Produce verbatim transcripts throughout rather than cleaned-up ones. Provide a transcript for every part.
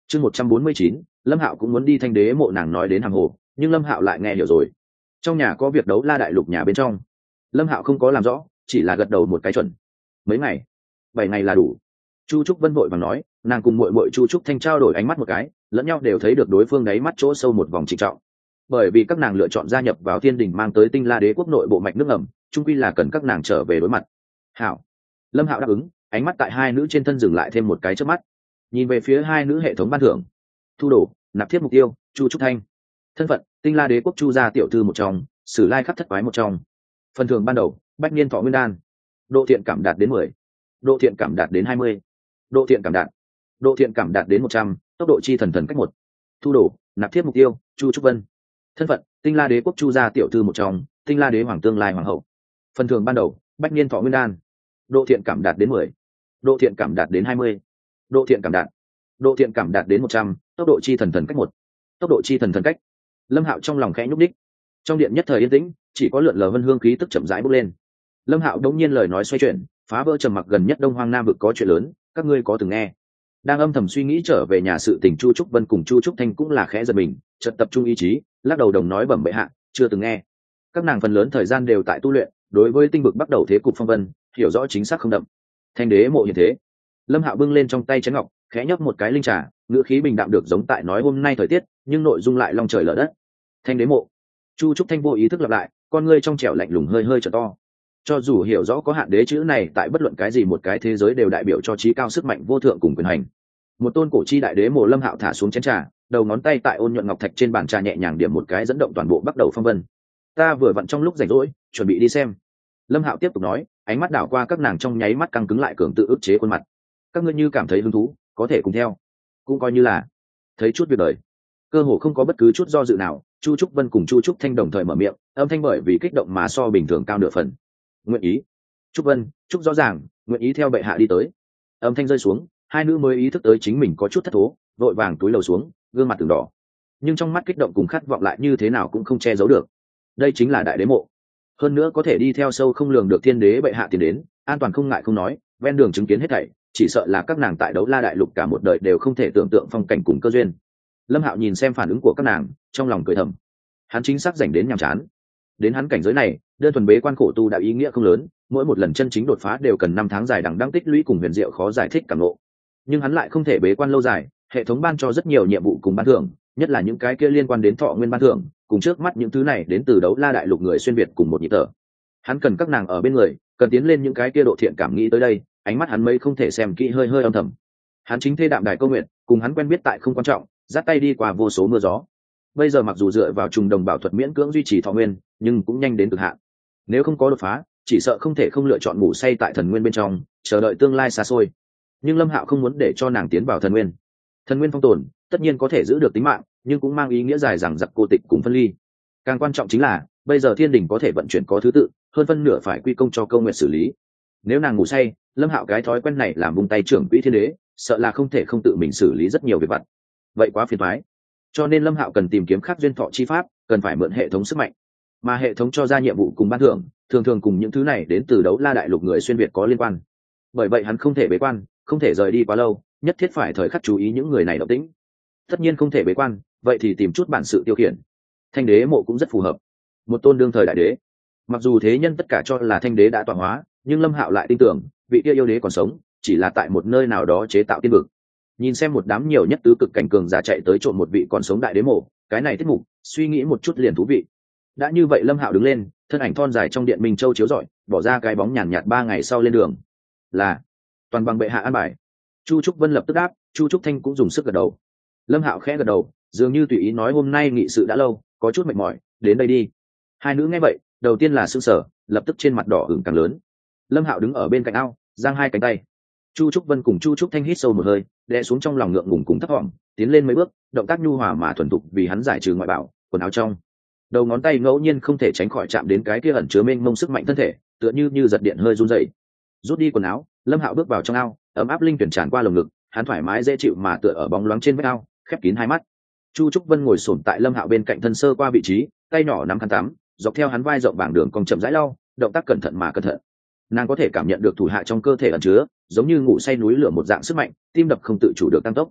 chương một trăm bốn mươi chín, Lâm Hạo cũng muốn đi Thanh Đế mộ, nàng nói đến hàm hồ, nhưng Lâm Hạo lại nghe hiểu rồi. Trong nhà có việc đấu la đại lục nhà bên trong, Lâm Hạo không có làm rõ, chỉ là gật đầu một cái chuẩn. Mấy ngày? Bảy ngày là đủ. Chu Trúc Vân vội vàng nói, nàng cùng muội muội Chu Trúc Thanh trao đổi ánh mắt một cái, lẫn nhau đều thấy được đối phương đáy mắt chỗ sâu một vòng trịnh trọng. Bởi vì các nàng lựa chọn gia nhập vào Thiên Đình mang tới Tinh La Đế quốc nội bộ mạch nước ngầm, chung quy là cần các nàng trở về đối mặt. Hảo. Lâm Hạo đáp ứng, ánh mắt tại hai nữ trên thân dừng lại thêm một cái chớp mắt, nhìn về phía hai nữ hệ thống ban thưởng. Thu đồ, nạp thiết mục tiêu, Chu Trúc Thanh. Thân phận, Tinh La Đế quốc Chu gia tiểu thư một trong, Sử Lai khắp thất quái một trong. Phần thưởng ban đầu, bách niên thọ nguyên đan. Độ thiện cảm đạt đến mười, độ thiện cảm đạt đến hai mươi, độ thiện cảm đạt, độ thiện cảm đạt đến một trăm, tốc độ chi thần thần cách một. Thu đồ, nạp thiết mục tiêu, Chu Trúc Vân. Thân phận, Tinh La Đế quốc Chu gia tiểu thư một trong, Tinh La Đế hoàng tương lai hoàng hậu. Phần thưởng ban đầu, bách niên thọ nguyên đan. Độ thiện cảm đạt đến mười, độ thiện cảm đạt đến hai mươi, độ thiện cảm đạt, độ thiện cảm đạt đến một trăm, tốc độ chi thần thần cách một. Tốc độ chi thần thần cách. Lâm Hạo trong lòng khẽ nhúc đích. Trong điện nhất thời yên tĩnh, chỉ có lượn lờ vân hương khí tức chậm rãi bốc lên. Lâm Hạo đống nhiên lời nói xoay chuyển, phá vỡ trầm mặc, gần nhất Đông Hoang Nam vực có chuyện lớn, các ngươi có từng nghe? Đang âm thầm suy nghĩ trở về nhà sự tình, Chu Trúc Vân cùng Chu Trúc Thanh cũng là khẽ giật mình, chợt tập trung ý chí, lắc đầu đồng nói bẩm bệ hạ, chưa từng nghe. Các nàng phần lớn thời gian đều tại tu luyện, đối với tinh vực bắt đầu thế cục phong vân, hiểu rõ chính xác không đậm. Thanh Đế mộ hiện thế. Lâm Hạo bưng lên trong tay chén ngọc, khẽ nhấp một cái linh trà, ngữ khí bình đạm được giống tại nói hôm nay thời tiết, nhưng nội dung lại long trời lở đất. Thanh Đế mộ. Chu Trúc Thanh vô ý thức lặp lại, con ngươi trong trẻo lạnh lùng hơi hơi trở to. Cho dù hiểu rõ có hạn đế chữ này tại bất luận cái gì một cái thế giới đều đại biểu cho trí cao sức mạnh vô thượng cùng quyền hành. Một tôn cổ chi đại đế mộ. Lâm Hạo thả xuống chén trà, đầu ngón tay tại ôn nhuận ngọc thạch trên bàn trà nhẹ nhàng điểm một cái, dẫn động toàn bộ bắt đầu phong vân. Ta vừa vặn trong lúc rảnh rỗi, chuẩn bị đi xem. Lâm Hạo tiếp tục nói, ánh mắt đảo qua các nàng, trong nháy mắt căng cứng lại, cường tự ức chế khuôn mặt. Các ngươi như cảm thấy hứng thú, có thể cùng theo, cũng coi như là thấy chút việc đời. Cơ hồ không có bất cứ chút do dự nào, Chu Trúc Vân cùng Chu Trúc Thanh đồng thời mở miệng, âm thanh bởi vì kích động mà so bình thường cao nửa phần. Nguyện ý. Trúc Vân, Trúc rõ ràng, nguyện ý theo bệ hạ đi tới. Âm thanh rơi xuống, hai nữ mới ý thức tới chính mình có chút thất thố, vội vàng túi lầu xuống, gương mặt từng đỏ, nhưng trong mắt kích động cùng khát vọng lại như thế nào cũng không che giấu được. Đây chính là đại đế mộ, hơn nữa có thể đi theo sâu không lường được thiên đế bệ hạ tiến đến, an toàn không ngại không nói, ven đường chứng kiến hết thảy, chỉ sợ là các nàng tại đấu la đại lục cả một đời đều không thể tưởng tượng phong cảnh cùng cơ duyên. Lâm Hạo nhìn xem phản ứng của các nàng, trong lòng cười thầm, hắn chính xác dành đến nhàm chán. Đến hắn cảnh giới này, đơn thuần bế quan khổ tu đã ý nghĩa không lớn, mỗi một lần chân chính đột phá đều cần năm tháng dài đằng đẵng tích lũy cùng huyền diệu khó giải thích cảm ngộ. Nhưng hắn lại không thể bế quan lâu dài, hệ thống ban cho rất nhiều nhiệm vụ cùng ban thưởng, nhất là những cái kia liên quan đến thọ nguyên ban thưởng, cùng trước mắt những thứ này đến từ đấu la đại lục người xuyên việt cùng một nhịp thở. Hắn cần các nàng ở bên người, cần tiến lên những cái kia độ thiện cảm, nghĩ tới đây, ánh mắt hắn mấy không thể xem kỹ, hơi hơi âm thầm. Hắn chính thê đạm đài câu nguyện, cùng hắn quen biết tại không quan trọng, dắt tay đi qua vô số mưa gió. Bây giờ mặc dù dựa vào trùng đồng bảo thuật miễn cưỡng duy trì thọ nguyên, nhưng cũng nhanh đến cực hạn. Nếu không có đột phá, chỉ sợ không thể không lựa chọn ngủ say tại thần nguyên bên trong, chờ đợi tương lai xa xôi. Nhưng Lâm Hạo không muốn để cho nàng tiến vào thần nguyên. Thần nguyên phong tồn, tất nhiên có thể giữ được tính mạng, nhưng cũng mang ý nghĩa dài dằng dặc cô tịch cùng phân ly. Càng quan trọng chính là, bây giờ thiên đình có thể vận chuyển có thứ tự, hơn phân nửa phải quy công cho câu nguyện xử lý. Nếu nàng ngủ say, Lâm Hạo cái thói quen này làm vung tay trưởng quỹ thiên đế, sợ là không thể không tự mình xử lý rất nhiều việc vặt. Vậy quá phiền toái. Cho nên Lâm Hạo cần tìm kiếm khác duyên thọ chi pháp, cần phải mượn hệ thống sức mạnh. Mà hệ thống cho ra nhiệm vụ cùng ban thưởng, thường thường cùng những thứ này đến từ đấu la đại lục người xuyên việt có liên quan. Bởi vậy hắn không thể bế quan, không thể rời đi quá lâu, nhất thiết phải thời khắc chú ý những người này động tĩnh. Tất nhiên không thể bế quan, vậy thì tìm chút bản sự tiêu khiển. Thanh đế mộ cũng rất phù hợp, một tôn đương thời đại đế. Mặc dù thế nhân tất cả cho là thanh đế đã tọa hóa, nhưng Lâm Hạo lại tin tưởng vị kia yêu đế còn sống, chỉ là tại một nơi nào đó chế tạo tiên vực. Nhìn xem một đám nhiều nhất tứ cực cảnh cường giả chạy tới trộn một vị còn sống đại đế mộ, cái này tiết mục suy nghĩ một chút liền thú vị. Đã như vậy Lâm Hạo đứng lên, thân ảnh thon dài trong điện Minh Châu chiếu rọi, bỏ ra cái bóng nhàn nhạt, ba ngày sau lên đường. Là toàn bằng bệ hạ an bài. Chu Trúc Vân lập tức đáp, Chu Trúc Thanh cũng dùng sức gật đầu. Lâm Hạo khẽ gật đầu, dường như tùy ý nói hôm nay nghị sự đã lâu, có chút mệt mỏi, đến đây đi. Hai nữ nghe vậy, đầu tiên là sững sờ, lập tức trên mặt đỏ ửng càng lớn. Lâm Hạo đứng ở bên cạnh ao, giang hai cánh tay. Chu Trúc Vân cùng Chu Trúc Thanh hít sâu một hơi, đè xuống trong lòng ngượng ngùng cùng thấp vọng, tiến lên mấy bước, động tác nhu hòa mà thuần thục vì hắn giải trừ ngoại bảo, quần áo trong. Đầu ngón tay ngẫu nhiên không thể tránh khỏi chạm đến cái kia ẩn chứa mênh mông sức mạnh thân thể, tựa như như giật điện hơi run rẩy. Rút đi quần áo, Lâm Hạo bước vào trong ao, ấm áp linh tuyển tràn qua lồng ngực, hắn thoải mái dễ chịu mà tựa ở bóng loáng trên vách ao, khép kín hai mắt. Chu Trúc Vân ngồi xổm tại Lâm Hạo bên cạnh thân sơ qua vị trí, tay nhỏ nắm khăn tắm, dọc theo hắn vai rộng bảng đường cong chậm rãi lau, động tác cẩn thận mà cẩn thận. Nàng có thể cảm nhận được thủ hạ trong cơ thể ẩn chứa, giống như ngủ say núi lửa một dạng sức mạnh, tim đập không tự chủ được tăng tốc.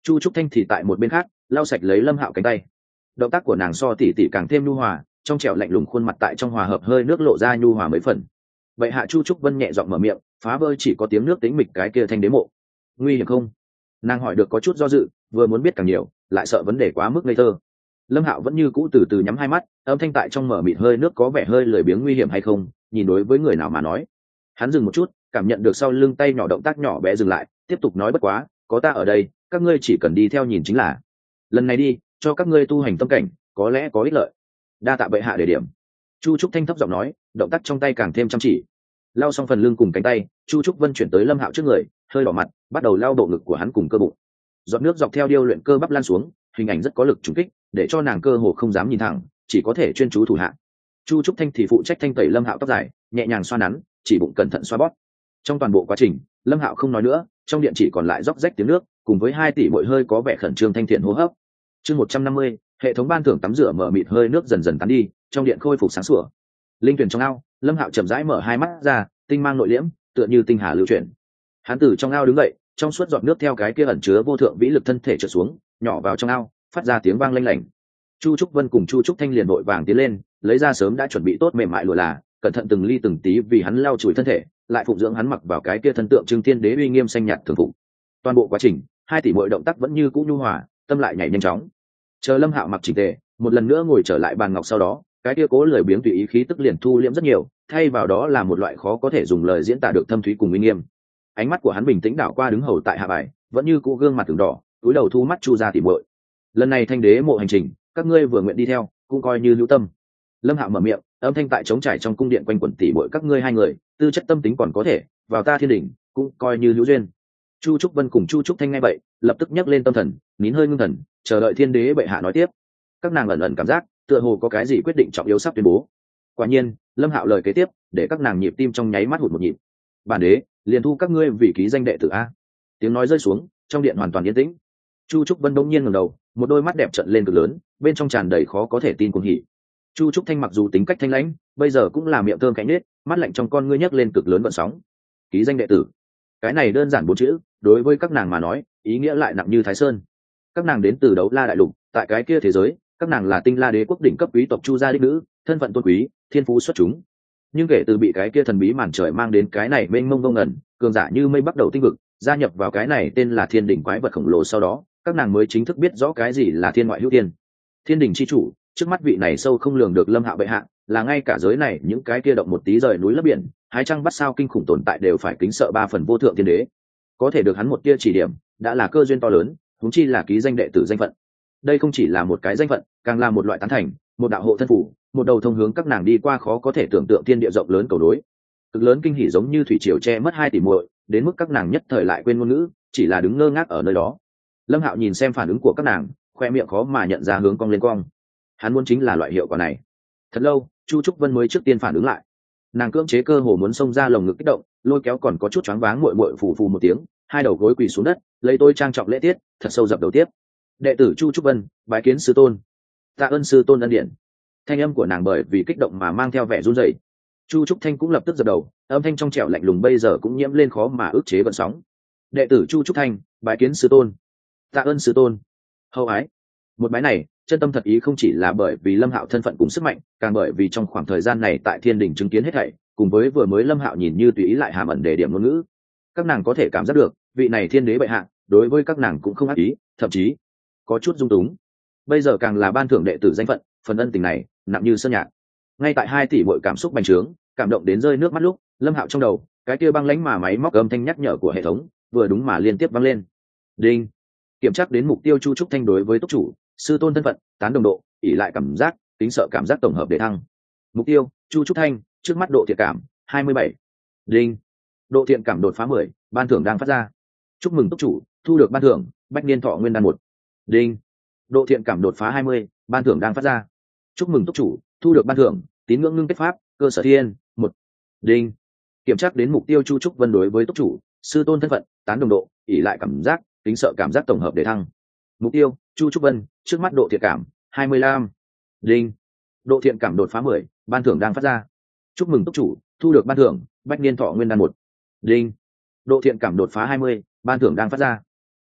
Chu trúc thanh thì tại một bên khác lau sạch lấy lâm hạo cánh tay. Động tác của nàng so tỉ tỉ càng thêm nhu hòa, trong trẻo lạnh lùng khuôn mặt tại trong hòa hợp hơi nước lộ ra nhu hòa mấy phần. Vậy hạ Chu trúc vân nhẹ giọng mở miệng, phá vỡ chỉ có tiếng nước tính mịch cái kia thanh đế mộ. Nguy hiểm không? Nàng hỏi được có chút do dự, vừa muốn biết càng nhiều lại sợ vấn đề quá mức ngây thơ. Lâm hạo vẫn như cũ từ từ nhắm hai mắt, âm thanh tại trong mở mịt hơi nước có vẻ hơi lười biếng. Nguy hiểm hay không, nhìn đối với người nào mà nói. Hắn dừng một chút, cảm nhận được sau lưng tay nhỏ động tác nhỏ bé dừng lại, tiếp tục nói, bất quá có ta ở đây, các ngươi chỉ cần đi theo nhìn chính là. Lần này đi cho các ngươi tu hành tâm cảnh có lẽ có ích lợi. Đa tạ bệ hạ đề điểm. Chu trúc thanh thấp giọng nói, động tác trong tay càng thêm chăm chỉ. Lau xong phần lưng cùng cánh tay, Chu trúc vân chuyển tới Lâm hạo trước người, hơi đỏ mặt, bắt đầu lau bộ ngực của hắn cùng cơ bụng. Giọt nước dọc theo điêu luyện cơ bắp lan xuống, hình ảnh rất có lực trùng kích, để cho nàng cơ hồ không dám nhìn thẳng, chỉ có thể chuyên chú thủ hạ. Chu trúc thanh thì phụ trách thanh tẩy Lâm hạo tóc dài, nhẹ nhàng xoa nắn, chỉ bụng cẩn thận xoa bóp. Trong toàn bộ quá trình, Lâm hạo không nói nữa, trong điện chỉ còn lại róc rách tiếng nước, cùng với hai tỷ muội hơi có vẻ khẩn trương thanh thiện hô hấp. Chương một trăm năm mươi, hệ thống ban thưởng tắm rửa mở mịt hơi nước dần dần tán đi, trong điện khôi phục sáng sủa. Linh tuyển trong ao, Lâm hạo chậm rãi mở hai mắt ra, tinh mang nội liễm, tựa như tinh hà lưu chuyển. Hắn từ trong ao đứng dậy, trong suốt giọt nước theo cái kia ẩn chứa vô thượng vĩ lực thân thể trượt xuống, nhỏ vào trong ao, phát ra tiếng vang lanh lảnh. Chu trúc vân cùng Chu trúc thanh liền vội vàng tiến lên, lấy ra sớm đã chuẩn bị tốt mềm mại lụa là, cẩn thận từng ly từng tí vì hắn lau chùi thân thể, lại phụng dưỡng hắn mặc vào cái kia thân tượng trưng thiên đế uy nghiêm xanh nhạt thường phục. Toàn bộ quá trình, hai tỷ muội động tác vẫn như cũ nhu hòa, tâm lại nhảy nhanh chóng. Chờ Lâm hạo mặc chỉnh tề, một lần nữa ngồi trở lại bàn ngọc sau đó, cái kia cố lười biếng tùy ý khí tức liền thu liễm rất nhiều, thay vào đó là một loại khó có thể dùng lời diễn tả được thâm thúy cùng uy nghiêm. Ánh mắt của hắn bình tĩnh đảo qua đứng hầu tại hạ bài, vẫn như cũ gương mặt từng đỏ, cúi đầu thu mắt Chu ra tỉ muội. Lần này thanh đế mộ hành trình, các ngươi vừa nguyện đi theo, cũng coi như lưu tâm. Lâm hạo mở miệng, âm thanh tại trống trải trong cung điện quanh quẩn tỉ muội các ngươi hai người, tư chất tâm tính còn có thể, vào ta thiên đỉnh, cũng coi như hữu duyên. Chu trúc vân cùng Chu trúc thanh nghe vậy, lập tức nhấc lên tâm thần, nín hơi ngưng thần, chờ đợi thiên đế bệ hạ nói tiếp. Các nàng ẩn ẩn cảm giác, tựa hồ có cái gì quyết định trọng yếu sắp tuyên bố. Quả nhiên, Lâm hạo lời kế tiếp, để các nàng nhịp tim trong nháy mắt hụt một nhịp. Bản đế liền thu các ngươi vì ký danh đệ tử a. Tiếng nói rơi xuống, trong điện hoàn toàn yên tĩnh. Chu trúc vân bỗng nhiên ngẩng đầu, một đôi mắt đẹp trợn lên cực lớn, bên trong tràn đầy khó có thể tin cuồng hỉ. Chu trúc thanh mặc dù tính cách thanh lãnh, bây giờ cũng là miệng thơm cánh nết, mắt lạnh trong con ngươi nhấc lên cực lớn vận sóng. Ký danh đệ tử, cái này đơn giản bốn chữ, đối với các nàng mà nói, ý nghĩa lại nặng như Thái Sơn. Các nàng đến từ Đấu La đại lục, tại cái kia thế giới, các nàng là Tinh La đế quốc đỉnh cấp quý tộc Chu gia đích nữ, thân phận tôn quý, thiên phú xuất chúng. Nhưng kể từ bị cái kia thần bí màn trời mang đến cái này mênh mông vô ngần, cường giả như mây bắt đầu tinh vực, gia nhập vào cái này tên là Thiên đỉnh quái vật khổng lồ sau đó, các nàng mới chính thức biết rõ cái gì là thiên ngoại hữu thiên. Thiên đỉnh chi chủ, trước mắt vị này sâu không lường được Lâm hạo bệ hạ, là ngay cả giới này những cái kia động một tí rời núi lấp biển, hái trăng bắt sao kinh khủng tồn tại đều phải kính sợ ba phần vô thượng thiên đế. Có thể được hắn một tia chỉ điểm, đã là cơ duyên to lớn, huống chi là ký danh đệ tử danh phận. Đây không chỉ là một cái danh phận, càng là một loại tán thành, một đạo hộ thân phủ, một đầu thông hướng các nàng đi qua khó có thể tưởng tượng thiên địa rộng lớn cầu đối. Cực lớn kinh hỉ giống như thủy triều che mất hai tỷ muội, đến mức các nàng nhất thời lại quên ngôn ngữ, chỉ là đứng ngơ ngác ở nơi đó. Lâm hạo nhìn xem phản ứng của các nàng, khoe miệng khó mà nhận ra hướng cong lên cong. Hắn muốn chính là loại hiệu quả này. Thật lâu, Chu trúc vân mới trước tiên phản ứng lại. Nàng cưỡng chế cơ hồ muốn xông ra lồng ngực kích động, lôi kéo còn có chút choáng váng muội muội phù phù một tiếng, hai đầu gối quỳ xuống đất, lấy tôi trang trọng lễ tiết, thật sâu dập đầu tiếp. Đệ tử Chu trúc vân bái kiến sư tôn. Tạ ơn sư tôn ân điển. Thanh âm của nàng bởi vì kích động mà mang theo vẻ run rẩy. Chu trúc thanh cũng lập tức dập đầu, âm thanh trong trẻo lạnh lùng bây giờ cũng nhiễm lên khó mà ức chế gợn sóng. Đệ tử Chu trúc thanh bái kiến sư tôn. Tạ ơn sư tôn. Hậu ái. Một bái này, chân tâm thật ý không chỉ là bởi vì Lâm hạo thân phận cùng sức mạnh, càng bởi vì trong khoảng thời gian này tại thiên đình chứng kiến hết thảy, cùng với vừa mới Lâm hạo nhìn như tùy ý lại hàm ẩn đề điểm ngôn ngữ, các nàng có thể cảm giác được vị này thiên đế bệ hạ đối với các nàng cũng không ác ý, thậm chí có chút dung túng. Bây giờ càng là ban thưởng đệ tử danh phận, phần ân tình này nặng như sơn nhạc. Ngay tại hai tỷ muội cảm xúc bành trướng, cảm động đến rơi nước mắt lúc, Lâm hạo trong đầu cái kia băng lãnh mà máy móc âm thanh nhắc nhở của hệ thống vừa đúng mà liên tiếp vang lên. Đinh. Kiểm tra đến mục tiêu Chu trúc thanh đối với túc chủ, sư tôn thân phận, tán đồng độ, ỷ lại cảm giác, tính sợ cảm giác tổng hợp để thăng. Mục tiêu Chu trúc thanh, trước mắt độ thiện cảm hai mươi bảy. Đinh. Độ thiện cảm đột phá mười, ban thưởng đang phát ra. Chúc mừng túc chủ thu được ban thưởng bách niên thọ nguyên đan một. Đinh. Độ thiện cảm đột phá hai mươi, ban thưởng đang phát ra. Chúc mừng túc chủ thu được ban thưởng tín ngưỡng ngưng kết pháp cơ sở thiên một. Đinh. Kiểm tra đến mục tiêu Chu trúc vân đối với túc chủ, sư tôn thân phận, tán đồng độ, ỷ lại cảm giác, tính sợ cảm giác tổng hợp để thăng. Mục tiêu Chu trúc vân, trước mắt độ thiện cảm hai mươi lăm. Đinh. Độ thiện cảm đột phá mười, ban thưởng đang phát ra. Chúc mừng túc chủ thu được ban thưởng bách niên thọ nguyên đan một. Đinh. Độ thiện cảm đột phá hai mươi, ban thưởng đang phát ra.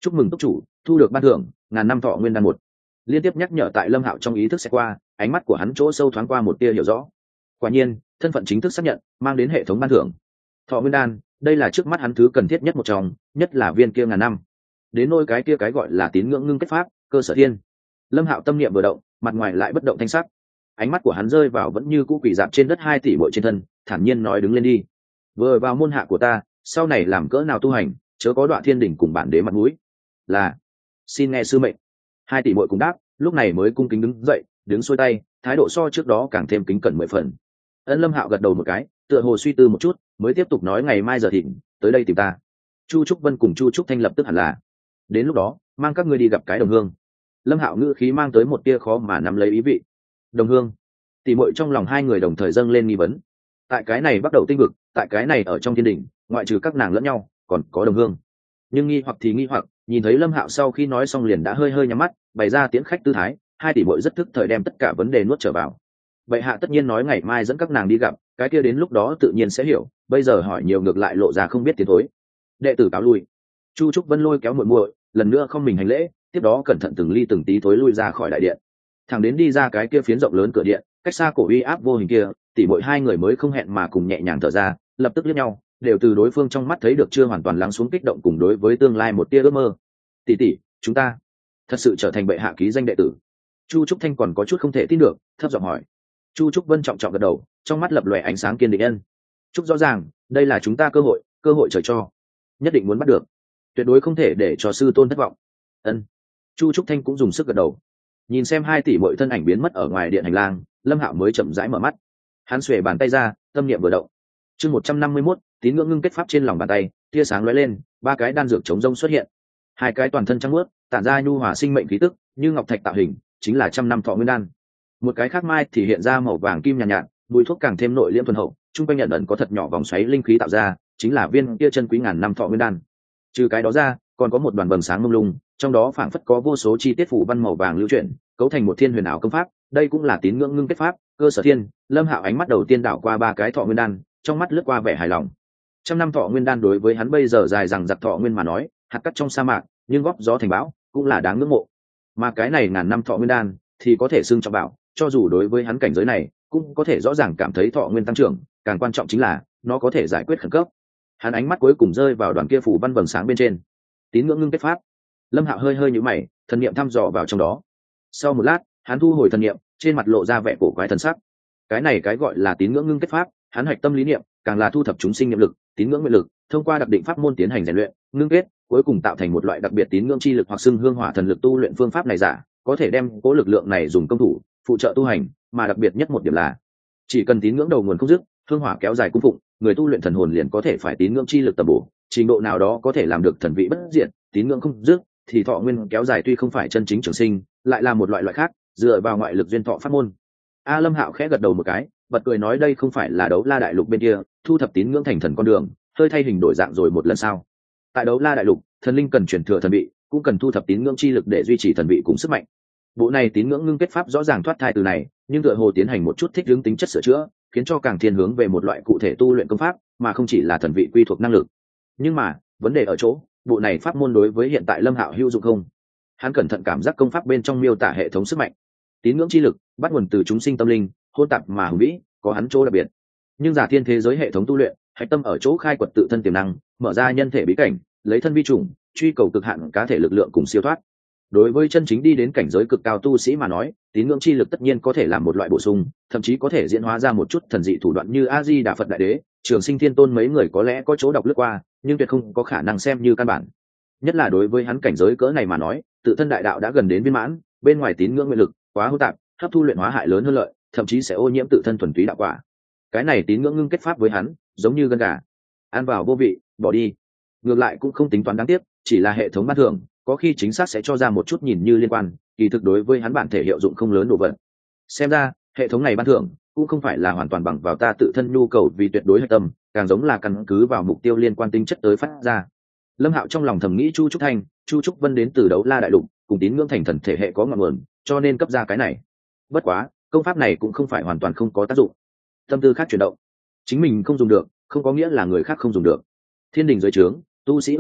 chúc mừng túc chủ thu được ban thưởng ngàn năm thọ nguyên đan một. Liên tiếp nhắc nhở tại lâm hạo trong ý thức sẽ qua, ánh mắt của hắn chỗ sâu thoáng qua một tia hiểu rõ. Quả nhiên thân phận chính thức xác nhận mang đến hệ thống ban thưởng thọ nguyên đan, đây là trước mắt hắn thứ cần thiết nhất một trong, nhất là viên kia ngàn năm. Đến nôi cái kia cái gọi là tín ngưỡng ngưng kết pháp cơ sở thiên, lâm hạo tâm niệm vừa động, mặt ngoài lại bất động thanh sắc. Ánh mắt của hắn rơi vào vẫn như cũ quỷ dạp trên đất hai tỷ bội trên thân, thản nhiên nói đứng lên đi, vừa vào môn hạ của ta, sau này làm cỡ nào tu hành chớ có đọa thiên đỉnh cùng bản đế mặt mũi. Là, xin nghe sư mệnh. Hai tỷ bội cùng đáp, lúc này mới cung kính đứng dậy, đứng xuôi tay, thái độ so trước đó càng thêm kính cẩn mười phần. Ân lâm hạo gật đầu một cái, tựa hồ suy tư một chút, mới tiếp tục nói ngày mai giờ thịnh tới đây tìm ta. Chu trúc vân cùng chu trúc thanh lập tức hẳn là đến lúc đó mang các ngươi đi gặp cái đồng hương. Lâm hạo ngữ khí mang tới một tia khó mà nắm lấy ý vị. Đồng hương? Tỷ muội trong lòng hai người đồng thời dâng lên nghi vấn. Tại cái này bắt đầu tinh vực, tại cái này ở trong thiên đỉnh, ngoại trừ các nàng lẫn nhau còn có đồng hương. Nhưng nghi hoặc thì nghi hoặc, nhìn thấy lâm hạo sau khi nói xong liền đã hơi hơi nhắm mắt, bày ra tiễn khách tư thái, hai tỷ muội rất thức thời đem tất cả vấn đề nuốt trở vào. Bệ hạ tất nhiên nói ngày mai dẫn các nàng đi gặp, cái kia đến lúc đó tự nhiên sẽ hiểu, bây giờ hỏi nhiều ngược lại lộ ra không biết tiến thối. Đệ tử cáo lui. Chu trúc vân lôi kéo muội muội lần nữa không mình hành lễ, tiếp đó cẩn thận từng ly từng tí thối lui ra khỏi đại điện. Thẳng đến đi ra cái kia phiến rộng lớn cửa điện, cách xa cổ uy áp vô hình kia, tỷ muội hai người mới không hẹn mà cùng nhẹ nhàng thở ra, lập tức liếc nhau, đều từ đối phương trong mắt thấy được chưa hoàn toàn lắng xuống kích động cùng đối với tương lai một tia ước mơ. Tỷ tỷ, chúng ta thật sự trở thành bệ hạ ký danh đệ tử? Chu trúc thanh còn có chút không thể tin được, thấp giọng hỏi. Chu trúc vân trọng trọng gật đầu, trong mắt lập lòe ánh sáng kiên định. Ân, chúc rõ ràng, đây là chúng ta cơ hội, cơ hội trời cho, nhất định muốn bắt được, tuyệt đối không thể để cho sư tôn thất vọng. Ân. Chu trúc thanh cũng dùng sức gật đầu. Nhìn xem hai tỷ muội thân ảnh biến mất ở ngoài điện hành lang, lâm hạo mới chậm rãi mở mắt. Hắn xuề bàn tay ra, tâm niệm vừa động. Chương một trăm năm mươi mốt, tín ngưỡng ngưng kết pháp trên lòng bàn tay, tia sáng lóe lên, ba cái đan dược chống rông xuất hiện. Hai cái toàn thân trắng muốt, tản ra nhu hòa sinh mệnh khí tức, như ngọc thạch tạo hình, chính là trăm năm thọ nguyên đan. Một cái khác mai thì hiện ra màu vàng kim nhàn nhạt, nhạt, mùi thuốc càng thêm nội liễm thuần hậu, trung quanh nhận ẩn có thật nhỏ vòng xoáy linh khí tạo ra, chính là viên kia chân quý ngàn năm thọ nguyên đan. Trừ cái đó ra, còn có một đoàn vầng sáng mông lung, trong đó phảng phất có vô số chi tiết phủ văn màu vàng lưu chuyển, cấu thành một thiên huyền ảo công pháp. Đây cũng là tín ngưỡng ngưng kết pháp cơ sở thiên. Lâm hạo ánh mắt đầu tiên đảo qua ba cái thọ nguyên đan, trong mắt lướt qua vẻ hài lòng. Trăm năm thọ nguyên đan đối với hắn bây giờ dài rằng giặc thọ nguyên mà nói, hạt cát trong sa mạc, nhưng góp gió thành bão, cũng là đáng ngưỡng mộ. Mà cái này ngàn năm thọ nguyên đan thì có thể xưng trọng bảo, cho dù đối với hắn cảnh giới này, cũng có thể rõ ràng cảm thấy thọ nguyên tăng trưởng, càng quan trọng chính là nó có thể giải quyết khẩn cấp. Hắn ánh mắt cuối cùng rơi vào đoàn kia phủ văn vầng sáng bên trên. Tín ngưỡng ngưng kết pháp. Lâm hạo hơi hơi nhíu mày, thần niệm thăm dò vào trong đó. Sau một lát, hắn thu hồi thần niệm, trên mặt lộ ra vẻ cổ quái thần sắc. Cái này cái gọi là tín ngưỡng ngưng kết pháp, hắn hạch tâm lý niệm càng là thu thập chúng sinh niệm lực, tín ngưỡng nguyện lực, thông qua đặc định pháp môn tiến hành rèn luyện, ngưng kết, cuối cùng tạo thành một loại đặc biệt tín ngưỡng chi lực hoặc xưng hương hỏa thần lực. Tu luyện phương pháp này giả, có thể đem cố lực lượng này dùng công thủ, phụ trợ tu hành, mà đặc biệt nhất một điểm là chỉ cần tín ngưỡng đầu nguồn không dứt, hương hỏa kéo dài cung phụng, người tu luyện thần hồn liền có thể phải tín ngưỡng chi lực tầm bổ, trình độ nào đó có thể làm được thần vị bất diệt. Tín ngưỡng không dứt thì thọ nguyên kéo dài tuy không phải chân chính trường sinh, lại là một loại loại khác, dựa vào ngoại lực duyên thọ pháp môn. A Lâm Hạo khẽ gật đầu một cái, bật cười nói đây không phải là đấu la đại lục bên kia thu thập tín ngưỡng thành thần con đường, hơi thay hình đổi dạng rồi một lần sao? Tại đấu la đại lục, thần linh cần truyền thừa thần vị, cũng cần thu thập tín ngưỡng chi lực để duy trì thần vị cùng sức mạnh. Bộ này tín ngưỡng ngưng kết pháp rõ ràng thoát thai từ này, nhưng tựa hồ tiến hành một chút thích ứng tính chất sửa chữa, khiến cho càng thiên hướng về một loại cụ thể tu luyện công pháp, mà không chỉ là thần vị quy thuộc năng lực. Nhưng mà vấn đề ở chỗ, bộ này pháp môn đối với hiện tại Lâm Hạo hữu dụng không? Hắn cẩn thận cảm giác công pháp bên trong miêu tả hệ thống sức mạnh, tín ngưỡng chi lực bắt nguồn từ chúng sinh tâm linh, hỗn tạp mà hùng vĩ, có hắn chỗ đặc biệt. Nhưng giả thiên thế giới hệ thống tu luyện, hạch tâm ở chỗ khai quật tự thân tiềm năng, mở ra nhân thể bí cảnh, lấy thân vi chủng, truy cầu cực hạn cá thể lực lượng cùng siêu thoát. Đối với chân chính đi đến cảnh giới cực cao tu sĩ mà nói, tín ngưỡng chi lực tất nhiên có thể làm một loại bổ sung, thậm chí có thể diễn hóa ra một chút thần dị thủ đoạn như A Di Đà Phật Đại Đế, Trường Sinh Thiên Tôn mấy người có lẽ có chỗ đọc lướt qua, nhưng tuyệt không có khả năng xem như căn bản. Nhất là đối với hắn cảnh giới cỡ này mà nói, tự thân đại đạo đã gần đến viên mãn, bên ngoài tín ngưỡng nguyện lực quá hỗn tạp, hấp thu luyện hóa hại lớn hơn lợi, thậm chí sẽ ô nhiễm tự thân thuần túy đạo quả. Cái này tín ngưỡng ngưng kết pháp với hắn, giống như gân gà, ăn vào vô vị, bỏ đi. Ngược lại cũng không tính toán đáng tiếc, chỉ là hệ thống ban thưởng, có khi chính xác sẽ cho ra một chút nhìn như liên quan, kỳ thực đối với hắn bản thể hiệu dụng không lớn đồ vật. Xem ra, hệ thống này ban thưởng cũng không phải là hoàn toàn bằng vào ta tự thân nhu cầu vì tuyệt đối hệ tâm, càng giống là căn cứ vào mục tiêu liên quan tính chất tới phát ra. Lâm Hạo trong lòng thầm nghĩ Chu Trúc Thanh, Chu Trúc Vân đến từ đấu la đại lục, cùng tín ngưỡng thành thần thể hệ có ngọn nguồn, cho nên cấp ra cái này. Bất quá, công pháp này cũng không phải hoàn toàn không có tác dụng. Tâm tư khác chuyển động, chính mình không dùng được, không có nghĩa là người khác không dùng được. Thiên đình dưới trướng, tu sĩ ước bạn,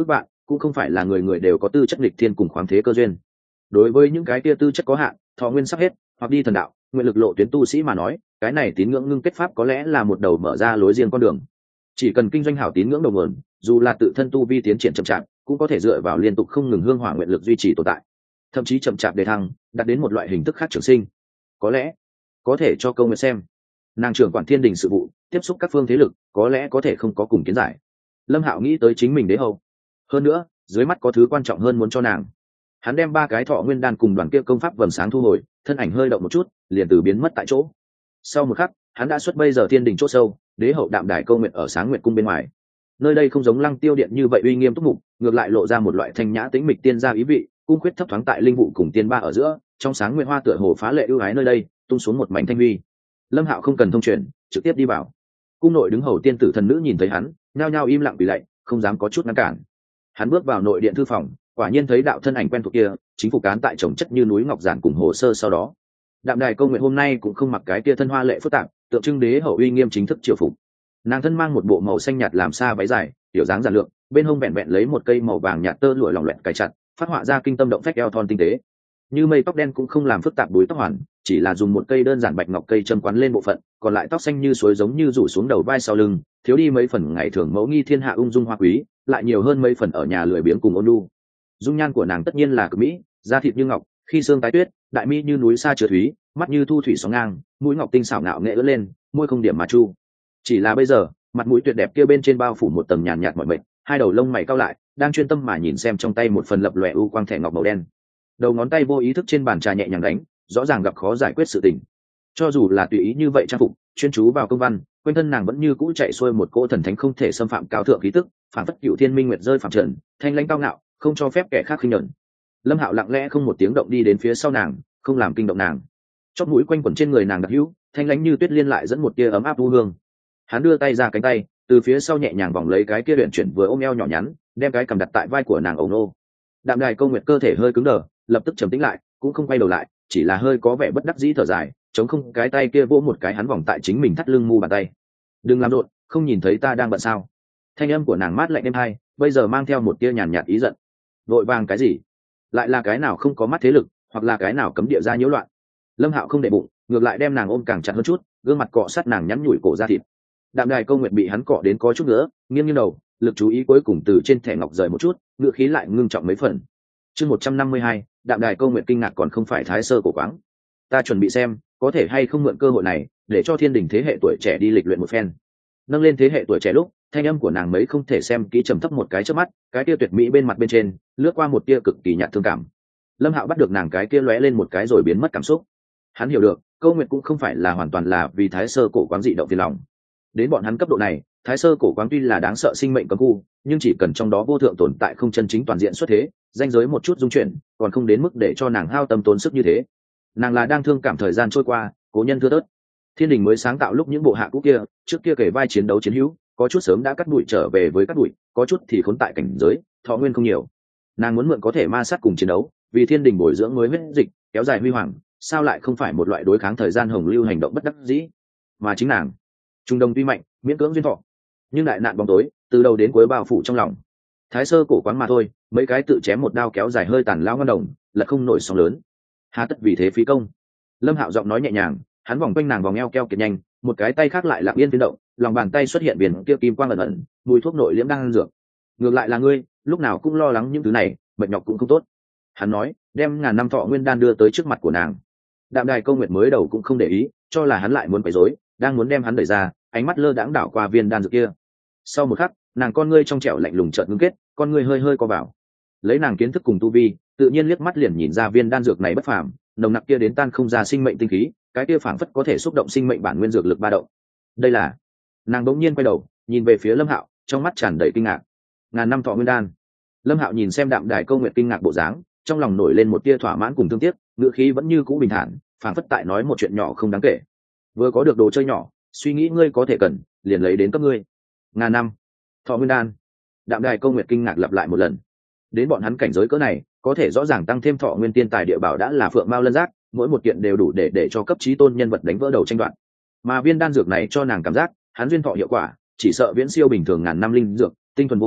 cũng không phải là người người đều có tư chất nghịch thiên cùng khoáng thế cơ duyên. Đối với những cái kia tư chất có hạn, thọ nguyên sắp hết hoặc đi thần đạo, nguyện lực lộ tuyến tu sĩ mà nói, cái này tín ngưỡng ngưng kết pháp có lẽ là một đầu mở ra lối riêng con đường. Chỉ cần kinh doanh hảo tín ngưỡng đầu nguồn, dù là tự thân tu vi tiến triển chậm chạp, cũng có thể dựa vào liên tục không ngừng hương hỏa nguyện lực duy trì tồn tại, thậm chí chậm chạp đề thăng, đạt đến một loại hình thức khác trường sinh. Có lẽ có thể cho Câu Nguyệt xem, nàng trưởng quản thiên đình sự vụ, tiếp xúc các phương thế lực, có lẽ có thể không có cùng kiến giải. Lâm Hạo nghĩ tới chính mình đế hậu, hơn nữa dưới mắt có thứ quan trọng hơn muốn cho nàng. Hắn đem ba cái thọ nguyên đan cùng đoàn kia công pháp vầng sáng thu hồi, thân ảnh hơi động một chút, liền từ biến mất tại chỗ. Sau một khắc, hắn đã xuất bây giờ thiên đình chỗ sâu, đế hậu đạm đài Câu Nguyệt ở Sáng Nguyệt cung bên ngoài. Nơi đây không giống Lăng Tiêu điện như vậy uy nghiêm túc mục, ngược lại lộ ra một loại thanh nhã tĩnh mịch tiên gia ý vị, cung khuyết thấp thoáng tại linh vụ cùng tiên ba ở giữa, trong sáng nguyệt hoa tựa hồ phá lệ ưu ái nơi đây, tung xuống một mảnh thanh huy. Lâm Hạo không cần thông truyền, trực tiếp đi vào. Cung nội đứng hầu tiên tử thần nữ nhìn thấy hắn, nhao nhao im lặng quỳ lạy, không dám có chút ngăn cản. Hắn bước vào nội điện thư phòng, quả nhiên thấy đạo thân ảnh quen thuộc kia, chính phủ cán tại chồng chất như núi ngọc giản cùng hồ sơ sau đó. Đạm đài Câu Nguyệt hôm nay cũng không mặc cái kia thân hoa lệ phức tạp, tượng trưng đế hậu uy nghiêm chính thức triều phục. Nàng thân mang một bộ màu xanh nhạt làm xa váy dài, tiểu dáng giản lược, bên hông vẹn vẹn lấy một cây màu vàng nhạt tơ lụa lỏng loẹt cài chặt, phát họa ra kinh tâm động phách eo thon tinh tế. Như mây tóc đen cũng không làm phức tạp đuôi tóc hoàn, chỉ là dùng một cây đơn giản bạch ngọc cây châm quấn lên bộ phận, còn lại tóc xanh như suối giống như rủ xuống đầu vai sau lưng, thiếu đi mấy phần ngày thường mẫu nghi thiên hạ ung dung hoa quý, lại nhiều hơn mấy phần ở nhà lười biếng cùng ôn nhu. Dung nhan của nàng tất nhiên là cực mỹ, da thịt như ngọc, khi xương tái tuyết, đại mi như núi sa chứa thúy, mắt như thu thủy sóng ngang, mũi ngọc tinh xảo ngạo nghệ ưỡn lên, môi không điểm mà chu. Chỉ là bây giờ, mặt mũi tuyệt đẹp kia bên trên bao phủ một tầng nhàn nhạt mỏi mệt, hai đầu lông mày cau lại, đang chuyên tâm mà nhìn xem trong tay một phần lập lòe u quang thẻ ngọc màu đen. Đầu ngón tay vô ý thức trên bàn trà nhẹ nhàng đánh, rõ ràng gặp khó giải quyết sự tình. Cho dù là tùy ý như vậy trang phục, chuyên chú vào công văn, quanh thân nàng vẫn như cũ chạy xuôi một cỗ thần thánh không thể xâm phạm cao thượng khí tức, phản phất cựu thiên minh nguyệt rơi phàm trần, thanh lãnh cao ngạo, không cho phép kẻ khác khinh nhẫn. Lâm Hạo lặng lẽ không một tiếng động đi đến phía sau nàng, không làm kinh động nàng. Chóp mũi quanh quẩn trên người nàng đặc hữu, thanh lãnh như tuyết liên lại dẫn một tia ấm áp u hương. Hắn đưa tay ra cánh tay, từ phía sau nhẹ nhàng vòng lấy cái kia luyện chuyển vừa ôm eo nhỏ nhắn, đem cái cầm đặt tại vai của nàng ẩu nô. Đạm đài Câu Nguyệt cơ thể hơi cứng đờ, lập tức trầm tĩnh lại, cũng không quay đầu lại, chỉ là hơi có vẻ bất đắc dĩ thở dài, chống không cái tay kia vỗ một cái hắn vòng tại chính mình thắt lưng mu bàn tay. Đừng làm rộn, không nhìn thấy ta đang bận sao? Thanh âm của nàng mát lạnh êm hai, bây giờ mang theo một tia nhàn nhạt ý giận. Vội vàng cái gì? Lại là cái nào không có mắt thế lực, hoặc là cái nào cấm địa ra nhiễu loạn? Lâm Hạo không để bụng, ngược lại đem nàng ôm càng chặt hơn chút, gương mặt cọ sát nàng nhắn nhủi cổ ra thịt. Đạm đài Câu Nguyệt bị hắn cọ đến có chút nữa, nghiêng nghiêng đầu, lực chú ý cuối cùng từ trên thẻ ngọc rời một chút, ngựa khí lại ngưng trọng mấy phần. Chương một trăm năm mươi hai, Đạm đài Câu Nguyệt kinh ngạc còn không phải thái sơ cổ quáng. Ta chuẩn bị xem, có thể hay không mượn cơ hội này, để cho thiên đình thế hệ tuổi trẻ đi lịch luyện một phen. Nâng lên thế hệ tuổi trẻ lúc, thanh âm của nàng mấy không thể xem kỹ trầm thấp một cái trước mắt, cái tia tuyệt mỹ bên mặt bên trên, lướt qua một tia cực kỳ nhạt thương cảm. Lâm Hạo bắt được nàng cái kia lóe lên một cái rồi biến mất cảm xúc. Hắn hiểu được, Câu Nguyệt cũng không phải là hoàn toàn là vì thái sơ cổ quáng dị động phiền lòng. Đến bọn hắn cấp độ này, thái sơ cổ quáng tuy là đáng sợ sinh mệnh cấm khu, nhưng chỉ cần trong đó vô thượng tồn tại không chân chính toàn diện xuất thế, danh giới một chút dung chuyển, còn không đến mức để cho nàng hao tâm tốn sức như thế. Nàng là đang thương cảm thời gian trôi qua, cố nhân thưa thớt. Thiên đình mới sáng tạo lúc những bộ hạ cũ kia, trước kia kể vai chiến đấu chiến hữu, có chút sớm đã cắt đuổi trở về với cắt đuổi, có chút thì khốn tại cảnh giới, thọ nguyên không nhiều. Nàng muốn mượn có thể ma sát cùng chiến đấu, vì thiên đình bồi dưỡng mới huyết dịch, kéo dài huy hoàng, sao lại không phải một loại đối kháng thời gian hồng lưu hành động bất đắc dĩ? Mà chính nàng, trung đông tuy mạnh, miễn cưỡng duyên thọ, nhưng đại nạn bóng tối, từ đầu đến cuối bao phủ trong lòng. Thái sơ cổ quáng mà thôi, mấy cái tự chém một đao kéo dài hơi tàn lao ngon đồng, là không nổi sóng lớn. Hà tất vì thế phí công. Lâm Hạo giọng nói nhẹ nhàng, hắn vòng quanh nàng vòng eo keo kiệt nhanh, một cái tay khác lại lặng yên biến động, lòng bàn tay xuất hiện viền kia kim quang ẩn ẩn, mùi thuốc nội liễm đang ăn dược. Ngược lại là ngươi, lúc nào cũng lo lắng những thứ này, mệt nhọc cũng không tốt. Hắn nói, đem ngàn năm thọ nguyên đan đưa tới trước mặt của nàng. Đạm đài Câu Nguyệt mới đầu cũng không để ý, cho là hắn lại muốn quấy rối, đang muốn đem hắn đẩy ra, ánh mắt lơ đãng đảo qua viên đan dược kia. Sau một khắc, nàng con ngươi trong trẻo lạnh lùng chợt ngưng kết, con ngươi hơi hơi co vào. Lấy nàng kiến thức cùng tu vi, tự nhiên liếc mắt liền nhìn ra viên đan dược này bất phàm, nồng nặc kia đến tan không ra sinh mệnh tinh khí, cái kia phảng phất có thể xúc động sinh mệnh bản nguyên dược lực ba động. Đây là... Nàng bỗng nhiên quay đầu, nhìn về phía Lâm Hạo, trong mắt tràn đầy kinh ngạc. Ngàn năm thọ nguyên đan. Lâm Hạo nhìn xem Đạm đài Câu Nguyệt kinh ngạc bộ dáng, trong lòng nổi lên một tia thỏa mãn cùng thương tiếc, ngữ khí vẫn như cũ bình thản, phảng phất tại nói một chuyện nhỏ không đáng kể. Vừa có được đồ chơi nhỏ, suy nghĩ ngươi có thể cần, liền lấy đến cấp ngươi. Ngàn năm thọ nguyên đan. Đạm đài Câu Nguyệt kinh ngạc lặp lại một lần. Đến bọn hắn cảnh giới cỡ này, có thể rõ ràng tăng thêm thọ nguyên tiên tài địa bảo đã là phượng mao lân giác, mỗi một kiện đều đủ để để cho cấp chí tôn nhân vật đánh vỡ đầu tranh đoạn. Mà viên đan dược này cho nàng cảm giác, hắn duyên thọ hiệu quả, chỉ sợ viễn siêu bình thường ngàn năm linh dược, tinh thuần vô cùng,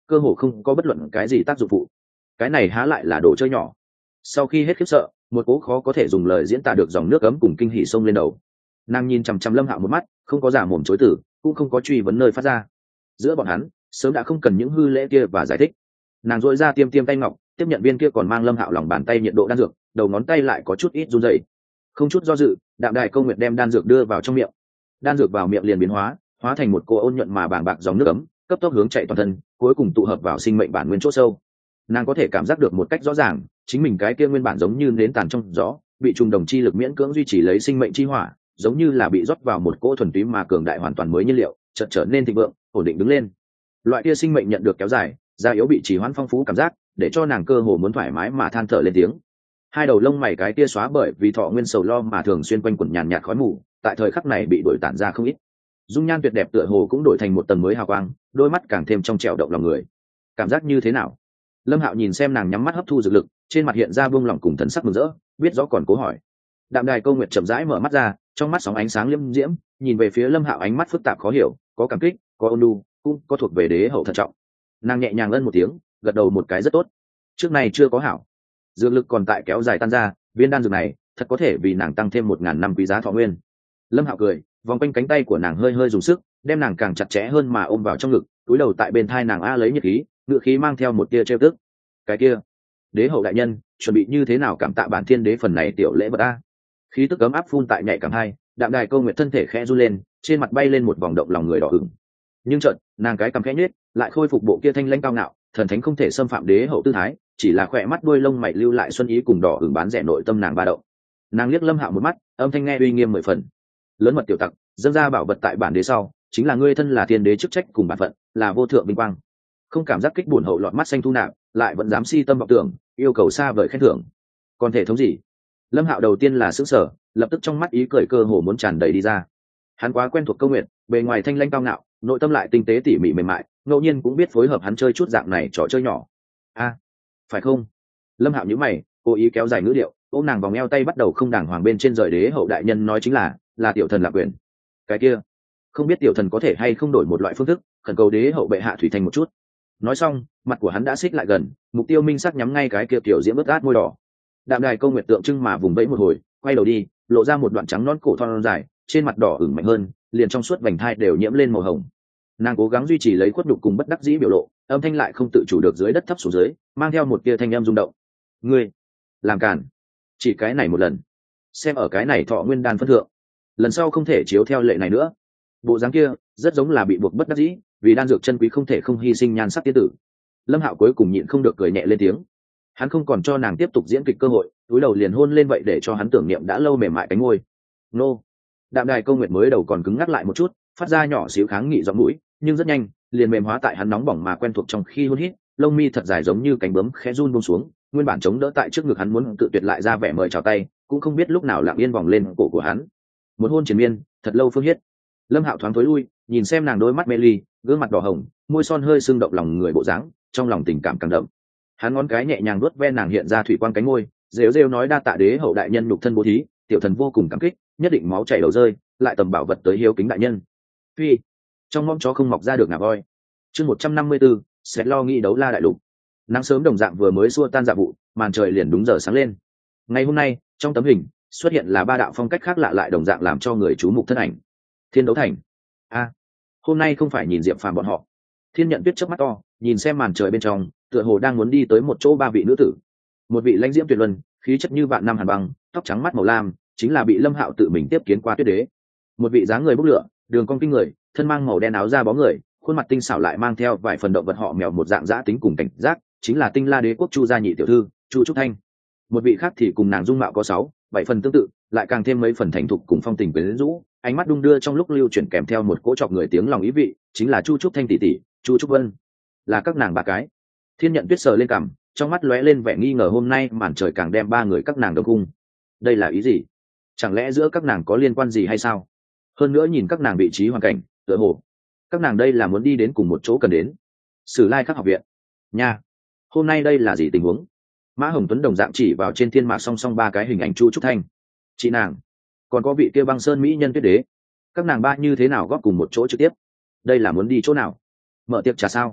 cơ hồ không có bất luận cái gì tác dụng phụ. Cái này há lại là đồ chơi nhỏ. Sau khi hết khiếp sợ, một cố khó có thể dùng lời diễn tả được dòng nước ấm cùng kinh hỉ xông lên đầu. Nàng nhìn chằm chằm Lâm Hạo một mắt, không có giả mồm chối từ, cũng không có truy vấn nơi phát ra. Giữa bọn hắn sớm đã không cần những hư lễ kia và giải thích. Nàng dội ra tiêm tiêm tay ngọc, tiếp nhận viên kia còn mang Lâm Hạo lòng bàn tay nhiệt độ đan dược, đầu ngón tay lại có chút ít run rẩy. Không chút do dự, Đạm Đài Câu Nguyệt đem đan dược đưa vào trong miệng. Đan dược vào miệng liền biến hóa, hóa thành một cô ôn nhuận mà bàng bạc dòng nước ấm, cấp tốc hướng chạy toàn thân, cuối cùng tụ hợp vào sinh mệnh bản nguyên chỗ sâu. Nàng có thể cảm giác được một cách rõ ràng, chính mình cái kia nguyên bản giống như nến tàn trong gió, bị trùng đồng chi lực miễn cưỡng duy trì lấy sinh mệnh chi hỏa, giống như là bị rót vào một cỗ thuần túy mà cường đại hoàn toàn mới nhiên liệu, chợt trở nên thịnh vượng, ổn định đứng lên. Loại kia sinh mệnh nhận được kéo dài, da yếu bị trì hoãn phong phú cảm giác, để cho nàng cơ hồ muốn thoải mái mà than thở lên tiếng. Hai đầu lông mày cái kia xóa bởi vì thọ nguyên sầu lo mà thường xuyên quanh quẩn nhàn nhạt khói mù, tại thời khắc này bị đổi tản ra không ít. Dung nhan tuyệt đẹp tựa hồ cũng đổi thành một tầng mới hào quang, đôi mắt càng thêm trong trẻo động lòng người. Cảm giác như thế nào? Lâm Hạo nhìn xem nàng nhắm mắt hấp thu dược lực, trên mặt hiện ra buông lỏng cùng thần sắc mừng rỡ, biết rõ còn cố hỏi. Đạm Đài Câu Nguyệt chậm rãi mở mắt ra, trong mắt sóng ánh sáng liêm diễm, nhìn về phía Lâm Hạo ánh mắt phức tạp khó hiểu, có cảm kích, có ôn nhu, cũng có thuộc về đế hậu thận trọng. Nàng nhẹ nhàng ân một tiếng, gật đầu một cái rất tốt. Trước này chưa có hảo, dược lực còn tại kéo dài tan ra, viên đan dược này thật có thể vì nàng tăng thêm một ngàn năm quý giá thọ nguyên. Lâm Hạo cười, vòng quanh cánh tay của nàng hơi hơi dùng sức, đem nàng càng chặt chẽ hơn mà ôm vào trong ngực, cúi đầu tại bên thai nàng a lấy nhiệt khí, ngựa khí mang theo một tia trêu tức. Cái kia, đế hậu đại nhân chuẩn bị như thế nào cảm tạ bản thiên đế phần này tiểu lễ vật a? Khí tức ấm áp phun tại nhạy cảm hai, Đạm Đài Câu Nguyệt thân thể khẽ run lên, trên mặt bay lên một vòng động lòng người đỏ ửng. Nhưng chợt, nàng cái cằm khẽ nhếch, lại khôi phục bộ kia thanh lãnh cao ngạo, thần thánh không thể xâm phạm đế hậu tư thái, chỉ là khỏe mắt đuôi lông mày lưu lại xuân ý cùng đỏ ửng bán rẻ nội tâm nàng ba động. Nàng liếc Lâm Hạo một mắt, âm thanh nghe uy nghiêm mười phần. Lớn mật tiểu tặc, dâng ra bảo vật tại bản đế sau, chính là ngươi thân là thiên đế chức trách cùng bản phận, là vô thượng vinh quang. Không cảm giác kích buồn hậu lọt mắt xanh thu nạp, lại vẫn dám si tâm vọng tưởng, yêu cầu xa vời khen thưởng. Còn thể thống gì? Lâm Hạo đầu tiên là sững sờ, lập tức trong mắt ý cười cơ hồ muốn tràn đầy đi ra. Hắn quá quen thuộc Câu Nguyệt, bề ngoài thanh lãnh cao ngạo, nội tâm lại tinh tế tỉ mỉ mềm mại, ngẫu nhiên cũng biết phối hợp hắn chơi chút dạng này trò chơi nhỏ. A, phải không? Lâm Hạo nhíu mày, cố ý kéo dài ngữ điệu, ôm nàng vòng eo tay bắt đầu không đàng hoàng bên trên rời đế hậu đại nhân nói chính là, là tiểu thần lạc quyền. Cái kia, không biết tiểu thần có thể hay không đổi một loại phương thức, khẩn cầu đế hậu bệ hạ thủy thành một chút. Nói xong, mặt của hắn đã xích lại gần, mục tiêu minh sắc nhắm ngay cái kia tiểu diễm ướt át môi đỏ. Đạm Đài Câu Nguyệt tượng trưng mà vùng vẫy một hồi, quay đầu đi, lộ ra một đoạn trắng non cổ thon dài, trên mặt đỏ ửng mạnh hơn, liền trong suốt vành thai đều nhiễm lên màu hồng. Nàng cố gắng duy trì lấy khuất nhục cùng bất đắc dĩ biểu lộ, âm thanh lại không tự chủ được dưới đất thấp xuống dưới, mang theo một tia thanh âm rung động. Ngươi làm cản, chỉ cái này một lần, xem ở cái này thọ nguyên đan phân thượng, lần sau không thể chiếu theo lệ này nữa. Bộ dáng kia rất giống là bị buộc bất đắc dĩ, vì đan dược chân quý không thể không hy sinh nhan sắc tiên tử. Lâm Hạo cuối cùng nhịn không được cười nhẹ lên tiếng. Hắn không còn cho nàng tiếp tục diễn kịch cơ hội, túi đầu liền hôn lên vậy để cho hắn tưởng niệm đã lâu mềm mại cánh ngôi. Nô. Đạm Đài Câu Nguyệt mới đầu còn cứng ngắc lại một chút, phát ra nhỏ xíu kháng nghị giọng mũi, nhưng rất nhanh liền mềm hóa tại hắn nóng bỏng mà quen thuộc trong khi hôn hít, lông mi thật dài giống như cánh bướm khẽ run buông xuống, nguyên bản chống đỡ tại trước ngực hắn muốn tự tuyệt lại ra vẻ mời chào tay, cũng không biết lúc nào lặng yên vòng lên cổ của hắn. Một hôn triền miên, thật lâu phương hiết. Lâm Hạo thoáng tối lui, nhìn xem nàng đôi mắt mê ly, gương mặt đỏ hồng, môi son hơi sưng động lòng người bộ dáng, trong lòng tình cảm càng đậm. Hắn ngón cái nhẹ nhàng nuốt ve nàng hiện ra thủy quang cánh môi, rêu rêu nói đa tạ đế hậu đại nhân nhục thân bố thí, tiểu thần vô cùng cảm kích, nhất định máu chảy đầu rơi, lại tầm bảo vật tới hiếu kính đại nhân. Phi, trong mong chó không mọc ra được ngà voi. Chương một trăm năm mươi tư, sẽ lo nghĩ đấu la đại lục. Nắng sớm đồng dạng vừa mới xua tan dạ vụ, màn trời liền đúng giờ sáng lên. Ngày hôm nay, trong tấm hình xuất hiện là ba đạo phong cách khác lạ lại đồng dạng làm cho người chú mục thân ảnh. Thiên Đấu Thành. A, hôm nay không phải nhìn Diệp Phàm bọn họ. Thiên Nhận Tuyết chớp mắt to, nhìn xem màn trời bên trong, tựa hồ đang muốn đi tới một chỗ ba vị nữ tử. Một vị lãnh diễm tuyệt luân, khí chất như vạn năm hàn băng, tóc trắng mắt màu lam, chính là bị Lâm Hạo tự mình tiếp kiến qua Tuyết Đế. Một vị dáng người bốc lửa, đường cong kinh người, thân mang màu đen áo da bó người, khuôn mặt tinh xảo lại mang theo vài phần động vật họ mèo một dạng dã tính cùng cảnh giác, chính là Tinh La Đế quốc Chu gia nhị tiểu thư, Chu Trúc Thanh. Một vị khác thì cùng nàng dung mạo có sáu, bảy phần tương tự, lại càng thêm mấy phần thành thục cùng phong tình quyến rũ, ánh mắt đung đưa trong lúc lưu chuyển kèm theo một cỗ chọc người tiếng lòng ý vị, chính là Chu Trúc Thanh tỷ tỷ, Chu Trúc Vân. Là các nàng ba cái. Thiên Nhận Tuyết sờ lên cằm, trong mắt lóe lên vẻ nghi ngờ hôm nay màn trời càng đem ba người các nàng đông cung. Đây là ý gì? Chẳng lẽ giữa các nàng có liên quan gì hay sao? Hơn nữa nhìn các nàng vị trí hoàn cảnh, tựa hồ các nàng đây là muốn đi đến cùng một chỗ cần đến. Sử Lai Khắc học viện. Nha, hôm nay đây là gì tình huống? Mã Hồng Tuấn đồng dạng chỉ vào trên thiên mạc song song ba cái hình ảnh Chu Trúc Thanh. Chị nàng, còn có vị kia Băng Sơn mỹ nhân Tuyết Đế. Các nàng ba như thế nào góp cùng một chỗ trực tiếp? Đây là muốn đi chỗ nào? Mở tiệc trà sao?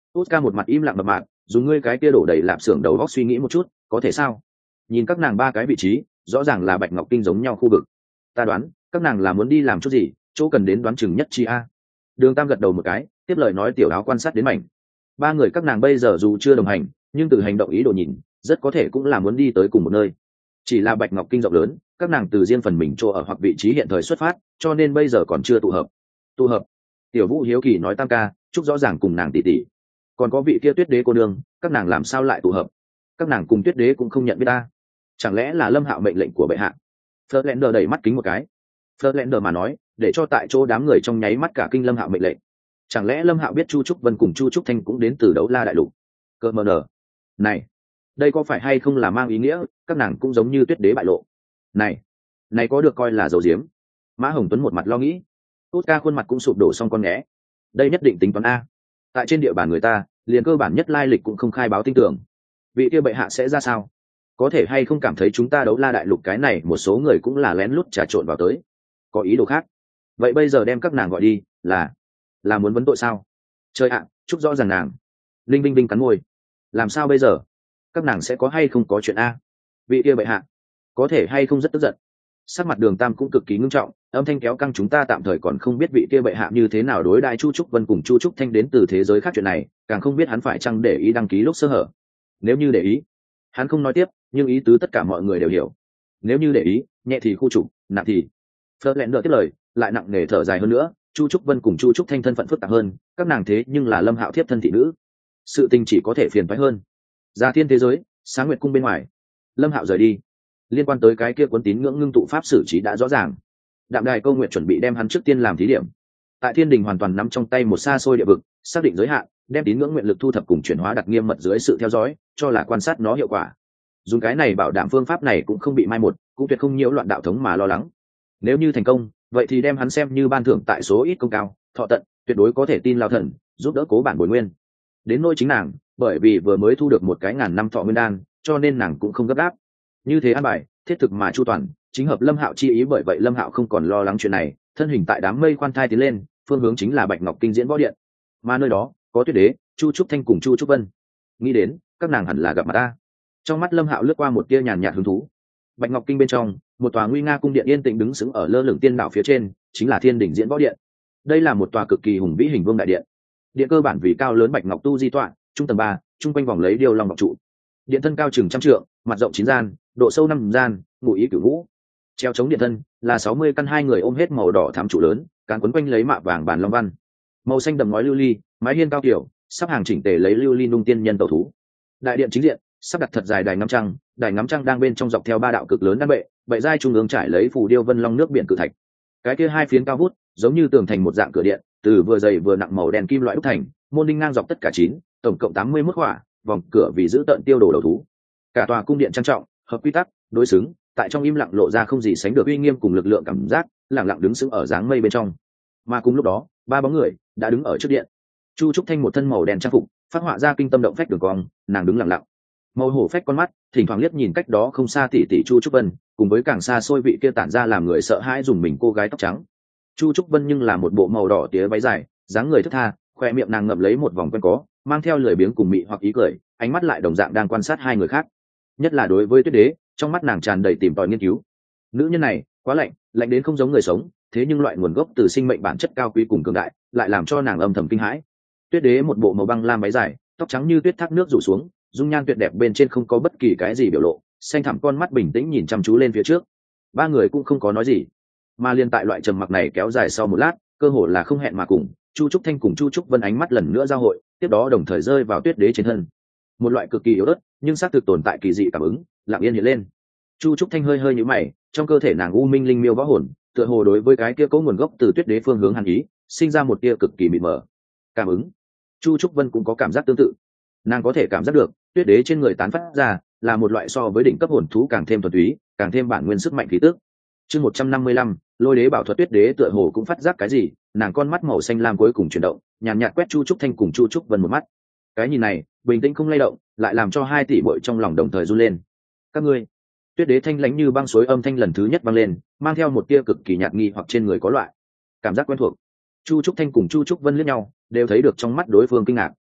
Oscar một mặt im lặng mập mạp, dùng ngươi cái kia đổ đầy lạp xưởng đầu óc suy nghĩ một chút, có thể sao? Nhìn các nàng ba cái vị trí, rõ ràng là Bạch Ngọc Kinh giống nhau khu vực. Ta đoán, các nàng là muốn đi làm chút gì, chỗ cần đến đoán chừng nhất chi a. Đường Tam gật đầu một cái, tiếp lời nói tiểu áo quan sát đến mảnh. Ba người các nàng bây giờ dù chưa đồng hành, nhưng từ hành động ý đồ nhìn, rất có thể cũng là muốn đi tới cùng một nơi. Chỉ là Bạch Ngọc Kinh rộng lớn, các nàng từ riêng phần mình chỗ ở hoặc vị trí hiện thời xuất phát, cho nên bây giờ còn chưa tụ hợp. Tụ hợp? Tiểu Vũ hiếu kỳ nói Tam ca, chúc rõ ràng cùng nàng tỷ tỷ. Còn có vị kia Tuyết Đế cô nương, các nàng làm sao lại tụ hợp? Các nàng cùng Tuyết Đế cũng không nhận biết ta. Chẳng lẽ là Lâm Hạo mệnh lệnh của bệ hạ? Flerlander đẩy mắt kính một cái. Flerlander mà nói, để cho tại chỗ đám người trong nháy mắt cả kinh Lâm Hạo mệnh lệnh. Chẳng lẽ Lâm Hạo biết Chu Trúc Vân cùng Chu Trúc Thanh cũng đến từ Đấu La đại lục? Cơ mờ nở. Này, đây có phải hay không là mang ý nghĩa các nàng cũng giống như Tuyết Đế bại lộ? Này, này có được coi là dầu diếm? Mã Hồng Tuấn một mặt lo nghĩ. Tốt ca khuôn mặt cũng sụp đổ xong con nghé. Đây nhất định tính toán a. Tại trên địa bàn người ta, liền cơ bản nhất lai lịch cũng không khai báo tin tưởng. Vị kia bệ hạ sẽ ra sao? Có thể hay không cảm thấy chúng ta Đấu La đại lục cái này một số người cũng là lén lút trà trộn vào tới, có ý đồ khác. Vậy bây giờ đem các nàng gọi đi, là là muốn vấn tội sao? Trời ạ, chúc rõ ràng nàng. Linh Vinh Vinh cắn môi. Làm sao bây giờ? Các nàng sẽ có hay không có chuyện a? Vị kia bệ hạ có thể hay không rất tức giận. Sắc mặt Đường Tam cũng cực kỳ ngưng trọng, âm thanh kéo căng, chúng ta tạm thời còn không biết vị kia bệ hạ như thế nào đối đãi Chu Trúc Vân cùng Chu Trúc Thanh đến từ thế giới khác chuyện này, càng không biết hắn phải chăng để ý đăng ký lúc sơ hở. Nếu như để ý, hắn không nói tiếp, nhưng ý tứ tất cả mọi người đều hiểu. Nếu như để ý, nhẹ thì khu trục, nặng thì. Flerlander tiếp lời, lại nặng nề thở dài hơn nữa, Chu Trúc Vân cùng Chu Trúc Thanh thân phận phức tạp hơn, các nàng thế nhưng là Lâm Hạo thiếp thân thị nữ, sự tình chỉ có thể phiền phức hơn. Ra thiên thế giới, Sáng Nguyệt cung bên ngoài, Lâm Hạo rời đi. Liên quan tới cái kia cuốn tín ngưỡng ngưng tụ pháp xử trí đã rõ ràng. Đạm Đài Câu Nguyện chuẩn bị đem hắn trước tiên làm thí điểm. Tại Thiên Đình hoàn toàn nắm trong tay một xa xôi địa vực, xác định giới hạn, đem tín ngưỡng nguyện lực thu thập cùng chuyển hóa đặt nghiêm mật dưới sự theo dõi, cho là quan sát nó hiệu quả. Dùng cái này bảo đảm phương pháp này cũng không bị mai một, cũng tuyệt không nhiễu loạn đạo thống mà lo lắng. Nếu như thành công, vậy thì đem hắn xem như ban thưởng tại số ít công cao, thọ tận, tuyệt đối có thể tin lao thần, giúp đỡ cố bản bồi nguyên. Đến nỗi chính nàng, bởi vì vừa mới thu được một cái ngàn năm thọ nguyên đan, cho nên nàng cũng không gấp gáp. Như thế an bài, thiết thực mà chu toàn, chính hợp Lâm Hạo chi ý, bởi vậy Lâm Hạo không còn lo lắng chuyện này, thân hình tại đám mây khoan thai tiến lên, phương hướng chính là Bạch Ngọc Kinh diễn võ điện. Mà nơi đó, có Tuyết Đế, Chu Trúc Thanh cùng Chu Trúc Vân. Nghĩ đến, các nàng hẳn là gặp mặt ta. Trong mắt Lâm Hạo lướt qua một tia nhàn nhạt hứng thú. Bạch Ngọc Kinh bên trong, một tòa nguy nga cung điện yên tĩnh đứng sững ở lơ lửng tiên đảo phía trên, chính là Thiên Đình diễn võ điện. Đây là một tòa cực kỳ hùng vĩ hình vuông đại điện. Điện cơ bản vì cao lớn bạch ngọc tu di tọa, trung tầng ba, trung quanh vòng lấy điêu long ngọc trụ. Điện thân cao chừng trăm trượng, mặt rộng chín gian, độ sâu năm gian, ngụ ý cửu ngũ. Treo chống điện thân là sáu mươi căn hai người ôm hết màu đỏ thắm trụ lớn, cán quấn quanh lấy mạ vàng bàn long văn. Màu xanh đậm ngói lưu ly, mái hiên cao kiểu, sắp hàng chỉnh tề lấy lưu ly nung tiên nhân tẩu thú. Đại điện chính diện, sắp đặt thật dài đài ngắm trăng, đài ngắm trăng đang bên trong dọc theo ba đạo cực lớn đan bệ, bệ giai trung ương trải lấy phù điêu vân long nước biển cự thạch. Cái kia hai phiến cao vút, giống như tường thành một dạng cửa điện, từ vừa dày vừa nặng màu đen kim loại đúc thành, môn đinh ngang dọc tất cả chín, tổng cộng tám mươi mốt khỏa, vòng cửa vì giữ tận tiêu đồ đầu thú. Cả tòa cung điện trang trọng, hợp quy tắc, đối xứng, tại trong im lặng lộ ra không gì sánh được uy nghiêm cùng lực lượng cảm giác, lặng lặng đứng sững ở dáng mây bên trong. Mà cùng lúc đó, ba bóng người đã đứng ở trước điện. Chu Trúc Thanh một thân màu đen trang phục, phát họa ra kinh tâm động phách đường cong, nàng đứng lặng lặng. Màu hổ phách con mắt, thỉnh thoảng liếc nhìn cách đó không xa tỷ tỷ Chu Trúc Vân, cùng với càng xa xôi vị kia tản ra làm người sợ hãi dùng mình cô gái tóc trắng. Chu Trúc Vân nhưng là một bộ màu đỏ tía váy dài, dáng người thướt tha, khoe miệng nàng ngậm lấy một vòng quen có, mang theo lười biếng cùng mị hoặc ý cười, ánh mắt lại đồng dạng đang quan sát hai người khác. Nhất là đối với Tuyết Đế, trong mắt nàng tràn đầy tìm tòi nghiên cứu. Nữ nhân này, quá lạnh, lạnh đến không giống người sống, thế nhưng loại nguồn gốc từ sinh mệnh bản chất cao quý cùng cường đại, lại làm cho nàng âm thầm kinh hãi. Tuyết Đế một bộ màu băng lam váy dài, tóc trắng như tuyết thác nước rủ xuống, dung nhan tuyệt đẹp bên trên không có bất kỳ cái gì biểu lộ, xanh thẳm con mắt bình tĩnh nhìn chăm chú lên phía trước. Ba người cũng không có nói gì, mà liên tại loại trầm mặc này kéo dài sau một lát, cơ hồ là không hẹn mà cùng, Chu Trúc Thanh cùng Chu Trúc Vân ánh mắt lần nữa giao hội, tiếp đó đồng thời rơi vào Tuyết Đế trên thân. Một loại cực kỳ yếu ớt, nhưng xác thực tồn tại kỳ dị cảm ứng, lặng yên hiện lên. Chu Trúc Thanh hơi hơi nhíu mày, trong cơ thể nàng u minh linh miêu võ hồn, tựa hồ đối với cái kia có nguồn gốc từ Tuyết Đế phương hướng hàn ý, sinh ra một tia cực kỳ mịt mờ. Cảm ứng. Chu Trúc Vân cũng có cảm giác tương tự. Nàng có thể cảm giác được, Tuyết Đế trên người tán phát ra là một loại so với đỉnh cấp hồn thú càng thêm thuần túy, càng thêm bản nguyên sức mạnh khí tức. Chương một trăm năm mươi lăm, Lôi Đế bảo thuật. Tuyết Đế tựa hồ cũng phát giác cái gì, nàng con mắt màu xanh lam cuối cùng chuyển động, nhàn nhạt quét Chu Trúc Thanh cùng Chu Trúc Vân một mắt. Cái nhìn này, bình tĩnh không lay động, lại làm cho hai tỷ muội trong lòng đồng thời run lên. Các ngươi. Tuyết Đế thanh lãnh như băng suối âm thanh lần thứ nhất vang lên, mang theo một tia cực kỳ nhạt nghi hoặc trên người có loại cảm giác quen thuộc. Chu Trúc Thanh cùng Chu Trúc Vân liếc nhau, đều thấy được trong mắt đối phương kinh ngạc.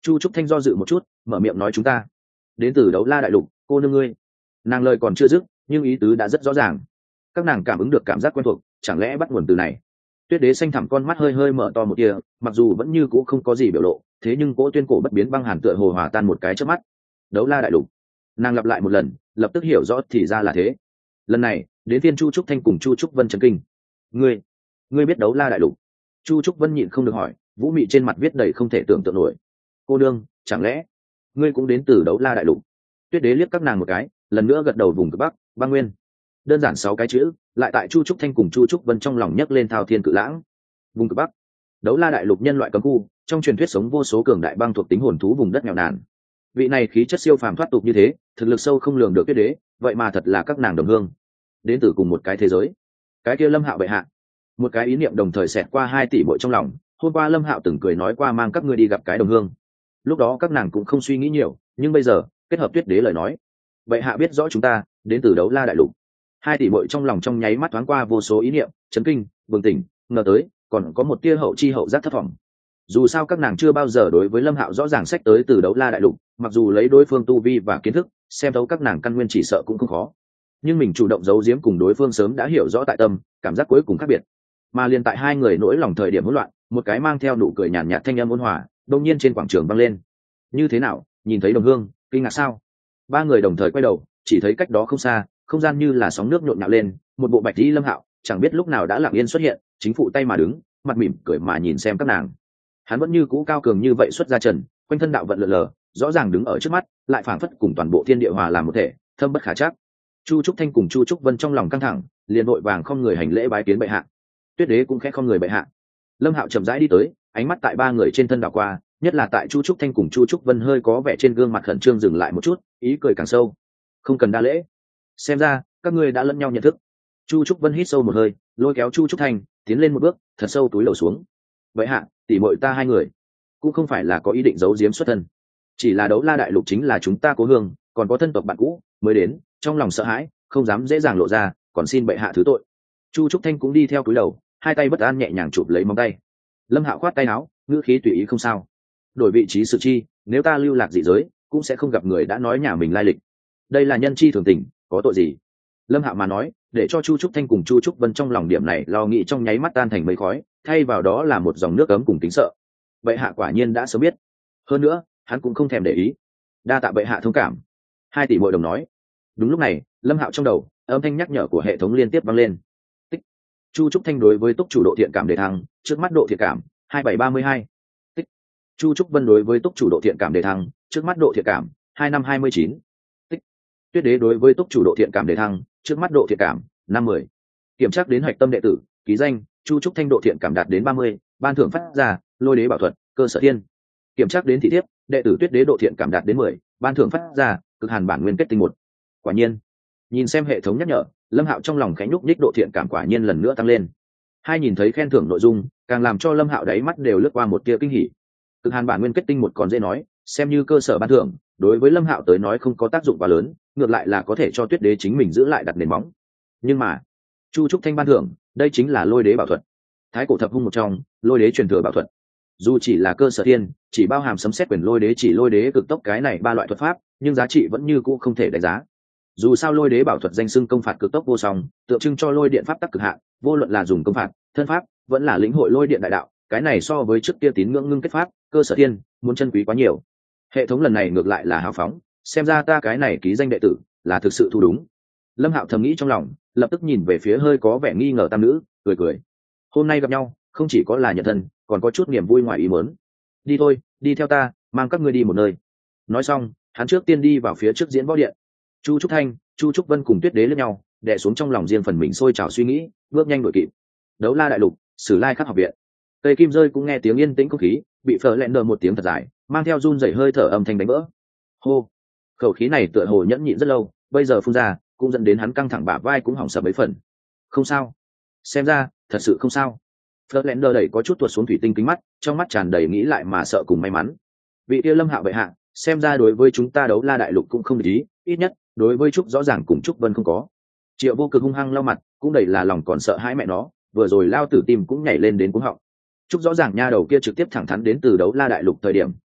Chu trúc thanh do dự một chút, mở miệng nói chúng ta đến từ đấu la đại lục, cô nương ngươi. Nàng lời còn chưa dứt, nhưng ý tứ đã rất rõ ràng. Các nàng cảm ứng được cảm giác quen thuộc, chẳng lẽ bắt nguồn từ này? Tuyết đế xanh thẳm con mắt hơi hơi mở to một tia, mặc dù vẫn như cũ không có gì biểu lộ, thế nhưng cỗ tuyên cổ bất biến băng hàn tựa hồ hòa tan một cái trước mắt. Đấu la đại lục. Nàng lặp lại một lần, lập tức hiểu rõ thì ra là thế. Lần này đến phiên Chu trúc thanh cùng Chu trúc vân chấn kinh. ngươi ngươi biết đấu la đại lục? Chu trúc vân nhịn không được hỏi, vũ mị trên mặt viết đầy không thể tưởng tượng nổi. Cô đương, chẳng lẽ ngươi cũng đến từ đấu la đại lục? Tuyết đế liếc các nàng một cái, lần nữa gật đầu vùng cực bắc, băng nguyên. Đơn giản sáu cái chữ, lại tại Chu trúc thanh cùng Chu trúc vân trong lòng nhấc lên thao thiên cự lãng. Vùng cực bắc, đấu la đại lục nhân loại cấm khu, trong truyền thuyết sống vô số cường đại băng thuộc tính hồn thú vùng đất nghèo nàn. Vị này khí chất siêu phàm thoát tục như thế, thực lực sâu không lường được Tuyết đế, vậy mà thật là các nàng đồng hương, đến từ cùng một cái thế giới. Cái kia Lâm Hạo bệ hạ. Một cái ý niệm đồng thời xẹt qua hai tỷ muội trong lòng. Hôm qua Lâm Hạo từng cười nói qua mang các ngươi đi gặp cái đồng hương, lúc đó các nàng cũng không suy nghĩ nhiều, nhưng bây giờ kết hợp Tuyết đế lời nói, bệ hạ biết rõ chúng ta đến từ đấu la đại lục. Hai tỷ muội trong lòng trong nháy mắt thoáng qua vô số ý niệm, chấn kinh, bừng tỉnh, ngờ tới, còn có một tia hậu chi hậu giác thất vọng. Dù sao các nàng chưa bao giờ đối với Lâm Hạo rõ ràng sách tới từ đấu la đại lục, mặc dù lấy đối phương tu vi và kiến thức xem thấu các nàng căn nguyên chỉ sợ cũng không khó, nhưng mình chủ động giấu giếm cùng đối phương sớm đã hiểu rõ tại tâm, cảm giác cuối cùng khác biệt. Mà liền tại hai người nỗi lòng thời điểm hỗn loạn, một cái mang theo nụ cười nhàn nhạt thanh âm ôn hòa đột nhiên trên quảng trường vang lên. Như thế nào, nhìn thấy đồng hương, kinh ngạc sao? Ba người đồng thời quay đầu, chỉ thấy cách đó không xa, không gian như là sóng nước nhộn nhạo lên, một bộ bạch y Lâm Hạo chẳng biết lúc nào đã lặng yên xuất hiện, chính phụ tay mà đứng, mặt mỉm cười mà nhìn xem các nàng. Hắn vẫn như cũ cao cường như vậy xuất ra trần, quanh thân đạo vận lượn lờ, rõ ràng đứng ở trước mắt, lại phảng phất cùng toàn bộ thiên địa hòa làm một thể, thâm bất khả trắc. Chu trúc thanh cùng Chu trúc vân trong lòng căng thẳng, liền vội vàng không người hành lễ bái kiến bệ hạ. Tuyết đế cũng khẽ không người bệ hạ. Lâm Hạo chậm rãi đi tới, ánh mắt tại ba người trên thân đảo qua, nhất là tại Chu trúc thanh cùng Chu trúc vân hơi có vẻ trên gương mặt khẩn trương dừng lại một chút, ý cười càng sâu. Không cần đa lễ, xem ra các ngươi đã lẫn nhau nhận thức. Chu trúc vân hít sâu một hơi, lôi kéo Chu trúc thanh tiến lên một bước, thật sâu túi lầu xuống. Bệ hạ, tỷ muội ta hai người cũng không phải là có ý định giấu giếm xuất thân, chỉ là đấu la đại lục chính là chúng ta cố hương, còn có thân tộc bạn cũ mới đến, trong lòng sợ hãi không dám dễ dàng lộ ra, còn xin bệ hạ thứ tội. Chu trúc thanh cũng đi theo cúi đầu, hai tay bất an nhẹ nhàng chụp lấy móng tay. Lâm Hạo khoát tay áo, ngữ khí tùy ý không sao. Đổi vị trí sự chi, nếu ta lưu lạc dị giới, cũng sẽ không gặp người đã nói nhà mình lai lịch. Đây là nhân chi thường tình, có tội gì? Lâm Hạo mà nói, để cho Chu trúc thanh cùng Chu trúc vân trong lòng điểm này lo nghĩ trong nháy mắt tan thành mây khói, thay vào đó là một dòng nước ấm cùng kính sợ. Bệ hạ quả nhiên đã sớm biết, hơn nữa hắn cũng không thèm để ý. Đa tạ bệ hạ thông cảm. Hai tỷ muội đồng nói. Đúng lúc này, Lâm Hạo trong đầu âm thanh nhắc nhở của hệ thống liên tiếp vang lên. Tích. Chu trúc thanh đối với túc chủ độ thiện cảm đề thăng, trước mắt độ thiện cảm hai bảy ba mươi hai. Tích. Chu trúc vân đối với túc chủ độ thiện cảm đề thăng, trước mắt độ thiện cảm hai năm hai mươi chín. Tích. Tuyết đế đối với túc chủ độ thiện cảm đề thăng, trước mắt độ thiện cảm năm mươi. Kiểm tra đến hoạch tâm đệ tử, ký danh Chu trúc thanh độ thiện cảm đạt đến ba mươi, ban thưởng phát ra lôi đế bảo thuật cơ sở thiên. Kiểm tra đến thị thiếp, đệ tử Tuyết đế độ thiện cảm đạt đến mười, ban thưởng phát ra cực hàn bản nguyên kết tinh một. Quả nhiên, nhìn xem hệ thống nhắc nhở, Lâm Hạo trong lòng khẽ nhúc nhích, độ thiện cảm quả nhiên lần nữa tăng lên. Hai nhìn thấy khen thưởng nội dung, càng làm cho Lâm Hạo đáy mắt đều lướt qua một tia kinh hỉ. Cực hàn bản nguyên kết tinh một còn dễ nói, xem như cơ sở ban thưởng, đối với Lâm Hạo tới nói không có tác dụng quá lớn, ngược lại là có thể cho Tuyết đế chính mình giữ lại đặt nền móng. Nhưng mà, Chu trúc thanh ban thưởng, đây chính là lôi đế bảo thuật, thái cổ thập hung một trong, lôi đế truyền thừa bảo thuật. Dù chỉ là cơ sở thiên, chỉ bao hàm sấm xét quyền lôi đế chỉ lôi đế cực tốc cái này ba loại thuật pháp, nhưng giá trị vẫn như cũ không thể đánh giá. Dù sao lôi đế bảo thuật danh xưng công phạt cực tốc vô song, tượng trưng cho lôi điện pháp tắc cực hạn, vô luận là dùng công phạt, thân pháp, vẫn là lĩnh hội lôi điện đại đạo, cái này so với trước kia tín ngưỡng ngưng kết pháp, cơ sở thiên, muốn chân quý quá nhiều. Hệ thống lần này ngược lại là hào phóng, xem ra ta cái này ký danh đệ tử là thực sự thu đúng. Lâm Hạo thầm nghĩ trong lòng, lập tức nhìn về phía hơi có vẻ nghi ngờ tam nữ, cười cười. Hôm nay gặp nhau, không chỉ có là nhận thân, còn có chút niềm vui ngoài ý muốn. Đi thôi, đi theo ta, mang các ngươi đi một nơi. Nói xong, hắn trước tiên đi vào phía trước diễn võ điện. Chu trúc thanh, Chu trúc vân cùng Tuyết đế lẫn nhau, đè xuống trong lòng riêng phần mình sôi trào suy nghĩ, bước nhanh đuổi kịp. Đấu la đại lục, Sử Lai Khắc học viện. Cây kim rơi cũng nghe tiếng yên tĩnh không khí, bị phở lẹn đờ một tiếng thật dài, mang theo run rẩy hơi thở âm thanh đánh vỡ. Hô, khẩu khí này tựa hồ nhẫn nhịn rất lâu, bây giờ phun ra, cũng dẫn đến hắn căng thẳng bả vai cũng hỏng sập mấy phần. Không sao, xem ra thật sự không sao. Phở lẹn đờ đẩy có chút tuột xuống thủy tinh kính mắt, trong mắt tràn đầy nghĩ lại mà sợ cùng may mắn. Vị kia Lâm Hạo bệ hạ, xem ra đối với chúng ta đấu la đại lục cũng không để ý, ít nhất đối với Trúc rõ ràng cùng Trúc Vân không có. Triệu Vô Cực hung hăng lau mặt, cũng đầy là lòng còn sợ hãi mẹ nó, vừa rồi lao tử tim cũng nhảy lên đến cuống họng. Trúc rõ ràng nha đầu kia trực tiếp thẳng thắn đến từ đấu la đại lục thời điểm,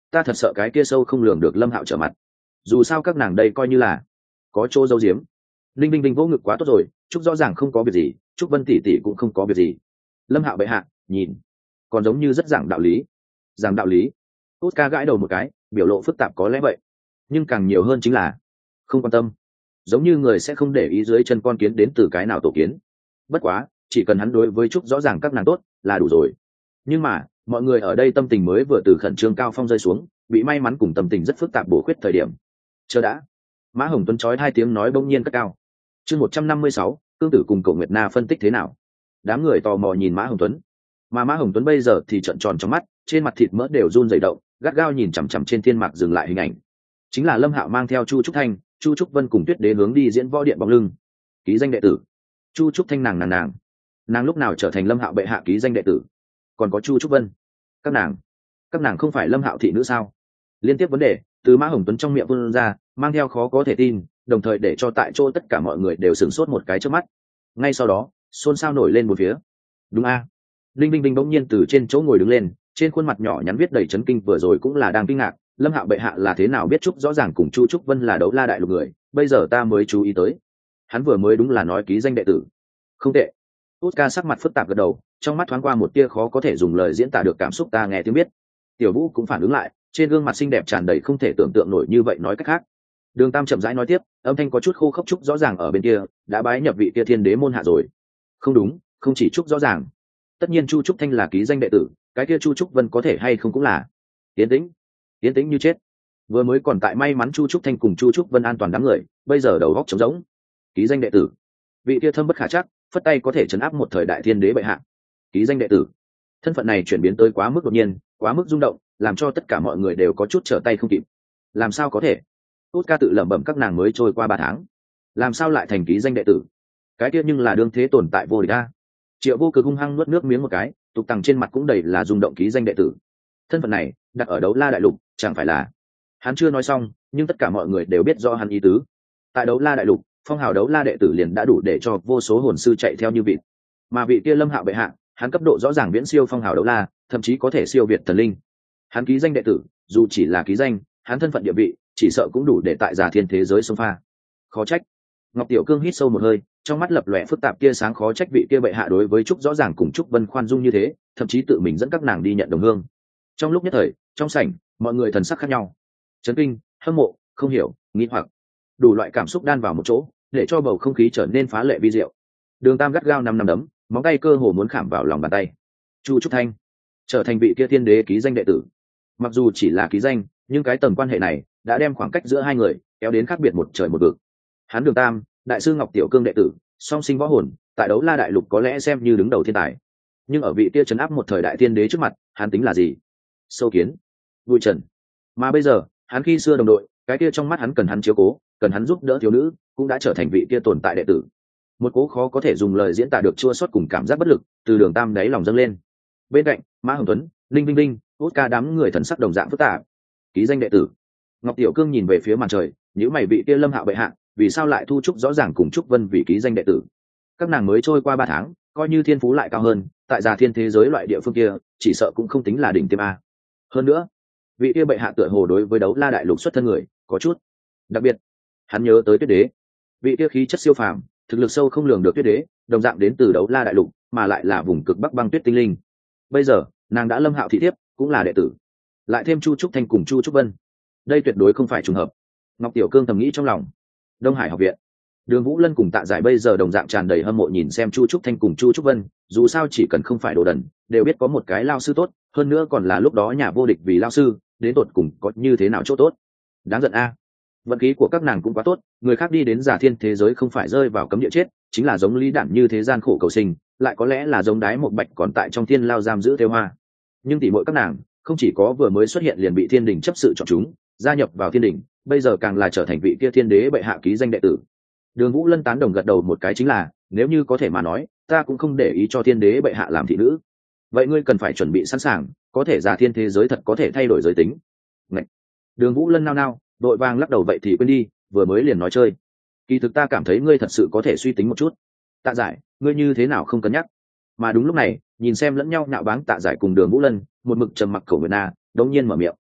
ta thật sợ cái kia sâu không lường được Lâm Hạo trở mặt. Dù sao các nàng đây coi như là có chỗ giấu giếm. Linh Vinh Vinh vỗ ngực quá tốt rồi, Trúc rõ ràng không có việc gì, Trúc Vân tỷ tỷ cũng không có việc gì. Lâm Hạo bệ hạ, nhìn, còn giống như rất giảng đạo lý. Giảng đạo lý? Oscar gãi đầu một cái, biểu lộ phức tạp có lẽ vậy, nhưng càng nhiều hơn chính là không quan tâm, giống như người sẽ không để ý dưới chân con kiến đến từ cái nào tổ kiến. Bất quá, chỉ cần hắn đối với Trúc rõ ràng các nàng tốt là đủ rồi. Nhưng mà mọi người ở đây tâm tình mới vừa từ khẩn trương cao phong rơi xuống, bị may mắn cùng tâm tình rất phức tạp bổ khuyết thời điểm. Chờ đã. Mã Hồng Tuấn chói hai tiếng nói bỗng nhiên cất cao. Chương một trăm năm mươi sáu, Cương Tử cùng Cổ Nguyệt Na phân tích thế nào? Đám người tò mò nhìn Mã Hồng Tuấn, mà Mã Hồng Tuấn bây giờ thì trợn tròn trong mắt, trên mặt thịt mỡ đều run rẩy động, gắt gao nhìn chằm chằm trên thiên mạc dừng lại hình ảnh. Chính là Lâm Hạo mang theo Chu Trúc Thanh, Chu Trúc Vân cùng Tuyết Đế hướng đi diễn võ điện bóng lưng. Ký danh đệ tử. Chu Trúc Thanh nàng nàng nàng, nàng lúc nào trở thành Lâm Hạo bệ hạ ký danh đệ tử? Còn có Chu Trúc Vân, các nàng, các nàng không phải Lâm Hạo thị nữ sao? Liên tiếp vấn đề từ Mã Hồng Tuấn trong miệng vươn ra, mang theo khó có thể tin, đồng thời để cho tại chỗ tất cả mọi người đều sửng sốt một cái trước mắt. Ngay sau đó, xôn xao nổi lên một phía. Đúng a? Linh Vinh Vinh bỗng nhiên từ trên chỗ ngồi đứng lên, trên khuôn mặt nhỏ nhắn viết đầy chấn kinh, vừa rồi cũng là đang kinh ngạc, Lâm Hạo bệ hạ là thế nào biết Trúc rõ ràng cùng Chu Trúc Vân là đấu la đại lục người, bây giờ ta mới chú ý tới. Hắn vừa mới đúng là nói ký danh đệ tử. Không tệ. Oscar sắc mặt phức tạp gật đầu, trong mắt thoáng qua một tia khó có thể dùng lời diễn tả được cảm xúc ta nghe tiếng biết. Tiểu Vũ cũng phản ứng lại, trên gương mặt xinh đẹp tràn đầy không thể tưởng tượng nổi như vậy nói cách khác. Đường Tam chậm rãi nói tiếp, âm thanh có chút khô khốc. Trúc rõ ràng ở bên kia đã bái nhập vị kia thiên đế môn hạ rồi. Không đúng, không chỉ Trúc rõ ràng. Tất nhiên Chu Trúc Thanh là ký danh đệ tử, cái kia Chu Trúc Vân có thể hay không cũng là. Tiến tĩnh, tiến tĩnh như chết. Vừa mới còn tại may mắn Chu Trúc Thanh cùng Chu Trúc Vân an toàn đám người, bây giờ đầu góc trống rỗng. Ký danh đệ tử, vị kia thâm bất khả chắc, phất tay có thể chấn áp một thời đại thiên đế bệ hạ. Ký danh đệ tử, thân phận này chuyển biến tới quá mức đột nhiên, quá mức rung động, làm cho tất cả mọi người đều có chút trở tay không kịp. Làm sao có thể? Tốt ca tự lẩm bẩm, các nàng mới trôi qua ba tháng, làm sao lại thành ký danh đệ tử? Cái kia nhưng là đương thế tồn tại vô địch a. Triệu Vô Cực hung hăng nuốt nước miếng một cái, tục tằng trên mặt cũng đầy là rung động. Ký danh đệ tử, thân phận này đặt ở đấu la đại lục chẳng phải là. Hắn chưa nói xong, nhưng tất cả mọi người đều biết rõ hắn ý tứ. Tại đấu la đại lục, phong hào đấu la đệ tử liền đã đủ để cho vô số hồn sư chạy theo như vịt, mà vị kia Lâm Hạo bệ hạ, hắn cấp độ rõ ràng viễn siêu phong hào đấu la, thậm chí có thể siêu việt thần linh. Hắn ký danh đệ tử, dù chỉ là ký danh, hắn thân phận địa vị chỉ sợ cũng đủ để tại giả thiên thế giới xông pha. Khó trách. Ngọc Tiểu Cương hít sâu một hơi, trong mắt lập lòe phức tạp tia sáng, khó trách vị kia bệ hạ đối với Trúc rõ ràng cùng Trúc Vân khoan dung như thế, thậm chí tự mình dẫn các nàng đi nhận đồng hương. Trong lúc nhất thời, trong sảnh, mọi người thần sắc khác nhau, chấn kinh, hâm mộ, không hiểu, nghi hoặc, đủ loại cảm xúc đan vào một chỗ, để cho bầu không khí trở nên phá lệ vi diệu. Đường Tam gắt gao năm năm đấm, móng tay cơ hồ muốn khảm vào lòng bàn tay. Chu Trúc Thanh trở thành vị kia thiên đế ký danh đệ tử, mặc dù chỉ là ký danh, nhưng cái tầm quan hệ này đã đem khoảng cách giữa hai người kéo đến khác biệt một trời một vực. Hắn Đường Tam, đại sư Ngọc Tiểu Cương đệ tử, song sinh võ hồn, tại đấu la đại lục có lẽ xem như đứng đầu thiên tài, nhưng ở vị kia trấn áp một thời đại thiên đế trước mặt, hắn tính là gì? Sâu kiến, bụi trần. Mà bây giờ, hắn khi xưa đồng đội, cái kia trong mắt hắn cần hắn chiếu cố, cần hắn giúp đỡ thiếu nữ, cũng đã trở thành vị kia tồn tại đệ tử. Một cố khó có thể dùng lời diễn tả được chua xót cùng cảm giác bất lực từ Đường Tam đáy lòng dâng lên. Bên cạnh, Mã Hồng Tuấn, Linh Vinh Vinh, Oscar đám người thần sắc đồng dạng phức tạp. Ký danh đệ tử. Ngọc Tiểu Cương nhìn về phía màn trời, nhíu mày, vị kia Lâm Hạo bệ hạ, vì sao lại thu Trúc rõ ràng cùng Trúc Vân vì ký danh đệ tử? Các nàng mới trôi qua ba tháng, coi như thiên phú lại cao hơn, tại già thiên thế giới loại địa phương kia, chỉ sợ cũng không tính là đỉnh tiêm a. Hơn nữa, vị kia bệ hạ tựa hồ đối với đấu la đại lục xuất thân người có chút đặc biệt. Hắn nhớ tới Tuyết Đế, vị kia khí chất siêu phàm, thực lực sâu không lường được Tuyết Đế, đồng dạng đến từ đấu la đại lục, mà lại là vùng cực bắc băng tuyết tinh linh. Bây giờ, nàng đã Lâm Hạo thị thiếp, cũng là đệ tử, lại thêm Chu Trúc Thanh cùng Chu Trúc Vân, đây tuyệt đối không phải trùng hợp. Ngọc Tiểu Cương thầm nghĩ trong lòng. Đông Hải học viện, Đường Vũ Lân cùng Tạ Giải bây giờ đồng dạng tràn đầy hâm mộ nhìn xem Chu Trúc Thanh cùng Chu Trúc Vân, dù sao chỉ cần không phải đồ đần, đều biết có một cái lao sư tốt, hơn nữa còn là lúc đó nhà vô địch vì lao sư, đến tột cùng có như thế nào chỗ tốt. Đáng giận a. Vận khí của các nàng cũng quá tốt, người khác đi đến giả thiên thế giới không phải rơi vào cấm địa chết, chính là giống Lý Đản như thế gian khổ cầu sinh, lại có lẽ là giống Đái Một Bạch còn tại trong thiên lao giam giữ theo hoa. Nhưng tỷ muội các nàng, không chỉ có vừa mới xuất hiện liền bị thiên đình chấp sự chọn chúng, gia nhập vào thiên đình, bây giờ càng là trở thành vị kia thiên đế bệ hạ ký danh đệ tử. Đường Vũ Lân tán đồng gật đầu một cái, chính là nếu như có thể mà nói, ta cũng không để ý cho thiên đế bệ hạ làm thị nữ. Vậy ngươi cần phải chuẩn bị sẵn sàng, có thể giả thiên thế giới thật có thể thay đổi giới tính. Ngậy. Đường Vũ Lân nao nao, đội vàng lắc đầu, vậy thì quên đi, vừa mới liền nói chơi. Kỳ thực ta cảm thấy ngươi thật sự có thể suy tính một chút. Tạ Giải, ngươi như thế nào không cân nhắc? Mà đúng lúc này, nhìn xem lẫn nhau nhạo báng Tạ Giải cùng Đường Vũ Lân, một mực trầm mặc Cổ Nguyệt Na đống nhiên mở miệng.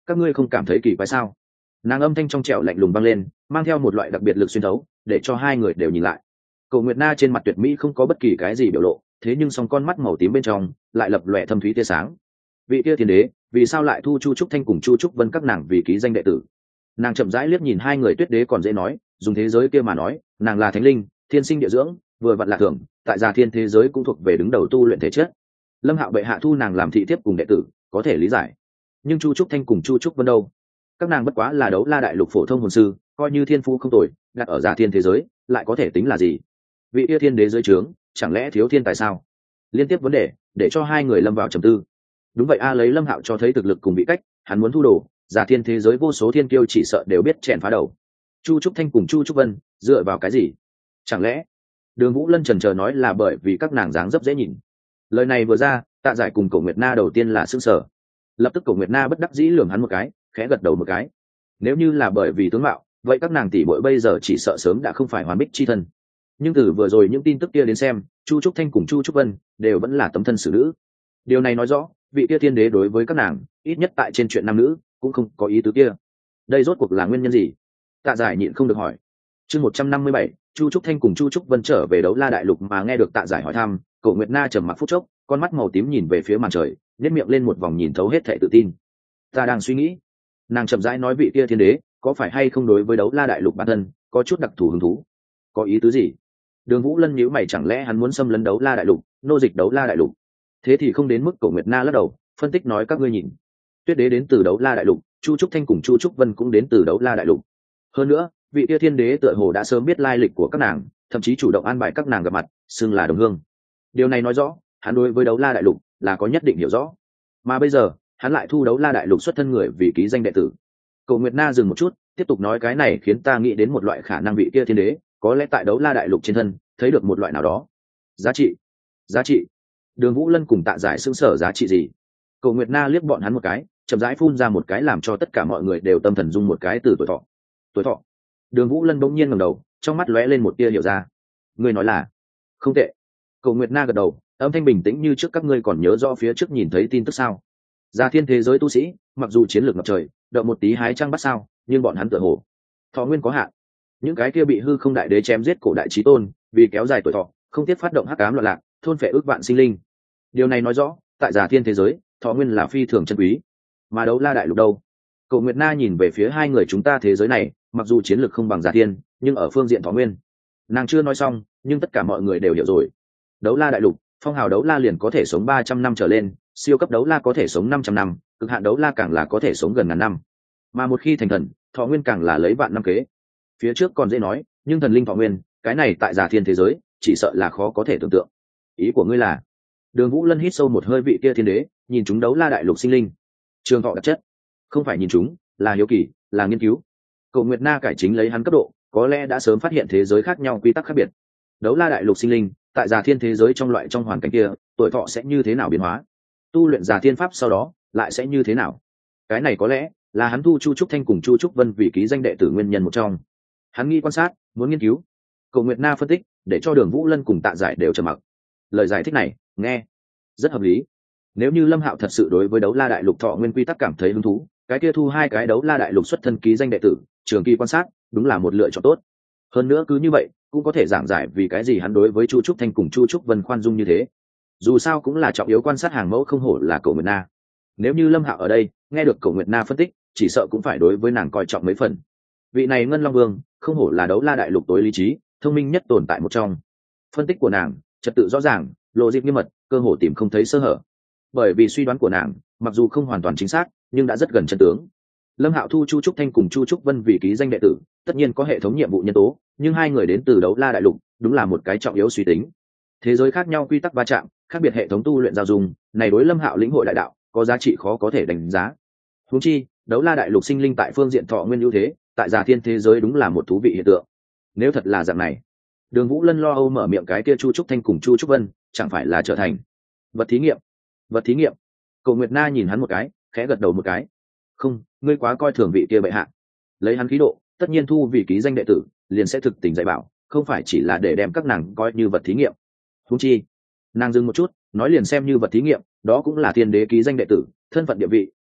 các ngươi không cảm thấy kỳ quái sao? Nàng âm thanh trong trẻo lạnh lùng vang lên, mang theo một loại đặc biệt lực xuyên thấu, để cho hai người đều nhìn lại. Cổ Nguyệt Na trên mặt tuyệt mỹ không có bất kỳ cái gì biểu lộ, thế nhưng song con mắt màu tím bên trong lại lập lòe thâm thúy tia sáng. Vị tia thiên đế, vì sao lại thu Chu Trúc Thanh cùng Chu Trúc Vân các nàng vì ký danh đệ tử? Nàng chậm rãi liếc nhìn hai người tuyết đế còn dễ nói, dùng thế giới kia mà nói, nàng là thánh linh, thiên sinh địa dưỡng, vừa vặn là thường, tại gia thiên thế giới cũng thuộc về đứng đầu tu luyện thể chất. Lâm Hạo bệ hạ thu nàng làm thị thiếp cùng đệ tử, có thể lý giải. Nhưng Chu Trúc Thanh cùng Chu Trúc Vân đâu? Các nàng bất quá là đấu la đại lục phổ thông hồn sư, coi như thiên phú không tồi, đặt ở gia thiên thế giới, lại có thể tính là gì? Vị tia thiên đế dưới trướng, chẳng lẽ thiếu thiên tài sao? Liên tiếp vấn đề, để cho hai người lâm vào trầm tư. Đúng vậy a, lấy Lâm Hạo cho thấy thực lực cùng vị cách, hắn muốn thu đồ, giả thiên thế giới vô số thiên kiêu chỉ sợ đều biết chèn phá đầu. Chu Trúc Thanh cùng Chu Trúc Vân dựa vào cái gì? Chẳng lẽ Đường Vũ Lân chần chờ nói là bởi vì các nàng dáng dấp dễ nhìn? Lời này vừa ra, Tạ Giải cùng Cổ Nguyệt Na đầu tiên là sững sờ, lập tức Cổ Nguyệt Na bất đắc dĩ lườm hắn một cái, khẽ gật đầu một cái. Nếu như là bởi vì tướng mạo, vậy các nàng tỷ muội bây giờ chỉ sợ sớm đã không phải hoàn bích chi thân. Nhưng từ vừa rồi những tin tức kia đến xem, Chu Trúc Thanh cùng Chu Trúc Vân đều vẫn là tấm thân xử nữ. Điều này nói rõ, vị kia thiên đế đối với các nàng, ít nhất tại trên chuyện nam nữ, cũng không có ý tứ kia. Đây rốt cuộc là nguyên nhân gì? Tạ Giải nhịn không được hỏi. Chương một trăm năm mươi bảy, Chu Trúc Thanh cùng Chu Trúc Vân trở về đấu la đại lục, mà nghe được Tạ Giải hỏi thăm, Cổ Nguyệt Na trầm mặc phút chốc, con mắt màu tím nhìn về phía màn trời, nhếch miệng lên một vòng nhìn thấu hết thảy tự tin. Ta đang suy nghĩ, nàng chậm rãi nói vị kia thiên đế, có phải hay không đối với đấu la đại lục bản thân có chút đặc thù hứng thú? Có ý tứ gì? Đường Vũ Lân nhíu mày, chẳng lẽ hắn muốn xâm lấn đấu la đại lục, nô dịch đấu la đại lục? Thế thì không đến mức. Cổ Nguyệt Na lắc đầu, phân tích nói các ngươi nhìn, Tuyết đế đến từ đấu la đại lục, Chu Trúc Thanh cùng Chu Trúc Vân cũng đến từ đấu la đại lục. Hơn nữa, vị tia thiên đế tựa hồ đã sớm biết lai lịch của các nàng, thậm chí chủ động an bài các nàng gặp mặt, xưng là đồng hương. Điều này nói rõ, hắn đối với đấu la đại lục là có nhất định hiểu rõ. Mà bây giờ, hắn lại thu đấu la đại lục xuất thân người vì ký danh đệ tử. Cổ Nguyệt Na dừng một chút, tiếp tục nói cái này khiến ta nghĩ đến một loại khả năng, vị tia thiên đế có lẽ tại đấu la đại lục trên thân thấy được một loại nào đó giá trị. Giá trị? Đường Vũ Lân cùng Tạ Giải sững sờ, giá trị gì? Cổ Nguyệt Na liếc bọn hắn một cái, chậm rãi phun ra một cái làm cho tất cả mọi người đều tâm thần rung một cái từ tuổi thọ. Tuổi thọ? Đường Vũ Lân bỗng nhiên ngẩng đầu, trong mắt lóe lên một tia hiểu ra. Ngươi nói là? Không tệ. Cổ Nguyệt Na gật đầu, âm thanh bình tĩnh như trước. Các ngươi còn nhớ rõ phía trước nhìn thấy tin tức sao? Gia thiên thế giới tu sĩ, mặc dù chiến lược ngập trời, động một tí hái trăng bắt sao, nhưng bọn hắn tựa hồ thọ nguyên có hạn. Những cái kia bị hư không đại đế chém giết cổ đại chí tôn, vì kéo dài tuổi thọ, không tiếc phát động hắc ám loạn lạc, thôn phệ ước vạn sinh linh. Điều này nói rõ, tại Gia thiên thế giới, thọ nguyên là phi thường chân quý. Mà đấu la đại lục đâu? Cổ Nguyệt Na nhìn về phía hai người, chúng ta thế giới này, mặc dù chiến lược không bằng Gia thiên, nhưng ở phương diện thọ nguyên, nàng chưa nói xong, nhưng tất cả mọi người đều hiểu rồi. Đấu la đại lục, phong hào đấu la liền có thể sống ba trăm năm trở lên, siêu cấp đấu la có thể sống năm trăm năm, cực hạn đấu la càng là có thể sống gần ngàn năm. Mà một khi thành thần, thọ nguyên càng là lấy vạn năm kế. Phía trước còn dễ nói, nhưng thần linh thọ nguyên, cái này tại Gia thiên thế giới, chỉ sợ là khó có thể tưởng tượng. Ý của ngươi là? Đường Vũ Lân hít sâu một hơi, vị kia thiên đế nhìn chúng đấu la đại lục sinh linh trường thọ đặc chất, không phải nhìn chúng, là hiếu kỳ, là nghiên cứu. Cổ Nguyệt Na cải chính lấy hắn cấp độ, có lẽ đã sớm phát hiện thế giới khác nhau, quy tắc khác biệt. Đấu la đại lục sinh linh tại Già thiên thế giới trong loại trong hoàn cảnh kia, tuổi thọ sẽ như thế nào biến hóa, tu luyện Già thiên pháp sau đó lại sẽ như thế nào. Cái này có lẽ là hắn thu Chu Trúc Thanh cùng Chu Trúc Vân vì ký danh đệ tử nguyên nhân một trong. Hắn nghi quan sát, muốn nghiên cứu. Cổ Nguyệt Na phân tích, để cho Đường Vũ Lân cùng Tạ Giải đều trầm mặc. Lời giải thích này nghe rất hợp lý. Nếu như Lâm Hạo thật sự đối với đấu la đại lục thọ nguyên quy tắc cảm thấy hứng thú, cái kia thu hai cái đấu la đại lục xuất thân ký danh đệ tử, trường kỳ quan sát, đúng là một lựa chọn tốt. Hơn nữa cứ như vậy, cũng có thể giảng giải vì cái gì hắn đối với Chu Trúc Thanh cùng Chu Trúc Vân khoan dung như thế. Dù sao cũng là trọng yếu quan sát hàng mẫu, không hổ là Cổ Nguyệt Na. Nếu như Lâm Hạo ở đây, nghe được Cổ Nguyệt Na phân tích, chỉ sợ cũng phải đối với nàng coi trọng mấy phần. Vị này Ngân Long Vương, không hổ là đấu la đại lục tối lý trí, thông minh nhất tồn tại một trong. Phân tích của nàng, trật tự rõ ràng, lộ dịp nghiêm mật, cơ hồ tìm không thấy sơ hở. Bởi vì suy đoán của nàng, mặc dù không hoàn toàn chính xác, nhưng đã rất gần chân tướng. Lâm Hạo thu Chu Trúc Thanh cùng Chu Trúc Vân vì ký danh đệ tử, tất nhiên có hệ thống nhiệm vụ nhân tố, nhưng hai người đến từ đấu la đại lục, đúng là một cái trọng yếu suy tính. Thế giới khác nhau, quy tắc va chạm, khác biệt hệ thống tu luyện giao dung, này đối Lâm Hạo lĩnh hội đại đạo, có giá trị khó có thể đánh giá. Huống chi, đấu la đại lục sinh linh tại phương diện thọ nguyên ưu thế, tại Già thiên thế giới đúng là một thú vị hiện tượng. Nếu thật là dạng này, Đường Vũ Lân lo âu mở miệng, cái kia Chu Trúc Thanh cùng Chu Trúc Vân, chẳng phải là trở thành vật thí nghiệm? Vật thí nghiệm? Cổ Nguyệt Na nhìn hắn một cái, khẽ gật đầu một cái. Không, ngươi quá coi thường vị kia bệ hạ. Lấy hắn khí độ, tất nhiên thu vì ký danh đệ tử, liền sẽ thực tình dạy bảo, không phải chỉ là để đem các nàng coi như vật thí nghiệm. Huống chi, nàng dừng một chút, nói liền xem như vật thí nghiệm, đó cũng là thiên đế ký danh đệ tử, thân phận địa vị,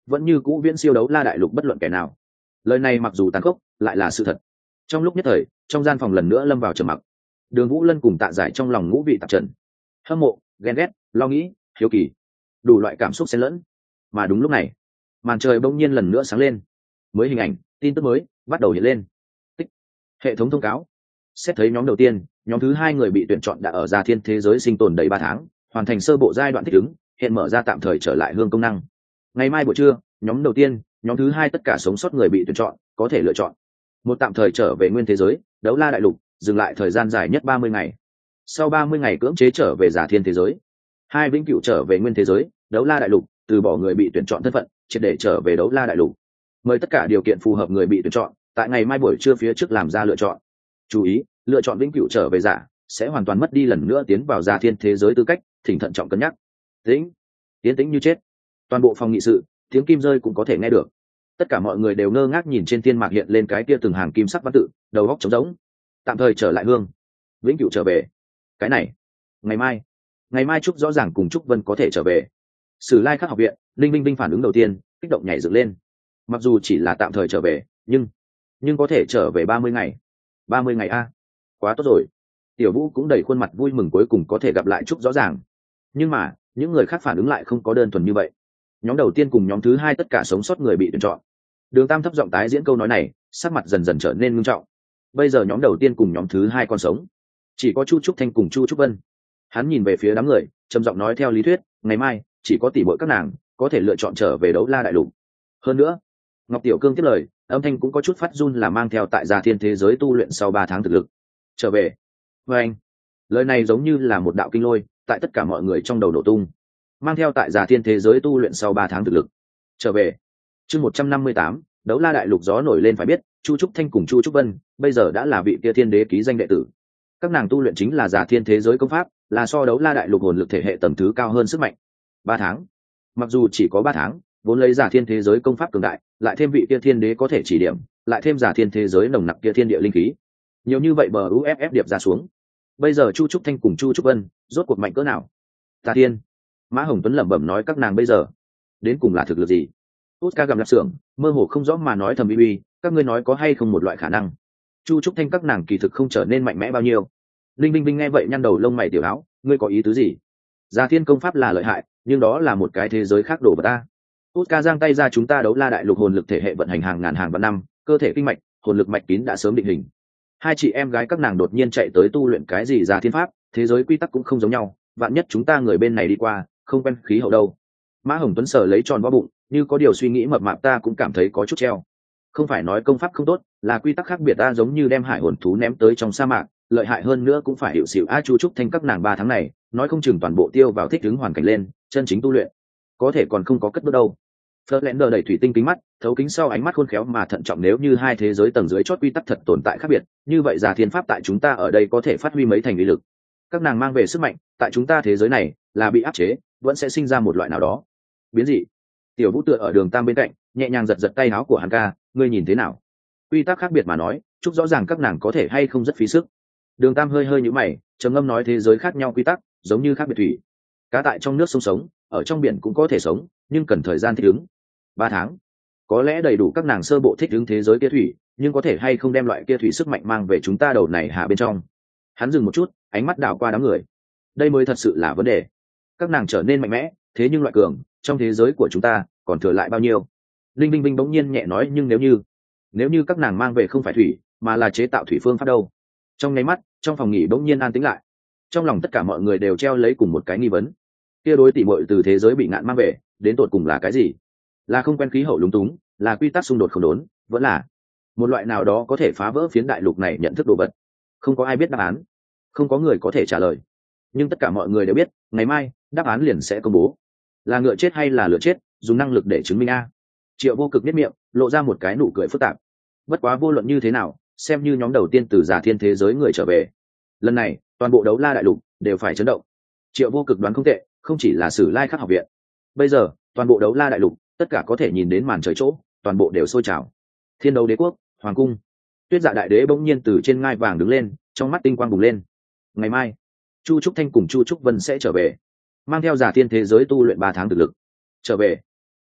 vẫn như cũ viễn siêu đấu la đại lục bất luận kẻ nào. Lời này mặc dù tàn khốc, lại là sự thật. Trong lúc nhất thời, trong gian phòng lần nữa lâm vào trầm mặc. Đường Vũ Lân cùng Tạ Giải trong lòng ngũ vị tạp trần, hâm mộ, ghen ghét, lo nghĩ, hiếu kỳ, đủ loại cảm xúc xen lẫn. Mà đúng lúc này, màn trời bỗng nhiên lần nữa sáng lên, mới hình ảnh, tin tức mới bắt đầu hiện lên. Tích. Hệ thống thông cáo. Xét thấy nhóm đầu tiên, nhóm thứ hai người bị tuyển chọn đã ở Gia Thiên thế giới sinh tồn đầy ba tháng, hoàn thành sơ bộ giai đoạn thích ứng, hiện mở ra tạm thời trở lại hương công năng. Ngày mai buổi trưa, nhóm đầu tiên, nhóm thứ hai tất cả sống sót người bị tuyển chọn có thể lựa chọn một tạm thời trở về nguyên thế giới đấu la đại lục, dừng lại thời gian dài nhất ba mươi ngày, sau ba mươi ngày cưỡng chế trở về Giả Thiên thế giới. Hai vĩnh cửu trở về nguyên thế giới đấu la đại lục, từ bỏ người bị tuyển chọn thân phận, triệt để trở về đấu la đại lục. Mời tất cả điều kiện phù hợp người bị tuyển chọn tại ngày mai buổi trưa phía trước làm ra lựa chọn. Chú ý, lựa chọn vĩnh cửu trở về giả sẽ hoàn toàn mất đi lần nữa tiến vào Giả Thiên thế giới tư cách, thỉnh thận trọng cân nhắc. Tĩnh, tiến tĩnh như chết. Toàn bộ phòng nghị sự, tiếng kim rơi cũng có thể nghe được. Tất cả mọi người đều ngơ ngác nhìn trên thiên mạc hiện lên cái kia từng hàng kim sắc văn tự, đầu góc trống rỗng. Tạm thời trở lại hương, vĩnh cửu trở về. Cái này, ngày mai, ngày mai Trúc rõ ràng cùng Trúc Vân có thể trở về. Sử Lai Khắc học viện, Linh Minh Vinh phản ứng đầu tiên, kích động nhảy dựng lên. Mặc dù chỉ là tạm thời trở về, nhưng nhưng có thể trở về ba mươi ngày. ba mươi ngày a, quá tốt rồi. Tiểu Vũ cũng đầy khuôn mặt vui mừng cuối cùng có thể gặp lại Trúc rõ ràng. Nhưng mà, những người khác phản ứng lại không có đơn thuần như vậy. Nhóm đầu tiên cùng nhóm thứ hai tất cả sống sót người bị tuyển chọn. Đường Tam thấp giọng tái diễn câu nói này, sắc mặt dần dần trở nên nghiêm trọng. Bây giờ nhóm đầu tiên cùng nhóm thứ hai còn sống, chỉ có Chu Trúc Thanh cùng Chu Trúc Vân. Hắn nhìn về phía đám người, trầm giọng nói, theo lý thuyết, ngày mai chỉ có tỷ muội các nàng có thể lựa chọn trở về đấu la đại lục. Hơn nữa, Ngọc Tiểu Cương tiếp lời, âm thanh cũng có chút phát run, là mang theo tại Gia Thiên thế giới tu luyện sau ba tháng thực lực trở về. Và anh, lời này giống như là một đạo kinh lôi tại tất cả mọi người trong đầu nổ tung. Mang theo tại Gia Thiên thế giới tu luyện sau ba tháng thực lực trở về. Chương một trăm năm mươi tám, đấu la đại lục gió nổi lên. Phải biết, Chu Trúc Thanh cùng Chu Trúc Vân bây giờ đã là vị kia thiên đế ký danh đệ tử. Các nàng tu luyện chính là Gia Thiên thế giới công pháp, là so đấu la đại lục hồn lực thể hệ tầng thứ cao hơn sức mạnh. Ba tháng, mặc dù chỉ có ba tháng, vốn lấy Gia Thiên thế giới công pháp cường đại, lại thêm vị kia thiên đế có thể chỉ điểm, lại thêm Gia Thiên thế giới nồng nặc kia thiên địa linh khí, nhiều như vậy bờ u ép ép điệp ra xuống. Bây giờ Chu Trúc Thanh cùng Chu Trúc Vân rốt cuộc mạnh cỡ nào? Tà Thiên, Mã Hồng Tuấn lẩm bẩm nói, các nàng bây giờ đến cùng là thực lực gì? Oscar gầm lạp xưởng, mơ hồ không rõ mà nói thầm, bi bi, các ngươi nói có hay không một loại khả năng, Chu Trúc Thanh các nàng kỳ thực không trở nên mạnh mẽ bao nhiêu. Linh Vinh Vinh nghe vậy nhăn đầu lông mày, tiểu áo, ngươi có ý tứ gì? Gia Thiên công pháp là lợi hại, nhưng đó là một cái thế giới khác đổ vào ta. Oscar giang tay ra, chúng ta đấu la đại lục hồn lực thể hệ vận hành hàng ngàn hàng vạn năm, cơ thể kinh mạch, hồn lực mạch kín đã sớm định hình. Hai chị em gái các nàng đột nhiên chạy tới tu luyện cái gì Gia Thiên pháp, thế giới quy tắc cũng không giống nhau, vạn nhất chúng ta người bên này đi qua, không quen khí hậu đâu. Mã Hồng Tuấn sờ lấy tròn vo bụng, như có điều suy nghĩ mập mạp, ta cũng cảm thấy có chút treo. Không phải nói công pháp không tốt, là quy tắc khác biệt, ta giống như đem hải hồn thú ném tới trong sa mạc, lợi hại hơn nữa cũng phải hiệu xịu. A Chu Trúc Thanh các nàng ba tháng này, nói không chừng toàn bộ tiêu vào thích ứng hoàn cảnh lên, chân chính tu luyện, có thể còn không có cất bước đâu. Flerlander đẩy thủy tinh kính mắt, thấu kính sau ánh mắt khôn khéo mà thận trọng, nếu như hai thế giới tầng dưới chót quy tắc thật tồn tại khác biệt, như vậy Gia Thiên pháp tại chúng ta ở đây có thể phát huy mấy thành uy lực. Các nàng mang về sức mạnh, tại chúng ta thế giới này là bị áp chế, vẫn sẽ sinh ra một loại nào đó biến dị. Tiểu Vũ tựa ở Đường Tam bên cạnh, nhẹ nhàng giật giật tay áo của hắn, ca, ngươi nhìn thế nào? Quy tắc khác biệt mà nói, chúc rõ ràng các nàng có thể hay không rất phí sức. Đường Tam hơi hơi nhíu mày, trầm ngâm nói, thế giới khác nhau quy tắc, giống như khác biệt thủy. Cá tại trong nước sông sống, ở trong biển cũng có thể sống, nhưng cần thời gian thích ứng. Ba tháng, có lẽ đầy đủ các nàng sơ bộ thích ứng thế giới kia thủy, nhưng có thể hay không đem loại kia thủy sức mạnh mang về chúng ta đầu này hạ bên trong. Hắn dừng một chút, ánh mắt đảo qua đám người. Đây mới thật sự là vấn đề. Các nàng trở nên mạnh mẽ, thế nhưng loại cường trong thế giới của chúng ta còn thừa lại bao nhiêu? Linh Vinh Vinh bỗng nhiên nhẹ nói, nhưng nếu như nếu như các nàng mang về không phải thủy, mà là chế tạo thủy phương pháp đâu? Trong nháy mắt, trong phòng nghỉ bỗng nhiên an tĩnh lại. Trong lòng tất cả mọi người đều treo lấy cùng một cái nghi vấn. Kia đối tỷ muội từ thế giới bị ngạn mang về, đến tột cùng là cái gì? Là không quen khí hậu lúng túng, là quy tắc xung đột không đốn, vẫn là một loại nào đó có thể phá vỡ phiến đại lục này nhận thức đồ vật? Không có ai biết đáp án, không có người có thể trả lời. Nhưng tất cả mọi người đều biết, ngày mai đáp án liền sẽ công bố. Là ngựa chết hay là lửa chết, dùng năng lực để chứng minh a. Triệu Vô Cực nhếch miệng, lộ ra một cái nụ cười phức tạp. Bất quá vô luận như thế nào, xem như nhóm đầu tiên từ Giả Thiên thế giới người trở về, lần này toàn bộ đấu la đại lục đều phải chấn động. Triệu Vô Cực đoán không tệ, không chỉ là Sử Lai Khắc học viện. Bây giờ toàn bộ đấu la đại lục, tất cả có thể nhìn đến màn trời chỗ, toàn bộ đều sôi trào. Thiên Đấu Đế quốc, hoàng cung. Tuyết Dạ đại đế bỗng nhiên từ trên ngai vàng đứng lên, trong mắt tinh quang bùng lên. Ngày mai, Chu Trúc Thanh cùng Chu Trúc Vân sẽ trở về, mang theo Giả Thiên thế giới tu luyện ba tháng thực lực trở về.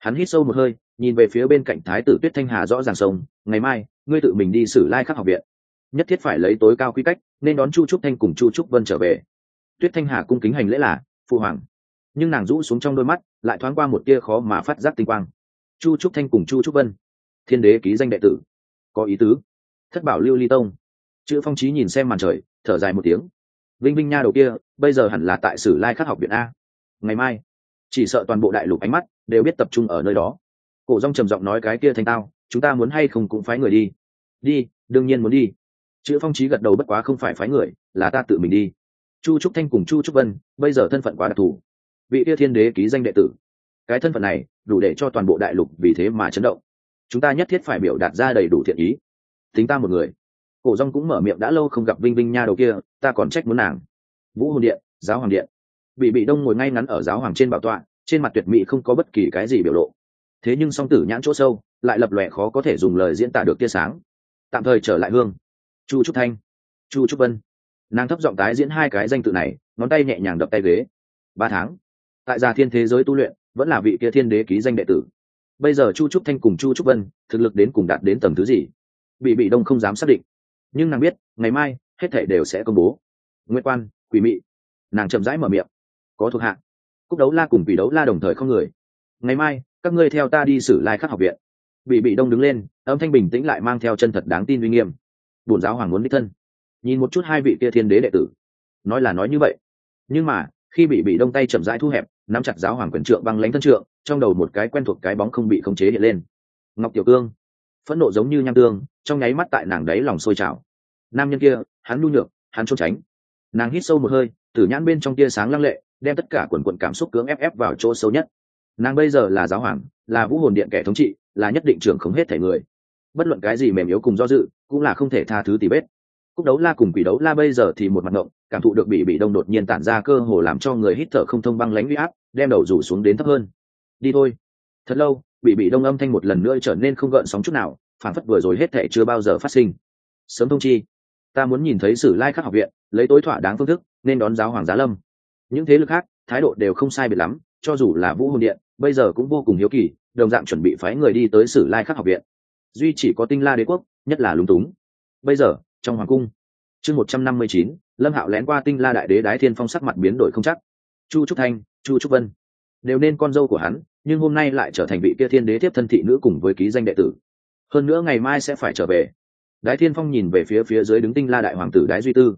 Hắn hít sâu một hơi, nhìn về phía bên cạnh thái tử Tuyết Thanh Hà rõ ràng sông, ngày mai ngươi tự mình đi Sử Lai Khắc học viện, nhất thiết phải lấy tối cao quy cách nên đón Chu Trúc Thanh cùng Chu Trúc Vân trở về. Tuyết Thanh Hà cung kính hành lễ là phụ hoàng, nhưng nàng rũ xuống trong đôi mắt lại thoáng qua một tia khó mà phát giác tinh quang. Chu Trúc Thanh cùng Chu Trúc Vân, thiên đế ký danh đệ tử, có ý tứ. Thất bảo lưu ly tông. Chữ Phong Chí nhìn xem màn trời, thở dài một tiếng. Vinh Vinh nha đầu kia bây giờ hẳn là tại Sử Lai Khắc học viện a. Ngày mai chỉ sợ toàn bộ đại lục ánh mắt đều biết tập trung ở nơi đó. Cổ Dung trầm giọng nói, cái kia Thanh Tao, chúng ta muốn hay không cũng phái người đi. Đi, đương nhiên muốn đi. Chữ Phong Chí gật đầu, bất quá không phải phái người, là ta tự mình đi. Chu Trúc Thanh cùng Chu Trúc Vân bây giờ thân phận quá đặc thù, vị kia thiên đế ký danh đệ tử, cái thân phận này đủ để cho toàn bộ đại lục vì thế mà chấn động. Chúng ta nhất thiết phải biểu đạt ra đầy đủ thiện ý. Tính ta một người. Cổ Dung cũng mở miệng, đã lâu không gặp Vinh Vinh nha đầu kia, ta còn trách muốn nàng. Vũ Hồn Điện, Giáo Hoàng Điện. Bị Bị Đông ngồi ngay ngắn ở giáo hoàng trên bảo tọa, trên mặt tuyệt mỹ không có bất kỳ cái gì biểu lộ. Thế nhưng song tử nhãn chỗ sâu lại lập lòe khó có thể dùng lời diễn tả được tia sáng. Tạm thời trở lại hương. Chu Trúc Thanh, Chu Trúc Vân. Nàng thấp giọng tái diễn hai cái danh tự này, ngón tay nhẹ nhàng đập tay ghế. Ba tháng tại Già Thiên thế giới tu luyện, vẫn là vị kia thiên đế ký danh đệ tử. Bây giờ Chu Trúc Thanh cùng Chu Trúc Vân thực lực đến cùng đạt đến tầng thứ gì, Bị Bị Đông không dám xác định, nhưng nàng biết ngày mai hết thảy đều sẽ công bố. Nguyệt Quan, Quỷ Mị. Nàng chậm rãi mở miệng. Có thuộc hạ. Cúc Đấu La cùng Quỷ Đấu La đồng thời không người. Ngày mai các ngươi theo ta đi Sử Lai Khắc học viện. Bị Bị Đông đứng lên, âm thanh bình tĩnh lại mang theo chân thật đáng tin uy nghiêm. Bổn giáo hoàng muốn đích thân nhìn một chút hai vị kia thiên đế đệ tử. Nói là nói như vậy, nhưng mà khi Bị Bị Đông tay chậm rãi thu hẹp, nắm chặt giáo hoàng quyền trượng băng lãnh thân trượng, trong đầu một cái quen thuộc cái bóng không bị khống chế hiện lên. Ngọc Tiểu Cương. Phẫn nộ giống như nham tương, trong nháy mắt tại nàng đáy lòng sôi trào. Nam nhân kia, hắn nhu nhược, hắn trốn tránh. Nàng hít sâu một hơi, tử nhãn bên trong tia sáng lăng lệ, đem tất cả quần quần cảm xúc cưỡng ép ép vào chỗ sâu nhất. Nàng bây giờ là giáo hoàng, là Vũ Hồn Điện kẻ thống trị, là nhất định trưởng không hết thể người. Bất luận cái gì mềm yếu cùng do dự, cũng là không thể tha thứ tì vết. Cúc Đấu La cùng Quỷ Đấu La bây giờ thì một mặt ngộng, cảm thụ được Bị Bị Đông đột nhiên tản ra cơ hồ làm cho người hít thở không thông băng lãnh uy áp, đem đầu rủ xuống đến thấp hơn. Đi thôi. Thật lâu, Bị Bị Đông âm thanh một lần nữa trở nên không gợn sóng chút nào, phản phất vừa rồi hết thảy chưa bao giờ phát sinh. Sớm thông chi, ta muốn nhìn thấy Sử Lai Khắc học viện lấy tối thỏa đáng phương thức nên đón giáo hoàng giá lâm. Những thế lực khác thái độ đều không sai biệt lắm, cho dù là Vũ Hồn Điện bây giờ cũng vô cùng hiếu kỳ, đồng dạng chuẩn bị phái người đi tới Sử Lai Khắc học viện. Duy chỉ có Tinh La Đế quốc nhất là lúng túng. Bây giờ trong hoàng cung, chương một trăm năm mươi chín, Lâm Hạo lén qua Tinh La đại đế Đái Thiên Phong sắc mặt biến đổi không chắc. Chu Trúc Thanh, Chu Trúc Vân đều nên con dâu của hắn, nhưng hôm nay lại trở thành vị kia thiên đế tiếp thân thị nữ cùng với ký danh đệ tử. Hơn nữa ngày mai sẽ phải trở về. Đái Thiên Phong nhìn về phía phía dưới đứng Tinh La đại hoàng tử Đái Duy Tư.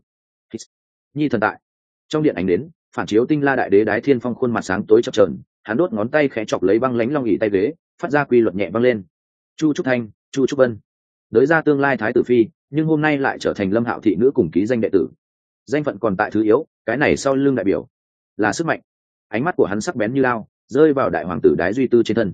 Nhi thần tại. Trong điện ánh đến phản chiếu Tinh La đại đế Đái Thiên Phong khuôn mặt sáng tối chập chờn, hắn đốt ngón tay khẽ chọc lấy băng lãnh long ỉ tay ghế, phát ra quy luật nhẹ vang lên. Chu Trúc Thanh, Chu Trúc Vân, đới ra tương lai thái tử phi, nhưng hôm nay lại trở thành Lâm Hạo thị nữ cùng ký danh đệ tử. Danh phận còn tại thứ yếu, cái này sau lưng đại biểu là sức mạnh. Ánh mắt của hắn sắc bén như lao, rơi vào đại hoàng tử Đái Duy Tư trên thân.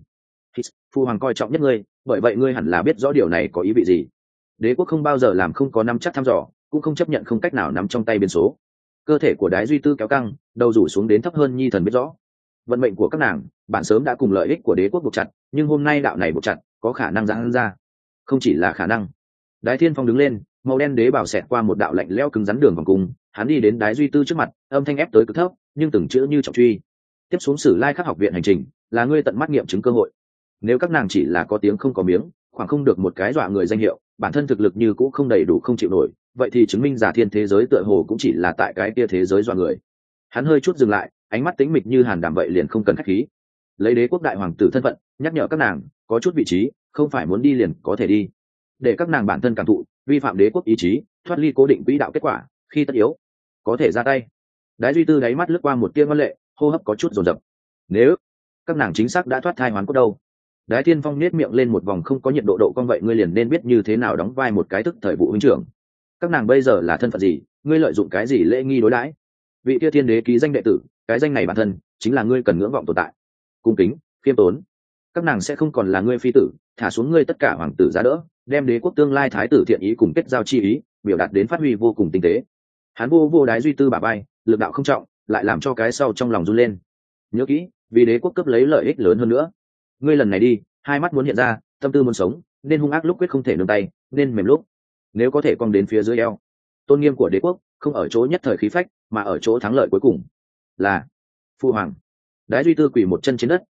Phu hoàng coi trọng nhất ngươi, bởi vậy ngươi hẳn là biết rõ điều này có ý vị gì. Đế quốc không bao giờ làm không có nắm chắc thăm dò, cũng không chấp nhận không cách nào nắm trong tay biến số. Cơ thể của Đái Duy Tư kéo căng, đầu rủ xuống đến thấp hơn, nhi thần biết rõ vận mệnh của các nàng, bạn sớm đã cùng lợi ích của đế quốc buộc chặt, nhưng hôm nay đạo này buộc chặt có khả năng giãn ra. Không chỉ là khả năng. Đái Thiên Phong đứng lên, màu đen đế bào xẹt qua một đạo lạnh lẽo cứng rắn đường vòng cung, hắn đi đến Đái Duy Tư trước mặt, âm thanh ép tới cực thấp, nhưng từng chữ như trọng truy. Tiếp xuống Sử Lai Khắc học viện hành trình, là ngươi tận mắt nghiệm chứng cơ hội. Nếu các nàng chỉ là có tiếng không có miếng, khoảng không được một cái dọa người danh hiệu, bản thân thực lực như cũ không đầy đủ không chịu nổi, vậy thì chứng minh Giả Thiên thế giới tựa hồ cũng chỉ là tại cái kia thế giới dọa người. Hắn hơi chút dừng lại, ánh mắt tĩnh mịch như hàn đàm vậy, liền không cần khách khí. Lấy đế quốc đại hoàng tử thân phận, nhắc nhở các nàng, có chút vị trí, không phải muốn đi liền có thể đi. Để các nàng bản thân cảm thụ, vi phạm đế quốc ý chí, thoát ly cố định quỹ đạo kết quả, khi tất yếu, có thể ra tay. Đái Duy Tư đáy mắt lướt qua một tia ngoan lệ, hô hấp có chút dồn dập. Nếu các nàng chính xác đã thoát thai hoán cốt đâu? Đái Thiên Phong nết miệng lên một vòng không có nhiệt độ độ cong, vậy ngươi liền nên biết như thế nào đóng vai một cái thức thời vụ huynh trưởng. Các nàng bây giờ là thân phận gì, ngươi lợi dụng cái gì lễ nghi đối đãi? Vị kia thiên đế ký danh đệ tử, cái danh này bản thân chính là ngươi cần ngưỡng vọng tồn tại. Cung kính, khiêm tốn. Các nàng sẽ không còn là ngươi phi tử, thả xuống ngươi tất cả hoàng tử giá đỡ, đem đế quốc tương lai thái tử thiện ý cùng kết giao chi ý, biểu đạt đến phát huy vô cùng tinh tế. Hắn vô vô Đái Duy Tư bả vai, lực đạo không trọng, lại làm cho cái sau trong lòng run lên. Nhớ kỹ, vì đế quốc cấp lấy lợi ích lớn hơn nữa. Ngươi lần này đi, hai mắt muốn hiện ra, tâm tư muốn sống, nên hung ác lúc quyết không thể nương tay, nên mềm lúc nếu có thể cong đến phía dưới eo. Tôn nghiêm của đế quốc không ở chỗ nhất thời khí phách, mà ở chỗ thắng lợi cuối cùng. Là phu hoàng. Đái Duy Tư quỳ một chân trên đất,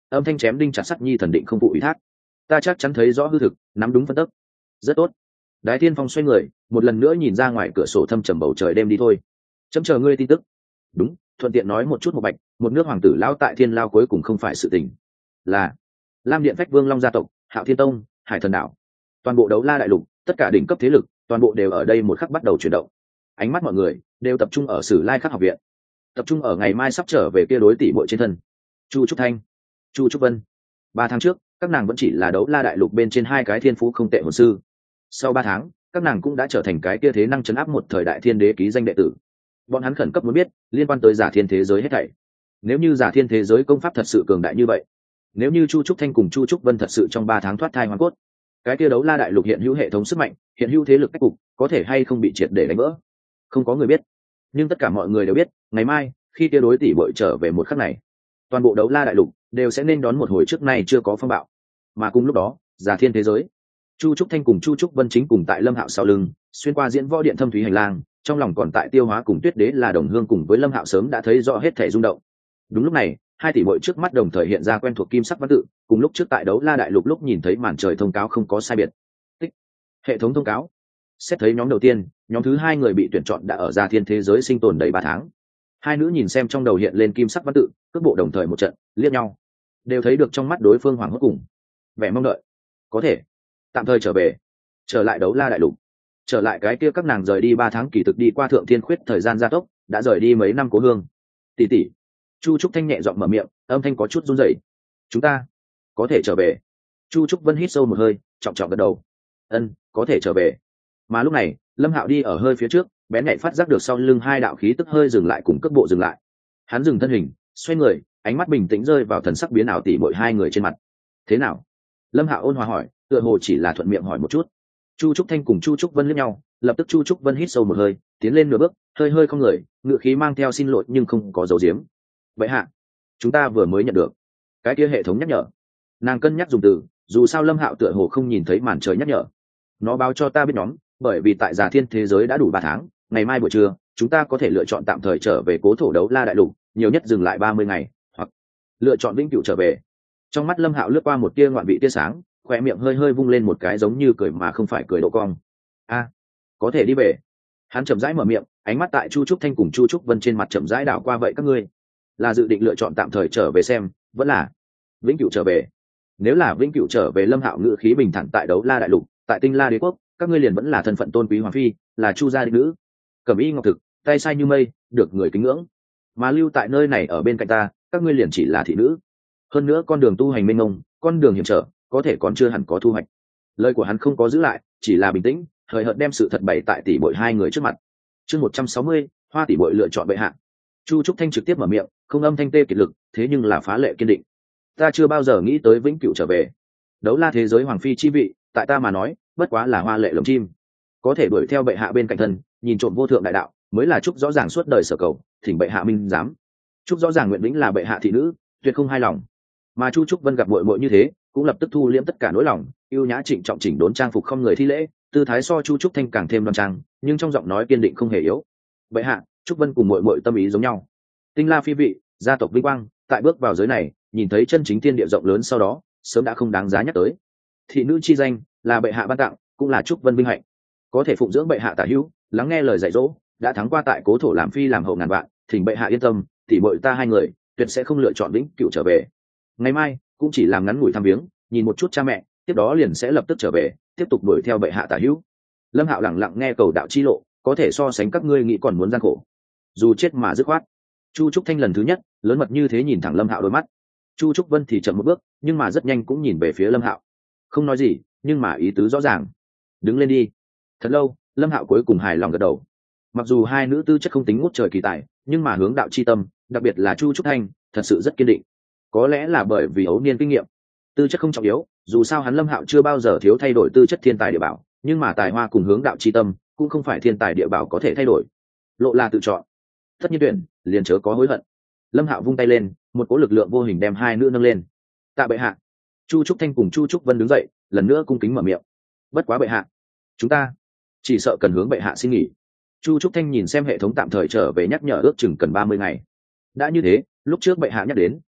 âm thanh chém đinh chặt sắt nhi thần định không phụ ủy thác. Ta chắc chắn thấy rõ hư thực, nắm đúng phân tức. Rất tốt. Đái Thiên Phong xoay người, một lần nữa nhìn ra ngoài cửa sổ thâm trầm bầu trời đêm đi thôi. Chấm chờ ngươi tin tức. Đúng, thuận tiện nói một chút một bạch, một nước hoàng tử lão tại Thiên Lao cuối cùng không phải sự tình. Là Lam Điện Phách Vương Long gia tộc, Hạo Thiên Tông, Hải Thần Đảo. Toàn bộ Đấu La đại lục, tất cả đỉnh cấp thế lực, toàn bộ đều ở đây một khắc bắt đầu chuyển động. Ánh mắt mọi người đều tập trung ở Sử Lai Khắc học viện, tập trung ở ngày mai sắp trở về kia đối tỷ muội trên thân. Chu Trúc Thanh, Chu Trúc Vân. Ba tháng trước, các nàng vẫn chỉ là Đấu La đại lục bên trên hai cái thiên phú không tệ hồn sư. Sau ba tháng, các nàng cũng đã trở thành cái kia thế năng chấn áp một thời đại thiên đế ký danh đệ tử. Bọn hắn khẩn cấp muốn biết liên quan tới giả thiên thế giới hết thảy. Nếu như giả thiên thế giới công pháp thật sự cường đại như vậy, nếu như Chu Trúc Thanh cùng Chu Trúc Vân thật sự trong ba tháng thoát thai hoàn cốt, cái kia Đấu La đại lục hiện hữu hệ thống sức mạnh, hiện hữu thế lực cách cục, có thể hay không bị triệt để đánh vỡ? Không có người biết, nhưng tất cả mọi người đều biết, ngày mai khi kia đối tỷ muội trở về một khắc này, toàn bộ Đấu La đại lục đều sẽ nên đón một hồi trước nay chưa có phong bạo. Mà cùng lúc đó, giả thiên thế giới, Chu Trúc Thanh cùng Chu Trúc Vân chính cùng tại Lâm Hạo sau lưng, xuyên qua diễn võ điện thâm thúy hành lang, trong lòng còn tại tiêu hóa cùng Tuyết Đế là đồng hương cùng với Lâm Hạo sớm đã thấy rõ hết thể rung động. Đúng lúc này, hai tỷ muội trước mắt đồng thời hiện ra quen thuộc kim sắc văn tự, cùng lúc trước tại Đấu La đại lục lúc nhìn thấy màn trời thông cáo không có sai biệt. Tích. Hệ thống thông cáo. Xét thấy nhóm đầu tiên, nhóm thứ hai người bị tuyển chọn đã ở Giả thiên thế giới sinh tồn đầy ba tháng. Hai nữ nhìn xem trong đầu hiện lên kim sắc văn tự, cước bộ đồng thời một trận, liếc nhau, đều thấy được trong mắt đối phương hoảng hốt cùng vẻ mong đợi. Có thể tạm thời trở về, trở lại Đấu La đại lục, trở lại cái kia các nàng rời đi ba tháng kỳ thực đi qua thượng thiên khuyết thời gian gia tốc, đã rời đi mấy năm cố hương. Tỷ tỷ. Chu Trúc Thanh nhẹ giọng mở miệng, âm thanh có chút run rẩy. Chúng ta có thể trở về. Chu Trúc Vân hít sâu một hơi, trọng trọng gật đầu. Ân, có thể trở về. Mà lúc này, Lâm Hạo đi ở hơi phía trước, bén nhạy phát giác được sau lưng hai đạo khí tức hơi dừng lại cùng cước bộ dừng lại. Hắn dừng thân hình, xoay người, ánh mắt bình tĩnh rơi vào thần sắc biến ảo tỉ mỗi hai người trên mặt. Thế nào? Lâm Hạo ôn hòa hỏi, tựa hồ chỉ là thuận miệng hỏi một chút. Chu Trúc Thanh cùng Chu Trúc Vân liếc nhau, lập tức Chu Trúc Vân hít sâu một hơi, tiến lên nửa bước, hơi hơi không người, ngựa khí mang theo xin lỗi nhưng không có dấu diếm. Vậy hạ, chúng ta vừa mới nhận được cái kia hệ thống nhắc nhở. Nàng cân nhắc dùng từ, dù sao Lâm Hạo tựa hồ không nhìn thấy màn trời nhắc nhở. Nó báo cho ta biết nhóm, bởi vì tại Giả thiên thế giới đã đủ ba tháng, ngày mai buổi trưa, chúng ta có thể lựa chọn tạm thời trở về cố thổ Đấu La đại lục, nhiều nhất dừng lại ba mươi ngày, hoặc lựa chọn vĩnh cửu trở về. Trong mắt Lâm Hạo lướt qua một tia ngoạn vị tia sáng, khoe miệng hơi hơi vung lên một cái giống như cười mà không phải cười độ cong. A, có thể đi về. Hắn chậm rãi mở miệng, ánh mắt tại Chu Trúc Thanh cùng Chu Trúc Vân trên mặt chậm rãi đảo qua, vậy các ngươi là dự định lựa chọn tạm thời trở về xem, vẫn là vĩnh cửu trở về? Nếu là vĩnh cửu trở về, Lâm Hạo ngữ khí bình thản, tại Đấu La đại lục, tại Tinh La đế quốc, các ngươi liền vẫn là thân phận tôn quý hoàng phi, là Chu gia đích nữ, cẩm y ngọc thực, tay sai như mây, được người kính ngưỡng. Mà lưu tại nơi này ở bên cạnh ta, các ngươi liền chỉ là thị nữ. Hơn nữa con đường tu hành mênh mông, con đường hiểm trở, có thể còn chưa hẳn có thu hoạch. Lời của hắn không có giữ lại, chỉ là bình tĩnh, hời hợt đem sự thật bày tại tỷ muội hai người trước mặt. Chương một trăm sáu mươi, Hoa tỷ muội lựa chọn bệ hạ. Chu Trúc Thanh trực tiếp mở miệng, không âm thanh tê kiệt lực, thế nhưng là phá lệ kiên định. Ta chưa bao giờ nghĩ tới vĩnh cửu trở về. Đấu La thế giới hoàng phi chi vị, tại ta mà nói, bất quá là hoa lệ lồng chim. Có thể đuổi theo bệ hạ bên cạnh thân, nhìn trộm vô thượng đại đạo, mới là chúc rõ ràng suốt đời sở cầu, thỉnh bệ hạ minh giám. Chúc rõ ràng nguyện vĩnh là bệ hạ thị nữ, tuyệt không hai lòng. Mà Chu Trúc Vân gặp muội muội như thế, cũng lập tức thu liễm tất cả nỗi lòng, yêu nhã trịnh trọng chỉnh đốn trang phục không người thi lễ, tư thái so Chu Trúc Thanh càng thêm đoan trang, nhưng trong giọng nói kiên định không hề yếu. Bệ hạ, Trúc Vân cùng muội muội tâm ý giống nhau. Tinh La phi vị, gia tộc vinh quang, tại bước vào giới này, nhìn thấy chân chính thiên địa rộng lớn sau đó, sớm đã không đáng giá nhắc tới. Thị nữ chi danh là bệ hạ ban tặng, cũng là Trúc Vân vinh hạnh. Có thể phụng dưỡng bệ hạ tả hữu, lắng nghe lời dạy dỗ, đã thắng qua tại cố thổ làm phi làm hậu ngàn vạn, thỉnh bệ hạ yên tâm, tỷ muội ta hai người tuyệt sẽ không lựa chọn vĩnh cửu trở về. Ngày mai cũng chỉ làm ngắn ngủi thăm viếng, nhìn một chút cha mẹ, tiếp đó liền sẽ lập tức trở về, tiếp tục đuổi theo bệ hạ tả hữu. Lâm Hạo lặng lặng nghe cầu đạo chi lộ, có thể so sánh các ngươi nghĩ còn muốn gian khổ, dù chết mà dứt khoát. Chu Trúc Thanh lần thứ nhất lớn mật như thế nhìn thẳng Lâm Hạo đôi mắt. Chu Trúc Vân thì chậm một bước, nhưng mà rất nhanh cũng nhìn về phía Lâm Hạo, không nói gì, nhưng mà ý tứ rõ ràng. Đứng lên đi. Thật lâu, Lâm Hạo cuối cùng hài lòng gật đầu. Mặc dù hai nữ tư chất không tính ngút trời kỳ tài, nhưng mà hướng đạo chi tâm, đặc biệt là Chu Trúc Thanh, thật sự rất kiên định. Có lẽ là bởi vì ấu niên kinh nghiệm, tư chất không trọng yếu, dù sao hắn Lâm Hạo chưa bao giờ thiếu thay đổi tư chất thiên tài địa bảo, nhưng mà tài hoa cùng hướng đạo chi tâm cũng không phải thiên tài địa bảo có thể thay đổi. Lộ là tự chọn, tất nhiên tuyển, liền chớ có hối hận. Lâm Hạo vung tay lên, một cỗ lực lượng vô hình đem hai nữ nâng lên. Tạ bệ hạ. Chu Trúc Thanh cùng Chu Trúc Vân đứng dậy, lần nữa cung kính mở miệng. Bất quá bệ hạ, chúng ta chỉ sợ cần hướng bệ hạ xin nghỉ. Chu Trúc Thanh nhìn xem hệ thống tạm thời trở về nhắc nhở ước chừng cần ba mươi ngày. Đã như thế, lúc trước bệ hạ nhắc đến,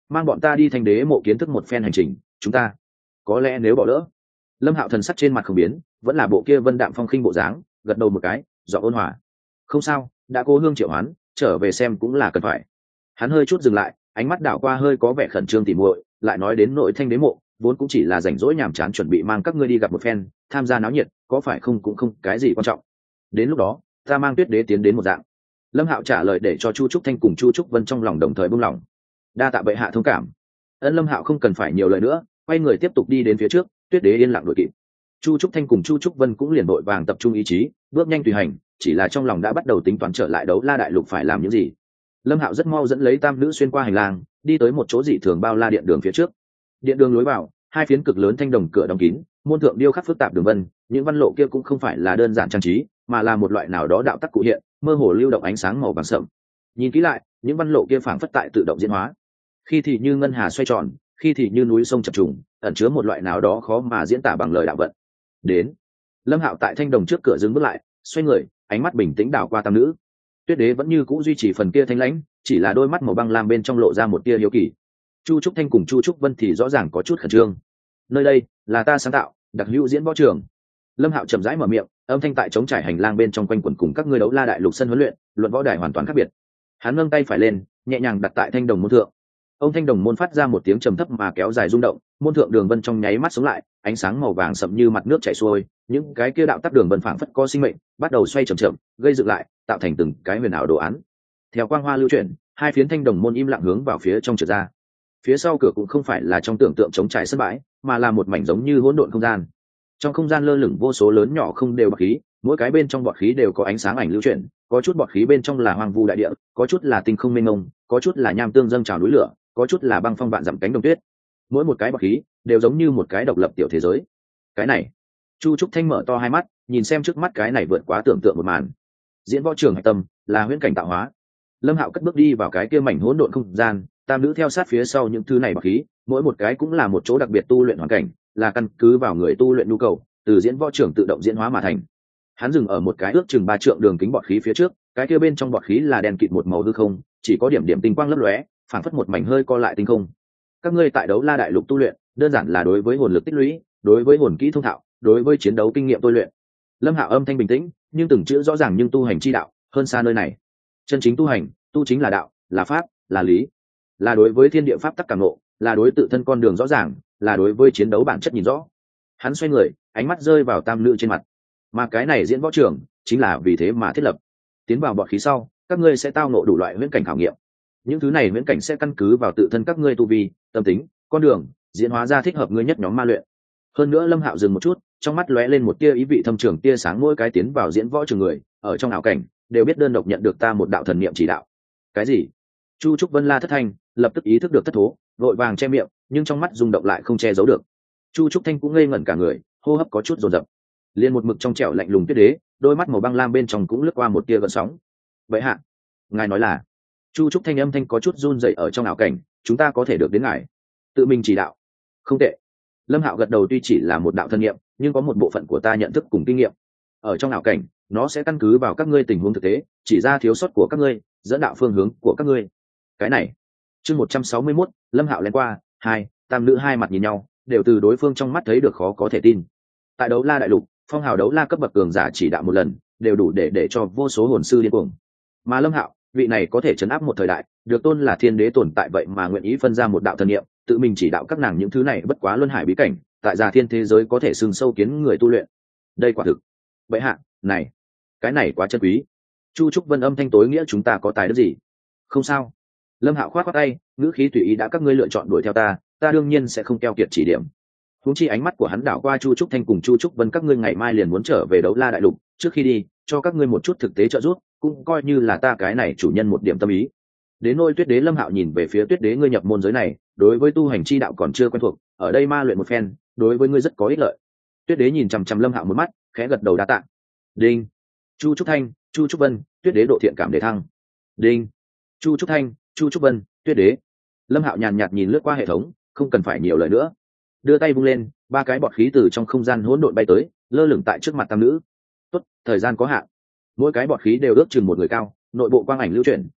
mang bọn ta đi thanh đế mộ kiến thức một phen hành trình, chúng ta có lẽ nếu bỏ lỡ. Lâm Hạo thần sắc trên mặt không biến, vẫn là bộ kia vân đạm phong khinh bộ dáng, gật đầu một cái, giọng ôn hòa. Không sao, đã cố hương triệu hoán, trở về xem cũng là cần phải. Hắn hơi chút dừng lại, ánh mắt đảo qua hơi có vẻ khẩn trương tỉ muội, lại nói đến nội thanh đế mộ, vốn cũng chỉ là rảnh rỗi nhàm chán chuẩn bị mang các ngươi đi gặp một phen, tham gia náo nhiệt, có phải không cũng không cái gì quan trọng. Đến lúc đó, ta mang Tuyết Đế tiến đến một dạng. Lâm Hạo trả lời để cho Chu Trúc Thanh cùng Chu Trúc Vân trong lòng đồng thời buông lỏng. Đa tạ bệ hạ thông cảm. Ân Lâm Hạo không cần phải nhiều lời nữa, quay người tiếp tục đi đến phía trước. Tuyết Đế yên lặng đuổi kịp. Chu Trúc Thanh cùng Chu Trúc Vân cũng liền vội vàng tập trung ý chí, bước nhanh tùy hành, chỉ là trong lòng đã bắt đầu tính toán trở lại đấu la đại lục phải làm những gì. Lâm Hạo rất mau dẫn lấy tam nữ xuyên qua hành lang, đi tới một chỗ dị thường bao la điện đường phía trước. Điện đường lối vào, hai phiến cực lớn thanh đồng cửa đóng kín, môn thượng điêu khắc phức tạp đường vân, những văn lộ kia cũng không phải là đơn giản trang trí, mà là một loại nào đó đạo tắc cụ hiện, mơ hồ lưu động ánh sáng màu vàng sậm. Nhìn kỹ lại, những văn lộ kia phảng phất tại tự động diễn hóa, khi thì như ngân hà xoay tròn, khi thì như núi sông chập trùng, ẩn chứa một loại nào đó khó mà diễn tả bằng lời đạo vận. Đến. Lâm Hạo tại thanh đồng trước cửa dừng bước lại, xoay người, ánh mắt bình tĩnh đảo qua tam nữ. Tuyết Đế vẫn như cũ duy trì phần kia thanh lãnh, chỉ là đôi mắt màu băng lam bên trong lộ ra một tia hiếu kỳ. Chu Trúc Thanh cùng Chu Trúc Vân thì rõ ràng có chút khẩn trương. Nơi đây là ta sáng tạo, đặc hữu diễn võ trường. Lâm Hạo chậm rãi mở miệng, âm thanh tại trống trải hành lang bên trong quanh quẩn cùng các ngươi đấu la đại lục sân huấn luyện, luận võ đài hoàn toàn khác biệt. Hắn nâng tay phải lên, nhẹ nhàng đặt tại thanh đồng môn thượng. Ông thanh đồng môn phát ra một tiếng trầm thấp mà kéo dài rung động, môn thượng đường vân trong nháy mắt sống lại, ánh sáng màu vàng sậm như mặt nước chảy xuôi, những cái kia đạo tắc đường vân phảng phất có sinh mệnh, bắt đầu xoay chậm chậm, gây dựng lại, tạo thành từng cái huyền ảo đồ án. Theo quang hoa lưu chuyển, hai phiến thanh đồng môn im lặng hướng vào phía trong trượt ra. Phía sau cửa cũng không phải là trong tưởng tượng trống trải sân bãi, mà là một mảnh giống như hỗn độn không gian. Trong không gian lơ lửng vô số lớn nhỏ không đều bọt khí, mỗi cái bên trong bọt khí đều có ánh sáng ảnh lưu chuyển, có chút bọt khí bên trong là hoang vu đại địa, có chút là tinh không mênh mông, có chút là nham tương dâng trào núi lửa, có chút là băng phong vạn dặm cánh đồng tuyết. Mỗi một cái bọt khí đều giống như một cái độc lập tiểu thế giới. Cái này, Chu Trúc Thanh mở to hai mắt, nhìn xem trước mắt cái này vượt quá tưởng tượng một màn. Diễn võ trường hạch tâm là huyễn cảnh tạo hóa. Lâm Hạo cất bước đi vào cái kia mảnh hỗn độn không gian, tam nữ theo sát phía sau những thứ này bọt khí, mỗi một cái cũng là một chỗ đặc biệt tu luyện hoàn cảnh, là căn cứ vào người tu luyện nhu cầu, từ diễn võ trường tự động diễn hóa mà thành. Hắn dừng ở một cái ước chừng ba trượng đường kính bọt khí phía trước, cái kia bên trong bọt khí là đen kịt một màu hư không, chỉ có điểm điểm tinh quang lấp lóe, phảng phất một mảnh hơi co lại tinh không. Các ngươi tại đấu la đại lục tu luyện, đơn giản là đối với hồn lực tích lũy, đối với hồn kỹ thông thạo, đối với chiến đấu kinh nghiệm tôi luyện. Lâm Hạo âm thanh bình tĩnh, nhưng từng chữ rõ ràng, nhưng tu hành chi đạo hơn xa nơi này. Chân chính tu hành, tu chính là đạo, là pháp, là lý, là đối với thiên địa pháp tắc cảm ngộ, là đối tự thân con đường rõ ràng, là đối với chiến đấu bản chất nhìn rõ. Hắn xoay người, ánh mắt rơi vào tam nữ trên mặt. Mà cái này diễn võ trường chính là vì thế mà thiết lập. Tiến vào bọt khí sau, các ngươi sẽ tao ngộ đủ loại huyễn cảnh khảo nghiệm. Những thứ này huyễn cảnh sẽ căn cứ vào tự thân các ngươi tu vi, tâm tính, con đường, diễn hóa ra thích hợp ngươi nhất nhóm ma luyện. Hơn nữa Lâm Hạo dừng một chút, trong mắt lóe lên một tia ý vị thâm trường tia sáng, mỗi cái tiến vào diễn võ trường người, ở trong ảo cảnh, đều biết đơn độc nhận được ta một đạo thần niệm chỉ đạo. Cái gì? Chu Trúc Vân la thất thanh, lập tức ý thức được thất thố, vội vàng che miệng, nhưng trong mắt rung động lại không che giấu được. Chu Trúc Thanh cũng ngây ngẩn cả người, hô hấp có chút dồn dập. Liên một mực trong trẻo lạnh lùng Tuyết Đế, đôi mắt màu băng lam bên trong cũng lướt qua một tia gợn sóng. Vậy hạ, ngài nói là? Chu Trúc Thanh âm thanh có chút run rẩy ở trong ảo cảnh, chúng ta có thể được đến ngài tự mình chỉ đạo. Không tệ. Lâm Hạo gật đầu, tuy chỉ là một đạo thân nghiệm, nhưng có một bộ phận của ta nhận thức cùng kinh nghiệm. Ở trong ảo cảnh, nó sẽ căn cứ vào các ngươi tình huống thực tế, chỉ ra thiếu sót của các ngươi, dẫn đạo phương hướng của các ngươi. Cái này, chương một trăm sáu mươi mốt, Lâm Hạo lén qua, hai, tam nữ hai mặt nhìn nhau, đều từ đối phương trong mắt thấy được khó có thể tin. Tại đấu la đại lục, phong hào đấu la cấp bậc cường giả chỉ đạo một lần, đều đủ để để cho vô số hồn sư điên cuồng. Mà Lâm Hạo, vị này có thể chấn áp một thời đại, được tôn là thiên đế tồn tại, vậy mà nguyện ý phân ra một đạo thần niệm, tự mình chỉ đạo các nàng những thứ này bất quá luân hải bí cảnh, tại già thiên thế giới có thể sừng sâu kiến người tu luyện. Đây quả thực, vậy hạ, này, cái này quá chân quý. Chu Trúc Vân âm thanh tối nghĩa, chúng ta có tài đức gì? Không sao. Lâm Hạo khoát khoát tay, ngữ khí tùy ý, đã các ngươi lựa chọn đuổi theo ta, ta đương nhiên sẽ không keo kiệt chỉ điểm. Huống chi ánh mắt của hắn đảo qua Chu Trúc Thanh cùng Chu Trúc Vân, các ngươi ngày mai liền muốn trở về đấu la đại lục, trước khi đi, cho các ngươi một chút thực tế trợ giúp, cũng coi như là ta cái này chủ nhân một điểm tâm ý. Đến nôi Tuyết Đế, Lâm Hạo nhìn về phía Tuyết Đế, ngươi nhập môn giới này, đối với tu hành chi đạo còn chưa quen thuộc, ở đây ma luyện một phen, đối với ngươi rất có ích lợi. Tuyết Đế nhìn chằm chằm Lâm Hạo một mắt, khẽ gật đầu đa tạ. Đinh. Chu Trúc Thanh, Chu Trúc Vân, Tuyết Đế độ thiện cảm đề thăng. Đinh. Chu Trúc Thanh, Chu Trúc Vân, Tuyết Đế. Lâm Hạo nhàn nhạt nhìn lướt qua hệ thống, không cần phải nhiều lời nữa, đưa tay vung lên, ba cái bọt khí từ trong không gian hỗn độn bay tới, lơ lửng tại trước mặt tam nữ. Tốt, thời gian có hạn, mỗi cái bọt khí đều ước chừng một người cao, nội bộ quang ảnh lưu chuyển,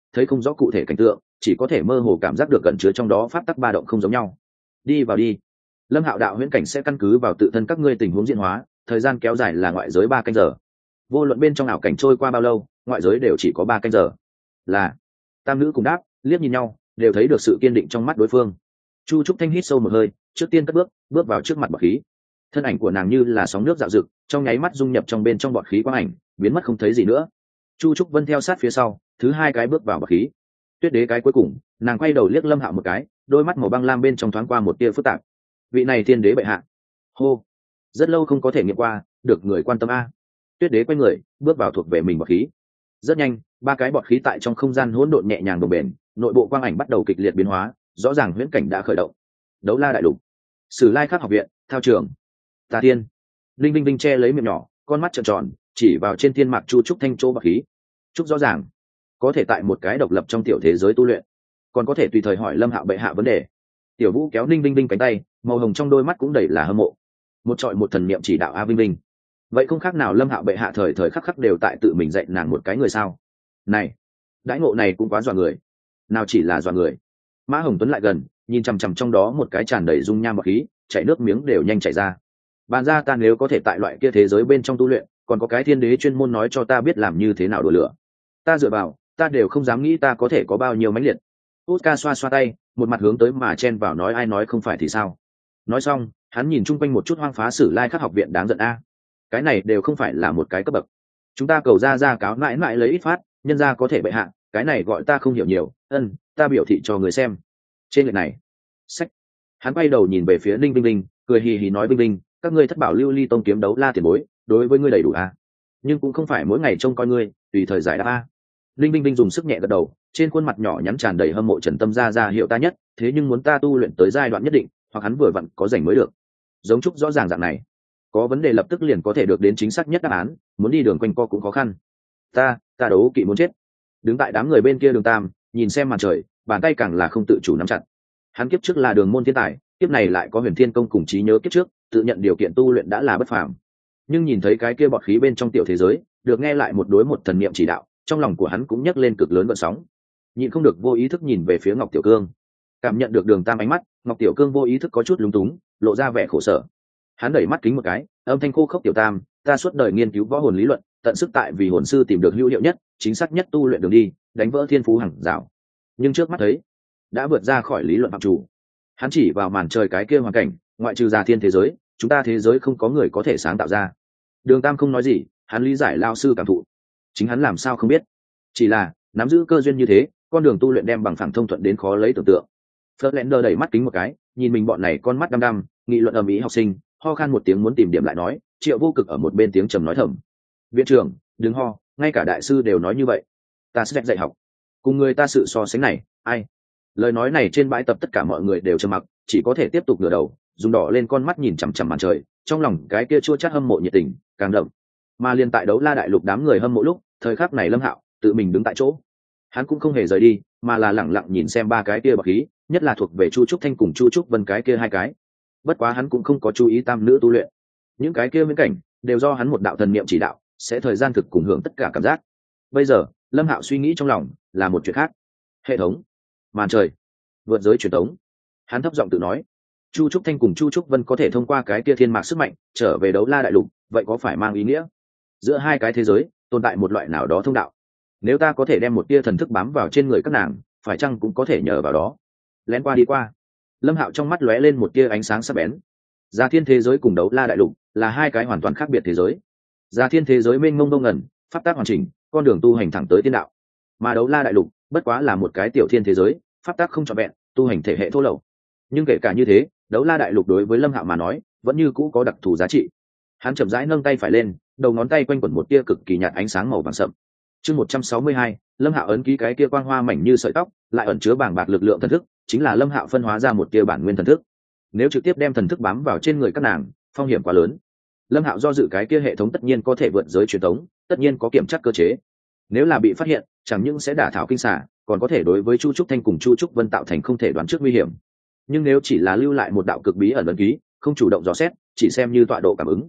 thấy không rõ cụ thể cảnh tượng, chỉ có thể mơ hồ cảm giác được gần chứa trong đó pháp tắc ba động không giống nhau. Đi vào đi. Lâm Hạo đạo huyễn cảnh sẽ căn cứ vào tự thân các ngươi tình huống diễn hóa, thời gian kéo dài là ngoại giới ba canh giờ. Vô luận bên trong ảo cảnh trôi qua bao lâu, ngoại giới đều chỉ có ba canh giờ. Là. Tam nữ cùng đáp, liếc nhìn nhau, đều thấy được sự kiên định trong mắt đối phương. Chu Trúc Thanh hít sâu một hơi, trước tiên cất bước, bước vào trước mặt bọt khí. Thân ảnh của nàng như là sóng nước dạo dực, trong nháy mắt dung nhập trong bên trong bọt khí quang ảnh, biến mất không thấy gì nữa. Chu Trúc Vân theo sát phía sau, thứ hai cái bước vào bọt khí. Tuyết Đế cái cuối cùng, nàng quay đầu liếc Lâm Hạo một cái, đôi mắt màu băng lam bên trong thoáng qua một tia phức tạp. Vị này thiên đế bệ hạ. Hô, rất lâu không có thể nghiệm qua, được người quan tâm a. Tuyết Đế quay người, bước vào thuộc về mình bọt khí. Rất nhanh, ba cái bọt khí tại trong không gian hỗn độn nhẹ nhàng đồng bền, nội bộ quang ảnh bắt đầu kịch liệt biến hóa, rõ ràng huyễn cảnh đã khởi động. Đấu La đại lục, Sử Lai Khắc học viện, thao trường. Tà Tiên. Linh Vinh Vinh che lấy miệng nhỏ, con mắt trợn tròn, chỉ vào trên thiên mạc Chu Trúc Thanh chỗ bọt khí. Trúc rõ ràng, có thể tại một cái độc lập trong tiểu thế giới tu luyện, còn có thể tùy thời hỏi Lâm Hạo bệ hạ vấn đề. Tiểu Vũ kéo Linh Vinh Vinh cánh tay, màu hồng trong đôi mắt cũng đầy là hâm mộ. Một trọi một thần niệm chỉ đạo A Vinh Vinh. Vậy không khác nào Lâm Hạo bệ hạ thời thời khắc khắc đều tại tự mình dạy nàng một cái người sao? Này, đãi ngộ này cũng quá dọa người. Nào chỉ là dọa người. Mã Hồng Tuấn lại gần, nhìn chằm chằm trong đó một cái tràn đầy dung nham bọt khí, chảy nước miếng đều nhanh chảy ra. Bàn ra ta nếu có thể tại loại kia thế giới bên trong tu luyện, còn có cái thiên đế chuyên môn nói cho ta biết làm như thế nào đổ lửa. Ta dựa vào, ta đều không dám nghĩ ta có thể có bao nhiêu mãnh liệt. Oscar xoa xoa tay, một mặt hướng tới mà chen vào nói ai nói không phải thì sao. Nói xong, hắn nhìn chung quanh một chút hoang phá Sử Lai Khắc học viện đáng giận a. Cái này đều không phải là một cái cấp bậc. Chúng ta cầu ra ra cáo mãi mãi lấy ít phát, nhân ra có thể bệ hạ, cái này gọi ta không hiểu nhiều, ân, ta biểu thị cho người xem. Trên lệch này, sách. Hắn quay đầu nhìn về phía Ninh Vinh Vinh, cười hì hì nói Vinh Vinh, các ngươi thất bảo lưu ly tông kiếm đấu la tiền bối, đối với ngươi đầy đủ a. Nhưng cũng không phải mỗi ngày trông coi ngươi, tùy thời giải đáp a. Ninh Vinh Vinh dùng sức nhẹ gật đầu, trên khuôn mặt nhỏ nhắn tràn đầy hâm mộ Trần Tâm ra ra hiệu ta nhất, thế nhưng muốn ta tu luyện tới giai đoạn nhất định, hoặc hắn vừa vặn có rảnh mới được. Giống Trúc rõ ràng dạng này, có vấn đề lập tức liền có thể được đến chính xác nhất đáp án, muốn đi đường quanh co cũng khó khăn. Ta, ta đấu kỵ muốn chết. Đứng tại đám người bên kia Đường Tam, nhìn xem màn trời, bàn tay càng là không tự chủ nắm chặt. Hắn kiếp trước là đường môn thiên tài, kiếp này lại có Huyền Thiên công cùng trí nhớ kiếp trước, tự nhận điều kiện tu luyện đã là bất phàm. Nhưng nhìn thấy cái kia bọt khí bên trong tiểu thế giới, được nghe lại một đối một thần niệm chỉ đạo, trong lòng của hắn cũng nhấc lên cực lớn gợn sóng. Nhịn không được vô ý thức nhìn về phía Ngọc Tiểu Cương. Cảm nhận được Đường Tam ánh mắt, Ngọc Tiểu Cương vô ý thức có chút lúng túng, lộ ra vẻ khổ sở. Hắn đẩy mắt kính một cái, âm thanh khô khốc Tiểu Tam, ta suốt đời nghiên cứu võ hồn lý luận, tận sức tại vì hồn sư tìm được hữu hiệu nhất, chính xác nhất tu luyện đường đi, đánh vỡ thiên phú hằng rào. Nhưng trước mắt thấy, đã vượt ra khỏi lý luận phạm chủ. Hắn chỉ vào màn trời cái kia hoàn cảnh, ngoại trừ già thiên thế giới, chúng ta thế giới không có người có thể sáng tạo ra. Đường Tam không nói gì, hắn lý giải lao sư cảm thụ. Chính hắn làm sao không biết, chỉ là nắm giữ cơ duyên như thế, con đường tu luyện đem bằng phẳng thông thuận đến khó lấy tưởng tượng. Fletlander đẩy mắt kính một cái, nhìn mình bọn này con mắt đăm đăm, nghị luận ầm ĩ học sinh, ho khan một tiếng muốn tìm điểm lại nói, Triệu Vô Cực ở một bên tiếng trầm nói thầm. Viện trưởng, đừng ho, ngay cả đại sư đều nói như vậy. Ta sẽ dạy học. Cùng người ta sự so sánh này, ai? Lời nói này trên bãi tập tất cả mọi người đều trầm mặc, chỉ có thể tiếp tục ngửa đầu, dùng đỏ lên con mắt nhìn chằm chằm màn trời, trong lòng cái kia chua chát hâm mộ nhiệt tình càng đậm. Mà liên tại đấu la đại lục đám người hâm mộ lúc, thời khắc này Lâm Hạo tự mình đứng tại chỗ. Hắn cũng không hề rời đi, mà là lẳng lặng nhìn xem ba cái kia bậc khí, nhất là thuộc về Chu Trúc Thanh cùng Chu Trúc Vân cái kia hai cái. Bất quá hắn cũng không có chú ý tam nữ tu luyện. Những cái kia viễn cảnh đều do hắn một đạo thần niệm chỉ đạo, sẽ thời gian thực cùng hưởng tất cả cảm giác. Bây giờ, Lâm Hạo suy nghĩ trong lòng là một chuyện khác. Hệ thống, màn trời, vượt giới truyền tống. Hắn thấp giọng tự nói, Chu Trúc Thanh cùng Chu Trúc Vân có thể thông qua cái kia thiên mạc sức mạnh trở về đấu la đại lục, vậy có phải mang ý nghĩa giữa hai cái thế giới tồn tại một loại nào đó thông đạo? Nếu ta có thể đem một tia thần thức bám vào trên người các nàng, phải chăng cũng có thể nhờ vào đó lén qua đi qua? Lâm Hạo trong mắt lóe lên một tia ánh sáng sắc bén. Gia thiên thế giới cùng đấu la đại lục là hai cái hoàn toàn khác biệt thế giới. Gia thiên thế giới mênh mông đông ngần, pháp tác hoàn chỉnh, con đường tu hành thẳng tới tiên đạo. Mà đấu la đại lục bất quá là một cái tiểu thiên thế giới, pháp tác không trọn vẹn, tu hành thể hệ thô lậu. Nhưng kể cả như thế, đấu la đại lục đối với Lâm Hạo mà nói vẫn như cũ có đặc thù giá trị. Hắn chậm rãi nâng tay phải lên, đầu ngón tay quanh quẩn một tia cực kỳ nhạt ánh sáng màu vàng sậm. Chương một trăm sáu mươi hai, Lâm Hạo ấn ký cái kia quang hoa mảnh như sợi tóc, lại ẩn chứa bàng bạc lực lượng thần thức, chính là Lâm Hạo phân hóa ra một tia bản nguyên thần thức. Nếu trực tiếp đem thần thức bám vào trên người các nàng, phong hiểm quá lớn. Lâm Hạo do dự cái kia hệ thống tất nhiên có thể vượt giới truyền tống, tất nhiên có kiểm tra cơ chế. Nếu là bị phát hiện, chẳng những sẽ đả thảo kinh xà, còn có thể đối với Chu Trúc Thanh cùng Chu Trúc Vân tạo thành không thể đoán trước nguy hiểm. Nhưng nếu chỉ là lưu lại một đạo cực bí ẩn ấn ký, không chủ động dò xét, chỉ xem như tọa độ cảm ứng,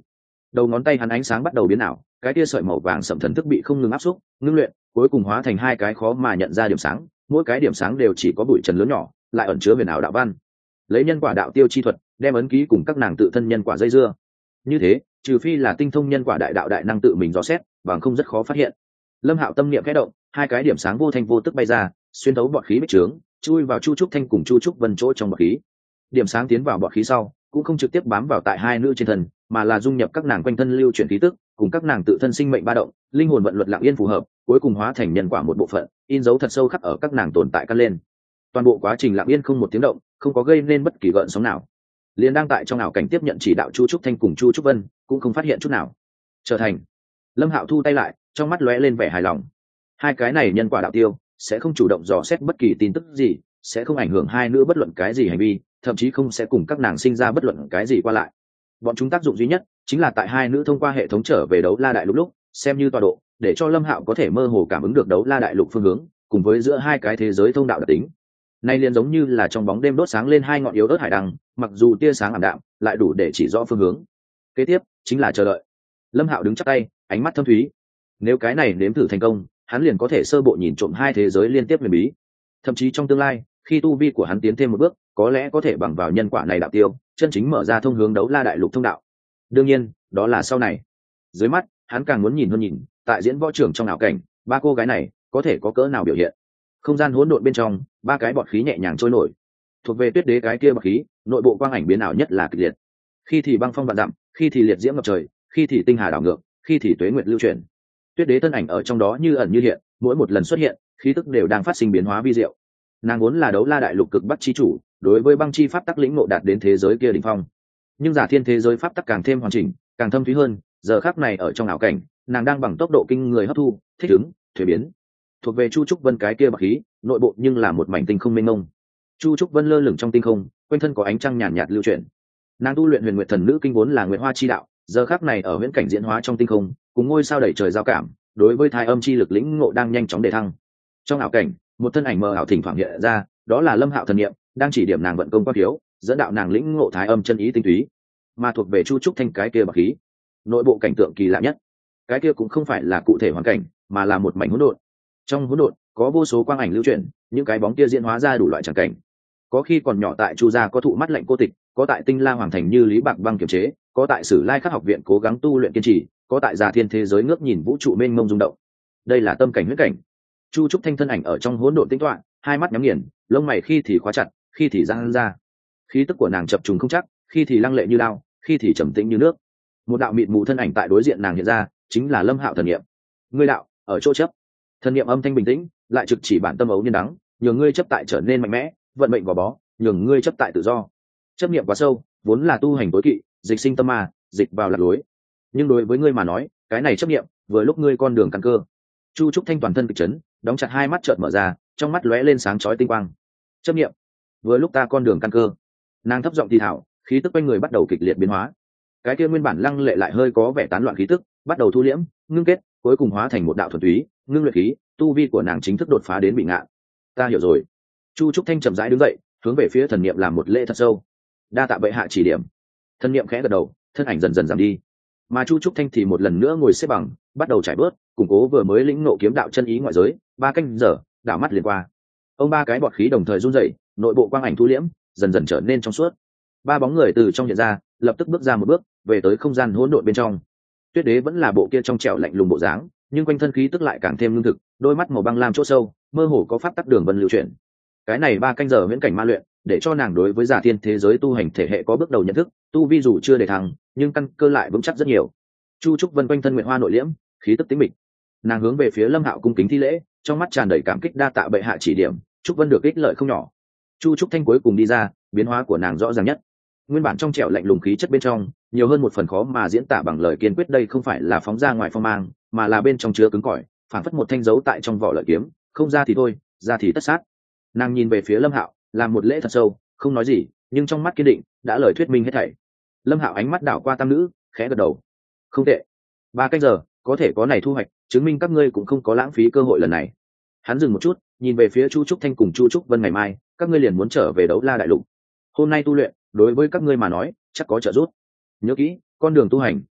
đầu ngón tay hắn ánh sáng bắt đầu biến ảo, cái tia sợi màu vàng sẫm thần thức bị không ngừng áp xúc ngưng luyện, cuối cùng hóa thành hai cái khó mà nhận ra điểm sáng, mỗi cái điểm sáng đều chỉ có bụi trần lớn nhỏ, lại ẩn chứa huyền ảo đạo văn. Lấy nhân quả đạo tiêu chi thuật đem ấn ký cùng các nàng tự thân nhân quả dây dưa, như thế trừ phi là tinh thông nhân quả đại đạo đại năng tự mình dò xét, bằng không rất khó phát hiện. Lâm Hạo tâm niệm khẽ động, hai cái điểm sáng vô thanh vô tức bay ra, xuyên thấu bọt khí bích trướng, chui vào Chu Trúc Thanh cùng Chu Trúc Vân chỗ trong bọt khí. Điểm sáng tiến vào bọt khí sau cũng không trực tiếp bám vào tại hai nữ trên thân, mà là dung nhập các nàng quanh thân lưu chuyển khí tức, cùng các nàng tự thân sinh mệnh ba động, linh hồn vận luật lặng yên phù hợp, cuối cùng hóa thành nhân quả một bộ phận, in dấu thật sâu khắc ở các nàng tồn tại căn lên. Toàn bộ quá trình lặng yên không một tiếng động, không có gây nên bất kỳ gợn sóng nào. Liên đang tại trong ảo cảnh tiếp nhận chỉ đạo Chu Trúc Thanh cùng Chu Trúc Vân cũng không phát hiện chút nào. Trở thành. Lâm Hạo thu tay lại, trong mắt lóe lên vẻ hài lòng. Hai cái này nhân quả đạo tiêu sẽ không chủ động dò xét bất kỳ tin tức gì, sẽ không ảnh hưởng hai nữ bất luận cái gì hành vi, thậm chí không sẽ cùng các nàng sinh ra bất luận cái gì qua lại. Bọn chúng tác dụng duy nhất chính là tại hai nữ thông qua hệ thống trở về đấu la đại lục lúc xem như tọa độ, để cho Lâm Hạo có thể mơ hồ cảm ứng được đấu la đại lục phương hướng, cùng với giữa hai cái thế giới thông đạo đặc tính. Nay liền giống như là trong bóng đêm đốt sáng lên hai ngọn yếu ớt hải đăng, mặc dù tia sáng ảm đạm, lại đủ để chỉ rõ phương hướng. Kế tiếp chính là chờ đợi. Lâm Hạo đứng chắp tay, ánh mắt thâm thúy. Nếu cái này nếm thử thành công, hắn liền có thể sơ bộ nhìn trộm hai thế giới liên tiếp huyền bí. Thậm chí trong tương lai, khi tu vi của hắn tiến thêm một bước, có lẽ có thể bằng vào nhân quả này đạo tiêu, chân chính mở ra thông hướng đấu la đại lục thông đạo. Đương nhiên, đó là sau này. Dưới mắt, hắn càng muốn nhìn hơn nhìn, tại diễn võ trường trong ảo cảnh, ba cô gái này có thể có cỡ nào biểu hiện. Không gian hỗn độn bên trong, ba cái bọt khí nhẹ nhàng trôi nổi. Thuộc về Tuyết Đế cái kia bọt khí, nội bộ quang ảnh biến ảo nhất là kịch liệt. Khi thì băng phong vạn dặm, khi thì liệt diễm ngập trời, khi thì tinh hà đảo ngược, khi thì tuế nguyệt lưu chuyển. Tuyết Đế thân ảnh ở trong đó như ẩn như hiện, mỗi một lần xuất hiện, khí tức đều đang phát sinh biến hóa vi diệu. Nàng vốn là đấu la đại lục cực bắc chi chủ, đối với băng chi pháp tắc lĩnh ngộ đạt đến thế giới kia đỉnh phong. Nhưng giả thiên thế giới pháp tắc càng thêm hoàn chỉnh, càng thâm thúy hơn, giờ khắc này ở trong ảo cảnh, nàng đang bằng tốc độ kinh người hấp thu, thích ứng, thuế biến. Thuộc về Chu Trúc Vân cái kia bạc khí, nội bộ nhưng là một mảnh tinh không mênh mông. Chu Trúc Vân lơ lửng trong tinh không, quanh thân có ánh trăng nhàn nhạt, nhạt lưu chuyển. Nàng tu luyện Huyền Nguyệt Thần Nữ kinh vốn là Nguyệt Hoa chi đạo, giờ khắc này ở viễn cảnh diễn hóa trong tinh không, cùng ngôi sao đầy trời giao cảm, đối với thai âm chi lực lĩnh ngộ đang nhanh chóng đề thăng. Trong ảo cảnh, một thân ảnh mờ ảo thỉnh thoảng hiện ra, đó là Lâm Hạo thần niệm, đang chỉ điểm nàng vận công quan thiếu, dẫn đạo nàng lĩnh ngộ thái âm chân ý tinh túy. Mà thuộc về Chu Trúc Thanh cái kia bạc khí, nội bộ cảnh tượng kỳ lạ nhất. Cái kia cũng không phải là cụ thể hoàn cảnh, mà là một mảnh hỗn độn. Trong hỗn độn có vô số quang ảnh lưu chuyển, những cái bóng kia diễn hóa ra đủ loại tràng cảnh. Có khi còn nhỏ tại Chu gia có thụ mắt lạnh cô tịch, có tại Tinh La Hoàng thành như Lý Bạc Băng kiềm chế, có tại Sử Lai Khắc học viện cố gắng tu luyện kiên trì, có tại Già Thiên thế giới ngước nhìn vũ trụ mênh mông rung động. Đây là tâm cảnh huyết cảnh. Chu Trúc Thanh thân ảnh ở trong hỗn độn tĩnh tọa, hai mắt nhắm nghiền, lông mày khi thì khóa chặt, khi thì giãn ra. Khí tức của nàng chập trùng không chắc, khi thì lăng lệ như lao, khi thì trầm tĩnh như nước. Một đạo mịt mù thân ảnh tại đối diện nàng hiện ra, chính là Lâm Hạo thần niệm. Ngươi đạo ở chỗ chấp. Thần niệm âm thanh bình tĩnh, lại trực chỉ bản tâm ấu nhân đắng, nhường ngươi chấp tại trở nên mạnh mẽ, vận mệnh gò bó, nhường ngươi chấp tại tự do. Chấp niệm quá sâu, vốn là tu hành tối kỵ, dịch sinh tâm ma, dịch vào lạc lối. Nhưng đối với ngươi mà nói, cái này chấp niệm, vừa lúc ngươi con đường căn cơ. Chu Trúc Thanh toàn thân kịch chấn, đóng chặt hai mắt trợn mở ra, trong mắt lóe lên sáng chói tinh quang. Chấp niệm, vừa lúc ta con đường căn cơ. Nàng thấp giọng thì thảo, khí tức quanh người bắt đầu kịch liệt biến hóa. Cái kia nguyên bản lăng lệ lại hơi có vẻ tán loạn khí tức, bắt đầu thu liễm, ngưng kết, cuối cùng hóa thành một đạo thuần túy, ngưng luyện khí, tu vi của nàng chính thức đột phá đến bị ngạn. Ta hiểu rồi. Chu Trúc Thanh chậm rãi đứng dậy, hướng về phía thần niệm làm một lễ thật sâu. Đa tạ bệ hạ chỉ điểm. Thần niệm khẽ gật đầu, thân ảnh dần dần giảm đi. Mà Chu Trúc Thanh thì một lần nữa ngồi xếp bằng, bắt đầu trải bớt, củng cố vừa mới lĩnh ngộ kiếm đạo chân ý ngoại giới. Ba canh giờ, đảo mắt liền qua. Ông ba cái bọt khí đồng thời run rẩy, nội bộ quang ảnh thu liễm, dần dần trở nên trong suốt. Ba bóng người từ trong hiện ra, lập tức bước ra một bước, về tới không gian hỗn độn bên trong. Tuyết Đế vẫn là bộ kia trong trẻo lạnh lùng bộ dáng, nhưng quanh thân khí tức lại càng thêm lương thực, đôi mắt màu băng lam chỗ sâu, mơ hồ có pháp tắc đường vân lưu chuyển. Cái này ba canh giờ viễn cảnh ma luyện, để cho nàng đối với giả thiên thế giới tu hành thể hệ có bước đầu nhận thức, tu vi dù chưa để thăng, nhưng căn cơ lại vững chắc rất nhiều. Chu Trúc Vân quanh thân nguyệt hoa nội liễm, khí tức tĩnh mịch. Nàng hướng về phía Lâm Hạo cung kính thi lễ, trong mắt tràn đầy cảm kích đa tạ bệ hạ chỉ điểm, Trúc Vân được ích lợi không nhỏ. Chu Trúc Thanh cuối cùng đi ra, biến hóa của nàng rõ ràng nhất. Nguyên bản trong trẻo lạnh lùng khí chất bên trong, nhiều hơn một phần khó mà diễn tả bằng lời kiên quyết, đây không phải là phóng ra ngoài phong mang, mà là bên trong chứa cứng cỏi, phản phất một thanh dấu tại trong vỏ lợi kiếm, không ra thì thôi, ra thì tất sát. Nàng nhìn về phía Lâm Hạo, làm một lễ thật sâu, không nói gì, nhưng trong mắt kiên định, đã lời thuyết minh hết thảy. Lâm Hạo ánh mắt đảo qua tam nữ, khẽ gật đầu. Không tệ. Ba canh giờ, có thể có này thu hoạch, chứng minh các ngươi cũng không có lãng phí cơ hội lần này. Hắn dừng một chút, nhìn về phía Chu Trúc Thanh cùng Chu Trúc Vân, ngày mai, các ngươi liền muốn trở về đấu la đại lục. Hôm nay tu luyện, đối với các ngươi mà nói, chắc có trợ giúp. Nhớ kỹ, con đường tu hành,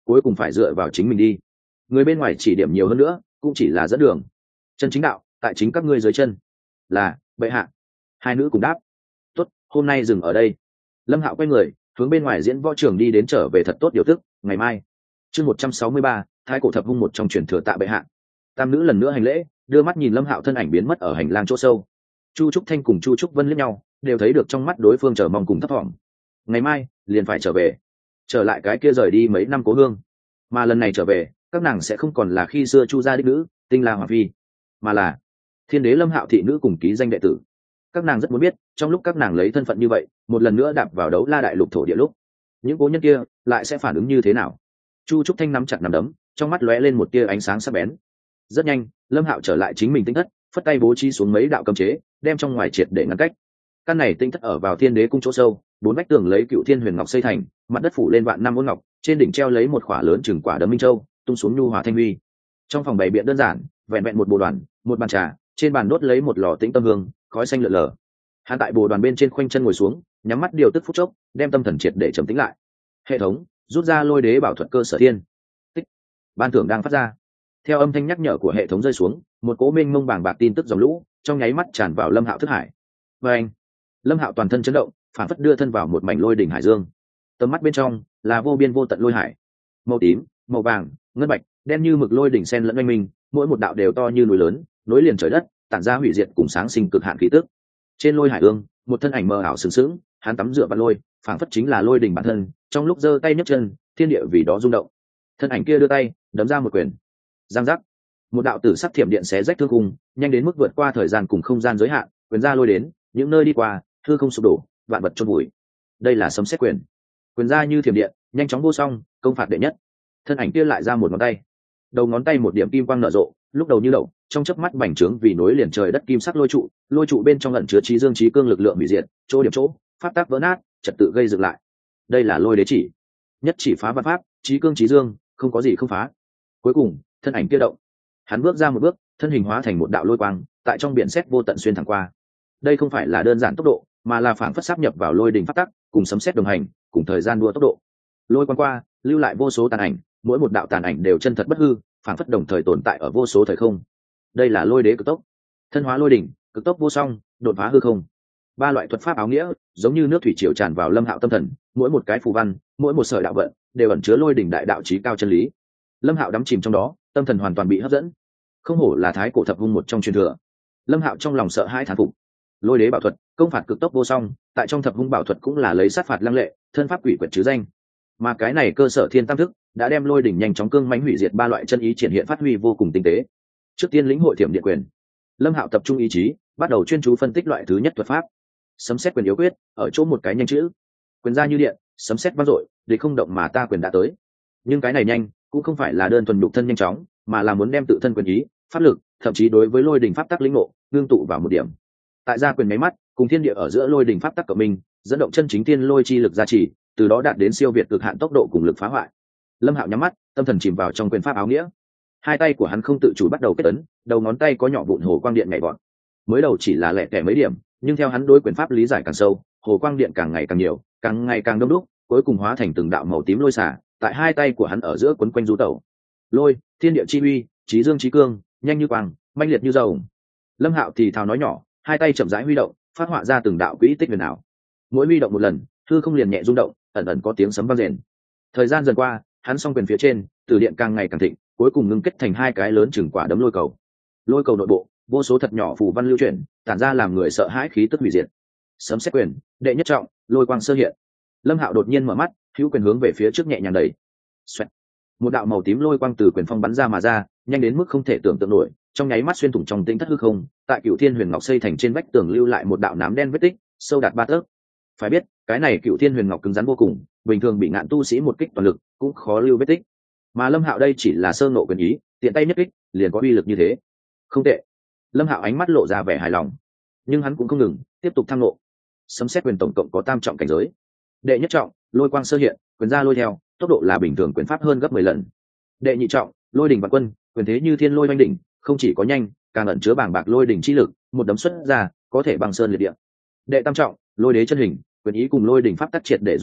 cuối cùng phải dựa vào chính mình đi. Người bên ngoài chỉ điểm nhiều hơn nữa cũng chỉ là dẫn đường. Chân chính đạo tại chính các ngươi dưới chân. Là bệ hạ. Hai nữ cùng đáp. Tốt, hôm nay dừng ở đây. Lâm Hạo quay người hướng bên ngoài diễn võ trường đi đến, trở về thật tốt điều tức, ngày mai. Chương một trăm sáu mươi ba, thái cổ thập hung một trong truyền thừa tạ bệ hạ. Tam nữ lần nữa hành lễ, đưa mắt nhìn Lâm Hạo thân ảnh biến mất ở hành lang chỗ sâu. Chu Trúc Thanh cùng Chu Trúc Vân liếc nhau, đều thấy được trong mắt đối phương chờ mong cùng thấp thỏm. Ngày mai liền phải trở về, trở lại cái kia rời đi mấy năm cố hương, mà lần này trở về, các nàng sẽ không còn là khi xưa Chu gia đích nữ, Tinh La Hoàng phi, mà là Thiên đế Lâm Hạo thị nữ cùng ký danh đệ tử. Các nàng rất muốn biết, trong lúc các nàng lấy thân phận như vậy, một lần nữa đạp vào đấu la đại lục thổ địa lúc, những cố nhân kia lại sẽ phản ứng như thế nào. Chu Trúc Thanh nắm chặt nắm đấm, trong mắt lóe lên một tia ánh sáng sắc bén. Rất nhanh, Lâm Hạo trở lại chính mình tinh thất, phất tay bố trí xuống mấy đạo cấm chế, đem trong ngoài triệt để ngăn cách. Căn này tinh thất ở vào Thiên đế cung chỗ sâu, bốn vách tường lấy cựu thiên huyền ngọc xây thành, mặt đất phủ lên vạn năm ôn ngọc, trên đỉnh treo lấy một khỏa lớn chừng quả đấm minh châu, tung xuống nhu hòa thanh huy. Trong phòng bày biện đơn giản, vẹn vẹn một bồ đoàn, một bàn trà, trên bàn đốt lấy một lò tĩnh tâm hương, khói xanh lượn lờ. Hắn tại bồ đoàn bên trên khoanh chân ngồi xuống, nhắm mắt điều tức phút chốc, đem tâm thần triệt để trầm tĩnh lại. Hệ thống rút ra lôi đế bảo thuật cơ sở thiên. Tích. Ban thưởng đang phát ra. Theo âm thanh nhắc nhở của hệ thống rơi xuống, một cỗ mênh mông bàng bạc tin tức dòng lũ trong nháy mắt tràn vào Lâm Hạo thức hải. Và anh, Lâm Hạo toàn thân chấn động, phản phất đưa thân vào một mảnh lôi đỉnh hải dương. Tầm mắt bên trong là vô biên vô tận lôi hải, màu tím, màu vàng, ngân bạch, đen như mực lôi đỉnh xen lẫn oanh minh, mỗi một đạo đều to như núi lớn, nối liền trời đất, tản ra hủy diệt cùng sáng sinh cực hạn khí tức. Trên lôi hải ương, một thân ảnh mờ ảo sừng sững, hắn tắm rửa vào lôi, phảng phất chính là lôi đỉnh bản thân, trong lúc giơ tay nhấc chân, thiên địa vì đó rung động. Thân ảnh kia đưa tay, đấm ra một quyền. Giang giác, một đạo tử sắc thiểm điện xé rách thương khung, nhanh đến mức vượt qua thời gian cùng không gian giới hạn, quyền ra lôi đến, những nơi đi qua, hư không sụp đổ, vạn vật chôn vùi. Đây là sấm sét quyền. Quyền ra như thiểm điện, nhanh chóng vô song, công phạt đệ nhất. Thân ảnh kia lại ra một ngón tay, đầu ngón tay một điểm kim quang nở rộ, lúc đầu như đậu, trong chớp mắt bành trướng vì nối liền trời đất kim sắc lôi trụ, lôi trụ bên trong ẩn chứa trí dương trí cương lực lượng hủy diệt, chỗ điểm chỗ, pháp tác vỡ nát, trật tự gây dựng lại. Đây là lôi đế chỉ, nhất chỉ phá vạn pháp, trí cương trí dương, không có gì không phá. Cuối cùng, thân ảnh kia động, hắn bước ra một bước, thân hình hóa thành một đạo lôi quang, tại trong biển sét vô tận xuyên thẳng qua. Đây không phải là đơn giản tốc độ, mà là phản phất sáp nhập vào lôi đỉnh pháp tắc, cùng sấm sét đồng hành, cùng thời gian đua tốc độ. Lôi quang qua, lưu lại vô số tàn ảnh, mỗi một đạo tàn ảnh đều chân thật bất hư, phản phất đồng thời tồn tại ở vô số thời không. Đây là lôi đế cực tốc, thân hóa lôi đỉnh, cực tốc vô song, đột phá hư không. Ba loại thuật pháp áo nghĩa, giống như nước thủy triều tràn vào Lâm Hạo tâm thần, mỗi một cái phù văn, mỗi một sợi đạo vận, đều ẩn chứa lôi đỉnh đại đạo chí cao chân lý. Lâm Hạo đắm chìm trong đó, tâm thần hoàn toàn bị hấp dẫn. Không hổ là thái cổ thập hung một trong truyền thừa. Lâm Hạo trong lòng sợ hãi thán phục. Lôi đế bảo thuật, công phạt cực tốc vô song, tại trong thập hung bảo thuật cũng là lấy sát phạt lăng lệ, thân pháp quỷ quyệt chứ danh. Mà cái này cơ sở thiên tam thức đã đem lôi đỉnh nhanh chóng cương mãnh hủy diệt ba loại chân ý triển hiện phát huy vô cùng tinh tế. Trước tiên lĩnh hội thiểm điện quyền, Lâm Hạo tập trung ý chí, bắt đầu chuyên chú phân tích loại thứ nhất thuật pháp. Sấm sét quyền yếu quyết, ở chỗ một cái nhanh chữ. Quyền ra như điện, sấm sét vang dội, địch không động mà ta quyền đã tới. Nhưng cái này nhanh, cũng không phải là đơn thuần nhục thân nhanh chóng, mà là muốn đem tự thân quyền ý, pháp lực, thậm chí đối với lôi đỉnh pháp tắc lĩnh ngộ, ngưng tụ vào một điểm. Tại gia quyền máy mắt, cùng thiên địa ở giữa lôi đỉnh pháp tắc của mình, dẫn động chân chính tiên lôi chi lực gia trì, từ đó đạt đến siêu việt cực hạn tốc độ cùng lực phá hoại. Lâm Hạo nhắm mắt, tâm thần chìm vào trong quyền pháp áo nghĩa. Hai tay của hắn không tự chủ bắt đầu kết ấn, đầu ngón tay có nhỏ vụn hồ quang điện nhảy vọt. Mới đầu chỉ là lẻ tẻ mấy điểm, nhưng theo hắn đối quyền pháp lý giải càng sâu, hồ quang điện càng ngày càng nhiều, càng ngày càng đông đúc, cuối cùng hóa thành từng đạo màu tím lôi xả, tại hai tay của hắn ở giữa quấn quanh du tẩu. Lôi, thiên địa chi uy, chí dương chí cương, nhanh như quang, manh liệt như dầu. Lâm Hạo thì thào nói nhỏ, hai tay chậm rãi huy động, phát họa ra từng đạo quỹ tích huyền ảo. Mỗi huy động một lần, hư không liền nhẹ rung động, ẩn ẩn có tiếng sấm vang rền. Thời gian dần qua, hắn song quyền phía trên, từ điện càng ngày càng thịnh, cuối cùng ngưng kết thành hai cái lớn chừng quả đấm lôi cầu. Lôi cầu nội bộ, vô số thật nhỏ phù văn lưu chuyển, tản ra làm người sợ hãi khí tức hủy diệt. Sấm sét quyền, đệ nhất trọng, lôi quang sơ hiện. Lâm Hạo đột nhiên mở mắt, hữu quyền hướng về phía trước nhẹ nhàng đẩy. Xoẹt. Một đạo màu tím lôi quang từ quyền phong bắn ra mà ra, nhanh đến mức không thể tưởng tượng nổi, trong nháy mắt xuyên thủng trong tĩnh thất hư không, tại Cửu Thiên Huyền Ngọc xây thành trên vách tường lưu lại một đạo nám đen vết tích, sâu đạt ba tấc. Phải biết, cái này Cửu Thiên Huyền Ngọc cứng rắn vô cùng, bình thường bị ngạn tu sĩ một kích toàn lực cũng khó lưu vết tích. Mà Lâm Hạo đây chỉ là sơ ngộ quyền ý, tiện tay nhất kích, liền có uy lực như thế. Không tệ. Lâm Hạo ánh mắt lộ ra vẻ hài lòng, nhưng hắn cũng không ngừng, tiếp tục tham ngộ. Sấm sét quyền tổng cộng có tam trọng cảnh giới. Đệ nhất trọng, lôi quang sơ hiện, quyền ra lôi theo, tốc độ là bình thường quyền pháp hơn gấp mười lần. Đệ nhị trọng, lôi đỉnh vạn quân, quyền thế như thiên lôi oanh đỉnh, không chỉ có nhanh, càng ẩn chứa bàng bạc lôi đỉnh chi lực, một đấm xuất ra, có thể băng sơn liệt địa. Đệ tam trọng, lôi đế chân hình, quyền ý cùng lôi đỉnh pháp tắc triệt để dung hợp,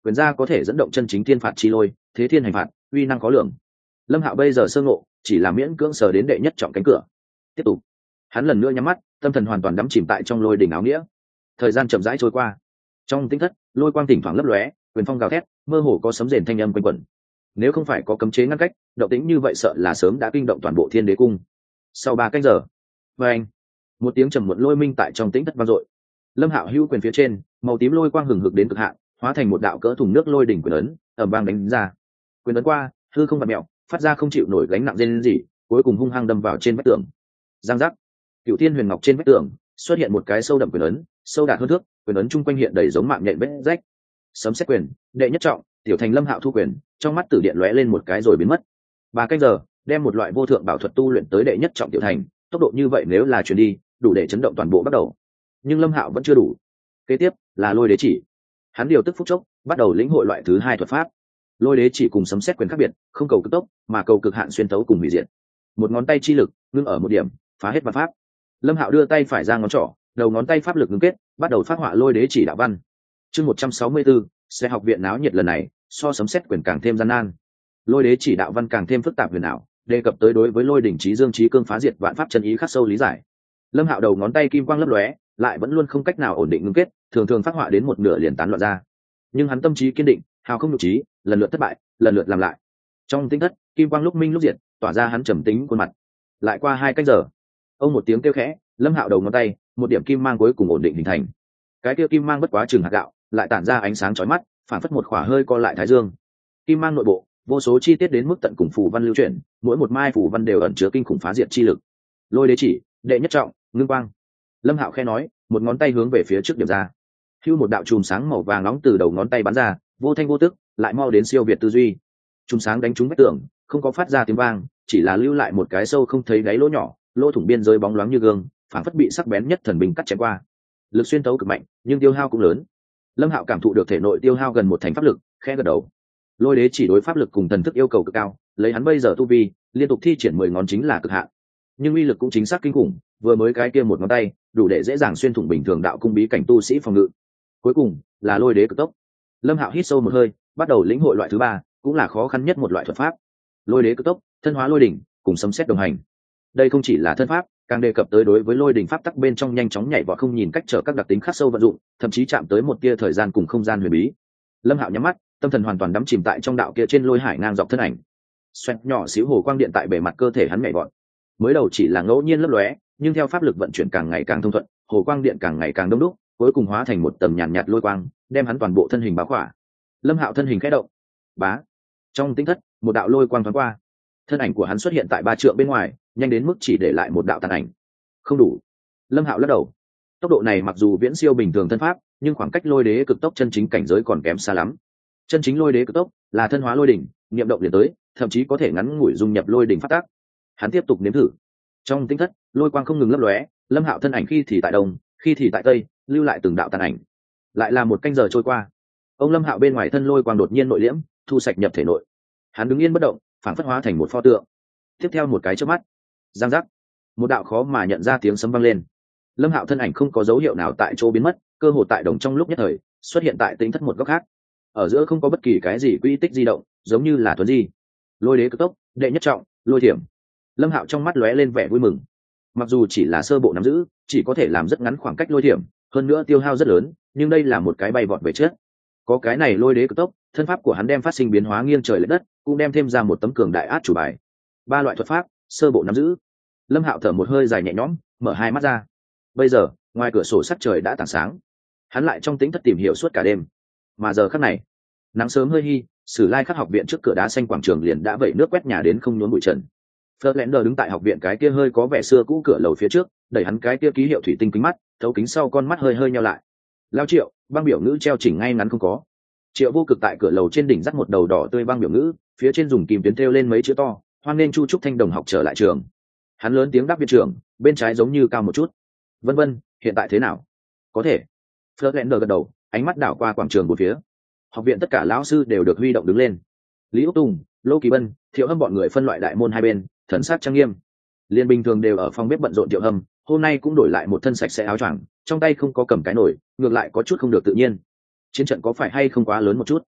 quyền gia có thể dẫn động chân chính thiên phạt chi lôi, thế thiên hành phạt, uy năng khó lường. Lâm Hạo bây giờ sơ ngộ, chỉ là miễn cưỡng sờ đến đệ nhất trọng cánh cửa. Tiếp tục, hắn lần nữa nhắm mắt, tâm thần hoàn toàn đắm chìm tại trong lôi đỉnh áo nghĩa. Thời gian chậm rãi trôi qua, trong tĩnh thất, lôi quang thỉnh thoảng lấp lóe, quyền phong gào thét, mơ hồ có sấm rền thanh âm quanh quẩn. Nếu không phải có cấm chế ngăn cách, động tĩnh như vậy sợ là sớm đã kinh động toàn bộ Thiên Đế cung. Sau ba canh giờ, vang, một tiếng trầm muộn lôi minh tại trong tĩnh thất vang dội. Lâm Hạo hữu quyền phía trên, màu tím lôi quang hừng hực đến cực hạn, hóa thành một đạo cỡ thùng nước lôi đỉnh quyền ấn, ầm vang đánh ra. Quyền ấn qua, hư không vặn mèo, phát ra không chịu nổi gánh nặng rên rỉ, cuối cùng hung hăng đâm vào trên vách tường. Giang giác, Cửu Thiên Huyền Ngọc trên vách tường xuất hiện một cái sâu đậm quyền ấn, sâu đạt hơn thước, quyền ấn chung quanh hiện đầy giống mạng nhện vết rách. Sấm xét quyền, đệ nhất trọng, tiểu thành Lâm Hạo thu quyền, trong mắt tử điện lóe lên một cái rồi biến mất. Ba canh giờ, đem một loại vô thượng bảo thuật tu luyện tới đệ nhất trọng tiểu thành, tốc độ như vậy nếu là truyền đi, đủ để chấn động toàn bộ bắt đầu. Nhưng Lâm Hạo vẫn chưa đủ. Kế tiếp là Lôi Đế Chỉ. Hắn điều tức phút chốc, bắt đầu lĩnh hội loại thứ hai thuật pháp. Lôi Đế Chỉ cùng sấm xét quyền khác biệt, không cầu cực tốc, mà cầu cực hạn xuyên tấu cùng hủy diệt. Một ngón tay chi lực ngưng ở một điểm, phá hết vạn pháp. Lâm Hạo đưa tay phải ra ngón trỏ, đầu ngón tay pháp lực ngưng kết, bắt đầu phát họa Lôi Đế Chỉ đạo văn. Chương một trăm sáu mươi tư, sẽ học viện náo nhiệt lần này, so sấm xét quyền càng thêm gian nan. Lôi Đế Chỉ đạo văn càng thêm phức tạp huyền ảo, đề cập tới đối với lôi đỉnh trí dương trí cương phá diệt vạn pháp chân ý khắc sâu lý giải. Lâm Hạo đầu ngón tay kim quang lấp lóe, lại vẫn luôn không cách nào ổn định ngưng kết, thường thường phát họa đến một nửa liền tán loạn ra. Nhưng hắn tâm trí kiên định, hào không nhục trí, lần lượt thất bại, lần lượt làm lại. Trong tĩnh thất, kim quang lúc minh lúc diệt, tỏa ra hắn trầm tính khuôn mặt. Lại qua hai canh giờ, ông một tiếng kêu khẽ, Lâm Hạo đầu ngón tay, một điểm kim mang cuối cùng ổn định hình thành. Cái kia kim mang bất quá chừng hạt gạo, lại tản ra ánh sáng chói mắt, phản phất một khỏa hơi co lại thái dương. Kim mang nội bộ, vô số chi tiết đến mức tận cùng phù văn lưu chuyển, mỗi một mai phù văn đều ẩn chứa kinh khủng phá diệt chi lực. Lôi Đế Chỉ, đệ nhất trọng, ngưng quang. Lâm Hạo khẽ nói, một ngón tay hướng về phía trước điểm ra. Hưu một đạo chùm sáng màu vàng nóng từ đầu ngón tay bắn ra, vô thanh vô tức, lại mau đến siêu việt tư duy. Chùm sáng đánh trúng vách tường, không có phát ra tiếng vang, chỉ là lưu lại một cái sâu không thấy đáy lỗ nhỏ, lỗ thủng biên giới bóng loáng như gương, phản phất bị sắc bén nhất thần binh cắt chém qua. Lực xuyên tấu cực mạnh, nhưng tiêu hao cũng lớn. Lâm Hạo cảm thụ được thể nội tiêu hao gần một thành pháp lực, khẽ gật đầu. Lôi Đế Chỉ đối pháp lực cùng thần thức yêu cầu cực cao, lấy hắn bây giờ tu vi, liên tục thi triển mười ngón chính là cực hạn. Nhưng uy lực cũng chính xác kinh khủng, vừa mới cái kia một ngón tay, đủ để dễ dàng xuyên thủng bình thường đạo cung bí cảnh tu sĩ phòng ngự. Cuối cùng là Lôi Đế Cực Tốc. Lâm Hạo hít sâu một hơi, bắt đầu lĩnh hội loại thứ ba, cũng là khó khăn nhất một loại thuật pháp. Lôi Đế Cực Tốc, thân hóa lôi đỉnh, cùng sấm sét đồng hành. Đây không chỉ là thân pháp, càng đề cập tới đối với lôi đỉnh pháp tắc bên trong nhanh chóng nhảy vọt không nhìn cách trở các đặc tính khắc sâu vận dụng, thậm chí chạm tới một tia thời gian cùng không gian huyền bí. Lâm Hạo nhắm mắt, tâm thần hoàn toàn đắm chìm tại trong đạo kia trên lôi hải ngang dọc thân ảnh. Xoẹt nhỏ xíu hồ quang điện tại bề mặt cơ thể hắn nhảy vọt. Mới đầu chỉ là ngẫu nhiên lấp lóe, nhưng theo pháp lực vận chuyển càng ngày càng thông thuận, hồ quang điện càng ngày càng đông đúc, cuối cùng hóa thành một tầng nhàn nhạt, nhạt lôi quang, đem hắn toàn bộ thân hình bao khỏa. Lâm Hạo thân hình khẽ động, bá, trong tĩnh thất, một đạo lôi quang thoáng qua, thân ảnh của hắn xuất hiện tại ba trượng bên ngoài, nhanh đến mức chỉ để lại một đạo tàn ảnh. Không đủ. Lâm Hạo lắc đầu. Tốc độ này mặc dù viễn siêu bình thường thân pháp, nhưng khoảng cách lôi đế cực tốc chân chính cảnh giới còn kém xa lắm. Chân chính lôi đế cực tốc là thân hóa lôi đỉnh, niệm động liền tới, thậm chí có thể ngắn ngủi dung nhập lôi đỉnh phát tác. Hắn tiếp tục nếm thử. Trong tĩnh thất, lôi quang không ngừng lấp lóe, Lâm Hạo thân ảnh khi thì tại đông, khi thì tại tây, lưu lại từng đạo tàn ảnh. Lại là một canh giờ trôi qua. Ông Lâm Hạo bên ngoài thân lôi quang đột nhiên nội liễm, thu sạch nhập thể nội. Hắn đứng yên bất động, phản phất hóa thành một pho tượng. Tiếp theo một cái chớp mắt, giang giác, một đạo khó mà nhận ra tiếng sấm vang lên. Lâm Hạo thân ảnh không có dấu hiệu nào tại chỗ biến mất, cơ hồ tại đồng trong lúc nhất thời xuất hiện tại tĩnh thất một góc khác. Ở giữa không có bất kỳ cái gì quy tích di động, giống như là thuần di. Lôi đế cực tốc, đệ nhất trọng, lôi thiểm. Lâm Hạo trong mắt lóe lên vẻ vui mừng. Mặc dù chỉ là sơ bộ nắm giữ, chỉ có thể làm rất ngắn khoảng cách lôi thiểm, hơn nữa tiêu hao rất lớn, nhưng đây là một cái bay vọt về trước. Có cái này lôi đế cực tốc, thân pháp của hắn đem phát sinh biến hóa nghiêng trời lệch đất, cũng đem thêm ra một tấm cường đại át chủ bài. Ba loại thuật pháp, sơ bộ nắm giữ. Lâm Hạo thở một hơi dài nhẹ nhõm, mở hai mắt ra. Bây giờ, ngoài cửa sổ sắc trời đã tảng sáng. Hắn lại trong tĩnh thất tìm hiểu suốt cả đêm. Mà giờ khắc này, nắng sớm hơi hi, Sử Lai Khắc học viện trước cửa đá xanh quảng trường liền đã vẩy nước quét nhà đến không nhốn bụi trần. Flerlander đứng tại học viện cái kia hơi có vẻ xưa cũ cửa lầu phía trước, đẩy hắn cái kia ký hiệu thủy tinh kính mắt, thấu kính sau con mắt hơi hơi nheo lại. Lao Triệu, băng biểu ngữ treo chỉnh ngay ngắn không có. Triệu Vô Cực tại cửa lầu trên đỉnh dắt một đầu đỏ tươi băng biểu ngữ, phía trên dùng kìm tuyến thêu lên mấy chữ to, hoan nên Chu Trúc Thanh đồng học trở lại trường. Hắn lớn tiếng đáp viện trưởng, bên trái giống như cao một chút. Vân vân, hiện tại thế nào? Có thể. Flerlander gật đầu, ánh mắt đảo qua quảng trường bốn phía. Học viện tất cả lão sư đều được huy động đứng lên. Lý Úc Tùng, Lô Kỳ Bân, Thiệu Hâm bọn người phân loại đại môn hai bên, thần sắc trang nghiêm. Liên bình thường đều ở phòng bếp bận rộn Thiệu Hâm, hôm nay cũng đổi lại một thân sạch sẽ áo choàng, trong tay không có cầm cái nổi, ngược lại có chút không được tự nhiên. Chiến trận có phải hay không quá lớn một chút?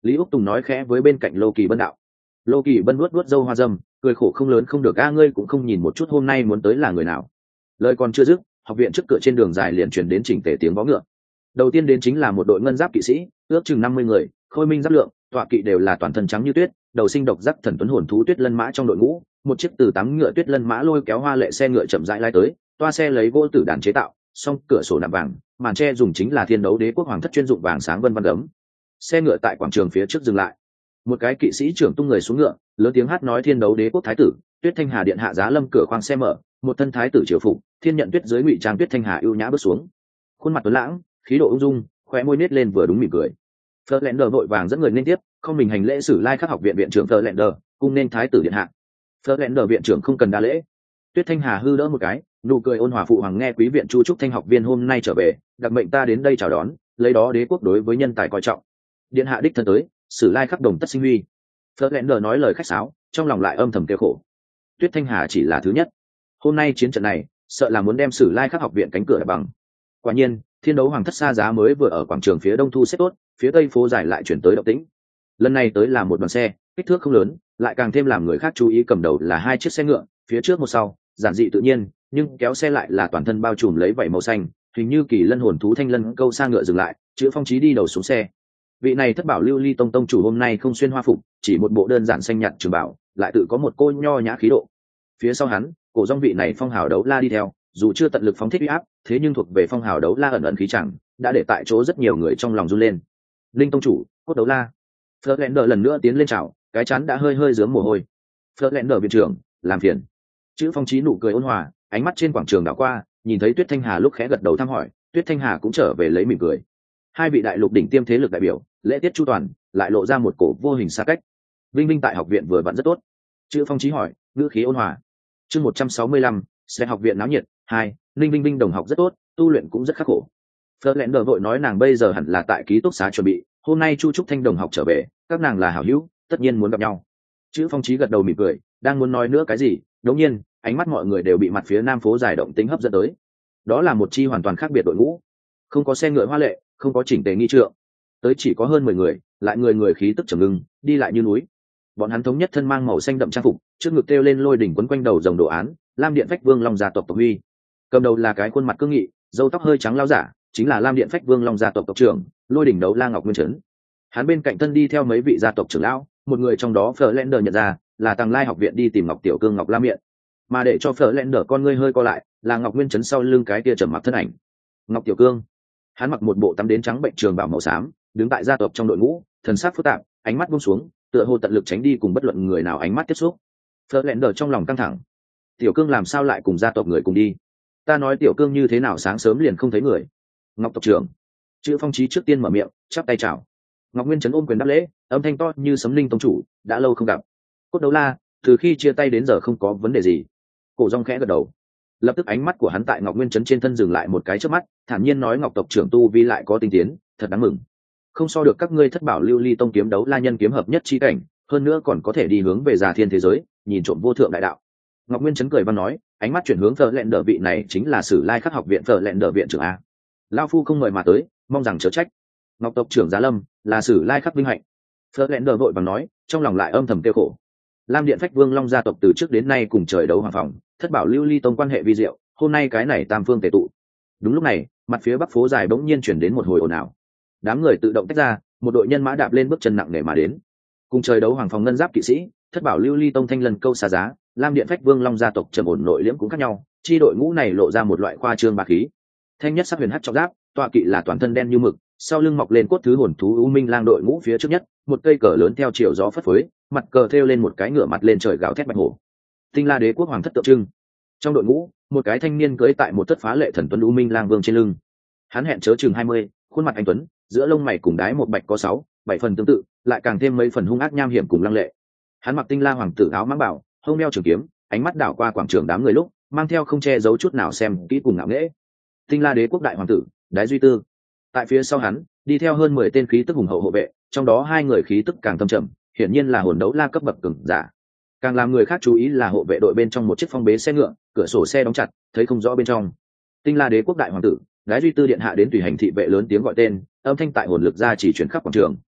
Lý Úc Tùng nói khẽ với bên cạnh Lô Kỳ Bân đạo. Lô Kỳ Bân vuốt vuốt râu hoa râm, cười khổ không lớn không được, a ngươi cũng không nhìn một chút hôm nay muốn tới là người nào. Lời còn chưa dứt, học viện trước cửa trên đường dài liền truyền đến chỉnh tề tiếng vó ngựa. Đầu tiên đến chính là một đội ngân giáp kỵ sĩ, ước chừng năm mươi người, khôi minh giáp lượng, tọa kỵ đều là toàn thân trắng như tuyết, đầu sinh độc giác thần tuấn hồn thú tuyết lân mã trong đội ngũ, một chiếc từ tám ngựa tuyết lân mã lôi kéo hoa lệ xe ngựa chậm rãi lái tới, toa xe lấy gỗ tử đàn chế tạo, song cửa sổ nạm vàng, màn tre dùng chính là thiên đấu đế quốc hoàng thất chuyên dụng vàng sáng vân vân gấm. Xe ngựa tại quảng trường phía trước dừng lại, một cái kỵ sĩ trưởng tung người xuống ngựa, lớn tiếng hát nói thiên đấu đế quốc thái tử, Tuyết Thanh Hà điện hạ giá lâm cửa khoang xe mở, một thân thái tử triều phục, thiên nhận tuyết dưới ngụy trang Tuyết Thanh Hà ưu nhã bước xuống, khuôn mặt tuấn lãng, khí độ ung dung, khóe môi nết lên vừa đúng mỉm cười. Fleur vội vàng dẫn người lên tiếp, không mình hành lễ Sử Lai Khắc học viện viện trưởng Fleur, cung nên thái tử điện hạ. Fleur viện trưởng không cần đa lễ. Tuyết Thanh Hà hư đỡ một cái, nụ cười ôn hòa phụ hoàng nghe quý viện chu trúc thanh học viên hôm nay trở về, đặc mệnh ta đến đây chào đón, lấy đó đế quốc đối với nhân tài coi trọng. Điện hạ đích thân tới, Sử Lai Khắc đồng tất sinh huy. Fleur nói lời khách sáo, trong lòng lại âm thầm kêu khổ. Tuyết Thanh Hà chỉ là thứ nhất. Hôm nay chiến trận này, sợ là muốn đem Sử Lai Khắc học viện cánh cửa đập bằng. Quả nhiên, thiên đấu hoàng thất xa giá mới vừa ở quảng trường phía đông thu xếp tốt, phía tây phố dài lại chuyển tới động tĩnh. Lần này tới là một đoàn xe, kích thước không lớn, lại càng thêm làm người khác chú ý, cầm đầu là hai chiếc xe ngựa, phía trước một sau, giản dị tự nhiên, nhưng kéo xe lại là toàn thân bao trùm lấy vảy màu xanh, hình như kỳ lân hồn thú thanh lân câu xa ngựa dừng lại, chữ Phong Chí đi đầu xuống xe. Vị này thất bảo lưu ly tông tông chủ hôm nay không xuyên hoa phục, chỉ một bộ đơn giản xanh nhạt trường bảo, lại tự có một cô nho nhã khí độ. Phía sau hắn, cổ dòng vị này phong hào đấu la đi theo, dù chưa tận lực phóng thích uy áp, thế nhưng thuộc về phong hào đấu la ẩn ẩn khí chẳng, đã để tại chỗ rất nhiều người trong lòng run lên. Linh tông chủ, cốt đấu la. Fleur lần nữa tiến lên chào, cái chán đã hơi hơi rướm mồ hôi. Fleur viện trưởng, làm phiền. Chữ Phong Chí nụ cười ôn hòa, ánh mắt trên quảng trường đảo qua, nhìn thấy Tuyết Thanh Hà lúc khẽ gật đầu thăm hỏi, Tuyết Thanh Hà cũng trở về lấy mỉm cười. Hai vị đại lục đỉnh tiêm thế lực đại biểu, lễ tiết chu toàn, lại lộ ra một cổ vô hình xa cách. Vinh Vinh tại học viện vừa vặn rất tốt. Chữ Phong Chí hỏi, ngữ khí ôn hòa. Chương một trăm sáu mươi lăm, sẽ học viện náo nhiệt. Hai, Ninh Vinh Vinh đồng học rất tốt, tu luyện cũng rất khắc khổ. Fleur vội nói nàng bây giờ hẳn là tại ký túc xá chuẩn bị, hôm nay Chu Trúc Thanh đồng học trở về, các nàng là hảo hữu, tất nhiên muốn gặp nhau. Chữ Phong Chí gật đầu mỉm cười, đang muốn nói nữa cái gì, đột nhiên, ánh mắt mọi người đều bị mặt phía nam phố dài động tính hấp dẫn tới. Đó là một chi hoàn toàn khác biệt đội ngũ, không có xe ngựa hoa lệ, không có chỉnh tề nghi trượng, tới chỉ có hơn mười người, lại người người khí tức trầm ngưng, đi lại như núi. Bọn hắn thống nhất thân mang màu xanh đậm trang phục, trước ngực treo lên lôi đỉnh quấn quanh đầu rồng đồ án, Lam Điện Phách Vương Long gia tộc tộc huy. Cầm đầu là cái khuôn mặt cương nghị, râu tóc hơi trắng lão giả, chính là Lam Điện Phách Vương Long gia tộc tộc trưởng, lôi đỉnh đấu la Ngọc Nguyên Trấn. Hắn bên cạnh thân đi theo mấy vị gia tộc trưởng lão, một người trong đó Fleur nhận ra là Tàng Lai học viện đi tìm Ngọc Tiểu Cương Ngọc Lam Miện, mà để cho Fleur con ngươi hơi co lại, là Ngọc Nguyên Trấn sau lưng cái kia trầm mặc thân ảnh. Ngọc Tiểu Cương, hắn mặc một bộ tắm đến trắng bệnh trường bảo màu xám, đứng tại gia tộc trong đội ngũ, thần sắc phức tạp, ánh mắt buông xuống, tựa hồ tận lực tránh đi cùng bất luận người nào ánh mắt tiếp xúc. Fleur trong lòng căng thẳng, Tiểu Cương làm sao lại cùng gia tộc người cùng đi? Ta nói Tiểu Cương như thế nào sáng sớm liền không thấy người? Ngọc tộc trưởng, Chữ Phong Chí trước tiên mở miệng, chắp tay chào. Ngọc Nguyên Trấn ôm quyền đáp lễ, âm thanh to như sấm. Linh tông chủ, đã lâu không gặp. Cốt đấu la, từ khi chia tay đến giờ không có vấn đề gì. Cổ Dung khẽ gật đầu, lập tức ánh mắt của hắn tại Ngọc Nguyên Trấn trên thân dừng lại một cái trước mắt, thản nhiên nói, Ngọc tộc trưởng tu vi lại có tinh tiến, thật đáng mừng. Không so được các ngươi thất bảo lưu ly tông kiếm đấu la nhân kiếm hợp nhất chi cảnh, hơn nữa còn có thể đi hướng về già thiên thế giới, nhìn trộm vô thượng đại đạo. Ngọc Nguyên Trấn cười văn nói, ánh mắt chuyển hướng Fleur vị này chính là Sử Lai Khắc học viện Fleur viện trưởng a. Lão phu không mời mà tới, mong rằng chớ trách. Ngọc tộc trưởng giá lâm, là Sử Lai Khắc vinh hạnh. Fleur vội vàng nói, trong lòng lại âm thầm tiêu khổ. Lam Điện Phách Vương Long gia tộc từ trước đến nay cùng trời đấu hoàng phòng, thất bảo lưu ly tông quan hệ vi diệu, hôm nay cái này tam phương tề tụ. Đúng lúc này, mặt phía bắc phố dài bỗng nhiên chuyển đến một hồi ồn ào. Đám người tự động tách ra, một đội nhân mã đạp lên bước chân nặng nề mà đến. Cùng trời đấu hoàng phòng ngân giáp kỵ sĩ, thất bảo lưu ly tông thanh lân câu xa giá, Lam Điện Phách Vương Long gia tộc trầm ổn nội liễm cũng khác nhau, chi đội ngũ này lộ ra một loại khoa trương bá khí. Thanh nhất sắc huyền hắc trọng giáp, tọa kỵ là toàn thân đen như mực, sau lưng mọc lên cốt thứ hồn thú u minh lang đội ngũ phía trước nhất, một cây cờ lớn theo chiều gió phất phới, mặt cờ thêu lên một cái ngựa mặt lên trời gào thét bạch hổ. Tinh La Đế quốc hoàng thất tượng trưng. Trong đội ngũ, một cái thanh niên cưỡi tại một thất phá lệ thần tuấn u minh lang vương trên lưng. Hắn hẹn chớ chừng hai mươi, khuôn mặt anh tuấn, giữa lông mày cùng đái một bạch có sáu, bảy phần tương tự, lại càng thêm mấy phần hung ác nham hiểm cùng lăng lệ. Hắn mặc Tinh La hoàng tử áo mãng bảo, hông đeo trường kiếm, ánh mắt đảo qua quảng trường đám người lúc, mang theo không che giấu chút nào xem kỹ cùng ngạo nghễ. Tinh La Đế quốc đại hoàng tử, Đái Duy Tư. Tại phía sau hắn, đi theo hơn mười tên khí tức hùng hậu hộ vệ, trong đó hai người khí tức càng thâm trầm, hiển nhiên là hồn đấu la cấp bậc cường giả. Càng làm người khác chú ý là hộ vệ đội bên trong một chiếc phong bế xe ngựa, cửa sổ xe đóng chặt, thấy không rõ bên trong. Tinh La Đế quốc đại hoàng tử, Đái Duy Tư điện hạ đến tùy hành thị vệ lớn tiếng gọi tên, âm thanh tại hồn lực ra chỉ chuyển khắp quảng trường.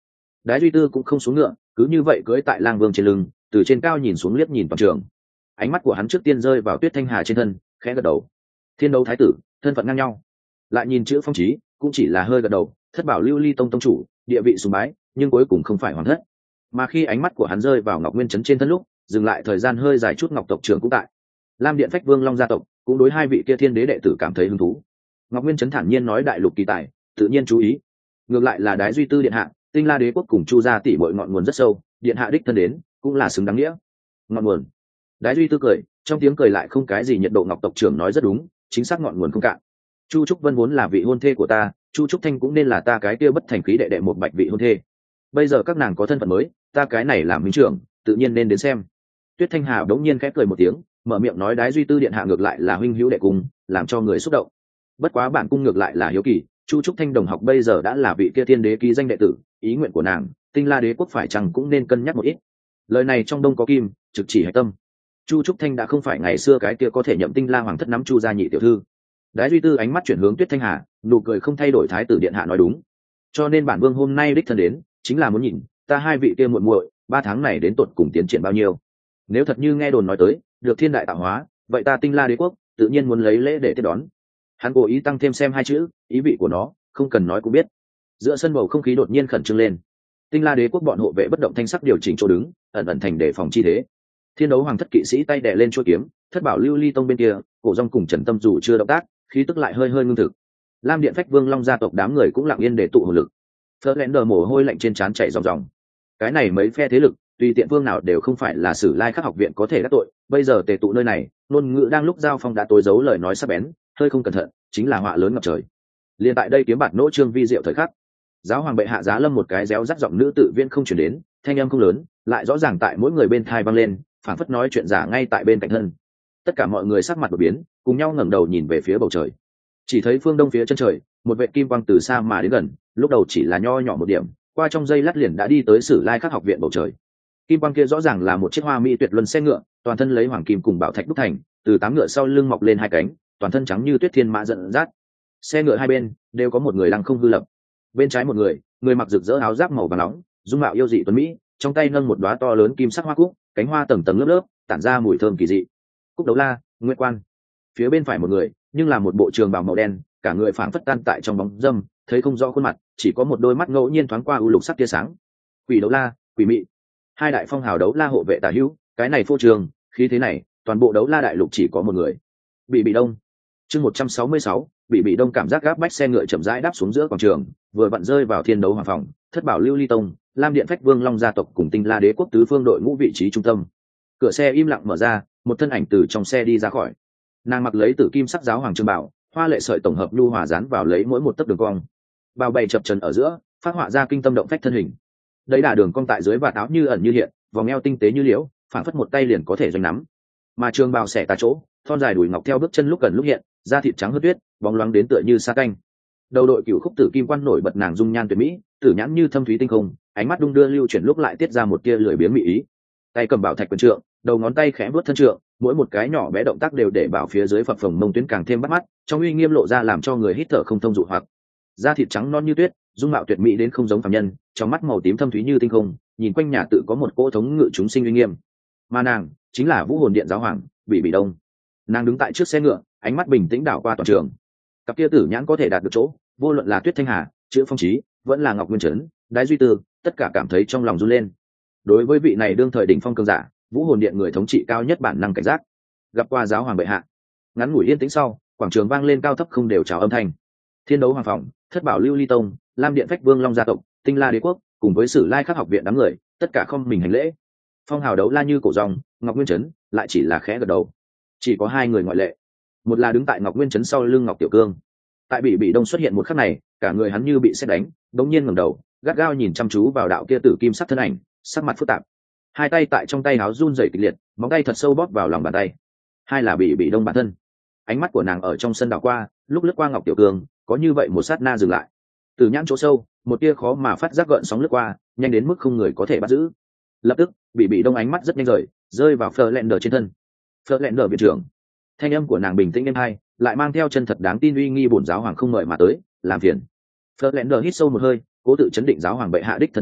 Đái duy tư cũng không xuống ngựa, cứ như vậy cưỡi tại lang vương trên lưng, từ trên cao nhìn xuống liếc nhìn toàn trường. Ánh mắt của hắn trước tiên rơi vào Tuyết Thanh Hà trên thân, khẽ gật đầu. Thiên đấu thái tử, thân phận ngang nhau. Lại nhìn chữ phong chí, cũng chỉ là hơi gật đầu. Thất bảo lưu ly tông tông chủ, địa vị sùng bái, nhưng cuối cùng không phải hoàng thất. Mà khi ánh mắt của hắn rơi vào Ngọc Nguyên Trấn trên thân lúc, dừng lại thời gian hơi dài chút, Ngọc tộc trưởng cũng tại. Lam Điện Phách Vương Long gia tộc cũng đối hai vị kia thiên đế đệ tử cảm thấy hứng thú. Ngọc Nguyên Trấn thản nhiên nói đại lục kỳ tài, tự nhiên chú ý. Ngược lại là Đái duy tư điện hạ, Tinh La đế quốc cùng Chu gia tỷ muội ngọn nguồn rất sâu, điện hạ đích thân đến, cũng là xứng đáng nghĩa. Ngọn nguồn. Đái duy tư cười, trong tiếng cười lại không cái gì nhiệt độ. Ngọc tộc trưởng nói rất đúng, chính xác ngọn nguồn không cạn. Chu Trúc Vân vốn là vị hôn thê của ta, Chu Trúc Thanh cũng nên là ta cái kia bất thành khí đệ đệ một bạch vị hôn thê. Bây giờ các nàng có thân phận mới, ta cái này làm minh trưởng, tự nhiên nên đến xem. Tuyết Thanh Hà đống nhiên khẽ cười một tiếng, mở miệng nói Đái duy tư điện hạ ngược lại là huynh hữu đệ cung, làm cho người xúc động. Bất quá bản cung ngược lại là hiếu kỳ, Chu Trúc Thanh đồng học bây giờ đã là vị kia thiên đế ký danh đệ tử, ý nguyện của nàng, Tinh La đế quốc phải chăng cũng nên cân nhắc một ít. Lời này trong đông có kim, trực chỉ hạch tâm. Chu Trúc Thanh đã không phải ngày xưa cái kia có thể nhậm Tinh La hoàng thất nắm Chu gia nhị tiểu thư. Đái duy tư ánh mắt chuyển hướng Tuyết Thanh Hà, nụ cười không thay đổi. Thái tử điện hạ nói đúng, cho nên bản vương hôm nay đích thân đến, chính là muốn nhìn ta hai vị kia muội muội ba tháng này đến tột cùng tiến triển bao nhiêu. Nếu thật như nghe đồn nói tới được thiên đại tạo hóa, vậy ta Tinh La đế quốc tự nhiên muốn lấy lễ để tiếp đón. Hắn cố ý tăng thêm xem hai chữ, ý vị của nó không cần nói cũng biết. Giữa sân bầu không khí đột nhiên khẩn trương lên. Tinh La đế quốc bọn hộ vệ bất động thanh sắc điều chỉnh chỗ đứng, ẩn ẩn thành đề phòng chi thế. Thiên đấu hoàng thất kỵ sĩ tay đè lên chuôi kiếm, Thất bảo lưu ly tông bên kia, Cổ Dung cùng Trần Tâm dù chưa động tác, khí tức lại hơi hơi ngưng thực. Lam Điện Phách Vương Long gia tộc đám người cũng lặng yên để tụ hồn lực. Fleur mồ hôi lạnh trên trán chảy ròng ròng. Cái này mấy phe thế lực, tùy tiện vương nào đều không phải là Sử Lai Khắc học viện có thể đắc tội, bây giờ tề tụ nơi này, ngôn ngữ đang lúc giao phong đã tối giấu lời nói sắc bén, hơi không cẩn thận, chính là họa lớn ngập trời. Liên tại đây kiếm bạt nỗ trương vi diệu thời khắc, giáo hoàng bệ hạ giá lâm một cái réo rắt giọng nữ tự viên không chuyển đến, thanh âm không lớn, lại rõ ràng tại mỗi người bên thai vang lên, phảng phất nói chuyện giả ngay tại bên cạnh thân. Tất cả mọi người sắc mặt đột biến, cùng nhau ngẩng đầu nhìn về phía bầu trời. Chỉ thấy phương đông phía chân trời, một vệt kim quang từ xa mà đến gần, lúc đầu chỉ là nho nhỏ một điểm, qua trong giây lát liền đã đi tới Sử Lai Khắc học viện bầu trời. Kim quang kia rõ ràng là một chiếc hoa mỹ tuyệt luân xe ngựa, toàn thân lấy hoàng kim cùng bảo thạch đúc thành, từ tám ngựa sau lưng mọc lên hai cánh, toàn thân trắng như tuyết thiên mã dẫn dắt. Xe ngựa hai bên đều có một người lăng không hư lập. Bên trái một người, người mặc rực rỡ áo giáp màu vàng nóng, dung mạo yêu dị tuấn mỹ, trong tay nâng một đóa to lớn kim sắc hoa cúc, cánh hoa tầng tầng lớp lớp, tản ra mùi thơm kỳ dị. Cúc Đấu La, Nguyệt Quan. Phía bên phải một người, nhưng là một bộ trường bào màu đen, cả người phảng phất tan tại trong bóng râm, thấy không rõ khuôn mặt, chỉ có một đôi mắt ngẫu nhiên thoáng qua u lục sắc tia sáng. Quỷ Đấu La, Quỷ Mị. Hai đại phong hào đấu la hộ vệ tả hữu, cái này phô trường, khí thế này, toàn bộ đấu la đại lục chỉ có một người. Bị Bị Đông. Chương một trăm sáu mươi sáu, Bị Bị Đông cảm giác gáp bách xe ngựa chậm rãi đáp xuống giữa quảng trường, vừa vặn rơi vào thiên đấu hoàng phòng, Thất bảo lưu ly tông, Lam Điện Phách Vương Long gia tộc cùng Tinh La đế quốc tứ phương đội ngũ vị trí trung tâm. Cửa xe im lặng mở ra, một thân ảnh từ trong xe đi ra khỏi. Nàng mặc lấy tử kim sắc giáo hoàng trường bảo, hoa lệ sợi tổng hợp nhu hòa dán vào lấy mỗi một tấc đường cong. Bao bày chập trần ở giữa, phát họa ra kinh tâm động phách thân hình. Đấy là đường cong tại dưới vạt áo như ẩn như hiện, vòng eo tinh tế như liễu, phản phất một tay liền có thể doanh nắm. Mà trường bào xẻ tà chỗ, thon dài đùi ngọc theo bước chân lúc gần lúc hiện, da thịt trắng hơn tuyết, bóng loáng đến tựa như sa canh. Đầu đội cửu khúc tử kim quan nổi bật nàng dung nhan tuyệt mỹ, tử nhãn như thâm thúy tinh không, ánh mắt đung đưa lưu chuyển lúc lại tiết ra một tia lười biếng mỹ ý. Tay cầm bảo thạch quyền trượng, đầu ngón tay khẽ vuốt thân trượng, mỗi một cái nhỏ bé động tác đều để bảo phía dưới phập phồng mông tuyến càng thêm bắt mắt, trong uy nghiêm lộ ra làm cho người hít thở không thông dụ hoặc. Da thịt trắng non như tuyết, dung mạo tuyệt mỹ đến không giống phàm nhân, trong mắt màu tím thâm thúy như tinh không, nhìn quanh nhà tự có một cỗ thống ngự chúng sinh uy nghiêm. Mà nàng chính là Vũ Hồn Điện giáo hoàng, Bị Bị Đông. Nàng đứng tại trước xe ngựa, ánh mắt bình tĩnh đảo qua toàn trường. Cặp kia tử nhãn có thể đạt được chỗ, vô luận là Tuyết Thanh Hà, Chữ Phong Chí, vẫn là Ngọc Nguyên Trấn, Đái Duy Tư, tất cả cảm thấy trong lòng run lên. Đối với vị này đương thời đỉnh phong cường giả, Vũ Hồn Điện người thống trị cao nhất bản năng cảnh giác. Gặp qua giáo hoàng bệ hạ. Ngắn ngủi yên tĩnh sau, quảng trường vang lên cao thấp không đều chào âm thanh. Thiên đấu hoàng phòng, Thất bảo lưu ly tông, Lam Điện Phách Vương Long gia tộc, Tinh La đế quốc, cùng với Sử Lai Khắc học viện đám người, tất cả không mình hành lễ. Phong hào đấu la như Cổ Dung, Ngọc Nguyên Trấn, lại chỉ là khẽ gật đầu. Chỉ có hai người ngoại lệ. Một là đứng tại Ngọc Nguyên Trấn sau lưng Ngọc Tiểu Cương. Tại Bị Bị Đông xuất hiện một khắc này, cả người hắn như bị sét đánh, đống nhiên ngẩng đầu, gắt gao nhìn chăm chú vào đạo kia tử kim sắc thân ảnh, sắc mặt phức tạp. Hai tay tại trong tay áo run rẩy kịch liệt, móng tay thật sâu bóp vào lòng bàn tay. Hai là Bị Bị Đông bản thân. Ánh mắt của nàng ở trong sân đảo qua, lúc lướt qua Ngọc Tiểu Cương, có như vậy một sát na dừng lại. Từ nhãn chỗ sâu, một tia khó mà phát giác gợn sóng lướt qua, nhanh đến mức không người có thể bắt giữ. Lập tức, Bị Bị Đông ánh mắt rất nhanh rời, rơi vào Fleur trên thân. Fleur viện trưởng. Thanh âm của nàng bình tĩnh êm hai, lại mang theo chân thật đáng tin uy nghi bổn giáo hoàng không mời mà tới, làm phiền. Fleur hít sâu một hơi, cố tự chấn định giáo hoàng bệ hạ đích thân tới,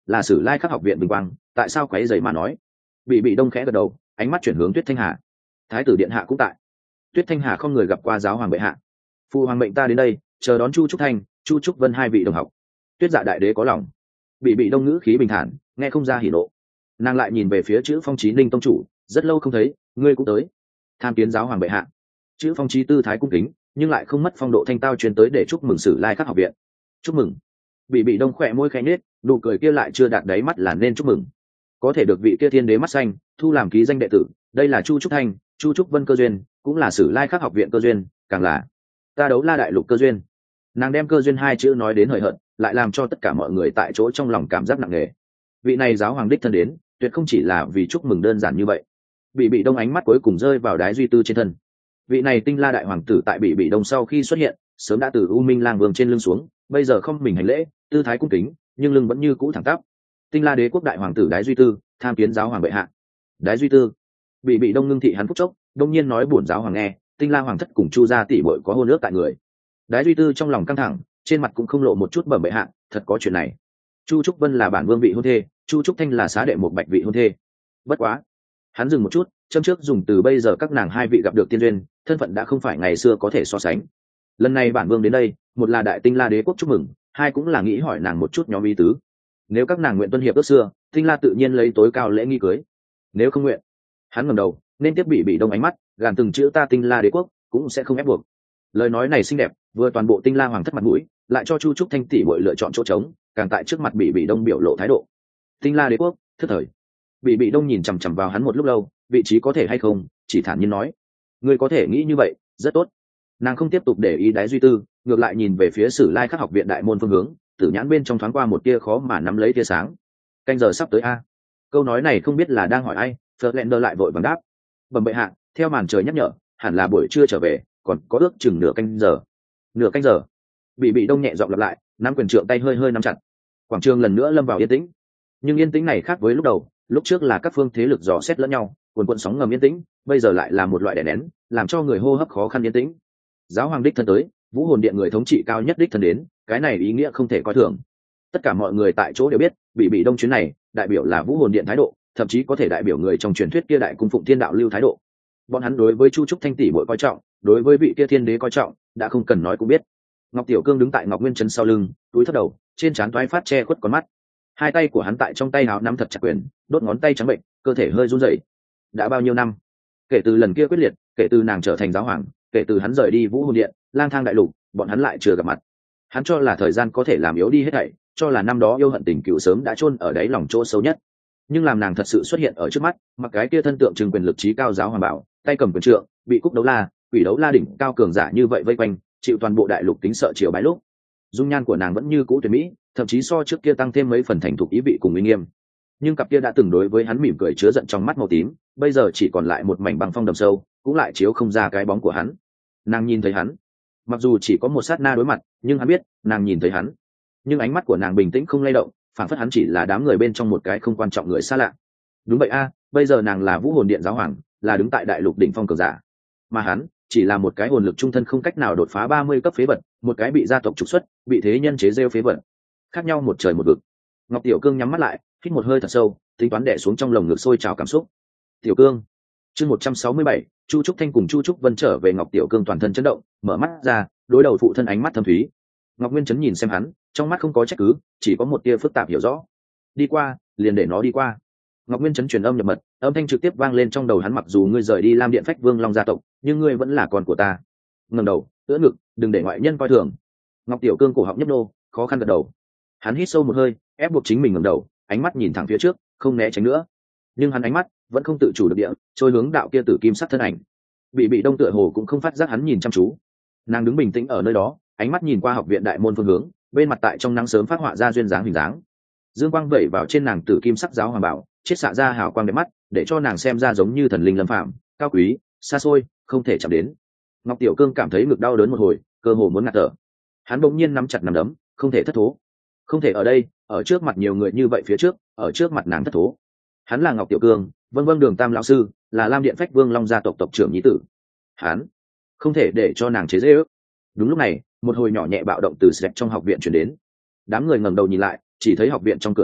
là Sử Lai Khắc học viện bình quang, tại sao quấy rầy mà nói? Bị Bị Đông khẽ gật đầu, ánh mắt chuyển hướng Tuyết Thanh Hà. Thái tử điện hạ cũng tại. Tuyết Thanh Hà không người gặp qua giáo hoàng bệ hạ. Phụ hoàng mệnh ta đến đây, chờ đón Chu Trúc Thanh, Chu Trúc Vân hai vị đồng học. Tuyết Dạ đại đế có lòng. Bị Bị Đông ngữ khí bình thản, nghe không ra hỉ nộ. Nàng lại nhìn về phía chữ Phong Chí Ninh tông chủ, rất lâu không thấy, ngươi cũng tới. Tham kiến giáo hoàng bệ hạ. Chữ Phong Chí tư thái cung kính, nhưng lại không mất phong độ thanh tao truyền tới để chúc mừng Sử Lai Khắc học viện. Chúc mừng. Bị Bị Đông khỏe môi khẽ nhếch, nụ cười kia lại chưa đạt đáy mắt là nên chúc mừng. Có thể được vị kia thiên đế mắt xanh thu làm ký danh đệ tử, đây là Chu Trúc Thanh, Chu Trúc Vân cơ duyên, cũng là Sử Lai Khắc học viện cơ duyên, càng là ta Đấu La đại lục cơ duyên. Nàng đem cơ duyên hai chữ nói đến hời hợt, lại làm cho tất cả mọi người tại chỗ trong lòng cảm giác nặng nề. Vị này giáo hoàng đích thân đến, tuyệt không chỉ là vì chúc mừng đơn giản như vậy. Bị Bị Đông ánh mắt cuối cùng rơi vào Đái Duy Tư trên thân. Vị này Tinh La đại hoàng tử tại Bị Bị Đông sau khi xuất hiện, sớm đã từ U Minh Lang Vương trên lưng xuống, bây giờ không mình hành lễ, tư thái cung kính, nhưng lưng vẫn như cũ thẳng tắp. Tinh La đế quốc đại hoàng tử Đái Duy Tư, tham kiến giáo hoàng bệ hạ. Đái Duy Tư. Bị Bị Đông ngưng thị hắn phúc chốc, đông nhiên nói bổn giáo hoàng nghe, Tinh La hoàng thất cùng Chu gia tỷ muội có hôn ước tại người. Đái Duy Tư trong lòng căng thẳng, trên mặt cũng không lộ một chút bẩm bệ hạ, thật có chuyện này. Chu Trúc Vân là bản vương vị hôn thê, Chu Trúc Thanh là xá đệ một bạch vị hôn thê. Bất quá, hắn dừng một chút, châm trước dùng từ bây giờ các nàng hai vị gặp được tiên duyên, thân phận đã không phải ngày xưa có thể so sánh. Lần này bản vương đến đây, một là đại Tinh La đế quốc chúc mừng, hai cũng là nghĩ hỏi nàng một chút nhóm ý tứ. Nếu các nàng nguyện tuân hiệp ước xưa, Tinh La tự nhiên lấy tối cao lễ nghi cưới. Nếu không nguyện, hắn ngẩng đầu, nên tiếp Bị Bị Đông ánh mắt, gàn từng chữ ta Tinh La đế quốc cũng sẽ không ép buộc. Lời nói này xinh đẹp, vừa toàn bộ Tinh La hoàng thất mặt mũi, lại cho Chu Trúc Thanh tỷ muội lựa chọn chỗ trống, càng tại trước mặt Bị Bị Đông biểu lộ thái độ. Tinh La đế quốc, thất thời. Bị Bị Đông nhìn chằm chằm vào hắn một lúc lâu, vị trí có thể hay không, chỉ thản nhiên nói, ngươi có thể nghĩ như vậy, rất tốt. Nàng không tiếp tục để ý Đái Duy Tư, ngược lại nhìn về phía Sử Lai Khắc học viện đại môn phương hướng, tử nhãn bên trong thoáng qua một tia khó mà nắm lấy tia sáng. Canh giờ sắp tới a. Câu nói này không biết là đang hỏi ai, Flerlander lại vội vàng đáp, bẩm bệ hạ, theo màn trời nhắc nhở, hẳn là buổi trưa trở về, còn có ước chừng nửa canh giờ. Nửa canh giờ. Bị Bị Đông nhẹ giọng lặp lại, nắm quyền trượng tay hơi hơi nắm chặt. Quảng trường lần nữa lâm vào yên tĩnh. Nhưng yên tĩnh này khác với lúc đầu, lúc trước là các phương thế lực dò xét lẫn nhau, cuồn cuộn sóng ngầm yên tĩnh, bây giờ lại là một loại đè nén, làm cho người hô hấp khó khăn yên tĩnh. Giáo hoàng đích thân tới, Vũ Hồn Điện người thống trị cao nhất đích thân đến, cái này ý nghĩa không thể coi thường. Tất cả mọi người tại chỗ đều biết, Bị Bị Đông chuyến này, đại biểu là Vũ Hồn Điện thái độ, thậm chí có thể đại biểu người trong truyền thuyết kia đại cung phụng thiên đạo lưu thái độ. Bọn hắn đối với Chu Trúc Thanh tỷ muội coi trọng, đối với vị kia thiên đế coi trọng, đã không cần nói cũng biết. Ngọc Tiểu Cương đứng tại Ngọc Nguyên Trấn sau lưng, túi thấp đầu, trên trán toái phát che khuất con mắt. Hai tay của hắn tại trong tay áo nắm thật chặt quyền, đốt ngón tay trắng bệnh, cơ thể hơi run rẩy. Đã bao nhiêu năm? Kể từ lần kia quyết liệt, kể từ nàng trở thành giáo hoàng, kể từ hắn rời đi Vũ Hồn Điện, lang thang đại lục, bọn hắn lại chưa gặp mặt. Hắn cho là thời gian có thể làm yếu đi hết thảy, cho là năm đó yêu hận tình cựu sớm đã chôn ở đáy lòng chỗ sâu nhất. Nhưng làm nàng thật sự xuất hiện ở trước mắt, mặc cái kia thân tượng trưng quyền lực trí cao giáo hoàng bảo, tay cầm quyền trượng, bị cúc đấu la, quỷ đấu la đỉnh cao cường giả như vậy vây quanh, chịu toàn bộ đại lục kính sợ chiều bái lúc. Dung nhan của nàng vẫn như cũ tuyệt mỹ, thậm chí so trước kia tăng thêm mấy phần thành thục ý vị cùng uy nghiêm. Nhưng cặp kia đã từng đối với hắn mỉm cười chứa giận trong mắt màu tím, bây giờ chỉ còn lại một mảnh băng phong đầm sâu, cũng lại chiếu không ra cái bóng của hắn. Nàng nhìn thấy hắn, mặc dù chỉ có một sát na đối mặt, nhưng hắn biết, nàng nhìn thấy hắn. Nhưng ánh mắt của nàng bình tĩnh không lay động, phản phất hắn chỉ là đám người bên trong một cái không quan trọng người xa lạ. Đúng vậy a, bây giờ nàng là Vũ Hồn Điện giáo hoàng, là đứng tại đại lục đỉnh phong cường giả, mà hắn chỉ là một cái hồn lực trung thân không cách nào đột phá ba mươi cấp phế vật, một cái bị gia tộc trục xuất, bị thế nhân chế giễu phế vật, khác nhau một trời một vực. Ngọc Tiểu Cương nhắm mắt lại, hít một hơi thật sâu, tính toán đè xuống trong lồng ngực sôi trào cảm xúc. Tiểu Cương. Chương một trăm sáu mươi bảy, Chu Trúc Thanh cùng Chu Trúc Vân trở về. Ngọc Tiểu Cương toàn thân chấn động, mở mắt ra, đối đầu phụ thân ánh mắt thâm thúy. Ngọc Nguyên Chấn nhìn xem hắn, trong mắt không có trách cứ, chỉ có một tia phức tạp hiểu rõ. Đi qua, liền để nó đi qua. Ngọc Nguyên Chấn truyền âm nhập mật, âm thanh trực tiếp vang lên trong đầu hắn, mặc dù ngươi rời đi Lam Điện Phách Vương Long gia tộc, nhưng ngươi vẫn là con của ta. Ngẩng đầu, ưỡn ngực, đừng để ngoại nhân coi thường. Ngọc Tiểu Cương cổ họng nhấp nô, khó khăn gật đầu. Hắn hít sâu một hơi, ép buộc chính mình ngẩng đầu, ánh mắt nhìn thẳng phía trước, không né tránh nữa. Nhưng hắn ánh mắt vẫn không tự chủ được địa, trôi hướng đạo kia tử kim sắc thân ảnh. Bị Bị Đông tựa hồ cũng không phát giác hắn nhìn chăm chú. Nàng đứng bình tĩnh ở nơi đó, ánh mắt nhìn qua học viện đại môn phương hướng, bên mặt tại trong nắng sớm phát họa ra duyên dáng hình dáng. Dương quang vẩy vào trên nàng tử kim sắc giáo hoàng bảo, chiết xạ ra hào quang đẹp mắt, để cho nàng xem ra giống như thần linh lâm phạm, cao quý, xa xôi, không thể chạm đến. Ngọc Tiểu Cương cảm thấy ngực đau đớn một hồi, cơ hồ muốn ngạt thở. Hắn bỗng nhiên nắm chặt nắm đấm, không thể thất thố, không thể ở đây, ở trước mặt nhiều người như vậy phía trước, ở trước mặt nàng thất thố. Hắn là Ngọc Tiểu Cương, Vân Vân Đường Tam lão sư, là Lam Điện Phách Vương Long gia tộc tộc trưởng nhi tử. Hắn không thể để cho nàng chế giễu. Đúng lúc này, một hồi nhỏ nhẹ bạo động từ sẹt trong học viện truyền đến. Đám người ngẩng đầu nhìn lại, chỉ thấy học viện trong cửa lớn,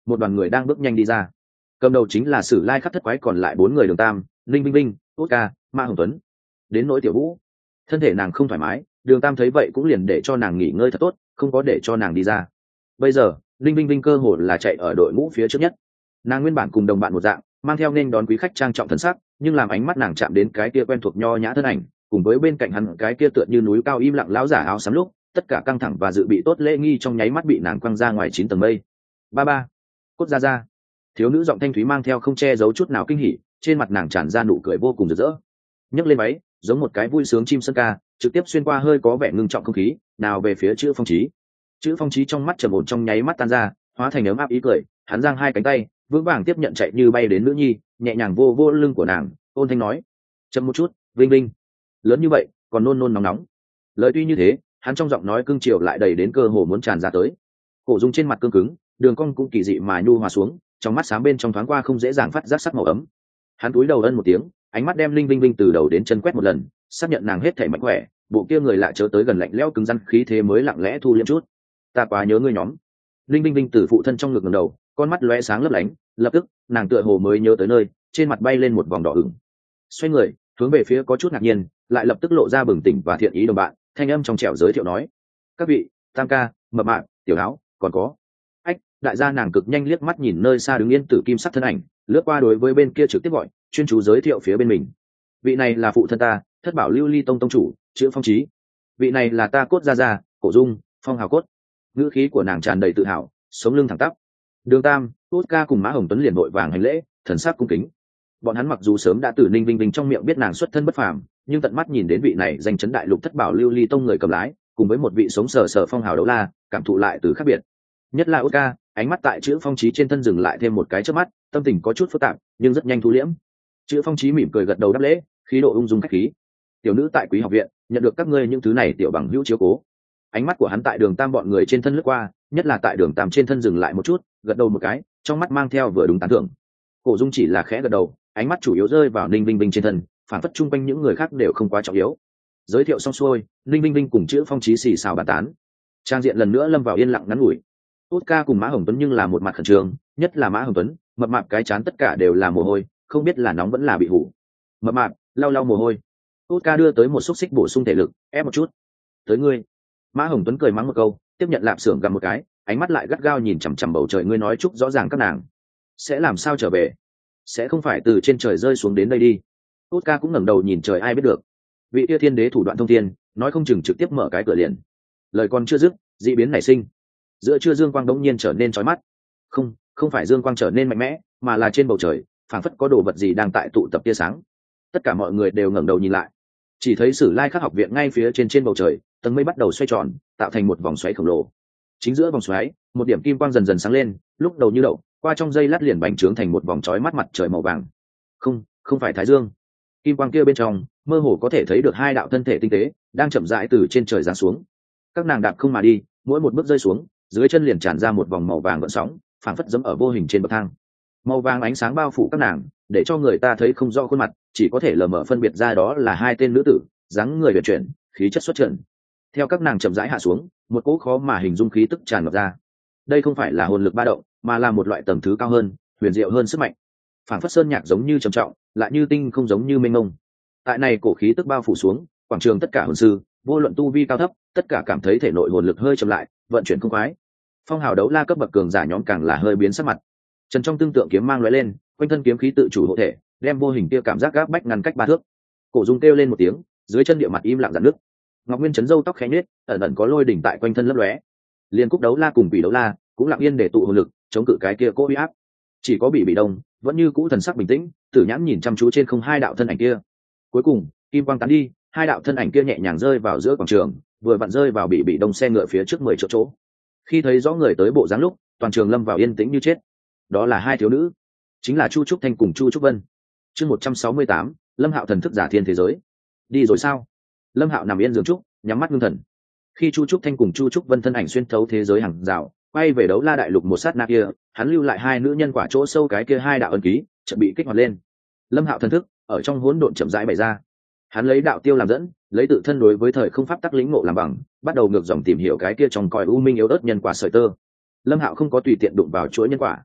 một đoàn người đang bước nhanh đi ra. Cầm đầu chính là Sử Lai Khắc thất quái, còn lại bốn người Đường Tam, Linh Vinh Vinh, Út Ca, Ma Hồng Tuấn. Đến nỗi Tiểu Vũ, thân thể nàng không thoải mái, Đường Tam thấy vậy cũng liền để cho nàng nghỉ ngơi thật tốt, không có để cho nàng đi ra. Bây giờ Linh Vinh Vinh cơ hồ là chạy ở đội ngũ phía trước nhất. Nàng nguyên bản cùng đồng bạn một dạng, mang theo nên đón quý khách trang trọng thần sắc, nhưng làm ánh mắt nàng chạm đến cái kia quen thuộc nho nhã thân ảnh, cùng với bên cạnh hắn cái kia tựa như núi cao im lặng lão giả áo xám lúc, tất cả căng thẳng và dự bị tốt lễ nghi trong nháy mắt bị nàng quăng ra ngoài chín tầng mây. Ba ba, Cốt ra ra. Thiếu nữ giọng thanh thúy mang theo không che giấu chút nào kinh hỉ, trên mặt nàng tràn ra nụ cười vô cùng rực rỡ. Nhấc lên váy, giống một cái vui sướng chim sơn ca, trực tiếp xuyên qua hơi có vẻ ngưng trọng không khí, nào về phía chữ Phong Chí. Chữ Phong Chí trong mắt trầm ổn trong nháy mắt tan ra, hóa thành ấm áp ý cười, hắn giang hai cánh tay, vững vàng tiếp nhận chạy như bay đến nữ nhi, nhẹ nhàng vô vô lưng của nàng, ôn thanh nói: "Chậm một chút, Vinh Vinh." Lớn như vậy, còn nôn nôn nóng nóng. Lời tuy như thế, hắn trong giọng nói cương triều lại đầy đến cơ hồ muốn tràn ra tới. Cổ Dung trên mặt cương cứng, đường cong cũng kỳ dị mà nhu hòa xuống, trong mắt sáng bên trong thoáng qua không dễ dàng phát giác sắc màu ấm. Hắn cúi đầu ân một tiếng, ánh mắt đem Linh Vinh Vinh từ đầu đến chân quét một lần, xác nhận nàng hết thảy mạnh khỏe, bộ kia người lạ chớ tới gần lạnh lẽo cứng rắn khí thế mới lặng lẽ thu liễm chút. "Ta quá nhớ ngươi nhóm." Linh Vinh Vinh từ phụ thân trong ngực ngẩng đầu, con mắt lóe sáng lấp lánh, lập tức nàng tựa hồ mới nhớ tới nơi, trên mặt bay lên một vòng đỏ ửng. Xoay người hướng về phía có chút ngạc nhiên, lại lập tức lộ ra bừng tỉnh và thiện ý đồng bạn, thanh âm trong trẻo giới thiệu nói: "Các vị, Tam ca, Mập Mạp, Tiểu Áo, còn có." Ách, đại gia nàng cực nhanh liếc mắt nhìn nơi xa đứng yên tử kim sắc thân ảnh, lướt qua đối với bên kia trực tiếp gọi, chuyên chú giới thiệu phía bên mình: "Vị này là phụ thân ta, Thất Bảo Lưu Ly Tông tông chủ, chữ Phong Chí. Vị này là ta Cốt gia gia, Cổ Dung, Phong Hào Cốt." Ngữ khí của nàng tràn đầy tự hào, sống lưng thẳng tắp. Đường Tam, Út Ca cùng Mã Hồng Tuấn liền vội vàng hành lễ, thần sắc cung kính. Bọn hắn mặc dù sớm đã từ Ninh Vinh Vinh trong miệng biết nàng xuất thân bất phàm, nhưng tận mắt nhìn đến vị này danh chấn đại lục Thất Bảo Lưu Ly Tông người cầm lái, cùng với một vị sống sờ sờ phong hào đấu la, cảm thụ lại từ khác biệt. Nhất là Út Ca, ánh mắt tại chữ Phong Chí trên thân dừng lại thêm một cái chớp mắt, tâm tình có chút phức tạp, nhưng rất nhanh thu liễm. Chữ Phong Chí mỉm cười gật đầu đáp lễ, khí độ ung dung khách khí: "Tiểu nữ tại Quý học viện, nhận được các ngươi những thứ này tiểu bằng hữu chiếu cố." Ánh mắt của hắn tại Đường Tam bọn người trên thân lướt qua, nhất là tại Đường Tam trên thân dừng lại một chút, gật đầu một cái, trong mắt mang theo vừa đúng tán thưởng. Cổ Dung chỉ là khẽ gật đầu, ánh mắt chủ yếu rơi vào Ninh Vinh Vinh trên thân, phản phất chung quanh những người khác đều không quá trọng yếu. Giới thiệu xong xuôi, Ninh Vinh Vinh cùng chữ Phong Chí xì xào bàn tán, trang diện lần nữa lâm vào yên lặng ngắn ngủi. Út Ca cùng Mã Hồng Tuấn nhưng là một mặt khẩn trương, nhất là Mã Hồng Tuấn, mập mạp cái chán tất cả đều là mồ hôi, không biết là nóng vẫn là bị hủ. Mập mạp lau lau mồ hôi. Út Ca đưa tới một xúc xích bổ sung thể lực, ép một chút. "Tới ngươi." Mã Hồng Tuấn cười mắng một câu, tiếp nhận lạp xưởng gặm một cái, ánh mắt lại gắt gao nhìn chằm chằm bầu trời. "Ngươi nói chúc rõ ràng các nàng sẽ làm sao trở về? Sẽ không phải từ trên trời rơi xuống đến đây đi?" Út Ca cũng ngẩng đầu nhìn trời, ai biết được. Vị kia thiên đế thủ đoạn thông thiên, nói không chừng trực tiếp mở cái cửa liền. Lời còn chưa dứt, dị biến nảy sinh. Giữa trưa dương quang đống nhiên trở nên chói mắt. Không, không phải dương quang trở nên mạnh mẽ, mà là trên bầu trời, phảng phất có đồ vật gì đang tại tụ tập tia sáng. Tất cả mọi người đều ngẩng đầu nhìn lại, chỉ thấy Sử Lai Khắc học viện ngay phía trên trên bầu trời, tầng mây bắt đầu xoay tròn, tạo thành một vòng xoáy khổng lồ. Chính giữa vòng xoáy, một điểm kim quang dần dần sáng lên, lúc đầu như đậu, qua trong giây lát liền bành trướng thành một vòng chói mắt mặt trời màu vàng. Không, không phải thái dương. Kim quang kia bên trong, mơ hồ có thể thấy được hai đạo thân thể tinh tế đang chậm rãi từ trên trời giáng xuống. Các nàng đạp không mà đi, mỗi một bước rơi xuống, dưới chân liền tràn ra một vòng màu vàng gợn sóng, phảng phất dẫm ở vô hình trên bậc thang. Màu vàng ánh sáng bao phủ các nàng, để cho người ta thấy không rõ khuôn mặt, chỉ có thể lờ mờ phân biệt ra đó là hai tên nữ tử, dáng người uyển chuyển, khí chất xuất trần. Theo các nàng chậm rãi hạ xuống, một cỗ khó mà hình dung khí tức tràn ngập ra. Đây không phải là hồn lực ba động, mà là một loại tầng thứ cao hơn, huyền diệu hơn sức mạnh. Phảng phất sơn nhạc giống như trầm trọng, lại như tinh không giống như mênh mông. Tại này cổ khí tức bao phủ xuống, quảng trường tất cả hồn sư, vô luận tu vi cao thấp, tất cả cảm thấy thể nội hồn lực hơi chậm lại, vận chuyển không khoái. Phong hào đấu la cấp bậc cường giả nhóm càng là hơi biến sắc mặt. Trần trong tương tượng kiếm mang lóe lên, quanh thân kiếm khí tự chủ hộ thể, đem vô hình kia cảm giác gáp bách ngăn cách ba thước. Cổ Dung kêu lên một tiếng, dưới chân địa mặt im lặng dạn nước. Ngọc Nguyên chấn râu tóc khẽ nhếch, ẩn ẩn có lôi đỉnh tại quanh thân lấp lóe. Liên Cúc đấu la cùng Bỉ đấu la cũng lặng yên để tụ hồn lực, chống cự cái kia cố uy áp. Chỉ có Bỉ Bỉ Đông vẫn như cũ thần sắc bình tĩnh, tử nhãn nhìn chăm chú trên không hai đạo thân ảnh kia. Cuối cùng, kim quang tán đi, hai đạo thân ảnh kia nhẹ nhàng rơi vào giữa quảng trường, vừa vặn rơi vào Bỉ Bỉ Đông xe ngựa phía trước mười chỗ chỗ. Khi thấy rõ người tới bộ dáng lúc, toàn trường lâm vào yên tĩnh như chết. Đó là hai thiếu nữ, chính là Chu Trúc Thanh cùng Chu Trúc Vân. Chương một trăm sáu mươi tám, Lâm Hạo thần thức giả thiên thế giới. Đi rồi sao? Lâm Hạo nằm yên giường trúc, nhắm mắt ngưng thần. Khi Chu Trúc Thanh cùng Chu Trúc Vân thân ảnh xuyên thấu thế giới hàng rào, quay về đấu la đại lục một sát na kia, hắn lưu lại hai nữ nhân quả chỗ sâu cái kia hai đạo ấn ký, chợt bị kích hoạt lên. Lâm Hạo thần thức ở trong hỗn độn chậm rãi bày ra. Hắn lấy đạo tiêu làm dẫn, lấy tự thân đối với thời không pháp tắc lĩnh ngộ làm bằng, bắt đầu ngược dòng tìm hiểu cái kia trong cõi u minh yếu ớt nhân quả sợi tơ. Lâm Hạo không có tùy tiện đụng vào chuỗi nhân quả,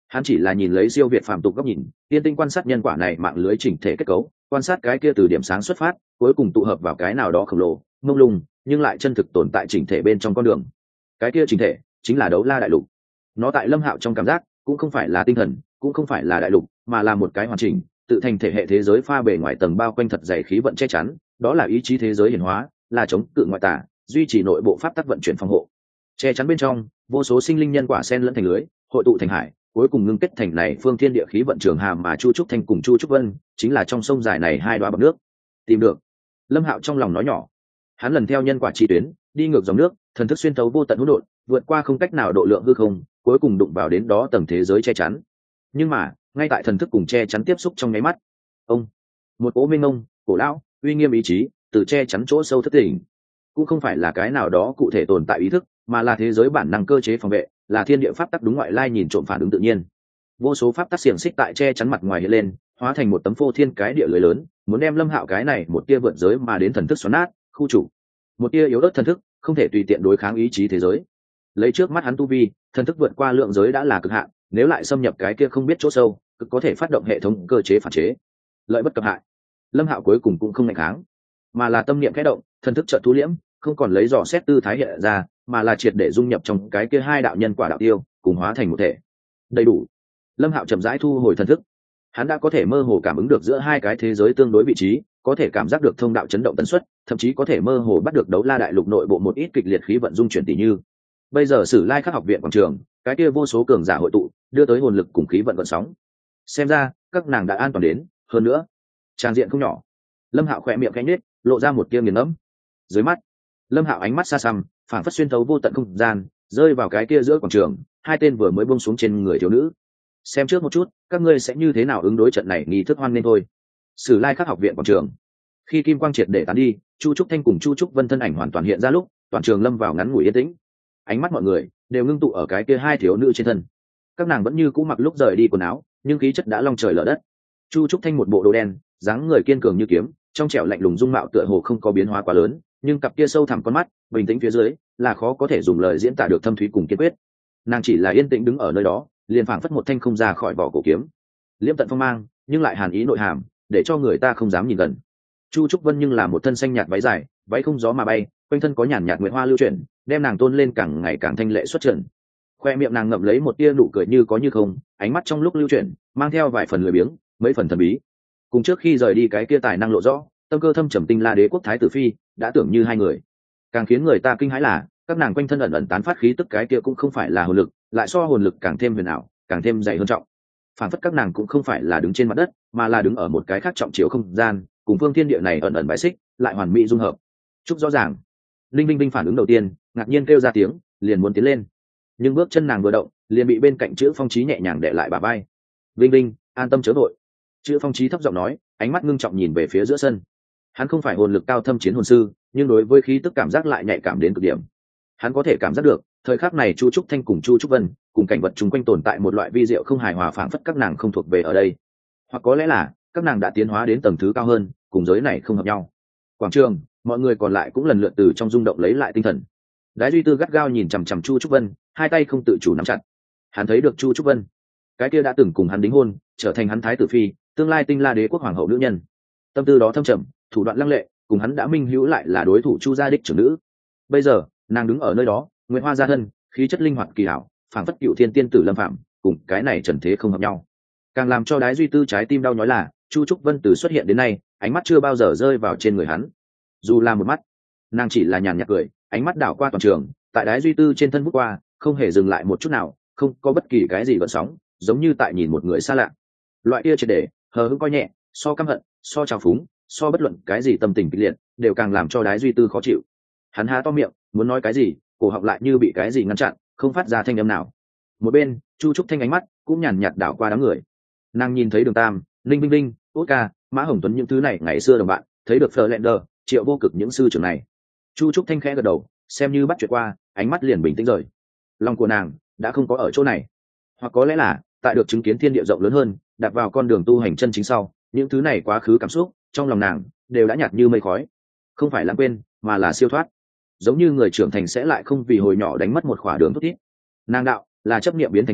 Hắn chỉ là nhìn lấy siêu việt phàm tục góc nhìn, tiên tinh quan sát nhân quả này mạng lưới chỉnh thể kết cấu, quan sát cái kia từ điểm sáng xuất phát, cuối cùng tụ hợp vào cái nào đó khổng lồ mông lung nhưng lại chân thực tồn tại chỉnh thể bên trong con đường. Cái kia chỉnh thể chính là đấu la đại lục. Nó tại Lâm Hạo trong cảm giác cũng không phải là tinh thần, cũng không phải là đại lục, mà là một cái hoàn chỉnh tự thành thể hệ thế giới pha bề ngoài tầng bao quanh thật dày khí vận che chắn. Đó là ý chí thế giới hiển hóa, là chống cự ngoại tà, duy trì nội bộ pháp tắc vận chuyển phòng hộ. Che chắn bên trong vô số sinh linh nhân quả xen lẫn thành lưới, hội tụ thành hải, cuối cùng ngưng kết thành này phương thiên địa khí vận trường hàm mà Chu Trúc Thanh cùng Chu Trúc Vân chính là trong sông dài này hai đoá bọt nước. Tìm được. Lâm Hạo trong lòng nói nhỏ. Hắn lần theo nhân quả chi tuyến đi ngược dòng nước, thần thức xuyên thấu vô tận hỗn độn, vượt qua không cách nào độ lượng hư không, cuối cùng đụng vào đến đó tầng thế giới che chắn. Nhưng mà ngay tại thần thức cùng che chắn tiếp xúc trong nháy mắt, ông một cỗ minh ông cổ lão uy nghiêm ý chí từ che chắn chỗ sâu thất tỉnh. Cũng không phải là cái nào đó cụ thể tồn tại ý thức, mà là thế giới bản năng cơ chế phòng vệ, là thiên địa pháp tắc đúng ngoại lai nhìn trộm phản ứng tự nhiên. Vô số pháp tắc xiềng xích tại che chắn mặt ngoài hiện lên, hóa thành một tấm phô thiên cái địa lưới lớn, muốn đem Lâm Hạo cái này một tia vượt giới mà đến thần thức xoắn nát, khu chủ. Một tia yếu ớt thần thức, không thể tùy tiện đối kháng ý chí thế giới. Lấy trước mắt hắn tu vi, thần thức vượt qua lượng giới đã là cực hạn, nếu lại xâm nhập cái kia không biết chỗ sâu, cực có thể phát động hệ thống cơ chế phản chế. Lợi bất cập hại. Lâm Hạo cuối cùng cũng không ngăn kháng, mà là tâm niệm khẽ động, thần thức chợt thu liễm, không còn lấy dò xét tư thái hiện ra, mà là triệt để dung nhập trong cái kia hai đạo nhân quả đạo tiêu, cùng hóa thành một thể. Đầy đủ. Lâm Hạo chậm rãi thu hồi thần thức. Hắn đã có thể mơ hồ cảm ứng được giữa hai cái thế giới tương đối vị trí, có thể cảm giác được thông đạo chấn động tần suất, thậm chí có thể mơ hồ bắt được đấu la đại lục nội bộ một ít kịch liệt khí vận dung chuyển tỷ như. Bây giờ Sử Lai Khắc học viện quảng trường, cái kia vô số cường giả hội tụ, đưa tới hồn lực cùng khí vận gợn sóng. Xem ra, các nàng đã an toàn đến, hơn nữa, trang diện không nhỏ. Lâm Hạo khẽ miệng khẽ nhếch, lộ ra một tia nghiền ngẫm. Dưới mắt, Lâm Hạo ánh mắt xa xăm, phảng phất xuyên thấu vô tận không gian, rơi vào cái kia giữa quảng trường, hai tên vừa mới buông xuống trên người thiếu nữ. Xem trước một chút, các ngươi sẽ như thế nào ứng đối trận này nghi thức hoan nên thôi. Sử Lai Khắc học viện quảng trường. Khi kim quang triệt để tán đi, Chu Trúc Thanh cùng Chu Trúc Vân thân ảnh hoàn toàn hiện ra lúc, toàn trường lâm vào ngắn ngủi yên tĩnh. Ánh mắt mọi người đều ngưng tụ ở cái kia hai thiếu nữ trên thân. Các nàng vẫn như cũ mặc lúc rời đi quần áo, nhưng khí chất đã long trời lở đất. Chu Trúc Thanh một bộ đồ đen, dáng người kiên cường như kiếm, trong trẻo lạnh lùng dung mạo tựa hồ không có biến hóa quá lớn, nhưng cặp kia sâu thẳm con mắt, bình tĩnh phía dưới, là khó có thể dùng lời diễn tả được thâm thúy cùng kiên quyết. Nàng chỉ là yên tĩnh đứng ở nơi đó, liền phảng phất một thanh không ra khỏi vỏ cổ kiếm, liễm tận phong mang, nhưng lại hàn ý nội hàm, để cho người ta không dám nhìn gần. Chu Trúc Vân nhưng là một thân xanh nhạt váy dài, váy không gió mà bay, quanh thân có nhàn nhạt nguyệt hoa lưu chuyển, đem nàng tôn lên càng ngày càng thanh lệ xuất trần. Khoe miệng nàng ngậm lấy một tia nụ cười như có như không, ánh mắt trong lúc lưu chuyển, mang theo vài phần lười biếng, mấy phần thần bí. Cùng trước khi rời đi cái kia tài năng lộ rõ, tâm cơ thâm trầm tinh La Đế quốc thái tử phi, đã tưởng như hai người. Càng khiến người ta kinh hãi là, các nàng quanh thân ẩn ẩn tán phát khí tức cái kia cũng không phải là hồn lực, lại so hồn lực càng thêm huyền ảo, càng thêm dày hơn trọng. Phản phất các nàng cũng không phải là đứng trên mặt đất, mà là đứng ở một cái khác trọng chiếu không gian, cùng phương thiên địa này ẩn ẩn bài xích, lại hoàn mỹ dung hợp. Chúc rõ ràng. Linh Vinh Vinh phản ứng đầu tiên, ngạc nhiên kêu ra tiếng, liền muốn tiến lên. Nhưng bước chân nàng vừa động, liền bị bên cạnh chữ Phong Chí nhẹ nhàng đè lại bả vai. "Vinh Vinh, an tâm chớ vội." Chữ Phong Chí thấp giọng nói, ánh mắt ngưng trọng nhìn về phía giữa sân. Hắn không phải hồn lực cao thâm chiến hồn sư, nhưng đối với khí tức cảm giác lại nhạy cảm đến cực điểm. Hắn có thể cảm giác được, thời khắc này Chu Trúc Thanh cùng Chu Trúc Vân, cùng cảnh vật chung quanh tồn tại một loại vi diệu không hài hòa, phảng phất các nàng không thuộc về ở đây, hoặc có lẽ là các nàng đã tiến hóa đến tầng thứ cao hơn, cùng giới này không hợp nhau. Quảng trường, mọi người còn lại cũng lần lượt từ trong rung động lấy lại tinh thần. Đái Duy Tư gắt gao nhìn chằm chằm Chu Trúc Vân, hai tay không tự chủ nắm chặt. Hắn thấy được Chu Trúc Vân, cái kia đã từng cùng hắn đính hôn, trở thành hắn thái tử phi, tương lai tinh La Đế quốc hoàng hậu nữ nhân. Tâm tư đó thâm trầm, thủ đoạn lăng lệ, cùng hắn đã minh hữu lại là đối thủ Chu gia đích trưởng nữ. Bây giờ, nàng đứng ở nơi đó, nguyện hoa gia thân, khí chất linh hoạt kỳ hảo, phảng phất cựu thiên tiên tử lâm phạm, cùng cái này trần thế không hợp nhau. Càng làm cho Đái Duy Tư trái tim đau nhói là, Chu Trúc Vân từ xuất hiện đến nay, ánh mắt chưa bao giờ rơi vào trên người hắn. Dù là một mắt, nàng chỉ là nhàn nhạt cười, ánh mắt đảo qua toàn trường, tại Đái Duy Tư trên thân bước qua, không hề dừng lại một chút nào, không có bất kỳ cái gì gợn sóng, giống như tại nhìn một người xa lạ. Loại kia triệt để hờ hững coi nhẹ, so căm hận, so trào phúng, so bất luận cái gì tâm tình kịch liệt, đều càng làm cho Đái Duy Tư khó chịu. Hắn há to miệng, muốn nói cái gì, cổ họng lại như bị cái gì ngăn chặn, không phát ra thanh âm nào. Một bên, Chu Trúc Thanh ánh mắt cũng nhàn nhạt đảo qua đám người. Nàng nhìn thấy Đường Tam, Linh Vinh Vinh, Út Ca, Mã Hồng Tuấn những thứ này ngày xưa đồng bạn, thấy được Fleur Triệu Vô Cực những sư trưởng này. Chu Trúc Thanh khẽ gật đầu, xem như bắt chuyện qua, ánh mắt liền bình tĩnh rời. Lòng của nàng đã không có ở chỗ này, hoặc có lẽ là tại được chứng kiến thiên địa rộng lớn hơn, đạp vào con đường tu hành chân chính sau, những thứ này quá khứ cảm xúc trong lòng nàng đều đã nhạt như mây khói, không phải lãng quên, mà là siêu thoát. Giống như người trưởng thành sẽ lại không vì hồi nhỏ đánh mất một khỏa đường thút thít. Nàng đạo là chấp niệm biến thành kiếm,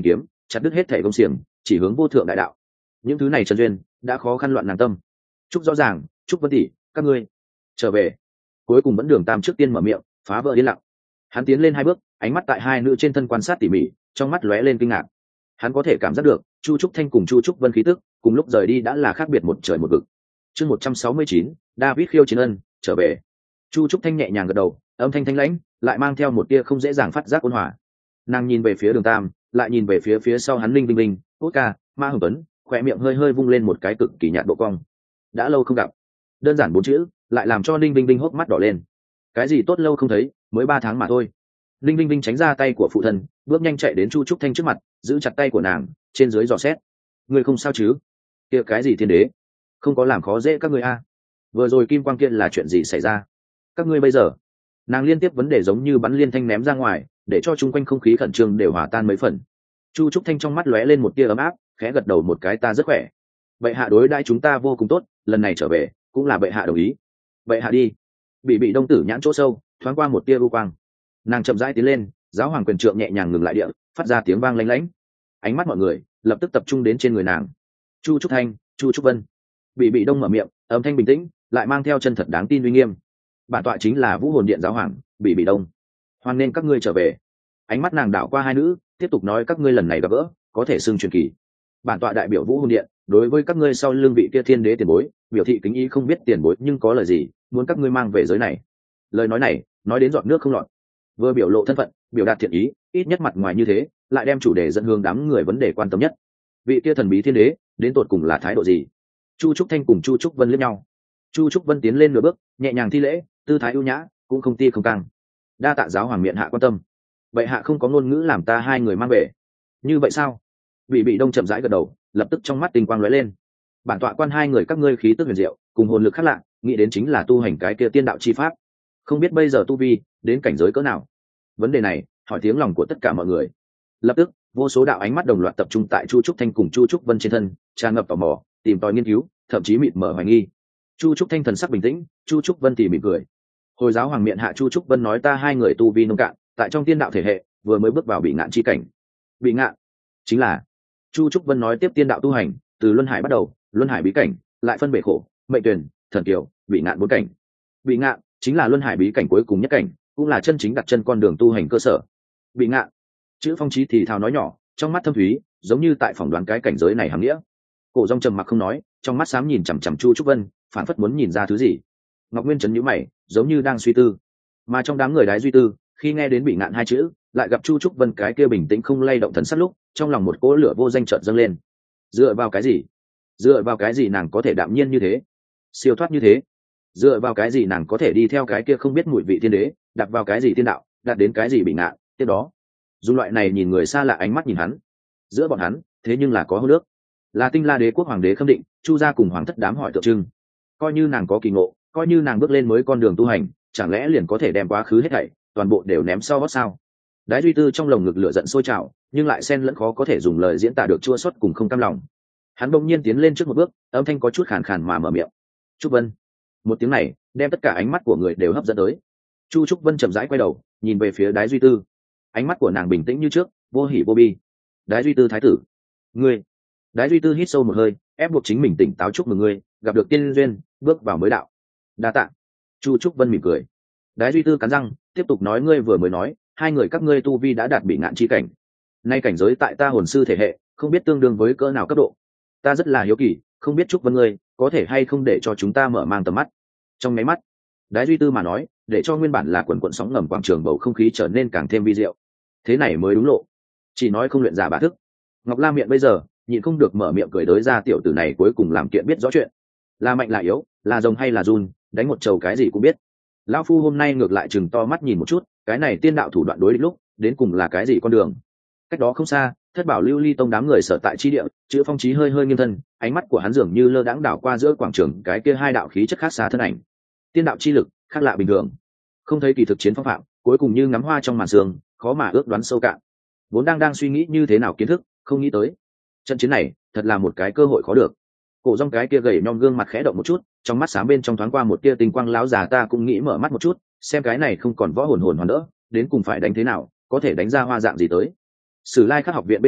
chặt đứt hết thể công xiềng, chỉ hướng vô thượng đại đạo. Những thứ này trần duyên đã khó khăn loạn nàng tâm. Chúc rõ ràng, chúc vân tỷ, các ngươi trở về. Cuối cùng vẫn Đường Tam trước tiên mở miệng, phá vỡ yên lặng. Hắn tiến lên hai bước, ánh mắt tại hai nữ trên thân quan sát tỉ mỉ, trong mắt lóe lên kinh ngạc. Hắn có thể cảm giác được Chu Trúc Thanh cùng Chu Trúc Vân khí tức cùng lúc rời đi đã là khác biệt một trời một vực. Chương một trăm sáu mươi chín, David khiêu chiến ân trở về. Chu Trúc Thanh nhẹ nhàng gật đầu, âm thanh thanh lãnh lại mang theo một tia không dễ dàng phát giác ôn hòa. Nàng nhìn về phía Đường Tam, lại nhìn về phía phía sau hắn Linh Vinh Vinh, Út Ca, Ma Hồng Tuấn, khỏe miệng hơi hơi vung lên một cái cực kỳ nhạt độ cong. Đã lâu không gặp. Đơn giản bốn chữ lại làm cho Linh Vinh Vinh hốc mắt đỏ lên. Cái gì tốt lâu không thấy, mới ba tháng mà thôi. Linh Vinh Vinh tránh ra tay của phụ thân, bước nhanh chạy đến Chu Trúc Thanh trước mặt, giữ chặt tay của nàng, trên dưới dò xét. Ngươi không sao chứ? Kia cái gì thiên đế? Không có làm khó dễ các ngươi a? Vừa rồi kim quang kia là chuyện gì xảy ra? Các ngươi bây giờ? Nàng liên tiếp vấn đề giống như bắn liên thanh ném ra ngoài, để cho chung quanh không khí khẩn trương đều hòa tan mấy phần. Chu Trúc Thanh trong mắt lóe lên một tia ấm áp, khẽ gật đầu một cái, ta rất khỏe. Bệ hạ đối đãi chúng ta vô cùng tốt, lần này trở về cũng là bệ hạ đồng ý. Bệ hạ đi. Bị bị đông tử nhãn chỗ sâu, thoáng qua một tia u quang. Nàng chậm rãi tiến lên, giáo hoàng quyền trượng nhẹ nhàng ngừng lại địa, phát ra tiếng vang lanh lảnh. Ánh mắt mọi người lập tức tập trung đến trên người nàng. Chu Trúc Thanh, Chu Trúc Vân. Bị bị đông mở miệng, âm thanh bình tĩnh, lại mang theo chân thật đáng tin uy nghiêm. Bản tọa chính là Vũ Hồn Điện giáo hoàng, Bị bị đông. Hoan nên các ngươi trở về. Ánh mắt nàng đảo qua hai nữ, tiếp tục nói, các ngươi lần này gặp gỡ, có thể xưng truyền kỳ. Bản tọa đại biểu Vũ Hồn Điện, đối với các ngươi sau lưng vị kia thiên đế tiền bối, biểu thị kính ý, không biết tiền bối nhưng có lời gì muốn các ngươi mang về giới này. Lời nói này nói đến giọt nước không lọt, vừa biểu lộ thân phận, biểu đạt thiện ý, ít nhất mặt ngoài như thế, lại đem chủ đề dẫn hướng đám người vấn đề quan tâm nhất. Vị kia thần bí thiên đế đến tột cùng là thái độ gì? Chu Trúc Thanh cùng Chu Trúc Vân liếc nhau. Chu Trúc Vân tiến lên nửa bước, nhẹ nhàng thi lễ, tư thái ưu nhã, cũng không ti không căng. Đa tạ giáo hoàng miện hạ quan tâm. Vậy hạ không có ngôn ngữ làm ta hai người mang về. Như vậy sao? Vị bị đông chậm rãi gật đầu, lập tức trong mắt tinh quang lóe lên. Bản tọa quan hai người các ngươi khí tức huyền diệu, cùng hồn lực khác lạ, nghĩ đến chính là tu hành cái kia tiên đạo chi pháp. Không biết bây giờ tu vi đến cảnh giới cỡ nào? Vấn đề này hỏi tiếng lòng của tất cả mọi người. Lập tức vô số đạo ánh mắt đồng loạt tập trung tại Chu Trúc Thanh cùng Chu Trúc Vân trên thân, tràn ngập tò mò, tìm tòi nghiên cứu, thậm chí mịt mở hoài nghi. Chu Trúc Thanh thần sắc bình tĩnh, Chu Trúc Vân thì mỉm cười. Hồi giáo hoàng miện hạ Chu Trúc Vân nói, ta hai người tu vi nông cạn, tại trong tiên đạo thể hệ vừa mới bước vào bị ngạn chi cảnh. Bị ngạn chính là, Chu Trúc Vân nói tiếp, tiên đạo tu hành từ luân hải bắt đầu, luân hải bí cảnh lại phân bể khổ, mệnh tuyển, thần kiều, bị ngạn bốn cảnh. Bị ngạn chính là luân hải bí cảnh cuối cùng nhất cảnh, cũng là chân chính đặt chân con đường tu hành cơ sở. Bị ngạn, chữ Phong Chí thì thào nói nhỏ, trong mắt thâm thúy, giống như tại phỏng đoán cái cảnh giới này hàm nghĩa. Cổ Dung trầm mặc không nói, trong mắt xám nhìn chằm chằm Chu Trúc Vân, phản phất muốn nhìn ra thứ gì. Ngọc Nguyên chấn nhíu mày, giống như đang suy tư. Mà trong đám người đái duy tư, khi nghe đến bị ngạn hai chữ, lại gặp Chu Trúc Vân cái kia bình tĩnh không lay động thần sắc lúc, trong lòng một cỗ lửa vô danh chợt dâng lên. Dựa vào cái gì? Dựa vào cái gì nàng có thể đạm nhiên như thế, siêu thoát như thế? Dựa vào cái gì nàng có thể đi theo cái kia không biết mùi vị thiên đế, đặt vào cái gì thiên đạo, đặt đến cái gì bị ngạn? Tiếp đó, dùng loại này nhìn người xa lạ ánh mắt nhìn hắn. Giữa bọn hắn, thế nhưng là có hô nước, là Tinh La Đế quốc hoàng đế Khâm Định, Chu gia cùng hoàng thất đám hỏi tượng trưng. Coi như nàng có kỳ ngộ, coi như nàng bước lên mới con đường tu hành, chẳng lẽ liền có thể đem quá khứ hết thảy toàn bộ đều ném sau gót sao? Đái duy tư trong lồng ngực lửa giận sôi trào, nhưng lại xen lẫn khó có thể dùng lời diễn tả được chua xót cùng không cam lòng. Hắn bỗng nhiên tiến lên trước một bước, âm thanh có chút khàn khàn mà mở miệng. Trúc Vân. Một tiếng này đem tất cả ánh mắt của người đều hấp dẫn tới. Chu Trúc Vân chậm rãi quay đầu, nhìn về phía Đái duy tư. Ánh mắt của nàng bình tĩnh như trước, vô hỉ vô bi. Đái duy tư thái tử, ngươi. Đái duy tư hít sâu một hơi, ép buộc chính mình tỉnh táo, chúc mừng ngươi gặp được tiên duyên, bước vào mới đạo. Đa tạ. Chu Trúc Vân mỉm cười. Đái duy tư cắn răng, tiếp tục nói, ngươi vừa mới nói hai người các ngươi tu vi đã đạt bị ngạn chi cảnh, nay cảnh giới tại ta hồn sư thể hệ không biết tương đương với cỡ nào cấp độ. Ta rất là hiếu kỳ, không biết Trúc Vân ngươi có thể hay không để cho chúng ta mở mang tầm mắt. Trong máy mắt, Đái duy tư mà nói để cho nguyên bản là quần quận sóng ngầm quảng trường bầu không khí trở nên càng thêm vi diệu. Thế này mới đúng lộ, chỉ nói không luyện giả bả thức. Ngọc La miệng bây giờ nhịn không được mở miệng cười đới ra, tiểu tử này cuối cùng làm kiện biết rõ chuyện, là mạnh là yếu, là rồng hay là run, đánh một trầu cái gì cũng biết. Lão phu hôm nay ngược lại chừng to mắt nhìn một chút, cái này tiên đạo thủ đoạn đối địch lúc đến cùng là cái gì con đường. Cách đó không xa, Thất Bảo Lưu Ly tông đám người sở tại chi địa, chữ Phong Chí hơi hơi nghiêng thân, ánh mắt của hắn dường như lơ đãng đảo qua giữa quảng trường cái kia hai đạo khí chất khác xa thân ảnh. Tiên đạo chi lực khác lạ bình thường, không thấy kỳ thực chiến phong phạm, cuối cùng như ngắm hoa trong màn sương, khó mà ước đoán sâu cạn. Vốn đang đang suy nghĩ như thế nào kiến thức, không nghĩ tới trận chiến này thật là một cái cơ hội khó được. Cổ Dung cái kia gầy nhom gương mặt khẽ động một chút, trong mắt sáng bên trong thoáng qua một tia tinh quang. Lão già ta cũng nghĩ mở mắt một chút, xem cái này không còn võ hồn hồn hoàn đỡ, đến cùng phải đánh thế nào, có thể đánh ra hoa dạng gì tới. Sử Lai Khắc học viện bên này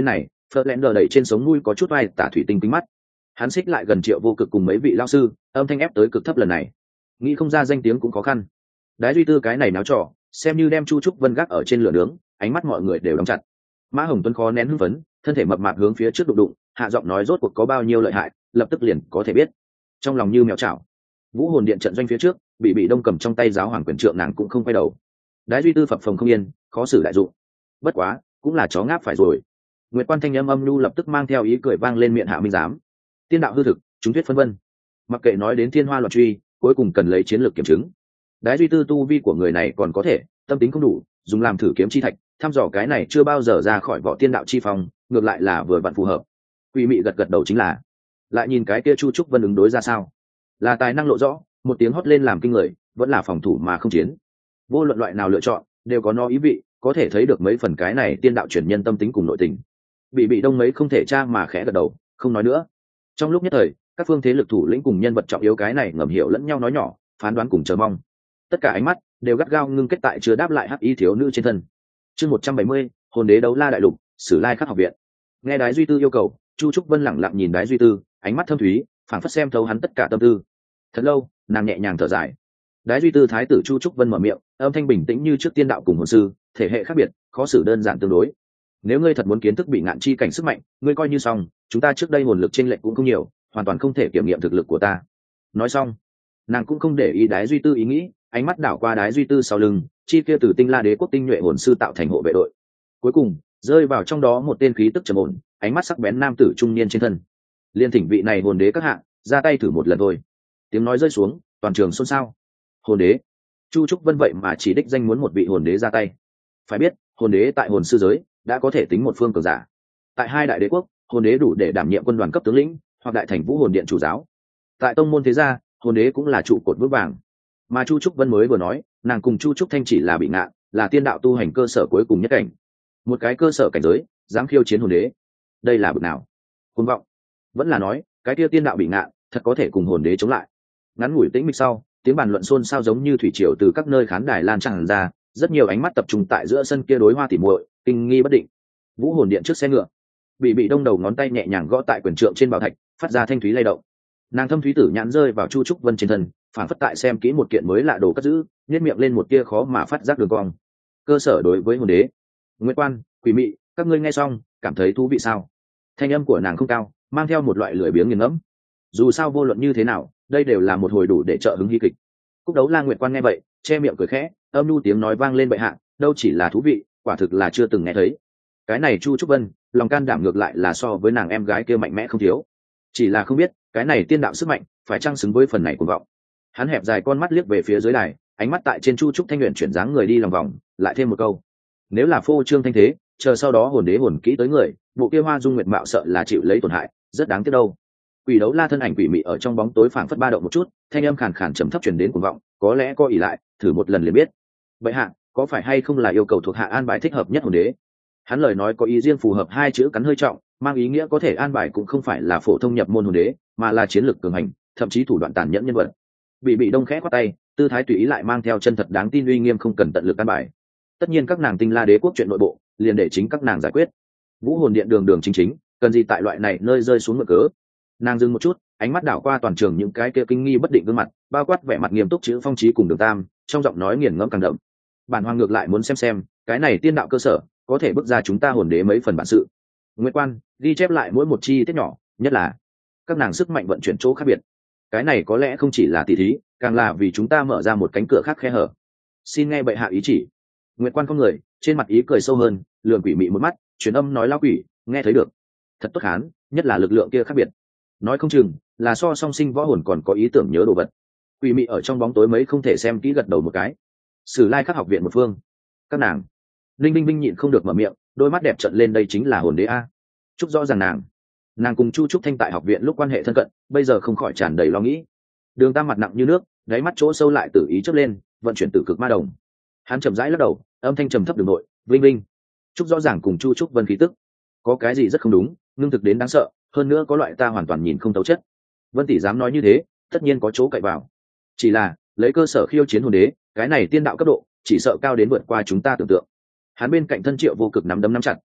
phật lẹn đờ đẩy trên sống mũi có chút vai tả thủy tinh kính mắt. Hắn xích lại gần Triệu Vô Cực cùng mấy vị lao sư, âm thanh ép tới cực thấp lần này nghĩ không ra danh tiếng cũng khó khăn. Đái duy tư cái này náo trò xem như đem Chu Trúc Vân gác ở trên lửa nướng, ánh mắt mọi người đều đóng chặt. Mã Hồng Tuấn khó nén hưng phấn, thân thể mập mạp hướng phía trước đụng đụng, hạ giọng nói rốt cuộc có bao nhiêu lợi hại, lập tức liền có thể biết. Trong lòng như mèo chảo. Vũ hồn điện trận doanh phía trước, bị bị đông cầm trong tay giáo hoàng quyền trượng, nàng cũng không quay đầu. Đái duy tư phập phồng không yên, khó xử đại dụng. Bất quá, cũng là chó ngáp phải rồi. Nguyệt Quan thanh âm âm nhu lập tức mang theo ý cười vang lên miệng Hạ Minh giám. Tiên đạo hư thực, chúng thuyết phân vân. Mặc kệ nói đến thiên hoa loạn truy, cuối cùng cần lấy chiến lược kiểm chứng. Đái duy tư tu vi của người này còn có thể, tâm tính không đủ, dùng làm thử kiếm chi thạch, thăm dò cái này chưa bao giờ ra khỏi vỏ tiên đạo chi phong, ngược lại là vừa vặn phù hợp. Quỷ mị gật gật đầu chính là. Lại nhìn cái kia Chu Trúc Vân ứng đối ra sao? Là tài năng lộ rõ, một tiếng hót lên làm kinh người, vẫn là phòng thủ mà không chiến. Vô luận loại nào lựa chọn, đều có nó ý vị, có thể thấy được mấy phần cái này tiên đạo truyền nhân tâm tính cùng nội tình. Bị bị đông mấy không thể tra mà khẽ gật đầu, không nói nữa. Trong lúc nhất thời, các phương thế lực thủ lĩnh cùng nhân vật trọng yếu cái này ngầm hiểu lẫn nhau nói nhỏ, phán đoán cùng chờ mong. Tất cả ánh mắt đều gắt gao ngưng kết tại chưa đáp lại hắc y thiếu nữ trên thân. Chương một trăm bảy mươi, hồn đế đấu la đại lục, Sử Lai Khắc học viện. Nghe Đái duy tư yêu cầu, Chu Trúc Vân lẳng lặng nhìn Đái duy tư, ánh mắt thâm thúy, phảng phất xem thấu hắn tất cả tâm tư. Thật lâu, nàng nhẹ nhàng thở dài. Đái duy tư thái tử Chu Trúc Vân mở miệng, âm thanh bình tĩnh như trước tiên đạo cùng hồn sư, thể hệ khác biệt, khó xử đơn giản tương đối. Nếu ngươi thật muốn kiến thức bị ngạn chi cảnh sức mạnh, ngươi coi như xong, chúng ta trước đây hồn lực chênh lệch cũng không nhiều, hoàn toàn không thể kiểm nghiệm thực lực của ta. Nói xong, nàng cũng không để ý Đái duy tư ý nghĩ, ánh mắt đảo qua Đái duy tư sau lưng, chi kia từ Tinh La Đế quốc tinh nhuệ hồn sư tạo thành hộ vệ đội. Cuối cùng, rơi vào trong đó một tên khí tức trầm ổn, ánh mắt sắc bén nam tử trung niên trên thân. Liên thỉnh vị này hồn đế các hạ, ra tay thử một lần thôi. Tiếng nói rơi xuống, toàn trường xôn xao. Hồn đế? Chu Trúc Vân vậy mà chỉ đích danh muốn một vị hồn đế ra tay. Phải biết, hồn đế tại hồn sư giới đã có thể tính một phương cường giả. Tại hai đại đế quốc, hồn đế đủ để đảm nhiệm quân đoàn cấp tướng lĩnh, hoặc đại thành vũ hồn điện chủ giáo. Tại tông môn thế gia, hồn đế cũng là trụ cột vững vàng. Mà Chu Trúc Vân mới vừa nói, nàng cùng Chu Trúc Thanh chỉ là bị ngạn, là tiên đạo tu hành cơ sở cuối cùng nhất cảnh. Một cái cơ sở cảnh giới, dám khiêu chiến hồn đế. Đây là bực nào? Cuồng vọng. Vẫn là nói, cái kia tiên đạo bị ngạn, thật có thể cùng hồn đế chống lại. Ngắn ngủi tĩnh mịch sau, tiếng bàn luận xôn xao giống như thủy triều từ các nơi khán đài lan tràn ra, rất nhiều ánh mắt tập trung tại giữa sân kia đối hoa tỉ muội, kinh nghi bất định. Vũ hồn điện trước xe ngựa, bị bị đông đầu ngón tay nhẹ nhàng gõ tại quyền trượng trên bảo thạch, phát ra thanh thúy lay động. Nàng thâm thúy tử nhãn rơi vào Chu Trúc Vân trên thân, phản phất tại xem kỹ một kiện mới lạ đồ cất giữ, nhếch miệng lên một tia khó mà phát giác đường cong. Cơ sở đối với hồn đế. Nguyệt Quan, Quỷ Mị, các ngươi nghe xong, cảm thấy thú vị sao? Thanh âm của nàng không cao, mang theo một loại lười biếng nghiền ngẫm. Dù sao vô luận như thế nào, đây đều là một hồi đủ để trợ hứng hy kịch. Cúc Đấu La Nguyệt Quan nghe vậy, che miệng cười khẽ, âm nhu tiếng nói vang lên bệ hạ, đâu chỉ là thú vị, quả thực là chưa từng nghe thấy. Cái này Chu Trúc Vân, lòng can đảm ngược lại là so với nàng em gái kia mạnh mẽ không thiếu. Chỉ là không biết, cái này tiên đạo sức mạnh, phải chăng xứng với phần này của vọng. Hắn hẹp dài con mắt liếc về phía dưới đài, ánh mắt tại trên Chu Trúc Thanh Nguyện chuyển dáng người đi lòng vòng, lại thêm một câu. Nếu là phô trương thanh thế, chờ sau đó hồn đế hồn kỹ tới người, bộ kia hoa dung nguyệt mạo sợ là chịu lấy tổn hại, rất đáng tiếc đâu. Quỷ Đấu La thân ảnh quỷ mị ở trong bóng tối phảng phất ba động một chút, thanh âm khàn khàn trầm thấp truyền đến cuồng vọng, có lẽ có ỷ lại, thử một lần liền biết. Bệ hạ, có phải hay không là yêu cầu thuộc hạ an bài thích hợp nhất hồn đế? Hắn lời nói có ý riêng phù hợp hai chữ cắn hơi trọng, mang ý nghĩa có thể an bài cũng không phải là phổ thông nhập môn hồn đế, mà là chiến lược cường hành, thậm chí thủ đoạn tàn nhẫn nhân vật. Bị bị đông khẽ quát tay, tư thái tùy ý lại mang theo chân thật đáng tin uy nghiêm, không cần tận lực an bài. Tất nhiên các nàng Tinh La Đế quốc chuyện nội bộ, liền để chính các nàng giải quyết. Vũ hồn điện đường đường chính chính, cần gì tại loại này nơi rơi xuống ngựa cớ. Nàng dừng một chút, ánh mắt đảo qua toàn trường những cái kia kinh nghi bất định gương mặt, bao quát vẻ mặt nghiêm túc chữ Phong Chí cùng Đường Tam, trong giọng nói nghiền ngẫm càng đậm. Bản hoàng ngược lại muốn xem xem, cái này tiên đạo cơ sở có thể bước ra chúng ta hồn đế mấy phần bản sự. Nguyệt Quan ghi chép lại mỗi một chi tiết nhỏ, nhất là các nàng sức mạnh vận chuyển chỗ khác biệt. Cái này có lẽ không chỉ là tỷ thí, càng là vì chúng ta mở ra một cánh cửa khác khe hở. Xin nghe bệ hạ ý chỉ. Nguyệt Quan con người, trên mặt ý cười sâu hơn, lườm quỷ mị một mắt, truyền âm nói lao quỷ, nghe thấy được. Thật tốt hán, nhất là lực lượng kia khác biệt. Nói không chừng là so song sinh võ hồn còn có ý tưởng nhớ đồ vật. Quỷ mị ở trong bóng tối mấy không thể xem kỹ gật đầu một cái. Sử Lai Khắc học viện một phương, các nàng. Linh Binh Binh nhịn không được mở miệng, đôi mắt đẹp trợn lên, đây chính là hồn đế a. Chúc rõ ràng nàng, nàng cùng Chu Trúc Thanh tại học viện lúc quan hệ thân cận, bây giờ không khỏi tràn đầy lo nghĩ. Đường Tam mặt nặng như nước, đáy mắt chỗ sâu lại tự ý chớp lên, vận chuyển tử cực ma đồng. Hắn chậm rãi lắc đầu, âm thanh trầm thấp đường nội, Vinh Vinh. Chúc rõ ràng cùng Chu Trúc Vân khí tức, có cái gì rất không đúng, ngưng thực đến đáng sợ, hơn nữa có loại ta hoàn toàn nhìn không thấu chất. Vân tỷ dám nói như thế, tất nhiên có chỗ cậy vào. Chỉ là lấy cơ sở khiêu chiến hồn đế, cái này tiên đạo cấp độ, chỉ sợ cao đến vượt qua chúng ta tưởng tượng. Hắn bên cạnh thân Triệu Vô Cực nắm đấm nắm chặt,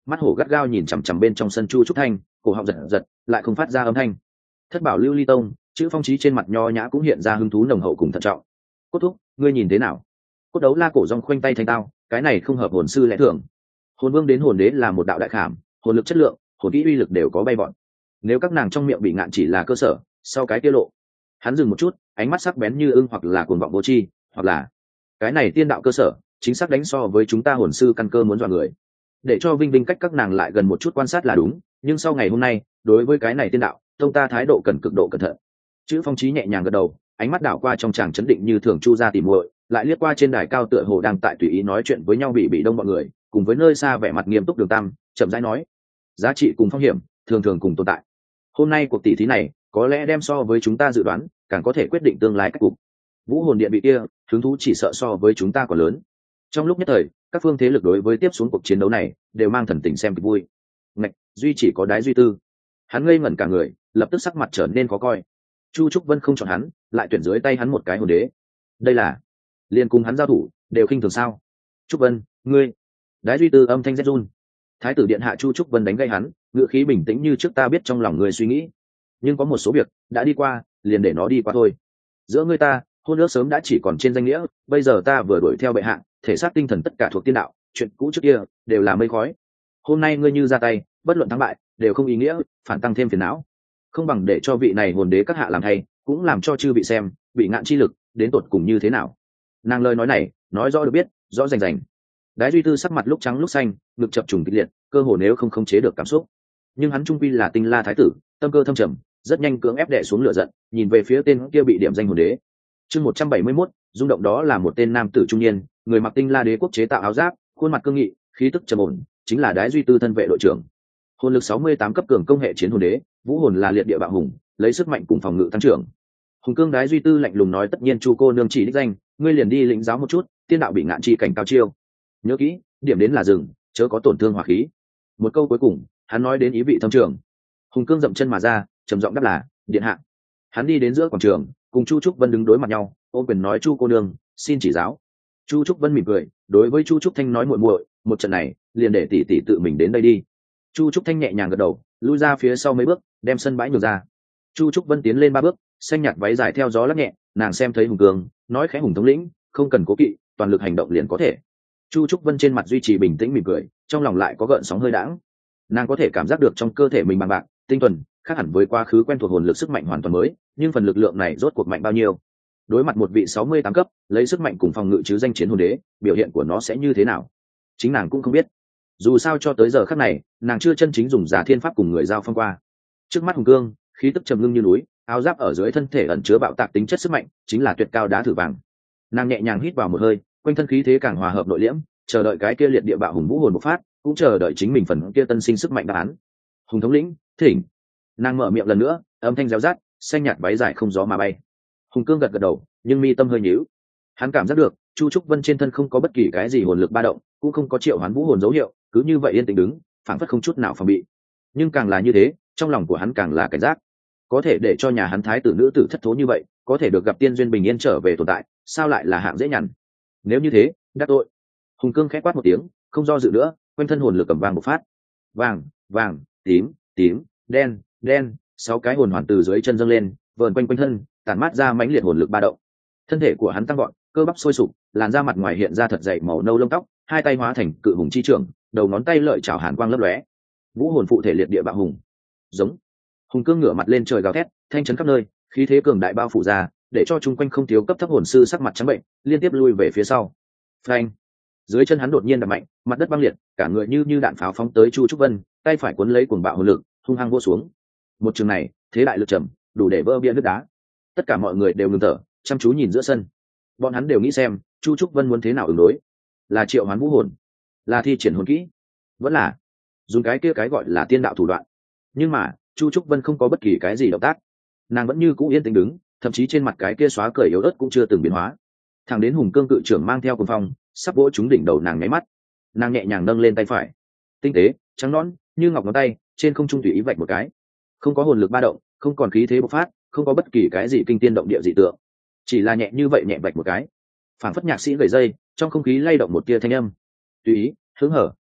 mắt hổ gắt gao nhìn chằm chằm bên trong sân Chu Trúc Thanh, cổ họng giật giật lại không phát ra âm thanh. Thất bảo lưu ly tông, chữ phong trí trên mặt nho nhã cũng hiện ra hứng thú nồng hậu cùng thận trọng. Cốt thúc, ngươi nhìn thế nào? Cốt đấu la cổ rong khoanh tay thanh tao, cái này không hợp hồn sư lẽ thường. Hồn vương đến hồn đế là một đạo đại khảm, hồn lực chất lượng, hồn kỹ uy lực đều có bay bọn. Nếu các nàng trong miệng bị ngạn chỉ là cơ sở, sau cái tiết lộ. Hắn dừng một chút, ánh mắt sắc bén như ưng, hoặc là cuồng vọng vô tri, hoặc là cái này tiên đạo cơ sở, chính xác đánh so với chúng ta hồn sư căn cơ muốn dọa người. Để cho Vinh Vinh cách các nàng lại gần một chút quan sát là đúng, nhưng sau ngày hôm nay, đối với cái này tiên đạo, tông ta thái độ cần cực độ cẩn thận. Chữ phong trí nhẹ nhàng gật đầu, ánh mắt đảo qua trong tràng chấn định như thường Chu ra tìm muội, lại liếc qua trên đài cao tựa hồ đang tại tùy ý nói chuyện với nhau bị bị đông mọi người, cùng với nơi xa vẻ mặt nghiêm túc Đường Tam, chậm rãi nói: giá trị cùng phong hiểm thường thường cùng tồn tại. Hôm nay cuộc tỷ thí này có lẽ đem so với chúng ta dự đoán càng có thể quyết định tương lai cách cục. Vũ hồn điện bị kia hứng thú chỉ sợ so với chúng ta còn lớn. Trong lúc nhất thời, các phương thế lực đối với tiếp xuống cuộc chiến đấu này đều mang thần tình xem kịch vui. Ngạch, duy chỉ có Đái Duy Tư, hắn ngây ngẩn cả người, lập tức sắc mặt trở nên khó coi. Chu Trúc Vân không chọn hắn, lại tuyển dưới tay hắn một cái hồn đế. Đây là liên cùng hắn giao thủ đều khinh thường sao? Trúc Vân, ngươi. Đái Duy Tư âm thanh rét run. Thái tử điện hạ Chu Trúc Vân đánh gây hắn, ngữ khí bình tĩnh như trước, ta biết trong lòng người suy nghĩ, nhưng có một số việc đã đi qua, liền để nó đi qua thôi. Giữa ngươi ta, hôn ước sớm đã chỉ còn trên danh nghĩa, bây giờ ta vừa đuổi theo bệ hạ, thể xác tinh thần tất cả thuộc tiên đạo, chuyện cũ trước kia đều là mây khói. Hôm nay ngươi như ra tay, bất luận thắng bại đều không ý nghĩa, phản tăng thêm phiền não. Không bằng để cho vị này hồn đế các hạ làm thay, cũng làm cho chư vị xem, bị ngạn chi lực đến tột cùng như thế nào. Nàng lời nói này, nói rõ được biết, rõ rành rành. Đái Duy Tư sắc mặt lúc trắng lúc xanh, ngực chập trùng kịch liệt, cơ hồ nếu không khống chế được cảm xúc. Nhưng hắn trung quy là Tinh La thái tử, tâm cơ thâm trầm, rất nhanh cưỡng ép đè xuống lửa giận, nhìn về phía tên kia bị điểm danh hồn đế. Chương một trăm bảy mươi mốt, rung động đó là một tên nam tử trung niên, người mặc Tinh La đế quốc chế tạo áo giáp, khuôn mặt cương nghị, khí tức trầm ổn, chính là Đái Duy Tư thân vệ đội trưởng. Hồn lực sáu mươi tám cấp cường công hệ chiến hồn đế, vũ hồn là liệt địa bạo hùng, lấy sức mạnh cùng phòng ngự tăng trưởng. Hùng cương Đái Duy Tư lạnh lùng nói, tất nhiên Chu cô nương chỉ đích danh, ngươi liền đi lĩnh giáo một chút, tiên đạo bị ngạn chi cảnh cao chiêu. Nhớ kỹ, điểm đến là dừng, chớ có tổn thương hỏa khí. Một câu cuối cùng, hắn nói đến ý vị thâm trường. Hùng cương dậm chân mà ra, trầm giọng đáp là: điện hạ. Hắn đi đến giữa quảng trường, cùng Chu Trúc Vân đứng đối mặt nhau, ôm quyền nói: Chu cô nương, xin chỉ giáo. Chu Trúc Vân mỉm cười, đối với Chu Trúc Thanh nói: muội muội, một trận này, liền để tỷ tỷ tự mình đến đây đi. Chu Trúc Thanh nhẹ nhàng gật đầu, lui ra phía sau mấy bước, đem sân bãi nhường ra. Chu Trúc Vân tiến lên ba bước, xanh nhạt váy dài theo gió lắc nhẹ, nàng xem thấy Hùng cương, nói khẽ: Hùng thống lĩnh, không cần cố kỵ, toàn lực hành động liền có thể. Chu Trúc Vân trên mặt duy trì bình tĩnh mỉm cười, trong lòng lại có gợn sóng hơi đãng. Nàng có thể cảm giác được trong cơ thể mình bằng bạc, tinh thuần, khác hẳn với quá khứ quen thuộc hồn lực sức mạnh hoàn toàn mới, nhưng phần lực lượng này rốt cuộc mạnh bao nhiêu? Đối mặt một vị sáu mươi tám cấp, lấy sức mạnh cùng phòng ngự chứ danh chiến hồn đế, biểu hiện của nó sẽ như thế nào? Chính nàng cũng không biết. Dù sao cho tới giờ khắc này, nàng chưa chân chính dùng giả thiên pháp cùng người giao phong qua. Trước mắt Hùng cương, khí tức trầm ngưng như núi, áo giáp ở dưới thân thể ẩn chứa bạo tạc tính chất sức mạnh, chính là tuyệt cao đá thử vàng. Nàng nhẹ nhàng hít vào một hơi, quanh thân khí thế càng hòa hợp nội liễm, chờ đợi cái kia liệt địa bạo hùng vũ hồn bộc phát, cũng chờ đợi chính mình phần kia tân sinh sức mạnh đáp án. Hùng thống lĩnh, thỉnh. Nàng mở miệng lần nữa, âm thanh réo rát, xanh nhạt váy dài không gió mà bay. Hùng cương gật gật đầu, nhưng mi tâm hơi nhíu. Hắn cảm giác được Chu Trúc Vân trên thân không có bất kỳ cái gì hồn lực ba động, cũng không có triệu hoán vũ hồn dấu hiệu, cứ như vậy yên tĩnh đứng, phảng phất không chút nào phòng bị. Nhưng càng là như thế, trong lòng của hắn càng là cảnh giác. Có thể để cho nhà hắn thái tử nữ tử thất thố như vậy, có thể được gặp tiên duyên bình yên trở về tồn tại, sao lại là hạng dễ nhằn? Nếu như thế, đắc tội. Hùng cương khẽ quát một tiếng, không do dự nữa, quanh thân hồn lực cầm vàng một phát. Vàng, vàng, tím, tím, đen, đen, sáu cái hồn hoàn từ dưới chân dâng lên, vờn quanh quanh thân, tản mát ra mãnh liệt hồn lực ba động. Thân thể của hắn tăng gọn, cơ bắp sôi sục, làn da mặt ngoài hiện ra thật dày màu nâu lông tóc, hai tay hóa thành cự hùng chi trưởng, đầu ngón tay lợi chảo hàn quang lấp lóe. Vũ hồn phụ thể liệt địa bạo hùng. Giống. Hùng cương ngửa mặt lên trời gào thét, thanh chấn khắp nơi, khí thế cường đại bao phủ ra, để cho chung quanh không thiếu cấp thấp hồn sư sắc mặt trắng bệnh, liên tiếp lui về phía sau. Phanh. Dưới chân hắn đột nhiên đập mạnh, mặt đất băng liệt, cả người như như đạn pháo phóng tới Chu Trúc Vân, tay phải cuốn lấy cuồng bạo hồn lực, hung hăng vỗ xuống. Một trường này, thế đại lực trầm, đủ để vỡ bia nước đá. Tất cả mọi người đều ngừng thở, chăm chú nhìn giữa sân. Bọn hắn đều nghĩ xem, Chu Trúc Vân muốn thế nào ứng đối, là triệu hoán vũ hồn, là thi triển hồn kỹ, vẫn là dùng cái kia cái gọi là tiên đạo thủ đoạn. Nhưng mà, Chu Trúc Vân không có bất kỳ cái gì động tác, nàng vẫn như cũ yên tĩnh đứng, thậm chí trên mặt cái kia xóa cười yếu ớt cũng chưa từng biến hóa. Thẳng đến Hùng cương cự trưởng mang theo cuồng phong, sắp vỗ trúng đỉnh đầu nàng nháy mắt, nàng nhẹ nhàng nâng lên tay phải, tinh tế, trắng nõn như ngọc ngón tay, trên không trung tùy ý vạch một cái, không có hồn lực ba động, không còn khí thế bộc phát, không có bất kỳ cái gì kinh tiên động địa dị tượng, chỉ là nhẹ như vậy nhẹ vạch một cái, phảng phất nhạc sĩ gầy dây, trong không khí lay động một tia thanh âm, tùy ý, hứng hở.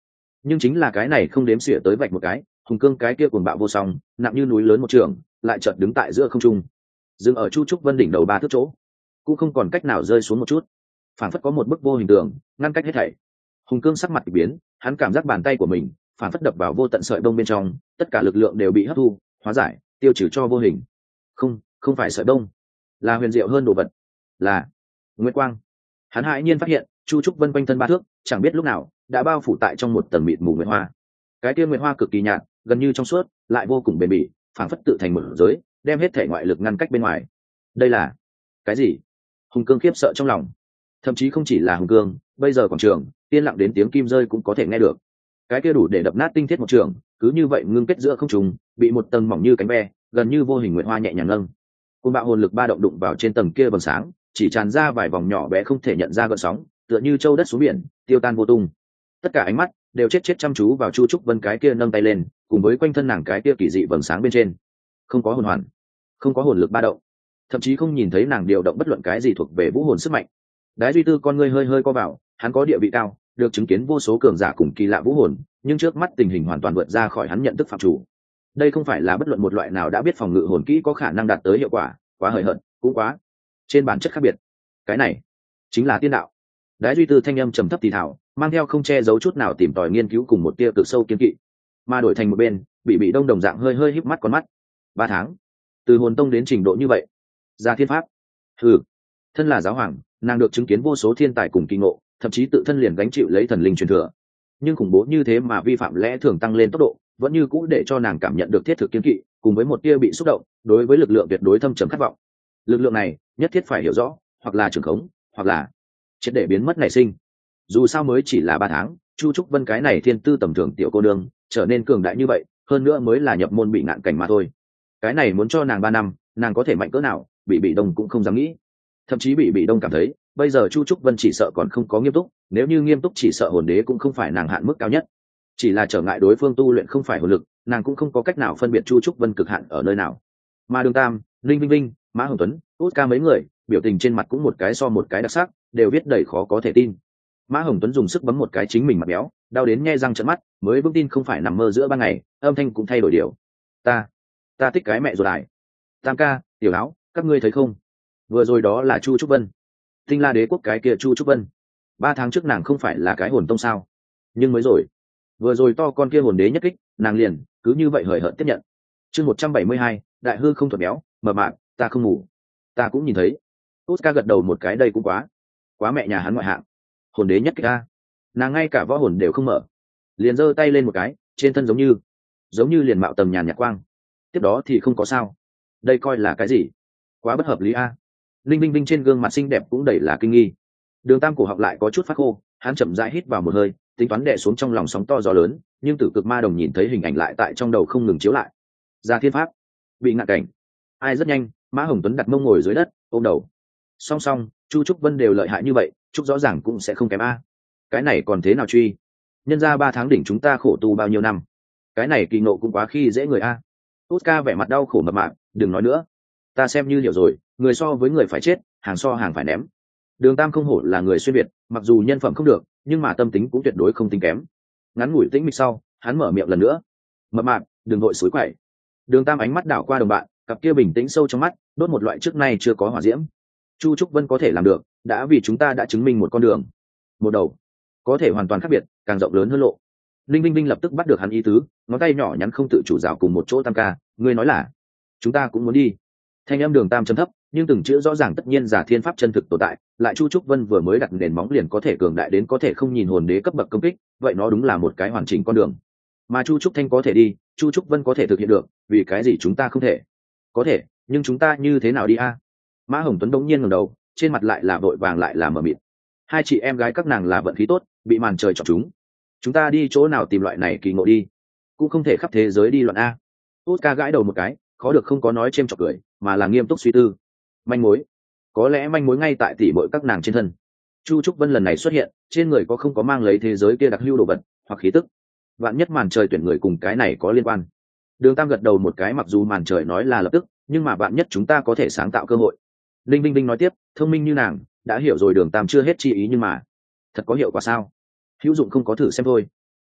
nhưng chính là cái này không đếm xỉa tới vạch một cái, hùng cương cái kia cuồng bạo vô song, nặng như núi lớn một trường, lại chợt đứng tại giữa không trung, dừng ở Chu Trúc Vân đỉnh đầu ba thước chỗ, cũng không còn cách nào rơi xuống một chút, phản phất có một bức vô hình tường ngăn cách hết thảy. Hùng cương sắc mặt kỳ biến, hắn cảm giác bàn tay của mình phản phất đập vào vô tận sợi bông bên trong, tất cả lực lượng đều bị hấp thu, hóa giải, tiêu trừ cho vô hình. Không, không phải sợi bông, là huyền diệu hơn đồ vật, là nguyệt quang. Hắn hãi nhiên phát hiện, Chu Trúc Vân quanh thân ba thước, chẳng biết lúc nào đã bao phủ tại trong một tầng mịt mù nguyệt hoa. Cái kia nguyệt hoa cực kỳ nhạt, gần như trong suốt, lại vô cùng bền bỉ, phản phất tự thành một giới, đem hết thể ngoại lực ngăn cách bên ngoài. Đây là cái gì? Hùng cương khiếp sợ trong lòng. Thậm chí không chỉ là hùng cương, bây giờ quảng trường yên lặng đến tiếng kim rơi cũng có thể nghe được. Cái kia đủ để đập nát tinh thiết một trường, cứ như vậy ngưng kết giữa không trung, bị một tầng mỏng như cánh ve, gần như vô hình nguyệt hoa nhẹ nhàng nâng. Cơn bạo hồn lực ba động đụng vào trên tầng kia vầng sáng, chỉ tràn ra vài vòng nhỏ bé không thể nhận ra gợn sóng, tựa như châu đất xuống biển, tiêu tan vô tung. Tất cả ánh mắt đều chết chết chăm chú vào Chu Trúc Vân cái kia nâng tay lên, cùng với quanh thân nàng cái kia kỳ dị vầng sáng bên trên. Không có hồn hoàn, không có hồn lực ba động, thậm chí không nhìn thấy nàng điều động bất luận cái gì thuộc về vũ hồn sức mạnh. Đái Duy Tư con ngươi hơi hơi co vào, hắn có địa vị cao, được chứng kiến vô số cường giả cùng kỳ lạ vũ hồn, nhưng trước mắt tình hình hoàn toàn vượt ra khỏi hắn nhận thức phạm chủ. Đây không phải là bất luận một loại nào đã biết phòng ngự hồn kỹ có khả năng đạt tới hiệu quả, quá hời hợt, cũng quá trên bản chất khác biệt. Cái này chính là tiên đạo. Đái Duy Tư thanh âm trầm thấp thì thào, mang theo không che giấu chút nào tìm tòi nghiên cứu cùng một tia cực sâu kiên kỵ. Mà đổi thành một bên, bị bị đông đồng dạng hơi hơi híp mắt con mắt. Ba tháng, từ hồn tông đến trình độ như vậy, ra thiên pháp. Hừ, thân là giáo hoàng, nàng được chứng kiến vô số thiên tài cùng kỳ ngộ, thậm chí tự thân liền gánh chịu lấy thần linh truyền thừa. Nhưng khủng bố như thế mà vi phạm lẽ thường tăng lên tốc độ, vẫn như cũ để cho nàng cảm nhận được thiết thực kiên kỵ, cùng với một tia bị xúc động, đối với lực lượng tuyệt đối thâm trầm khát vọng. Lực lượng này, nhất thiết phải hiểu rõ, hoặc là trường khống, hoặc là triệt để biến mất nảy sinh. Dù sao mới chỉ là ba tháng, Chu Trúc Vân cái này thiên tư tầm thường tiểu cô đương, trở nên cường đại như vậy, hơn nữa mới là nhập môn bị ngạn cảnh mà thôi. Cái này muốn cho nàng ba năm, nàng có thể mạnh cỡ nào, bị bị đông cũng không dám nghĩ. Thậm chí bị bị đông cảm thấy, bây giờ Chu Trúc Vân chỉ sợ còn không có nghiêm túc, nếu như nghiêm túc chỉ sợ hồn đế cũng không phải nàng hạn mức cao nhất. Chỉ là trở ngại đối phương tu luyện không phải hồn lực, nàng cũng không có cách nào phân biệt Chu Trúc Vân cực hạn ở nơi nào. Mà Đường Tam, Linh Vinh Vinh, Mã Hồng Tuấn, Oscar mấy người, biểu tình trên mặt cũng một cái so một cái đặc sắc, đều viết đầy khó có thể tin. Mã Hồng Tuấn dùng sức bấm một cái chính mình mặt béo, đau đến nhe răng trợn mắt, mới vững tin không phải nằm mơ giữa ban ngày, âm thanh cũng thay đổi điều. Ta, ta thích cái mẹ ruột ải. Tam ca, Tiểu Áo, các ngươi thấy không? Vừa rồi đó là Chu Trúc Vân, Tinh La Đế quốc cái kia Chu Trúc Vân. Ba tháng trước nàng không phải là cái hồn tông sao? Nhưng mới rồi, vừa rồi to con kia hồn đế nhất kích, nàng liền cứ như vậy hời hợt tiếp nhận. Chương một trăm bảy mươi hai, đại hư không thuật béo, mờ mạp, ta không ngủ, ta cũng nhìn thấy. Oscar gật đầu một cái, đây cũng quá, quá mẹ nhà hắn ngoại hạng. Hồn đế nhất kích a, nàng ngay cả võ hồn đều không mở, liền giơ tay lên một cái, trên thân giống như, giống như liền mạo tầm nhàn nhạt quang. Tiếp đó thì không có sao. Đây coi là cái gì? Quá bất hợp lý a. Linh Vinh Vinh trên gương mặt xinh đẹp cũng đầy là kinh nghi. Đường Tam cổ học lại có chút phát khô, hắn chậm rãi hít vào một hơi, tính toán đè xuống trong lòng sóng to gió lớn, nhưng Tử Cực Ma Đồng nhìn thấy hình ảnh lại tại trong đầu không ngừng chiếu lại. Ra thiên pháp, bị ngạn cảnh. Ai rất nhanh, Mã Hồng Tuấn đặt mông ngồi dưới đất, ôm đầu. Song song, Chu Trúc Vân đều lợi hại như vậy, Trúc rõ ràng cũng sẽ không kém a. Cái này còn thế nào truy? Nhân ra ba tháng đỉnh chúng ta khổ tu bao nhiêu năm, cái này kỳ nộ cũng quá khi dễ người a. Oscar vẻ mặt đau khổ mập mạp, đừng nói nữa, ta xem như hiểu rồi, người so với người phải chết, hàng so hàng phải ném. Đường Tam không hổ là người xuyên việt, mặc dù nhân phẩm không được, nhưng mà tâm tính cũng tuyệt đối không tính kém. Ngắn ngủi tĩnh mịch sau, hắn mở miệng lần nữa. Mập mạp, đừng vội xối quậy. Đường Tam ánh mắt đảo qua đồng bạn, cặp kia bình tĩnh sâu trong mắt, đốt một loại trước nay chưa có hỏa diễm. Chu Trúc Vân có thể làm được, đã vì chúng ta đã chứng minh một con đường, một đầu có thể hoàn toàn khác biệt, càng rộng lớn hơn lộ. Linh Vinh Vinh lập tức bắt được hắn ý tứ, ngón tay nhỏ nhắn không tự chủ rào cùng một chỗ. Tam ca, ngươi nói là chúng ta cũng muốn đi. Thanh âm Đường Tam trầm thấp, nhưng từng chữ rõ ràng, tất nhiên giả thiên pháp chân thực tồn tại, lại Chu Trúc Vân vừa mới đặt nền móng liền có thể cường đại đến có thể không nhìn hồn đế cấp bậc công kích, vậy nó đúng là một cái hoàn chỉnh con đường. Mà Chu Trúc Thanh có thể đi, Chu Trúc Vân có thể thực hiện được, vì cái gì chúng ta không thể? Có thể, nhưng chúng ta như thế nào đi a? Mã Hồng Tuấn đống nhiên ngẩng đầu, trên mặt lại là vội vàng lại là mờ mịt. Hai chị em gái các nàng là vận khí tốt, bị màn trời chọn chúng. Chúng ta đi chỗ nào tìm loại này kỳ ngộ đi? Cũng không thể khắp thế giới đi loạn a. Oscar gãi đầu một cái, khó được không có nói chêm chọc cười, mà là nghiêm túc suy tư. Manh mối, có lẽ manh mối ngay tại tỷ muội các nàng trên thân. Chu Trúc Vân lần này xuất hiện, trên người có không có mang lấy thế giới kia đặc hữu đồ vật hoặc khí tức. Vạn nhất màn trời tuyển người cùng cái này có liên quan. Đường Tam gật đầu một cái, mặc dù màn trời nói là lập tức, nhưng mà vạn nhất chúng ta có thể sáng tạo cơ hội. Linh Vinh Vinh nói tiếp, thông minh như nàng, đã hiểu rồi. Đường Tam chưa hết chi ý, nhưng mà thật có hiệu quả sao? Hữu dụng không có thử xem thôi.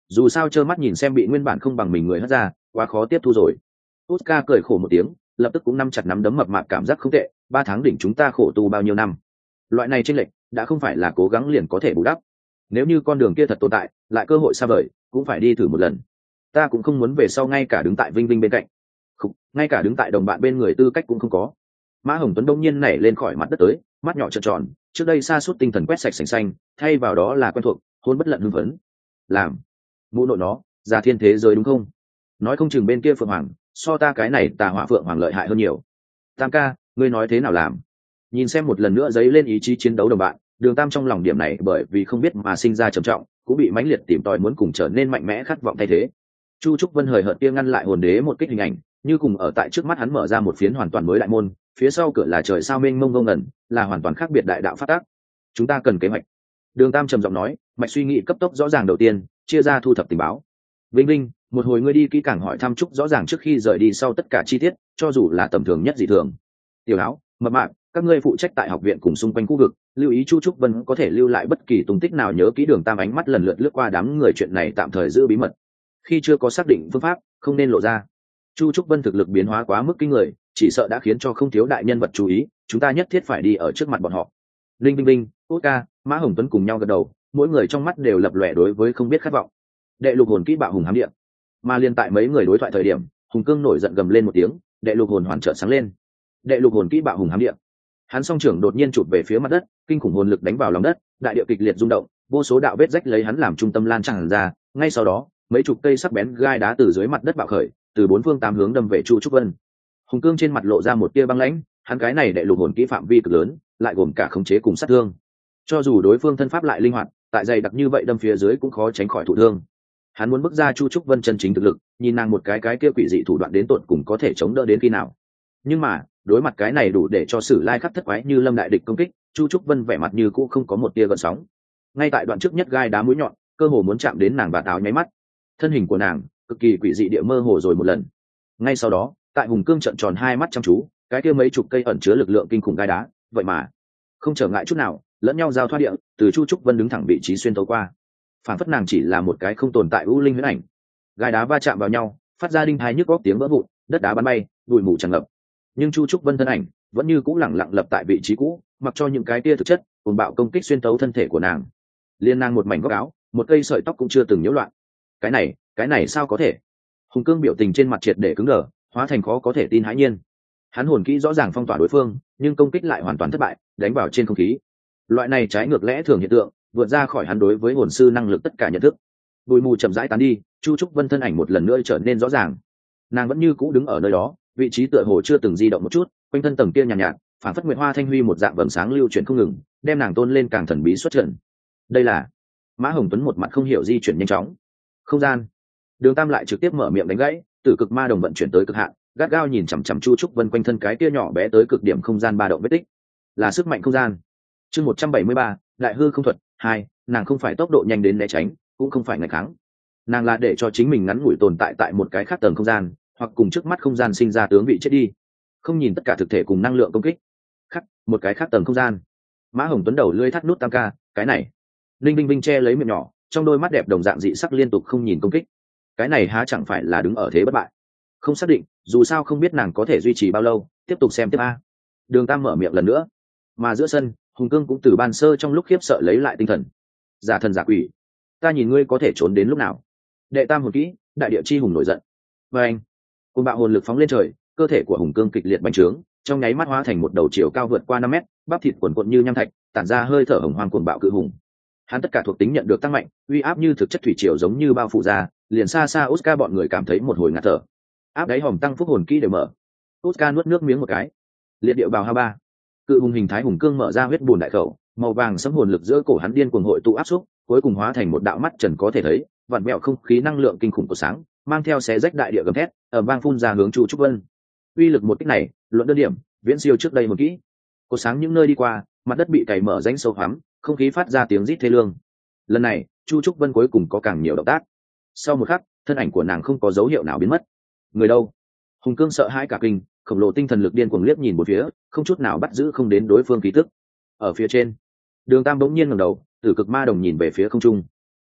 dù sao trơ mắt nhìn xem bị nguyên bản không bằng mình người hất ra, quá khó tiếp thu rồi. Oscar cười khổ một tiếng, lập tức cũng nắm chặt nắm đấm mập mạp, cảm giác không tệ, ba tháng đỉnh chúng ta khổ tu bao nhiêu năm, loại này chênh lệch đã không phải là cố gắng liền có thể bù đắp. Nếu như con đường kia thật tồn tại, lại cơ hội xa vời, cũng phải đi thử một lần. Ta cũng không muốn về sau ngay cả đứng tại Vinh Vinh bên cạnh, không, ngay cả đứng tại đồng bạn bên người tư cách cũng không có. Mã Hồng Tuấn đông nhiên nảy lên khỏi mặt đất tới, mắt nhỏ trợn tròn, trước đây sa sút tinh thần quét sạch sành xanh, thay vào đó là quen thuộc, hôn bất lận hưng phấn. Làm mụ nội nó, ra thiên thế giới đúng không? Nói không chừng bên kia Phượng Hoàng, so ta cái này Tà Hỏa Phượng Hoàng lợi hại hơn nhiều. Tam ca, ngươi nói thế nào làm? Nhìn xem một lần nữa dấy lên ý chí chiến đấu đồng bạn, Đường Tam trong lòng điểm này bởi vì không biết mà sinh ra trầm trọng, cũng bị mãnh liệt tìm tòi muốn cùng trở nên mạnh mẽ khát vọng thay thế. Chu Trúc Vân hời hợt kia ngăn lại hồn đế một kích hình ảnh, như cùng ở tại trước mắt hắn mở ra một phiến hoàn toàn mới đại môn, phía sau cửa là trời sao mênh mông ngông ngẩn, là hoàn toàn khác biệt đại đạo phát tác. Chúng ta cần kế hoạch. Đường Tam trầm giọng nói, mạch suy nghĩ cấp tốc rõ ràng đầu tiên, chia ra thu thập tình báo. Vinh Vinh, một hồi ngươi đi kỹ càng hỏi thăm Trúc rõ ràng trước khi rời đi sau tất cả chi tiết, cho dù là tầm thường nhất dị thường. Tiểu Áo, Mập Mạp, các ngươi phụ trách tại học viện cùng xung quanh khu vực, lưu ý Chu Trúc Vân có thể lưu lại bất kỳ tung tích nào, nhớ kỹ. Đường Tam ánh mắt lần lượt lướt qua đám người, chuyện này tạm thời giữ bí mật, khi chưa có xác định phương pháp không nên lộ ra. Chu Trúc Vân thực lực biến hóa quá mức kinh người, chỉ sợ đã khiến cho không thiếu đại nhân vật chú ý, chúng ta nhất thiết phải đi ở trước mặt bọn họ. Linh Vinh Vinh, Oscar, Mã Hồng Tuấn cùng nhau gật đầu, mỗi người trong mắt đều lập lòe đối với không biết khát vọng. Đệ lục hồn kỹ bạo hùng hám địa. Mà liên tại mấy người đối thoại thời điểm, Hùng Cương nổi giận gầm lên một tiếng, đệ lục hồn hoàn trợ sáng lên. Đệ lục hồn kỹ bạo hùng hám địa. Hắn song trưởng đột nhiên chụp về phía mặt đất, kinh khủng hồn lực đánh vào lòng đất, đại địa kịch liệt rung động, vô số đạo vết rách lấy hắn làm trung tâm lan tràn ra, ngay sau đó, mấy chục cây sắc bén gai đá từ dưới mặt đất bạo khởi, từ bốn phương tám hướng đâm về Chu Trúc Vân. Hùng Cương trên mặt lộ ra một tia băng lãnh, hắn cái này đệ lục hồn kỹ phạm vi cực lớn, lại gồm cả khống chế cùng sát thương. Cho dù đối phương thân pháp lại linh hoạt, tại dày đặc như vậy đâm phía dưới cũng khó tránh khỏi thụ thương. Hắn muốn bước ra Chu Trúc Vân chân chính thực lực, nhìn nàng một cái cái kia quỷ dị thủ đoạn đến tận cùng có thể chống đỡ đến khi nào. Nhưng mà, đối mặt cái này đủ để cho Sử Lai khắc thất quái như lâm đại địch công kích, Chu Trúc Vân vẻ mặt như cũ không có một tia gợn sóng. Ngay tại đoạn trước nhất gai đá mũi nhọn, cơ hồ muốn chạm đến nàng và táo nháy mắt, thân hình của nàng cực kỳ quỷ dị địa mơ hồ rồi một lần. Ngay sau đó, tại Hùng Cương trợn tròn hai mắt chăm chú, cái kia mấy chục cây ẩn chứa lực lượng kinh khủng gai đá, vậy mà không trở ngại chút nào, lẫn nhau giao thoa địa, từ Chu Trúc Vân đứng thẳng vị trí xuyên thấu qua. Phản phất nàng chỉ là một cái không tồn tại u linh huyễn ảnh. Gai đá va chạm vào nhau, phát ra đinh hai nhức góc tiếng vỡ vụn, đất đá bắn bay, bụi mù tràn ngập. Nhưng Chu Trúc Vân thân ảnh vẫn như cũ lẳng lặng lập tại vị trí cũ, mặc cho những cái kia thực chất cuồng bạo công kích xuyên thấu thân thể của nàng. Liên nàng một mảnh góc áo, một cây sợi tóc cũng chưa từng nhiễu loạn. Cái này, cái này sao có thể? Hùng Cương biểu tình trên mặt triệt để cứng đờ, hóa thành khó có thể tin hãi nhiên. Hắn hồn kỹ rõ ràng phong tỏa đối phương, nhưng công kích lại hoàn toàn thất bại, đánh vào trên không khí. Loại này trái ngược lẽ thường hiện tượng, vượt ra khỏi hắn đối với hồn sư năng lực tất cả nhận thức. Bụi mù chậm rãi tán đi, Chu Trúc Vân thân ảnh một lần nữa trở nên rõ ràng. Nàng vẫn như cũ đứng ở nơi đó, vị trí tựa hồ chưa từng di động một chút, quanh thân tầng kia nhàn nhạt, nhạt phản phất nguyệt hoa thanh huy một dạng vầng sáng lưu chuyển không ngừng, đem nàng tôn lên càng thần bí xuất trận. Đây là Mã Hồng Tuấn một mặt không hiểu di chuyển nhanh chóng. Không gian. Đường Tam lại trực tiếp mở miệng đánh gãy, tử cực ma đồng vận chuyển tới cực hạn, gắt gao nhìn chằm chằm Chu Trúc Vân quanh thân cái kia nhỏ bé tới cực điểm không gian ba động vết tích. Là sức mạnh không gian. Chương một trăm bảy mươi ba, Đại hư không thuật hai, nàng không phải tốc độ nhanh đến né tránh, cũng không phải ngày kháng. Nàng là để cho chính mình ngắn ngủi tồn tại tại một cái khác tầng không gian, hoặc cùng trước mắt không gian sinh ra tướng vị chết đi. Không nhìn tất cả thực thể cùng năng lượng công kích. Khắc, một cái khác tầng không gian. Mã Hồng Tuấn đầu lưỡi thắt nút tam ca, cái này. Linh Binh Binh che lấy miệng nhỏ, trong đôi mắt đẹp đồng dạng dị sắc liên tục không nhìn công kích. Cái này há chẳng phải là đứng ở thế bất bại? Không xác định, dù sao không biết nàng có thể duy trì bao lâu, tiếp tục xem tiếp a. Đường Tam mở miệng lần nữa. Mà giữa sân, Hùng Cương cũng từ ban sơ trong lúc khiếp sợ lấy lại tinh thần. Giả thần giả quỷ, ta nhìn ngươi có thể trốn đến lúc nào? Đệ Tam hồn kỹ, đại địa chi hùng nổi giận. Và anh, côn bạo hồn lực phóng lên trời, cơ thể của Hùng Cương kịch liệt bành trướng, trong nháy mắt hóa thành một đầu chiều cao vượt qua năm mét, bắp thịt quần quần như nham thạch, tản ra hơi thở hồng hoang cuồng bạo cự hùng. Hắn tất cả thuộc tính nhận được tăng mạnh, uy áp như thực chất thủy triều giống như bao phủ ra, liền xa xa Oscar bọn người cảm thấy một hồi ngạt thở. Áp đáy hòm tăng phúc hồn kỹ đều mở. Oscar nuốt nước miếng một cái. Liệt điệu bào ha ba. Cự hùng hình thái Hùng Cương mở ra huyết bùn đại khẩu, màu vàng sẫm hồn lực giữa cổ hắn điên cuồng hội tụ áp xúc, cuối cùng hóa thành một đạo mắt trần có thể thấy, vặn vẹo không khí năng lượng kinh khủng của sáng, mang theo xé rách đại địa gầm thét, ở vang phun ra hướng Chu Trúc Vân. Uy lực một kích này, luận đơn điểm, viễn siêu trước đây một kỹ. Cột sáng những nơi đi qua, mặt đất bị cày mở rãnh sâu hoắm, không khí phát ra tiếng rít thê lương. Lần này, Chu Trúc Vân cuối cùng có càng nhiều động tác. Sau một khắc, thân ảnh của nàng không có dấu hiệu nào biến mất. Người đâu? Hùng Cương sợ hãi cả kinh, khổng lồ tinh thần lực điên cuồng liếc nhìn một phía, không chút nào bắt giữ không đến đối phương khí tức. Ở phía trên, Đường Tam bỗng nhiên ngẩng đầu, tử cực ma đồng nhìn về phía không trung.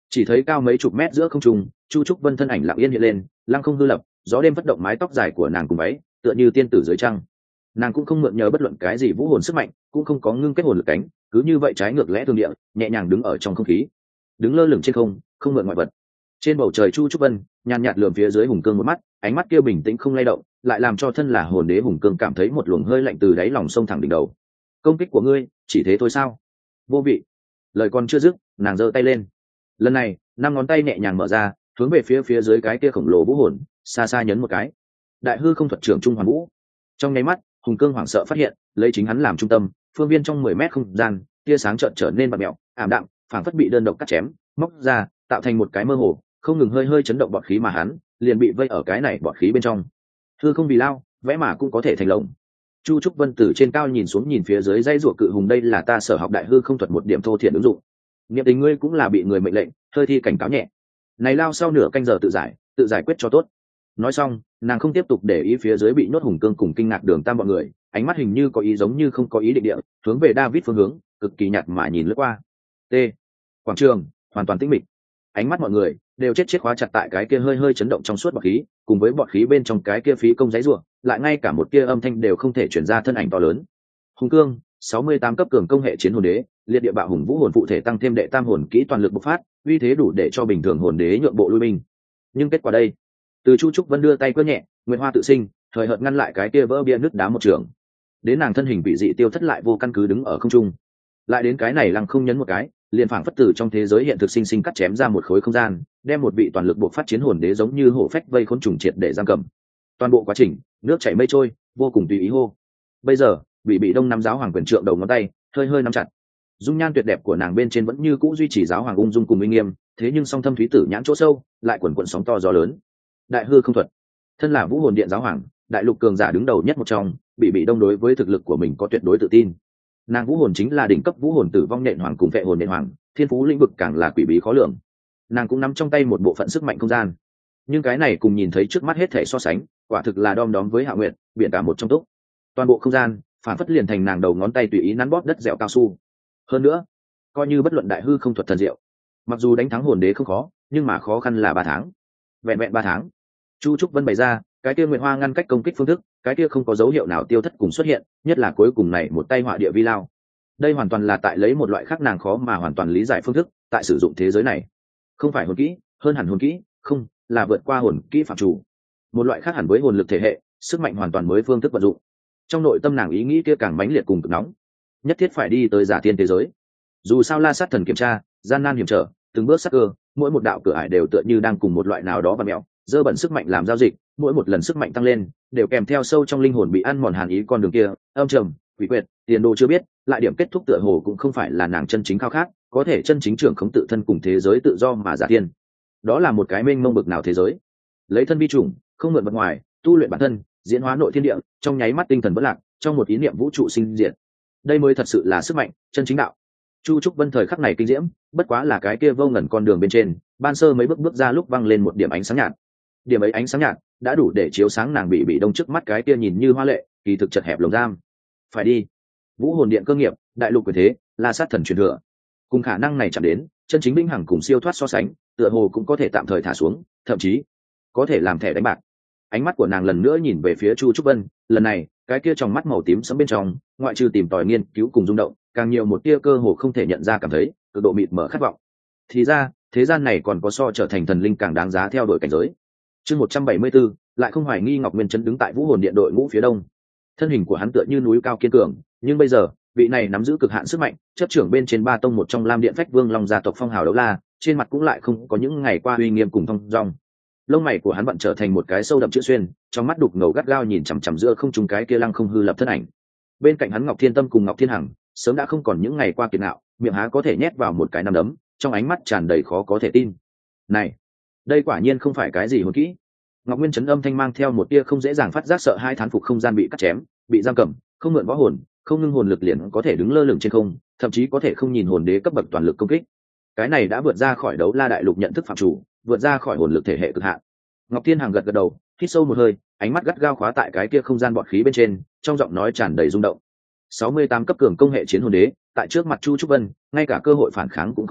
chỉ thấy cao mấy chục mét giữa không trung, Chu Trúc Vân thân ảnh lặng yên hiện lên, lăng không hư lập, gió đêm phất động mái tóc dài của nàng cùng váy, tựa như tiên tử dưới trăng. Nàng cũng không mượn nhờ bất luận cái gì vũ hồn sức mạnh, cũng không có ngưng kết hồn lực cánh, cứ như vậy trái ngược lẽ thường địa, nhẹ nhàng đứng ở trong không khí, đứng lơ lửng trên không, không mượn ngoại vật. Trên bầu trời Chu Trúc Vân nhàn nhạt lườm phía dưới Hùng Cương một mắt, ánh mắt kia bình tĩnh không lay động, lại làm cho thân là hồn đế Hùng Cương cảm thấy một luồng hơi lạnh từ đáy lòng sông thẳng đỉnh đầu. Công kích của ngươi chỉ thế thôi sao? Vô vị. Lời còn chưa dứt, nàng giơ tay lên. Lần này, năm ngón tay nhẹ nhàng mở ra, hướng về phía phía dưới cái kia khổng lồ vũ hồn, xa xa nhấn một cái. Đại hư không thuật trưởng trung hoàn vũ. Trong nháy mắt, Hùng Cương hoảng sợ phát hiện, lấy chính hắn làm trung tâm, phương viên trong mười mét không gian, tia sáng chợt trở nên bạc mẹo, ảm đạm, phảng phất bị đơn độc cắt chém, móc ra, tạo thành một cái mơ hồ, không ngừng hơi hơi chấn động bọt khí mà hắn, liền bị vây ở cái này bọt khí bên trong. Hư không vì lao, vẽ mà cũng có thể thành lồng. Chu Trúc Vân từ trên cao nhìn xuống nhìn phía dưới dãy ruộng cự hùng, đây là ta sở học đại hư không thuật một điểm thô thiển ứng dụng. Niệm tình ngươi cũng là bị người mệnh lệnh, hơi thi cảnh cáo nhẹ. Này lao sau nửa canh giờ tự giải, tự giải quyết cho tốt. Nói xong, nàng không tiếp tục để ý phía dưới bị nhốt Hùng Cương cùng kinh ngạc Đường Tam bọn người, ánh mắt hình như có ý giống như không có ý định địa, hướng về David phương hướng, cực kỳ nhạt mà nhìn lướt qua. T. Quảng trường hoàn toàn tĩnh mịch, ánh mắt mọi người đều chết chết khóa chặt tại cái kia hơi hơi chấn động trong suốt bọt khí, cùng với bọt khí bên trong cái kia phí công giấy rủa, lại ngay cả một tia âm thanh đều không thể truyền ra thân ảnh to lớn. Hùng Cương, sáu mươi tám cấp cường công hệ chiến hồn đế, liệt địa bạo hùng vũ hồn phụ thể tăng thêm đệ tam hồn kỹ toàn lực bộc phát, uy thế đủ để cho bình thường hồn đế nhượng bộ lui binh. Nhưng kết quả đây, từ Chu Trúc Vân đưa tay quơ nhẹ, Nguyệt Hoa tự sinh, thời hợt ngăn lại cái kia vỡ bia nứt đá một trường. Đến nàng thân hình bị dị tiêu thất lại vô căn cứ đứng ở không trung. Lại đến cái này lăng không nhấn một cái, liền phảng phất tử trong thế giới hiện thực sinh sinh cắt chém ra một khối không gian, đem một vị toàn lực bộc phát chiến hồn đế giống như hổ phách vây khốn trùng triệt để giam cầm. Toàn bộ quá trình, nước chảy mây trôi, vô cùng tùy ý hô. Bây giờ, bị bị đông nắm giáo hoàng quyền trượng đầu ngón tay, hơi hơi nắm chặt. Dung nhan tuyệt đẹp của nàng bên trên vẫn như cũ duy trì giáo hoàng ung dung cùng uy nghiêm, thế nhưng song thâm thúy tử nhãn chỗ sâu, lại quần quần sóng to gió lớn. Đại hư không thuật, thân là vũ hồn điện giáo hoàng, đại lục cường giả đứng đầu nhất một trong, bị bị đông đối với thực lực của mình có tuyệt đối tự tin. Nàng vũ hồn chính là đỉnh cấp vũ hồn tử vong nện hoàng cùng vệ hồn nện hoàng, thiên phú lĩnh vực càng là quỷ bí khó lường. Nàng cũng nắm trong tay một bộ phận sức mạnh không gian, nhưng cái này cùng nhìn thấy trước mắt hết thể so sánh, quả thực là đom đóm với Hạ Nguyệt, biển cả một trong túc. Toàn bộ không gian phản phất liền thành nàng đầu ngón tay tùy ý nắn bóp đất dẻo cao su. Hơn nữa, coi như bất luận đại hư không thuật thần diệu, mặc dù đánh thắng hồn đế không khó, nhưng mà khó khăn là ba tháng. Vẹn vẹn ba tháng. Chu Trúc Vân bày ra, cái kia Nguyệt Hoa ngăn cách công kích phương thức, cái kia không có dấu hiệu nào tiêu thất cùng xuất hiện, nhất là cuối cùng này một tay họa địa vi lao. Đây hoàn toàn là tại lấy một loại khác nàng khó mà hoàn toàn lý giải phương thức, tại sử dụng thế giới này. Không phải hồn kỹ, hơn hẳn hồn kỹ, không, là vượt qua hồn kỹ phạm chủ. Một loại khác hẳn với hồn lực thể hệ, sức mạnh hoàn toàn mới phương thức vận dụng. Trong nội tâm nàng ý nghĩ kia càng mãnh liệt cùng cực nóng, nhất thiết phải đi tới giả thiên thế giới. Dù sao La Sát thần kiểm tra, gian nan hiểm trở, từng bước sắc cơ, mỗi một đạo cửa ải đều tựa như đang cùng một loại nào đó và mèo, dơ bẩn sức mạnh làm giao dịch, mỗi một lần sức mạnh tăng lên, đều kèm theo sâu trong linh hồn bị ăn mòn hàn ý con đường kia, âm trầm, quỷ quyệt, tiền đồ chưa biết, lại điểm kết thúc tựa hồ cũng không phải là nàng chân chính khao khát, có thể chân chính trưởng khống tự thân cùng thế giới tự do mà giả thiên. Đó là một cái mênh mông bực nào thế giới, lấy thân vi chủng, không mượn vật ngoài, tu luyện bản thân, diễn hóa nội thiên địa, trong nháy mắt tinh thần bất lạc, trong một ý niệm vũ trụ sinh diệt. Đây mới thật sự là sức mạnh, chân chính đạo. Chu Trúc Vân thời khắc này kinh diễm, bất quá là cái kia vô ngần con đường bên trên, ban sơ mấy bước bước ra lúc văng lên một điểm ánh sáng nhạt. Điểm ấy ánh sáng nhạt đã đủ để chiếu sáng nàng bị bị đông trước mắt cái kia nhìn như hoa lệ, kỳ thực chật hẹp lồng giam. Phải đi. Vũ hồn điện cơ nghiệp, đại lục quyền thế, La Sát thần truyền thừa. Cùng khả năng này chạm đến, chân chính binh hằng cùng siêu thoát so sánh, tựa hồ cũng có thể tạm thời thả xuống, thậm chí có thể làm thẻ đánh bạc. Ánh mắt của nàng lần nữa nhìn về phía Chu Trúc Vân, lần này, cái kia trong mắt màu tím sẫm bên trong, ngoại trừ tìm tòi nghiên cứu cùng rung động, càng nhiều một tia cơ hồ không thể nhận ra cảm thấy, cực độ mịt mở khát vọng. Thì ra, thế gian này còn có so trở thành thần linh càng đáng giá theo đuổi cảnh giới. Chương một trăm bảy mươi tư, lại không hoài nghi Ngọc Nguyên Trấn đứng tại Vũ Hồn Điện đội ngũ phía đông. Thân hình của hắn tựa như núi cao kiên cường, nhưng bây giờ, vị này nắm giữ cực hạn sức mạnh, chấp trưởng bên trên ba tông một trong Lam Điện Phách Vương Long gia tộc phong hào đấu la, trên mặt cũng lại không có những ngày qua uy nghiêm cùng thông dong. Lông mày của hắn bận trở thành một cái sâu đậm chữ xuyên, trong mắt đục ngầu gắt gao nhìn chằm chằm giữa không trung cái kia lăng không hư lập thân ảnh. Bên cạnh hắn Ngọc Thiên Tâm cùng Ngọc Thiên Hằng, sớm đã không còn những ngày qua kiệt ngạo, miệng há có thể nhét vào một cái nắm đấm, trong ánh mắt tràn đầy khó có thể tin. Này, đây quả nhiên không phải cái gì hồn kỹ. Ngọc Nguyên Trấn âm thanh mang theo một tia không dễ dàng phát giác sợ hai thán phục không gian bị cắt chém, bị giam cầm, không mượn võ hồn, không ngưng hồn lực liền có thể đứng lơ lửng trên không, thậm chí có thể không nhìn hồn đế cấp bậc toàn lực công kích. Cái này đã vượt ra khỏi đấu la đại lục nhận thức phạm chủ, vượt ra khỏi hồn lực thể hệ cực hạn. Ngọc Thiên Hằng gật gật đầu, hít sâu một hơi, ánh mắt gắt gao khóa tại cái kia không gian bọt khí bên trên, trong giọng nói tràn đầy rung động. sáu mươi tám cấp cường công hệ chiến hồn đế, tại trước mặt Chu Trúc Vân, ngay cả cơ hội phản kháng cũng không có,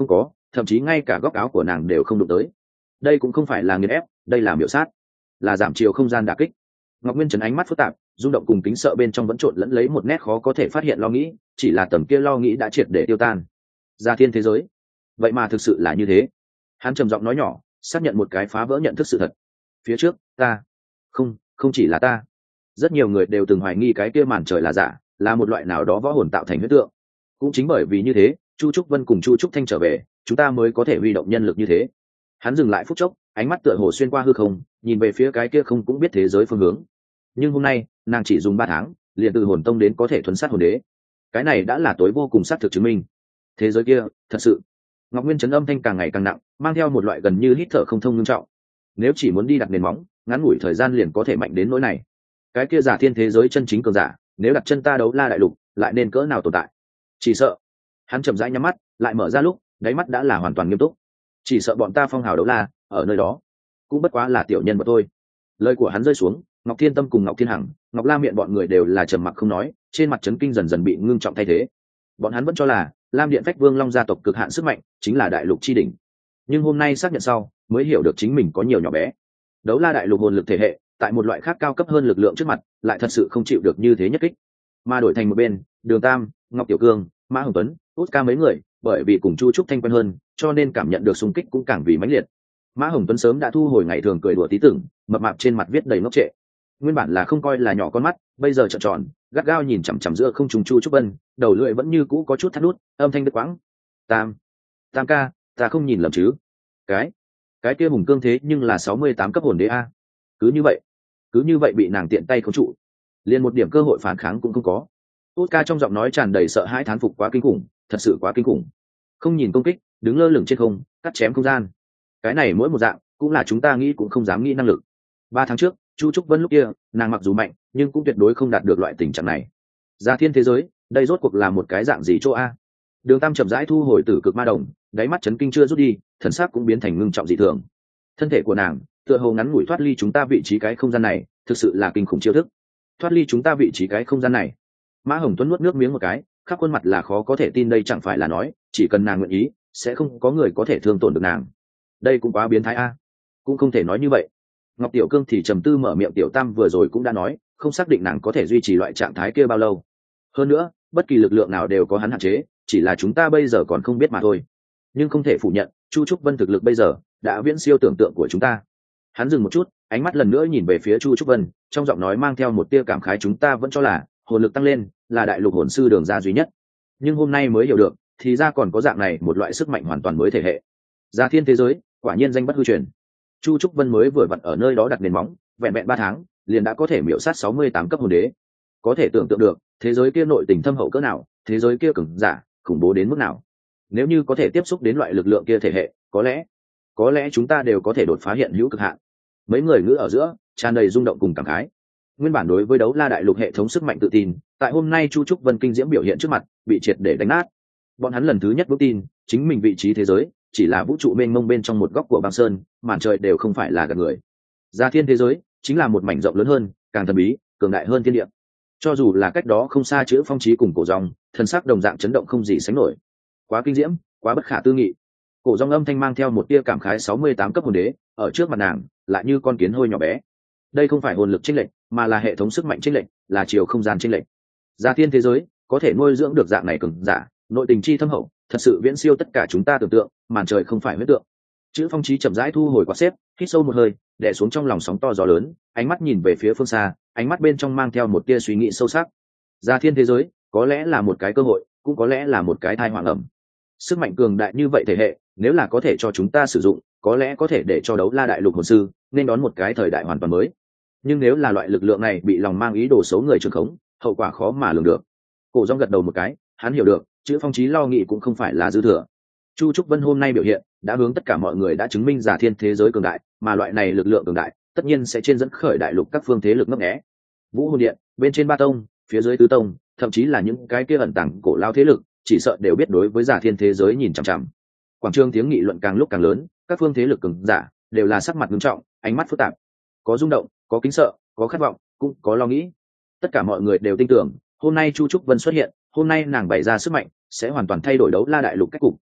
thậm chí ngay cả góc áo của nàng đều không đụng tới. Đây cũng không phải là nghiền ép, đây là miểu sát, là giảm chiều không gian đả kích. Ngọc Nguyên Trấn ánh mắt phức tạp, rung động cùng kính sợ bên trong vẫn trộn lẫn lấy một nét khó có thể phát hiện lo nghĩ, chỉ là tầm kia lo nghĩ đã triệt để tiêu tan. Gia thiên thế giới, vậy mà thực sự là như thế. Hắn trầm giọng nói nhỏ, xác nhận một cái phá vỡ nhận thức sự thật. Phía trước, ta, không, không chỉ là ta, rất nhiều người đều từng hoài nghi cái kia màn trời là giả, là một loại nào đó võ hồn tạo thành huyết tượng. Cũng chính bởi vì như thế, Chu Trúc Vân cùng Chu Trúc Thanh trở về, chúng ta mới có thể huy động nhân lực như thế. Hắn dừng lại phút chốc, ánh mắt tựa hồ xuyên qua hư không, nhìn về phía cái kia không cũng biết thế giới phương hướng. Nhưng hôm nay, nàng chỉ dùng ba tháng, liền từ hồn tông đến có thể thuần sát hồn đế. Cái này đã là tối vô cùng xác thực chứng minh. Thế giới kia, thật sự. Ngọc Nguyên Trấn âm thanh càng ngày càng nặng, mang theo một loại gần như hít thở không thông nghiêm trọng. Nếu chỉ muốn đi đặt nền móng, ngắn ngủi thời gian liền có thể mạnh đến nỗi này. Cái kia giả thiên thế giới chân chính cường giả, nếu đặt chân ta đấu la đại lục, lại nên cỡ nào tồn tại? Chỉ sợ. Hắn chậm rãi nhắm mắt, lại mở ra lúc, đáy mắt đã là hoàn toàn nghiêm túc. Chỉ sợ bọn ta phong hào đấu la, ở nơi đó, cũng bất quá là tiểu nhân mà thôi. Lời của hắn rơi xuống, Ngọc Thiên Tâm cùng Ngọc Thiên Hằng, Ngọc La Miện bọn người đều là trầm mặc không nói, trên mặt chấn kinh dần dần bị ngưng trọng thay thế. Bọn hắn vẫn cho là Lam Điện Phách Vương Long gia tộc cực hạn sức mạnh chính là đại lục chi đỉnh, nhưng hôm nay xác nhận sau, mới hiểu được chính mình có nhiều nhỏ bé. Đấu la đại lục hồn lực thể hệ, tại một loại khác cao cấp hơn lực lượng trước mặt, lại thật sự không chịu được như thế nhất kích. Mà đổi thành một bên, Đường Tam, Ngọc Tiểu Cương, Mã Hồng Tuấn, Oscar mấy người, bởi vì cùng Chu Trúc Thanh quen hơn, cho nên cảm nhận được xung kích cũng càng vì mãnh liệt. Mã Hồng Tuấn sớm đã thu hồi ngày thường cười đùa tí tưởng, mập mạp trên mặt viết đầy ngốc trệ. Nguyên bản là không coi là nhỏ con mắt, bây giờ trợn tròn, gắt gao nhìn chằm chằm giữa không trùng Chu Trúc Vân, đầu lưỡi vẫn như cũ có chút thắt nút, âm thanh đứt quãng. Tam, Tam ca, ta không nhìn lầm chứ? Cái, cái kia hùng cương thế nhưng là sáu mươi tám cấp hồn đế a. Cứ như vậy, cứ như vậy bị nàng tiện tay khống trụ, liền một điểm cơ hội phản kháng cũng không có. Oscar trong giọng nói tràn đầy sợ hãi thán phục, quá kinh khủng, thật sự quá kinh khủng. Không nhìn công kích, đứng lơ lửng trên không, cắt chém không gian. Cái này mỗi một dạng, cũng là chúng ta nghĩ cũng không dám nghĩ năng lực. Ba tháng trước, Chu Trúc Vân lúc kia, nàng mặc dù mạnh, nhưng cũng tuyệt đối không đạt được loại tình trạng này. Gia thiên thế giới, đây rốt cuộc là một cái dạng gì chỗ a? Đường Tam chậm rãi thu hồi tử cực ma đồng, đáy mắt chấn kinh chưa rút đi, thần sắc cũng biến thành ngưng trọng dị thường. Thân thể của nàng, tựa hồ ngắn ngủi thoát ly chúng ta vị trí cái không gian này, thực sự là kinh khủng chiêu thức. Thoát ly chúng ta vị trí cái không gian này. Mã Hồng Tuấn nuốt nước miếng một cái, khắp khuôn mặt là khó có thể tin, đây chẳng phải là nói, chỉ cần nàng nguyện ý, sẽ không có người có thể thương tổn được nàng. Đây cũng quá biến thái a. Cũng không thể nói như vậy. Ngọc Tiểu Cương thì trầm tư mở miệng, Tiểu Tam vừa rồi cũng đã nói, không xác định nàng có thể duy trì loại trạng thái kia bao lâu. Hơn nữa, bất kỳ lực lượng nào đều có hắn hạn chế, chỉ là chúng ta bây giờ còn không biết mà thôi. Nhưng không thể phủ nhận, Chu Trúc Vân thực lực bây giờ đã viễn siêu tưởng tượng của chúng ta. Hắn dừng một chút, ánh mắt lần nữa nhìn về phía Chu Trúc Vân, trong giọng nói mang theo một tia cảm khái, chúng ta vẫn cho là hồn lực tăng lên là đại lục hồn sư đường ra duy nhất, nhưng hôm nay mới hiểu được, thì ra còn có dạng này một loại sức mạnh hoàn toàn mới thể hệ. Gia thiên thế giới, quả nhiên danh bất hư truyền. Chu Trúc Vân mới vừa vặn ở nơi đó đặt nền móng, vẹn vẹn ba tháng, liền đã có thể miểu sát sáu mươi tám cấp hồn đế. Có thể tưởng tượng được, thế giới kia nội tình thâm hậu cỡ nào, thế giới kia cường giả khủng bố đến mức nào. Nếu như có thể tiếp xúc đến loại lực lượng kia thể hệ, có lẽ, có lẽ chúng ta đều có thể đột phá hiện hữu cực hạn. Mấy người ngữ ở giữa, tràn đầy rung động cùng cảm khái. Nguyên bản đối với đấu la đại lục hệ thống sức mạnh tự tin, tại hôm nay Chu Trúc Vân kinh diễm biểu hiện trước mặt, bị triệt để đánh nát. Bọn hắn lần thứ nhất vững tin, chính mình vị trí thế giới chỉ là vũ trụ mênh mông bên trong một góc của băng sơn, màn trời đều không phải là gạt người. Gia thiên thế giới chính là một mảnh rộng lớn hơn, càng thần bí, cường đại hơn thiên địa. Cho dù là cách đó không xa chữ Phong Chí cùng Cổ Dòng, thân sắc đồng dạng chấn động không gì sánh nổi. Quá kinh diễm, quá bất khả tư nghị. Cổ Dòng âm thanh mang theo một tia cảm khái, sáu mươi tám cấp hồn đế, ở trước mặt nàng, lại như con kiến hôi nhỏ bé. Đây không phải hồn lực chênh lệch, mà là hệ thống sức mạnh chênh lệch, là chiều không gian chênh lệch. Gia thiên thế giới có thể nuôi dưỡng được dạng này cường giả, nội tình chi thâm hậu, thật sự viễn siêu tất cả chúng ta tưởng tượng, màn trời không phải huyết tượng. Chữ Phong Chí chậm rãi thu hồi quạt xếp, hít sâu một hơi, đè xuống trong lòng sóng to gió lớn, ánh mắt nhìn về phía phương xa, ánh mắt bên trong mang theo một tia suy nghĩ sâu sắc. Gia thiên thế giới có lẽ là một cái cơ hội, cũng có lẽ là một cái tai họa ẩm. Sức mạnh cường đại như vậy thể hệ, nếu là có thể cho chúng ta sử dụng, có lẽ có thể để cho đấu la đại lục hồn sư nên đón một cái thời đại hoàn toàn mới. Nhưng nếu là loại lực lượng này bị lòng mang ý đồ xấu người trường khống, hậu quả khó mà lường được. Cổ Dòng gật đầu một cái, hắn hiểu được, chữ Phong Chí lo nghĩ cũng không phải là dư thừa. Chu Trúc Vân hôm nay biểu hiện đã hướng tất cả mọi người đã chứng minh giả thiên thế giới cường đại, mà loại này lực lượng cường đại tất nhiên sẽ trên dẫn khởi đại lục các phương thế lực ngấp nghé. Vũ Hồn Điện bên trên ba tông, phía dưới tứ tông, thậm chí là những cái kia ẩn tàng cổ lao thế lực, chỉ sợ đều biết đối với giả thiên thế giới nhìn chằm chằm. Quảng trường tiếng nghị luận càng lúc càng lớn, các phương thế lực cường giả đều là sắc mặt nghiêm trọng, ánh mắt phức tạp, có rung động, có kính sợ, có khát vọng, cũng có lo nghĩ. Tất cả mọi người đều tin tưởng, hôm nay Chu Trúc Vân xuất hiện, hôm nay nàng bày ra sức mạnh sẽ hoàn toàn thay đổi đấu la đại lục cách cục,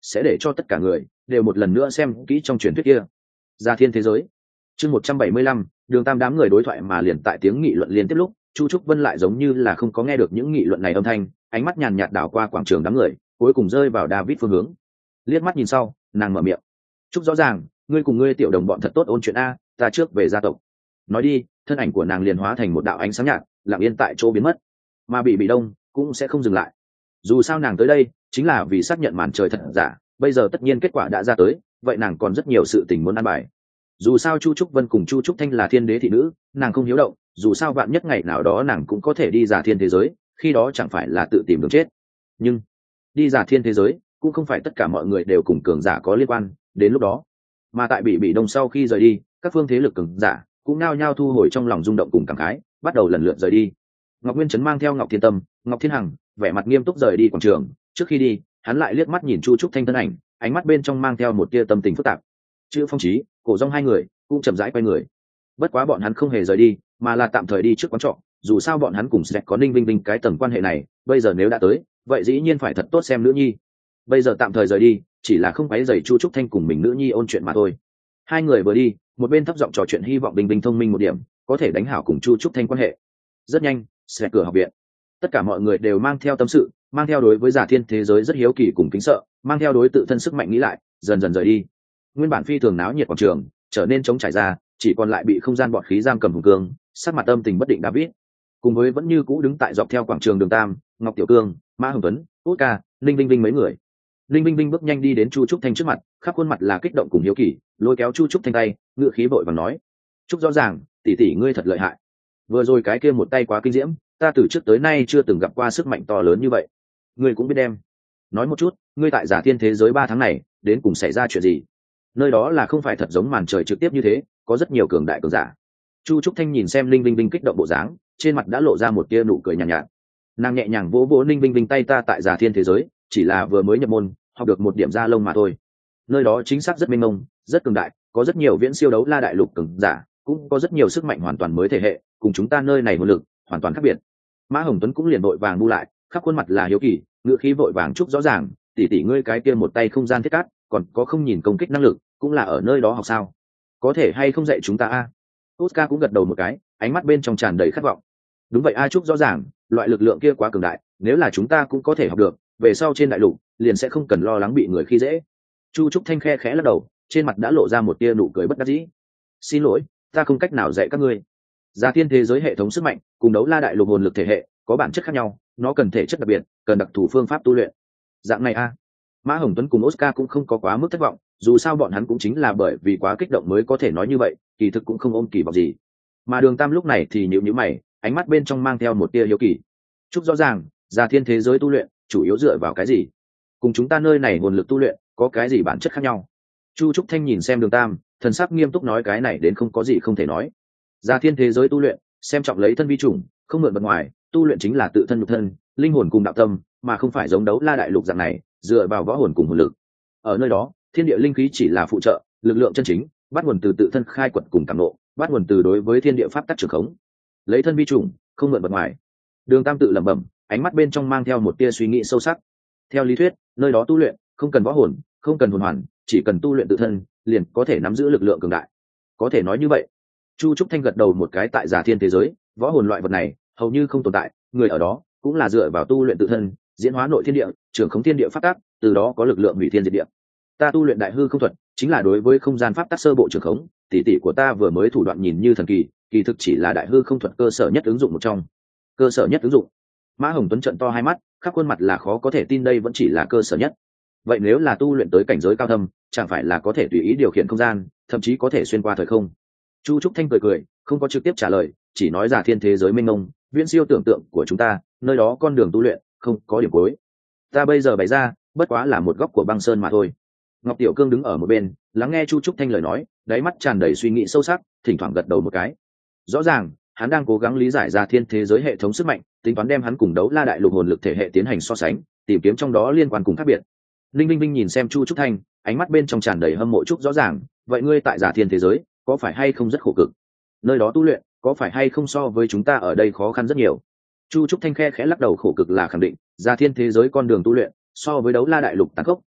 sẽ để cho tất cả người đều một lần nữa xem kỹ trong truyền thuyết kia gia thiên thế giới. Chương một trăm bảy mươi lăm, đường tam đám người đối thoại mà liền tại tiếng nghị luận liên tiếp lúc, Chu Trúc Vân lại giống như là không có nghe được những nghị luận này âm thanh, ánh mắt nhàn nhạt đảo qua quảng trường đám người, cuối cùng rơi vào David phương hướng. Liếc mắt nhìn sau, nàng mở miệng: "Trúc rõ ràng, ngươi cùng ngươi tiểu đồng bọn thật tốt ôn chuyện a, ta trước về gia tộc." Nói đi, thân ảnh của nàng liền hóa thành một đạo ánh sáng nhạt, lặng yên tại chỗ biến mất. Mà Bị Bị Đông cũng sẽ không dừng lại. Dù sao nàng tới đây chính là vì xác nhận màn trời thật giả, bây giờ tất nhiên kết quả đã ra tới, vậy nàng còn rất nhiều sự tình muốn ăn bài. Dù sao Chu Trúc Vân cùng Chu Trúc Thanh là thiên đế thị nữ, nàng không hiếu động, dù sao vạn nhất ngày nào đó nàng cũng có thể đi giả thiên thế giới, khi đó chẳng phải là tự tìm đường chết. Nhưng đi giả thiên thế giới cũng không phải tất cả mọi người đều cùng cường giả có liên quan, đến lúc đó mà tại Bị Bị Đông sau khi rời đi, các phương thế lực cường giả cũng nao nhao thu hồi trong lòng rung động cùng cảm khái, bắt đầu lần lượt rời đi. Ngọc Nguyên Trấn mang theo Ngọc Thiên Tâm, Ngọc Thiên Hằng vẻ mặt nghiêm túc rời đi quảng trường, trước khi đi hắn lại liếc mắt nhìn Chu Trúc Thanh thân ảnh, ánh mắt bên trong mang theo một tia tâm tình phức tạp. Chữ Phong Chí, Cổ Dung hai người cũng chậm rãi quay người. Bất quá bọn hắn không hề rời đi, mà là tạm thời đi trước quán trọ, dù sao bọn hắn cùng sẽ có Ninh Vinh Vinh cái tầng quan hệ này, bây giờ nếu đã tới, vậy dĩ nhiên phải thật tốt xem nữ nhi. Bây giờ tạm thời rời đi, chỉ là không quấy rầy Chu Trúc Thanh cùng mình nữ nhi ôn chuyện mà thôi. Hai người vừa đi, một bên thấp giọng trò chuyện, hy vọng Vinh Vinh thông minh một điểm, có thể đánh hảo cùng Chu Trúc Thanh quan hệ. Rất nhanh, sẽ cửa học viện, tất cả mọi người đều mang theo tâm sự, mang theo đối với giả thiên thế giới rất hiếu kỳ cùng kính sợ, mang theo đối tự thân sức mạnh nghĩ lại, dần dần rời đi. Nguyên bản phi thường náo nhiệt quảng trường trở nên trống trải ra, chỉ còn lại bị không gian bọt khí giam cầm hùng cương, sắc mặt âm tình bất định David, cùng với vẫn như cũ đứng tại dọc theo quảng trường Đường Tam, Ngọc Tiểu Cương, Mã Hồng Tuấn, Út Ca, Linh Vinh Vinh mấy người. Linh Vinh Vinh bước nhanh đi đến Chu Trúc Thanh trước mặt, khắp khuôn mặt là kích động cùng hiếu kỳ, lôi kéo Chu Trúc Thanh tay, ngựa khí vội vàng nói: "Trúc rõ ràng, tỷ tỷ ngươi thật lợi hại. Vừa rồi cái kia một tay quá kinh diễm, ta từ trước tới nay chưa từng gặp qua sức mạnh to lớn như vậy. Ngươi cũng biết đem. Nói một chút, ngươi tại giả thiên thế giới ba tháng này, đến cùng xảy ra chuyện gì? Nơi đó là không phải thật giống màn trời trực tiếp như thế, có rất nhiều cường đại cường giả." Chu Trúc Thanh nhìn xem Linh Vinh Vinh kích động bộ dáng, trên mặt đã lộ ra một tia nụ cười nhàn nhạt, nhạt. Nàng nhẹ nhàng vỗ vỗ Linh Vinh Vinh tay, ta tại giả thiên thế giới, chỉ là vừa mới nhập môn, học được một điểm da lông mà thôi. Nơi đó chính xác rất mênh mông, rất cường đại, có rất nhiều viễn siêu đấu la đại lục cường giả, cũng có rất nhiều sức mạnh hoàn toàn mới thể hệ, cùng chúng ta nơi này nguồn lực hoàn toàn khác biệt. Mã Hồng Tuấn cũng liền vội vàng bu lại, khắp khuôn mặt là hiếu kỳ, ngựa khí vội vàng chúc rõ ràng, tỷ tỷ ngươi cái kia một tay không gian thiết cát, còn có không nhìn công kích năng lực, cũng là ở nơi đó học sao? Có thể hay không dạy chúng ta a? Oscar cũng gật đầu một cái, ánh mắt bên trong tràn đầy khát vọng. Đúng vậy a, chúc rõ ràng, loại lực lượng kia quá cường đại, nếu là chúng ta cũng có thể học được, về sau trên đại lục liền sẽ không cần lo lắng bị người khi dễ. Chu Trúc Thanh khe khẽ lắc đầu, trên mặt đã lộ ra một tia nụ cười bất đắc dĩ. Xin lỗi, ta không cách nào dạy các ngươi. Giả thiên thế giới hệ thống sức mạnh cùng đấu la đại lục hồn lực thể hệ có bản chất khác nhau, nó cần thể chất đặc biệt, cần đặc thù phương pháp tu luyện. Dạng này a. Mã Hồng Tuấn cùng Oscar cũng không có quá mức thất vọng, dù sao bọn hắn cũng chính là bởi vì quá kích động mới có thể nói như vậy, kỳ thực cũng không ôm kỳ vọng gì. Mà Đường Tam lúc này thì nhíu nhíu mày, ánh mắt bên trong mang theo một tia hiếu kỳ. Chúc rõ ràng, giả thiên thế giới tu luyện chủ yếu dựa vào cái gì? Cùng chúng ta nơi này hồn lực tu luyện có cái gì bản chất khác nhau? Chu Trúc Thanh nhìn xem Đường Tam, thần sắc nghiêm túc nói, cái này đến không có gì không thể nói. Giả thiên thế giới tu luyện xem trọng lấy thân vi chủng, không mượn bật ngoài, tu luyện chính là tự thân nhục thân, linh hồn cùng đạo tâm, mà không phải giống đấu la đại lục dạng này dựa vào võ hồn cùng hồn lực. Ở nơi đó, thiên địa linh khí chỉ là phụ trợ, lực lượng chân chính bắt nguồn từ tự thân khai quật cùng cảm ngộ, bắt nguồn từ đối với thiên địa pháp tắc trường khống. Lấy thân vi chủng, không mượn bật ngoài. Đường Tam tự lẩm bẩm, ánh mắt bên trong mang theo một tia suy nghĩ sâu sắc. Theo lý thuyết, nơi đó tu luyện không cần võ hồn, không cần hồn hoàn, chỉ cần tu luyện tự thân, liền có thể nắm giữ lực lượng cường đại. Có thể nói như vậy. Chu Trúc Thanh gật đầu một cái, tại giả thiên thế giới, võ hồn loại vật này hầu như không tồn tại, người ở đó cũng là dựa vào tu luyện tự thân, diễn hóa nội thiên địa, trưởng khống thiên địa pháp tắc, từ đó có lực lượng hủy thiên diệt địa. Ta tu luyện đại hư không thuật, chính là đối với không gian pháp tắc sơ bộ trưởng khống, tỷ tỷ của ta vừa mới thủ đoạn nhìn như thần kỳ, kỳ thực chỉ là đại hư không thuật cơ sở nhất ứng dụng một trong. Cơ sở nhất ứng dụng? Mã Hồng Tuấn trợn to hai mắt, khắp khuôn mặt là khó có thể tin, đây vẫn chỉ là cơ sở nhất. Vậy nếu là tu luyện tới cảnh giới cao thâm, chẳng phải là có thể tùy ý điều khiển không gian, thậm chí có thể xuyên qua thời không? Chu Trúc Thanh cười cười, không có trực tiếp trả lời, chỉ nói giả thiên thế giới mênh mông, viễn siêu tưởng tượng của chúng ta, nơi đó con đường tu luyện không có điểm cuối. Ta bây giờ bày ra, bất quá là một góc của băng sơn mà thôi. Ngọc Tiểu Cương đứng ở một bên, lắng nghe Chu Trúc Thanh lời nói, đáy mắt tràn đầy suy nghĩ sâu sắc, thỉnh thoảng gật đầu một cái. Rõ ràng, hắn đang cố gắng lý giải ra thiên thế giới hệ thống sức mạnh, tính toán đem hắn cùng đấu la đại lục hồn lực thể hệ tiến hành so sánh, tìm kiếm trong đó liên quan cùng khác biệt. Linh Vinh Vinh nhìn xem Chu Trúc Thanh, ánh mắt bên trong tràn đầy hâm mộ. Trúc rõ ràng, vậy ngươi tại giả thiên thế giới, có phải hay không rất khổ cực? Nơi đó tu luyện, có phải hay không so với chúng ta ở đây khó khăn rất nhiều? Chu Trúc Thanh khe khẽ lắc đầu, khổ cực là khẳng định, giả thiên thế giới con đường tu luyện so với đấu la đại lục tàn khốc,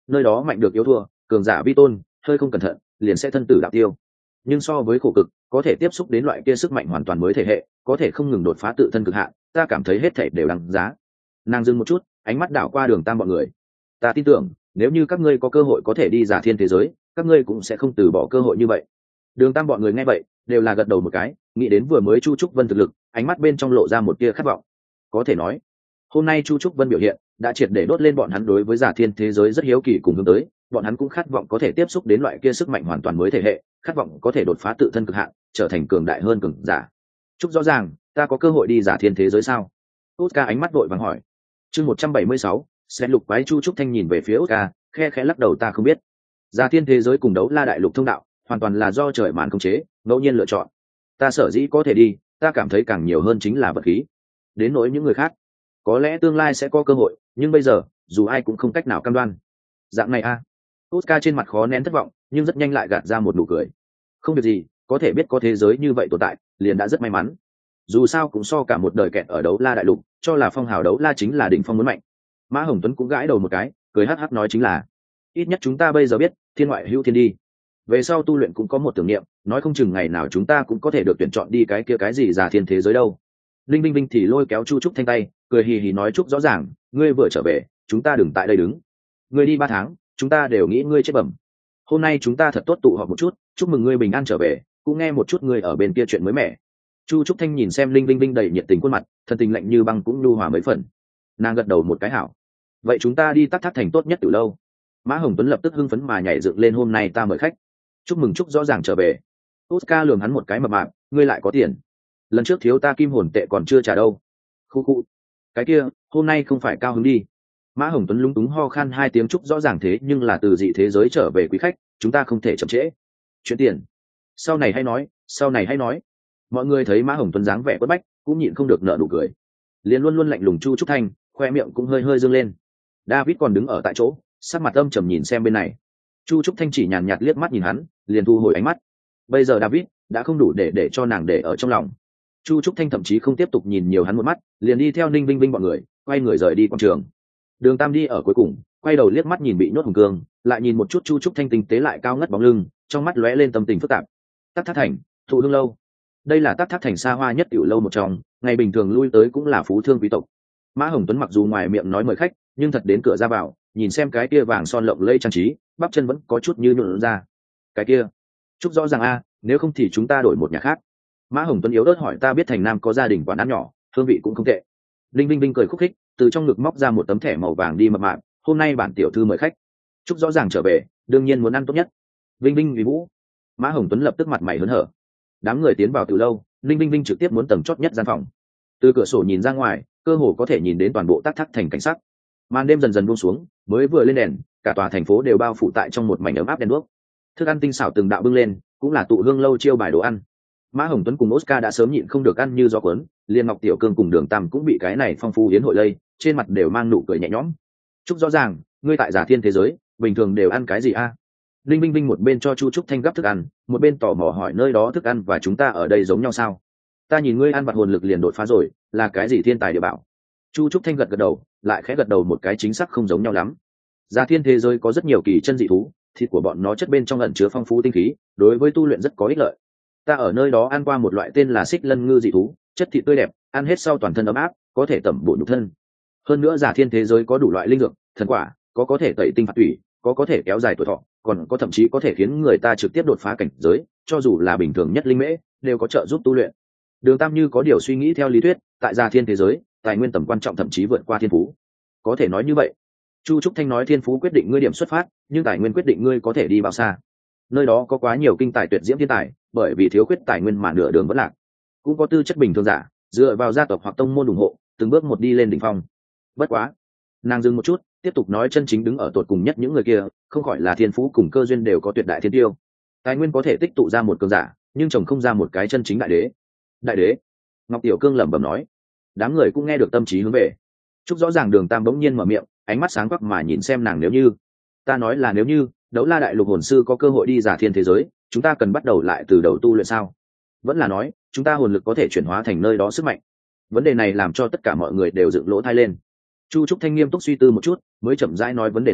nơi đó mạnh được yếu thua, cường giả vi tôn, hơi không cẩn thận liền sẽ thân tử đạo tiêu. Nhưng so với khổ cực, có thể tiếp xúc đến loại kia sức mạnh hoàn toàn mới thể hệ, có thể không ngừng đột phá tự thân cực hạn, ta cảm thấy hết thảy đều đáng giá. Nàng dừng một chút, ánh mắt đảo qua Đường Tam bọn người. Ta tin tưởng, nếu như các ngươi có cơ hội có thể đi giả thiên thế giới, các ngươi cũng sẽ không từ bỏ cơ hội như vậy. Đường Tam bọn người nghe vậy, đều là gật đầu một cái, nghĩ đến vừa mới Chu Trúc Vân thực lực, ánh mắt bên trong lộ ra một tia khát vọng. Có thể nói, hôm nay Chu Trúc Vân biểu hiện đã triệt để đốt lên bọn hắn đối với giả thiên thế giới rất hiếu kỳ cùng hướng tới, bọn hắn cũng khát vọng có thể tiếp xúc đến loại kia sức mạnh hoàn toàn mới thể hệ, khát vọng có thể đột phá tự thân cực hạn, trở thành cường đại hơn cường giả. Chúc rõ ràng, ta có cơ hội đi giả thiên thế giới sao? Oscar ánh mắt vội vàng hỏi. Chương một trăm bảy mươi sáu, sẽ lục quái. Chu Trúc Thanh nhìn về phía Oscar, khe khẽ lắc đầu, ta không biết. Giả thiên thế giới cùng đấu la đại lục thông đạo, hoàn toàn là do trời màn khống chế, ngẫu nhiên lựa chọn. Ta sở dĩ có thể đi, ta cảm thấy càng nhiều hơn chính là vật khí. Đến nỗi những người khác, có lẽ tương lai sẽ có cơ hội, nhưng bây giờ, dù ai cũng không cách nào cam đoan. Dạng này a. À. Oscar trên mặt khó nén thất vọng, nhưng rất nhanh lại gạt ra một nụ cười. Không việc gì, có thể biết có thế giới như vậy tồn tại, liền đã rất may mắn. Dù sao cũng so cả một đời kẹt ở đấu la đại lục, cho là phong hào đấu la chính là đỉnh phong muốn mạnh. Mã Hồng Tuấn cũng gãi đầu một cái, cười hắc hắc nói chính là, ít nhất chúng ta bây giờ biết, thiên ngoại hữu thiên đi. Về sau tu luyện cũng có một tưởng niệm, nói không chừng ngày nào chúng ta cũng có thể được tuyển chọn đi cái kia cái gì giả thiên thế giới đâu. Linh Vinh Vinh thì lôi kéo Chu Trúc Thanh tay, cười hì hì nói, Trúc rõ ràng, ngươi vừa trở về, chúng ta đừng tại đây đứng. Ngươi đi ba tháng, chúng ta đều nghĩ ngươi chết bẩm. Hôm nay chúng ta thật tốt tụ họp một chút, chúc mừng ngươi bình an trở về, cũng nghe một chút ngươi ở bên kia chuyện mới mẻ. Chu Trúc Thanh nhìn xem Linh Vinh Vinh đầy nhiệt tình khuôn mặt, thân tình lạnh như băng cũng nhu hòa mấy phần. Nàng gật đầu một cái hảo. Vậy chúng ta đi Tắc Thác Thành tốt nhất từ lâu. Mã Hồng Tuấn lập tức hưng phấn mà nhảy dựng lên, hôm nay ta mời khách. Chúc mừng Trúc rõ ràng trở về. Oscar lườm hắn một cái mập mạp, ngươi lại có tiền. Lần trước thiếu ta kim hồn tệ còn chưa trả đâu. Khu khu. Cái kia, hôm nay không phải cao hứng đi. Mã Hồng Tuấn lúng túng ho khan hai tiếng, Trúc rõ ràng thế nhưng là từ dị thế giới trở về quý khách, chúng ta không thể chậm trễ. Chuyện tiền. Sau này hay nói, sau này hay nói. Mọi người thấy Mã Hồng Tuấn dáng vẻ quất bách, cũng nhịn không được nở nụ cười. Liền luôn luôn lạnh lùng Chu Trúc Thanh, khoe miệng cũng hơi hơi dương lên. David còn đứng ở tại chỗ, sắc mặt âm trầm nhìn xem bên này. Chu Trúc Thanh chỉ nhàn nhạt liếc mắt nhìn hắn, liền thu hồi ánh mắt. Bây giờ David đã không đủ để để cho nàng để ở trong lòng. Chu Trúc Thanh thậm chí không tiếp tục nhìn nhiều hắn một mắt, liền đi theo Ninh Vinh Vinh bọn người, quay người rời đi quảng trường. Đường Tam đi ở cuối cùng, quay đầu liếc mắt nhìn bị nhốt Hùng Cương, lại nhìn một chút Chu Trúc Thanh tinh tế lại cao ngất bóng lưng, trong mắt lóe lên tâm tình phức tạp. Tắc Thác Thành, Thụ Hương lâu. Đây là Tắc Thác Thành xa hoa nhất tiểu lâu một trong, ngày bình thường lui tới cũng là phú thương quý tộc. Mã Hồng Tuấn mặc dù ngoài miệng nói mời khách, nhưng thật đến cửa ra vào, nhìn xem cái kia vàng son lộng lẫy trang trí, bắp chân vẫn có chút như nhũn ra. Cái kia, Trúc rõ ràng a, nếu không thì chúng ta đổi một nhà khác. Mã Hồng Tuấn yếu ớt hỏi, ta biết thành Nam có gia đình quán ăn nhỏ, hương vị cũng không tệ. Linh Vinh Vinh cười khúc khích, từ trong ngực móc ra một tấm thẻ màu vàng, đi mập mạp, hôm nay bản tiểu thư mời khách. Trúc rõ ràng trở về, đương nhiên muốn ăn tốt nhất. Vinh Vinh vì vũ. Mã Hồng Tuấn lập tức mặt mày hớn hở. Đám người tiến vào từ lâu, Linh Vinh Vinh trực tiếp muốn tầng chót nhất gian phòng. Từ cửa sổ nhìn ra ngoài, cơ hồ có thể nhìn đến toàn bộ Tắc Thác Thành cảnh sắc. Màn đêm dần dần buông xuống, mới vừa lên đèn, cả tòa thành phố đều bao phủ tại trong một mảnh ấm áp đèn đuốc. Thức ăn tinh xảo từng đạo bưng lên, cũng là tụ hương lâu chiêu bài đồ ăn. Mã Hồng Tuấn cùng Oscar đã sớm nhịn không được ăn như gió cuốn, liên Ngọc Tiểu Cương cùng Đường Tam cũng bị cái này phong phú hiến hội lây, trên mặt đều mang nụ cười nhẹ nhõm. Trúc rõ ràng, ngươi tại giả thiên thế giới, bình thường đều ăn cái gì a? À? Linh Vinh Vinh một bên cho Chu Trúc Thanh gấp thức ăn, một bên tò mò hỏi, nơi đó thức ăn và chúng ta ở đây giống nhau sao? Ta nhìn ngươi ăn vặt hồn lực liền đột phá rồi, là cái gì thiên tài địa bảo? Chu Trúc Thanh gật gật đầu, lại khẽ gật đầu một cái, chính xác không giống nhau lắm. Giả thiên thế giới có rất nhiều kỳ chân dị thú, thịt của bọn nó chất bên trong ẩn chứa phong phú tinh khí, đối với tu luyện rất có ích lợi. Ta ở nơi đó ăn qua một loại tên là xích lân ngư dị thú, chất thịt tươi đẹp, ăn hết sau toàn thân ấm áp, có thể tẩm bổ nhục thân. Hơn nữa giả thiên thế giới có đủ loại linh dược, thần quả, có có thể tẩy tinh phạt tủy, có có thể kéo dài tuổi thọ, còn có thậm chí có thể khiến người ta trực tiếp đột phá cảnh giới, cho dù là bình thường nhất linh mễ, đều có trợ giúp tu luyện. Đường Tam như có điều suy nghĩ, theo lý thuyết, tại giả thiên thế giới, tài nguyên tầm quan trọng thậm chí vượt qua thiên phú. Có thể nói như vậy. Chu Trúc Thanh nói, thiên phú quyết định ngươi điểm xuất phát, nhưng tài nguyên quyết định ngươi có thể đi bao xa. Nơi đó có quá nhiều kinh tài tuyệt diễm thiên tài, bởi vì thiếu khuyết tài nguyên mà nửa đường vẫn lạc. Cũng có tư chất bình thường giả, dựa vào gia tộc hoặc tông môn ủng hộ, từng bước một đi lên đỉnh phong. Bất quá, nàng dừng một chút, tiếp tục nói, chân chính đứng ở tột cùng nhất những người kia, không khỏi là thiên phú cùng cơ duyên đều có tuyệt đại thiên tiêu. Tài nguyên có thể tích tụ ra một cường giả, nhưng trồng không ra một cái chân chính đại đế. Đại đế? Ngọc Tiểu Cương lẩm bẩm nói. Đám người cũng nghe được tâm trí hướng về. Trúc rõ ràng Đường Tam bỗng nhiên mở miệng, ánh mắt sáng quắc mà nhìn xem nàng, nếu như, ta nói là nếu như, đấu la đại lục hồn sư có cơ hội đi giả thiên thế giới, chúng ta cần bắt đầu lại từ đầu tu luyện sao? Vẫn là nói, chúng ta hồn lực có thể chuyển hóa thành nơi đó sức mạnh? Vấn đề này làm cho tất cả mọi người đều dựng lỗ tai lên. Chu Trúc Thanh nghiêm túc suy tư một chút, mới chậm rãi nói, vấn đề này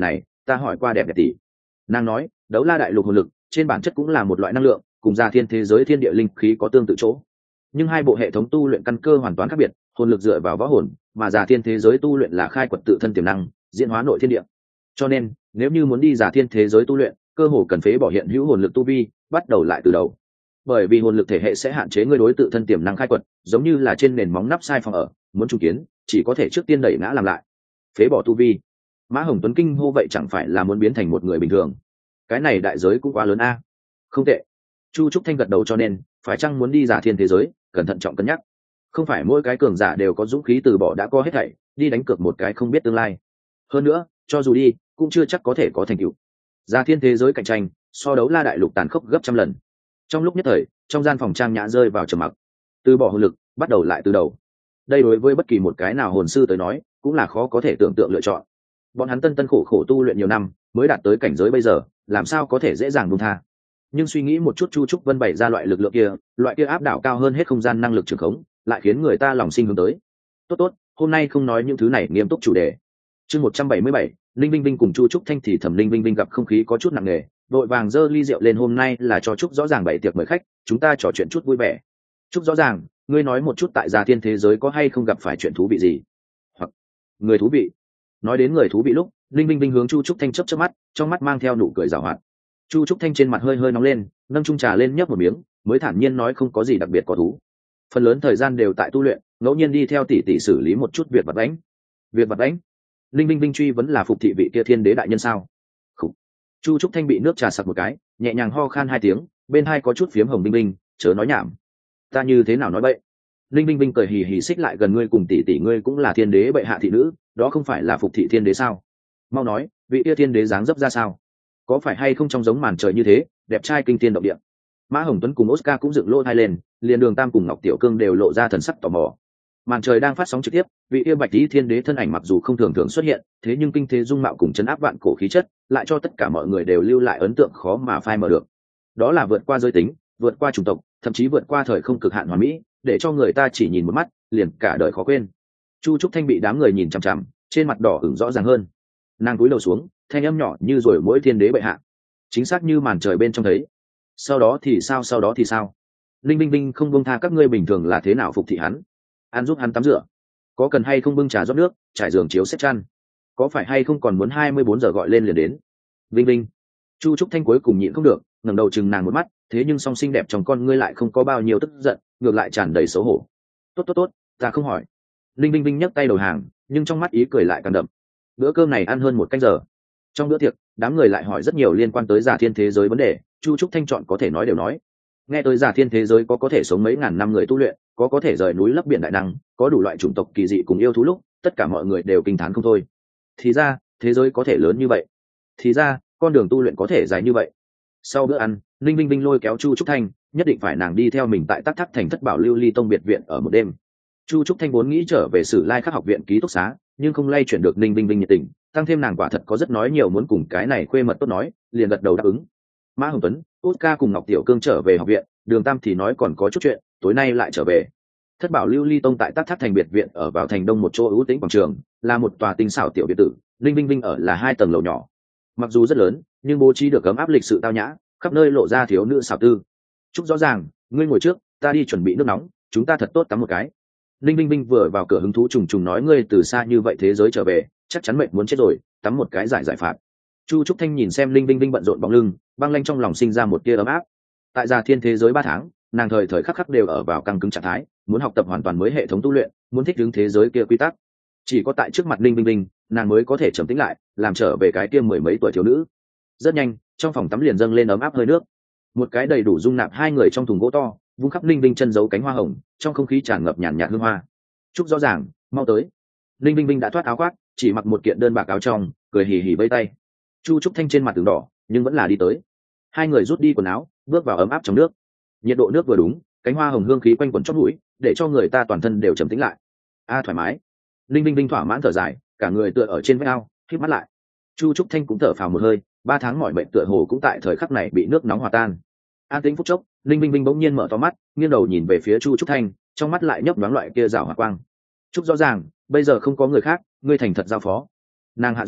ta hỏi qua đẹp đẹp tỷ. Nàng nói đấu la đại lục hồn lực trên bản chất cũng là một loại năng lượng, cùng gia thiên thế giới thiên địa linh khí có tương tự chỗ, nhưng hai bộ hệ thống tu luyện căn cơ hoàn toàn khác biệt. Hồn lực dựa vào võ hồn, mà gia thiên thế giới tu luyện là khai quật tự thân tiềm năng, diễn hóa nội thiên địa. Cho nên nếu như muốn đi gia thiên thế giới tu luyện, cơ hồ cần phế bỏ hiện hữu hồn lực tu vi, bắt đầu lại từ đầu. Bởi vì hồn lực thể hệ sẽ hạn chế ngươi đối tự thân tiềm năng khai quật, giống như là trên nền móng nắp sai phòng ở, muốn trùng kiến chỉ có thể trước tiên đẩy ngã làm lại, phế bỏ tu vi. Mã Hồng Tuấn kinh hô, vậy chẳng phải là muốn biến thành một người bình thường? Cái này đại giới cũng quá lớn a. Không tệ. Chu Trúc Thanh gật đầu, cho nên phải chăng muốn đi giả thiên thế giới, cẩn thận trọng cân nhắc. Không phải mỗi cái cường giả đều có dũng khí từ bỏ đã có hết thảy, đi đánh cược một cái không biết tương lai. Hơn nữa, cho dù đi, cũng chưa chắc có thể có thành tựu. Giả thiên thế giới cạnh tranh, so đấu la đại lục tàn khốc gấp trăm lần. Trong lúc nhất thời, trong gian phòng trang nhã rơi vào trầm mặc. Từ bỏ hồn lực, bắt đầu lại từ đầu. Đây đối với bất kỳ một cái nào hồn sư tới nói, cũng là khó có thể tưởng tượng lựa chọn. Bọn hắn tân tân khổ khổ tu luyện nhiều năm, mới đạt tới cảnh giới bây giờ, làm sao có thể dễ dàng buông tha. Nhưng suy nghĩ một chút, Chu Trúc Vân bày ra loại lực lượng kia, loại kia áp đảo cao hơn hết không gian năng lực trường khống, lại khiến người ta lòng sinh hướng tới. Tốt tốt, hôm nay không nói những thứ này, nghiêm túc chủ đề. Chương một trăm bảy mươi bảy, Linh Vinh Vinh cùng Chu Trúc Thanh thì thẩm Linh Vinh Vinh gặp không khí có chút nặng nề, vội vàng giơ ly rượu lên. Hôm nay là cho Trúc rõ ràng bày tiệc mời khách, chúng ta trò chuyện chút vui vẻ. Trúc rõ ràng, ngươi nói một chút tại gia thiên thế giới có hay không gặp phải chuyện thú vị gì, hoặc người thú vị. Nói đến người thú vị lúc, Linh Vinh Vinh hướng Chu Trúc Thanh chớp chớp mắt, trong mắt mang theo nụ cười giảo hoạt. Chu Trúc Thanh trên mặt hơi hơi nóng lên, nâng chung trà lên nhấp một miếng, mới thản nhiên nói không có gì đặc biệt có thú. Phần lớn thời gian đều tại tu luyện, ngẫu nhiên đi theo tỷ tỷ xử lý một chút việc vặt vãnh. Việc vặt vãnh? Linh Vinh Vinh truy vấn là phục thị vị kia thiên đế đại nhân sao? Khủ. Chu Trúc Thanh bị nước trà sặc một cái, nhẹ nhàng ho khan hai tiếng, bên hai có chút phiếm hồng. Vinh Vinh, chớ nói nhảm. Ta như thế nào nói bậy? Linh Vinh Vinh cười hì hì xích lại gần, ngươi cùng tỷ tỷ ngươi cũng là thiên đế bệ hạ thị nữ, đó không phải là phục thị thiên đế sao? Mau nói, vị kia thiên đế dáng dấp ra sao? Có phải hay không trong giống màn trời như thế, đẹp trai kinh thiên động địa? Mã Hồng Tuấn cùng Oscar cũng dựng lỗ tai lên, liền Đường Tam cùng Ngọc Tiểu Cương đều lộ ra thần sắc tò mò. Màn trời đang phát sóng trực tiếp, vị yêu bạch tí thiên đế thân ảnh mặc dù không thường thường xuất hiện, thế nhưng kinh thế dung mạo cùng chấn áp vạn cổ khí chất, lại cho tất cả mọi người đều lưu lại ấn tượng khó mà phai mờ được. Đó là vượt qua giới tính, vượt qua chủng tộc, thậm chí vượt qua thời không cực hạn hoàn mỹ, để cho người ta chỉ nhìn một mắt, liền cả đời khó quên. Chu Trúc Thanh bị đám người nhìn chằm chằm, trên mặt đỏ ửng rõ ràng hơn. Nàng cúi đầu xuống, thanh âm nhỏ như rồi mỗi thiên đế bệ hạ, chính xác như màn trời bên trong thấy. Sau đó thì sao? Sau đó thì sao? Linh Vinh Vinh không buông tha các ngươi bình thường là thế nào phục thị hắn? Ăn giúp hắn tắm rửa, có cần hay không bưng trà rót nước, trải giường chiếu xếp chăn, có phải hay không còn muốn hai mươi bốn giờ gọi lên liền đến? Vinh Vinh. Chu Trúc Thanh cuối cùng nhịn không được, ngẩng đầu chừng nàng một mắt, thế nhưng song xinh đẹp trong con ngươi lại không có bao nhiêu tức giận, ngược lại tràn đầy xấu hổ. Tốt tốt tốt, ta không hỏi. Linh Vinh Vinh nhấc tay đầu hàng, nhưng trong mắt ý cười lại càng đậm. Bữa cơm này ăn hơn một canh giờ. Trong bữa tiệc, đám người lại hỏi rất nhiều liên quan tới giả thiên thế giới vấn đề, Chu Trúc Thanh chọn có thể nói đều nói. Nghe tới giả thiên thế giới có có thể sống mấy ngàn năm người tu luyện, có có thể rời núi lấp biển đại năng, có đủ loại chủng tộc kỳ dị cùng yêu thú lúc, tất cả mọi người đều kinh thán không thôi. Thì ra, thế giới có thể lớn như vậy. Thì ra, con đường tu luyện có thể dài như vậy. Sau bữa ăn, Linh Vinh Vinh lôi kéo Chu Trúc Thanh, nhất định phải nàng đi theo mình tại Tắc Thác thành Thất Bảo Lưu Ly Tông biệt viện ở một đêm. Chu Trúc Thanh vốn nghĩ trở về Sử Lai Khắc học viện ký túc xá, nhưng không lay chuyển được Linh Vinh Vinh nhiệt tình, tăng thêm nàng quả thật có rất nói nhiều muốn cùng cái này khuê mật tốt nói, liền gật đầu đáp ứng. Mã Hồng Tuấn, Oscar cùng Ngọc Tiểu Cương trở về học viện, Đường Tam thì nói còn có chút chuyện, tối nay lại trở về. Thất Bảo Lưu Ly Tông tại Tắc Thác thành biệt viện ở vào thành đông một chỗ ưu tĩnh quảng trường, là một tòa tinh xảo tiểu biệt tử. Linh Vinh Vinh ở là hai tầng lầu nhỏ, mặc dù rất lớn, nhưng bố trí được ấm áp lịch sự tao nhã, khắp nơi lộ ra thiếu nữ xảo tư. Chúc rõ ràng, ngươi ngồi trước, ta đi chuẩn bị nước nóng, chúng ta thật tốt tắm một cái. Linh Vinh Vinh vừa vào cửa hứng thú trùng trùng nói, ngươi từ xa như vậy thế giới trở về, chắc chắn mệt muốn chết rồi, tắm một cái giải giải phạt. Chu Trúc Thanh nhìn xem Linh Vinh Vinh bận rộn bóng lưng, băng lanh trong lòng sinh ra một tia ấm áp. Tại gia thiên thế giới ba tháng, nàng thời thời khắc khắc đều ở vào căng cứng trạng thái, muốn học tập hoàn toàn mới hệ thống tu luyện, muốn thích ứng thế giới kia quy tắc. Chỉ có tại trước mặt Linh Vinh Vinh, nàng mới có thể trầm tĩnh lại, làm trở về cái kia mười mấy tuổi thiếu nữ. Rất nhanh, trong phòng tắm liền dâng lên ấm áp hơi nước, một cái đầy đủ dung nạp hai người trong thùng gỗ to, vung khắp Linh Vinh chân giấu cánh hoa hồng, trong không khí tràn ngập nhàn nhạt hương hoa. Chúc rõ ràng, mau tới. Linh Vinh Vinh đã thoát áo khoác, chỉ mặc một kiện đơn bạc áo trong, cười hì hì vây tay. Chu Trúc Thanh trên mặt từng đỏ, nhưng vẫn là đi tới. Hai người rút đi quần áo, bước vào ấm áp trong nước. Nhiệt độ nước vừa đúng, cánh hoa hồng hương khí quanh quẩn chóp mũi, để cho người ta toàn thân đều trầm tĩnh lại. A thoải mái. Linh Vinh Vinh thỏa mãn thở dài, cả người tựa ở trên vách ao, khép mắt lại. Chu Trúc Thanh cũng thở phào một hơi, ba tháng mỏi mệt tựa hồ cũng tại thời khắc này bị nước nóng hòa tan. An tĩnh phút chốc, Linh Vinh Vinh bỗng nhiên mở to mắt, nghiêng đầu nhìn về phía Chu Trúc Thanh, trong mắt lại nhấp nhoáng loại kia rảo hỏa quang. Chúc rõ ràng, bây giờ không có người khác, ngươi thành thật giao phó. Nàng hạ giọng,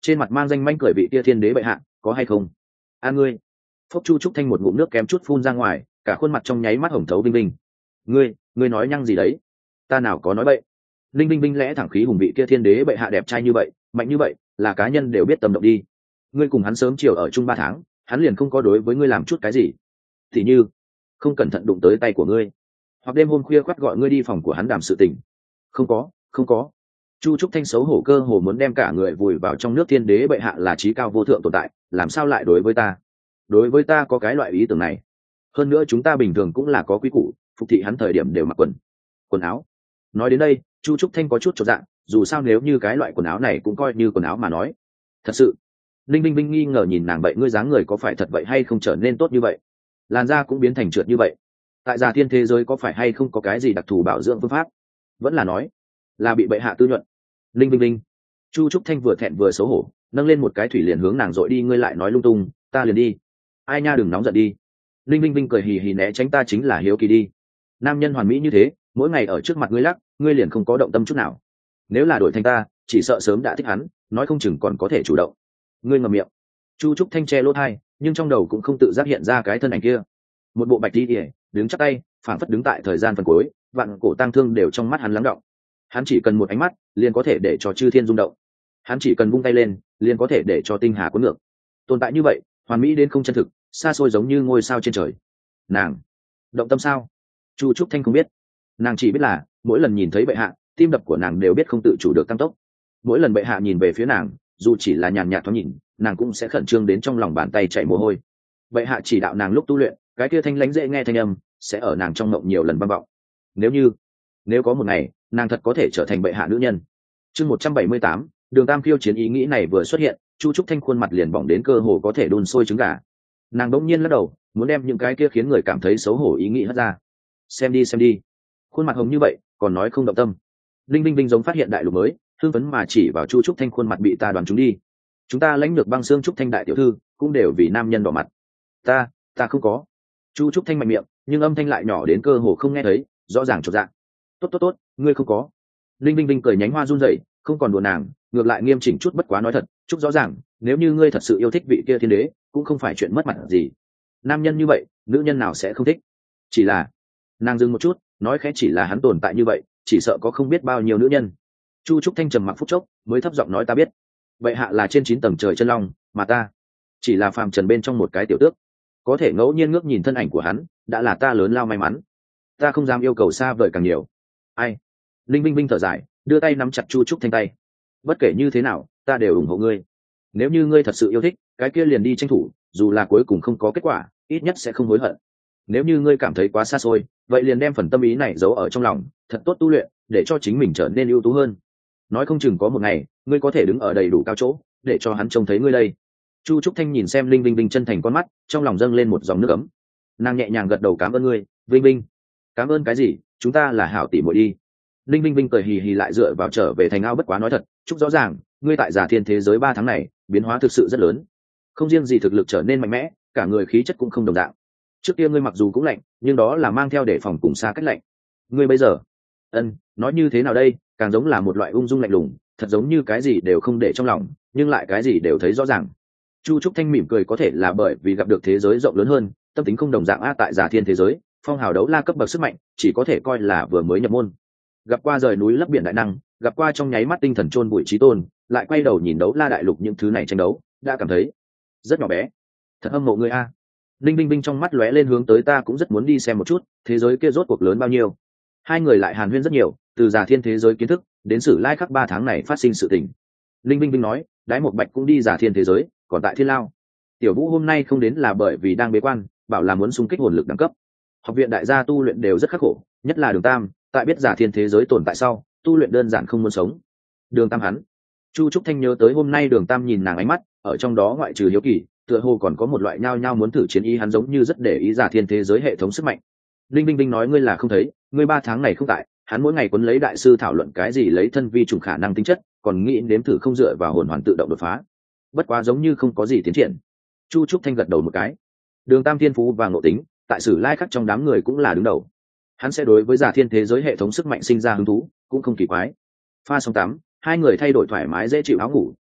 trên mặt mang danh manh cười vị tia thiên đế bệ hạ có hay không? A ngươi. Phốc Chu Trúc Thanh một ngụm nước kém chút phun ra ngoài, cả khuôn mặt trong nháy mắt hồng thấu Vinh Vinh. Ngươi, ngươi nói nhăng gì đấy? Ta nào có nói bậy. Linh Vinh Vinh lẽ thẳng khí hùng vị kia thiên đế bệ hạ đẹp trai như vậy, mạnh như vậy, là cá nhân đều biết tâm động đi. Ngươi cùng hắn sớm chiều ở chung ba tháng, hắn liền không có đối với ngươi làm chút cái gì. Thì như, không cẩn thận đụng tới tay của ngươi, hoặc đêm hôm khuya khoắt gọi ngươi đi phòng của hắn đàm sự tình. Không có, không có. Chu Trúc Thanh xấu hổ cơ hồ muốn đem cả người vùi vào trong nước thiên đế bệ hạ là trí cao vô thượng tồn tại, làm sao lại đối với ta? Đối với ta có cái loại ý tưởng này. Hơn nữa chúng ta bình thường cũng là có quý củ, phục thị hắn thời điểm đều mặc quần quần áo. Nói đến đây, Chu Trúc Thanh có chút chột dạ, dù sao nếu như cái loại quần áo này cũng coi như quần áo mà nói. Thật sự. Linh Vinh Vinh nghi ngờ nhìn nàng vậy, ngươi dáng người có phải thật vậy hay không trở nên tốt như vậy? Làn da cũng biến thành trượt như vậy. Tại Già Thiên thế giới có phải hay không có cái gì đặc thù bảo dưỡng phương pháp? Vẫn là nói, là bị bệ hạ tư nhuận. Linh Vinh Vinh. Chu Trúc Thanh vừa thẹn vừa xấu hổ, nâng lên một cái thủy liền hướng nàng dội đi, ngươi lại nói lung tung, ta liền đi. Ai nha, đừng nóng giận đi. Linh Vinh Vinh cười hì hì né tránh, ta chính là hiếu kỳ đi. Nam nhân hoàn mỹ như thế, mỗi ngày ở trước mặt ngươi lắc, ngươi liền không có động tâm chút nào. Nếu là đổi thành ta, chỉ sợ sớm đã thích hắn, nói không chừng còn có thể chủ động. Ngươi ngậm miệng. Chu Trúc Thanh che lỗ tai, nhưng trong đầu cũng không tự giác hiện ra cái thân ảnh kia. Một bộ bạch y, đứng chắc tay, phảng phất đứng tại thời gian phần cuối, vạn cổ tang thương đều trong mắt hắn lắng động. Hắn chỉ cần một ánh mắt, liền có thể để cho chư thiên rung động. Hắn chỉ cần vung tay lên, liền có thể để cho tinh hà cuốn ngược. Tồn tại như vậy, hoàn mỹ đến không chân thực, xa xôi giống như ngôi sao trên trời. Nàng động tâm sao? Chu Trúc Thanh không biết. Nàng chỉ biết là mỗi lần nhìn thấy bệ hạ, tim đập của nàng đều biết không tự chủ được tăng tốc. Mỗi lần bệ hạ nhìn về phía nàng, dù chỉ là nhàn nhạt thoáng nhìn, nàng cũng sẽ khẩn trương đến trong lòng bàn tay chảy mồ hôi. Bệ hạ chỉ đạo nàng lúc tu luyện, cái kia thanh lãnh dễ nghe thanh âm sẽ ở nàng trong mộng nhiều lần vang vọng. Nếu như, nếu có một ngày, nàng thật có thể trở thành bệ hạ nữ nhân. Chương một trăm bảy mươi tám, Đường Tam khiêu chiến, ý nghĩ này vừa xuất hiện, Chu Trúc Thanh khuôn mặt liền bỏng đến cơ hồ có thể đun sôi trứng gà. Nàng đống nhiên lắc đầu, muốn đem những cái kia khiến người cảm thấy xấu hổ ý nghĩ hất ra. Xem đi xem đi, khuôn mặt hồng như vậy, còn nói không động tâm. Linh Vinh Vinh giống phát hiện đại lục mới, hưng phấn mà chỉ vào Chu Trúc Thanh, khuôn mặt bị ta đoán chúng đi. Chúng ta lãnh được băng xương Trúc Thanh đại tiểu thư, cũng đều vì nam nhân đỏ mặt. Ta, ta không có. Chu Trúc Thanh mạnh miệng, nhưng âm thanh lại nhỏ đến cơ hồ không nghe thấy, rõ ràng chột dạ. Tốt tốt tốt, ngươi không có. Linh Vinh Vinh cười nhánh hoa run rẩy, không còn đùa nàng, ngược lại nghiêm chỉnh chút, bất quá nói thật, chúc rõ ràng, nếu như ngươi thật sự yêu thích vị kia thiên đế, cũng không phải chuyện mất mặt gì. Nam nhân như vậy, nữ nhân nào sẽ không thích? Chỉ là, nàng dừng một chút, nói khẽ, chỉ là hắn tồn tại như vậy, chỉ sợ có không biết bao nhiêu nữ nhân. Chu Trúc Thanh trầm mặc phút chốc, mới thấp giọng nói, ta biết. Vậy hạ là trên chín tầng trời chân long, mà ta chỉ là phàm trần bên trong một cái tiểu tước, có thể ngẫu nhiên ngước nhìn thân ảnh của hắn, đã là ta lớn lao may mắn. Ta không dám yêu cầu xa vời càng nhiều. Ai? Linh Vinh Vinh thở dài, đưa tay nắm chặt Chu Trúc Thanh tay. Bất kể như thế nào, ta đều ủng hộ ngươi. Nếu như ngươi thật sự yêu thích, cái kia liền đi tranh thủ, dù là cuối cùng không có kết quả, ít nhất sẽ không hối hận. Nếu như ngươi cảm thấy quá xa xôi, vậy liền đem phần tâm ý này giấu ở trong lòng, thật tốt tu luyện, để cho chính mình trở nên ưu tú hơn. Nói không chừng có một ngày, ngươi có thể đứng ở đầy đủ cao chỗ, để cho hắn trông thấy ngươi đây. Chu Trúc Thanh nhìn xem Linh Vinh Vinh chân thành con mắt, trong lòng dâng lên một dòng nước ấm. Nàng nhẹ nhàng gật đầu, cảm ơn ngươi, Vinh Vinh. Cảm ơn cái gì, chúng ta là hảo tỷ muội đi. Linh Vinh Vinh cười hì hì lại dựa vào trở về thành ao, bất quá nói thật, chúc rõ ràng, ngươi tại Già Thiên thế giới ba tháng này, biến hóa thực sự rất lớn. Không riêng gì thực lực trở nên mạnh mẽ, cả người khí chất cũng không đồng dạng. Trước kia ngươi mặc dù cũng lạnh, nhưng đó là mang theo để phòng cùng xa cách lạnh. Ngươi bây giờ, ân, nói như thế nào đây, càng giống là một loại ung dung lạnh lùng, thật giống như cái gì đều không để trong lòng, nhưng lại cái gì đều thấy rõ ràng. Chu Trúc Thanh mỉm cười, có thể là bởi vì gặp được thế giới rộng lớn hơn, tâm tính không đồng dạng a, tại Già Thiên thế giới, phong hào đấu la cấp bậc sức mạnh, chỉ có thể coi là vừa mới nhập môn. Gặp qua rời núi lấp biển đại năng, gặp qua trong nháy mắt tinh thần chôn bụi chí tôn, lại quay đầu nhìn đấu la đại lục những thứ này tranh đấu, đã cảm thấy rất nhỏ bé. Thật hâm mộ ngươi a. Linh Vinh Vinh trong mắt lóe lên hướng tới, ta cũng rất muốn đi xem một chút, thế giới kia rốt cuộc lớn bao nhiêu. Hai người lại hàn huyên rất nhiều, từ Già Thiên thế giới kiến thức, đến Sử Lai Khắc ba tháng này phát sinh sự tình. Linh Vinh Vinh nói, Đái Một Bạch cũng đi Già Thiên thế giới, còn tại Thiên Lao. Tiểu Vũ hôm nay không đến là bởi vì đang bế quan, bảo là muốn xung kích hồn lực đẳng cấp. Học viện đại gia tu luyện đều rất khắc khổ, nhất là Đường Tam, tại biết Già Thiên thế giới tồn tại sau, tu luyện đơn giản không muốn sống. Đường Tam hắn. Chu Trúc Thanh nhớ tới hôm nay Đường Tam nhìn nàng ánh mắt, ở trong đó ngoại trừ hiếu kỳ, tựa hồ còn có một loại nhao nhao muốn thử chiến ý, hắn giống như rất để ý Già Thiên thế giới hệ thống sức mạnh. Linh Vinh Vinh nói, ngươi là không thấy, ngươi ba tháng này không tại, hắn mỗi ngày quấn lấy đại sư thảo luận cái gì lấy thân vi trùng khả năng tính chất, còn nghĩ nếm thử không dựa vào hồn hoàn tự động đột phá. Bất quá giống như không có gì tiến triển. Chu Trúc Thanh gật đầu một cái. Đường Tam thiên phú và ngộ tính, tại Sử Lai Khắc trong đám người cũng là đứng đầu. Hắn sẽ đối với Già Thiên thế giới hệ thống sức mạnh sinh ra hứng thú, cũng không kỳ quái. Pha xong tắm, hai người thay đổi thoải mái dễ chịu áo ngủ,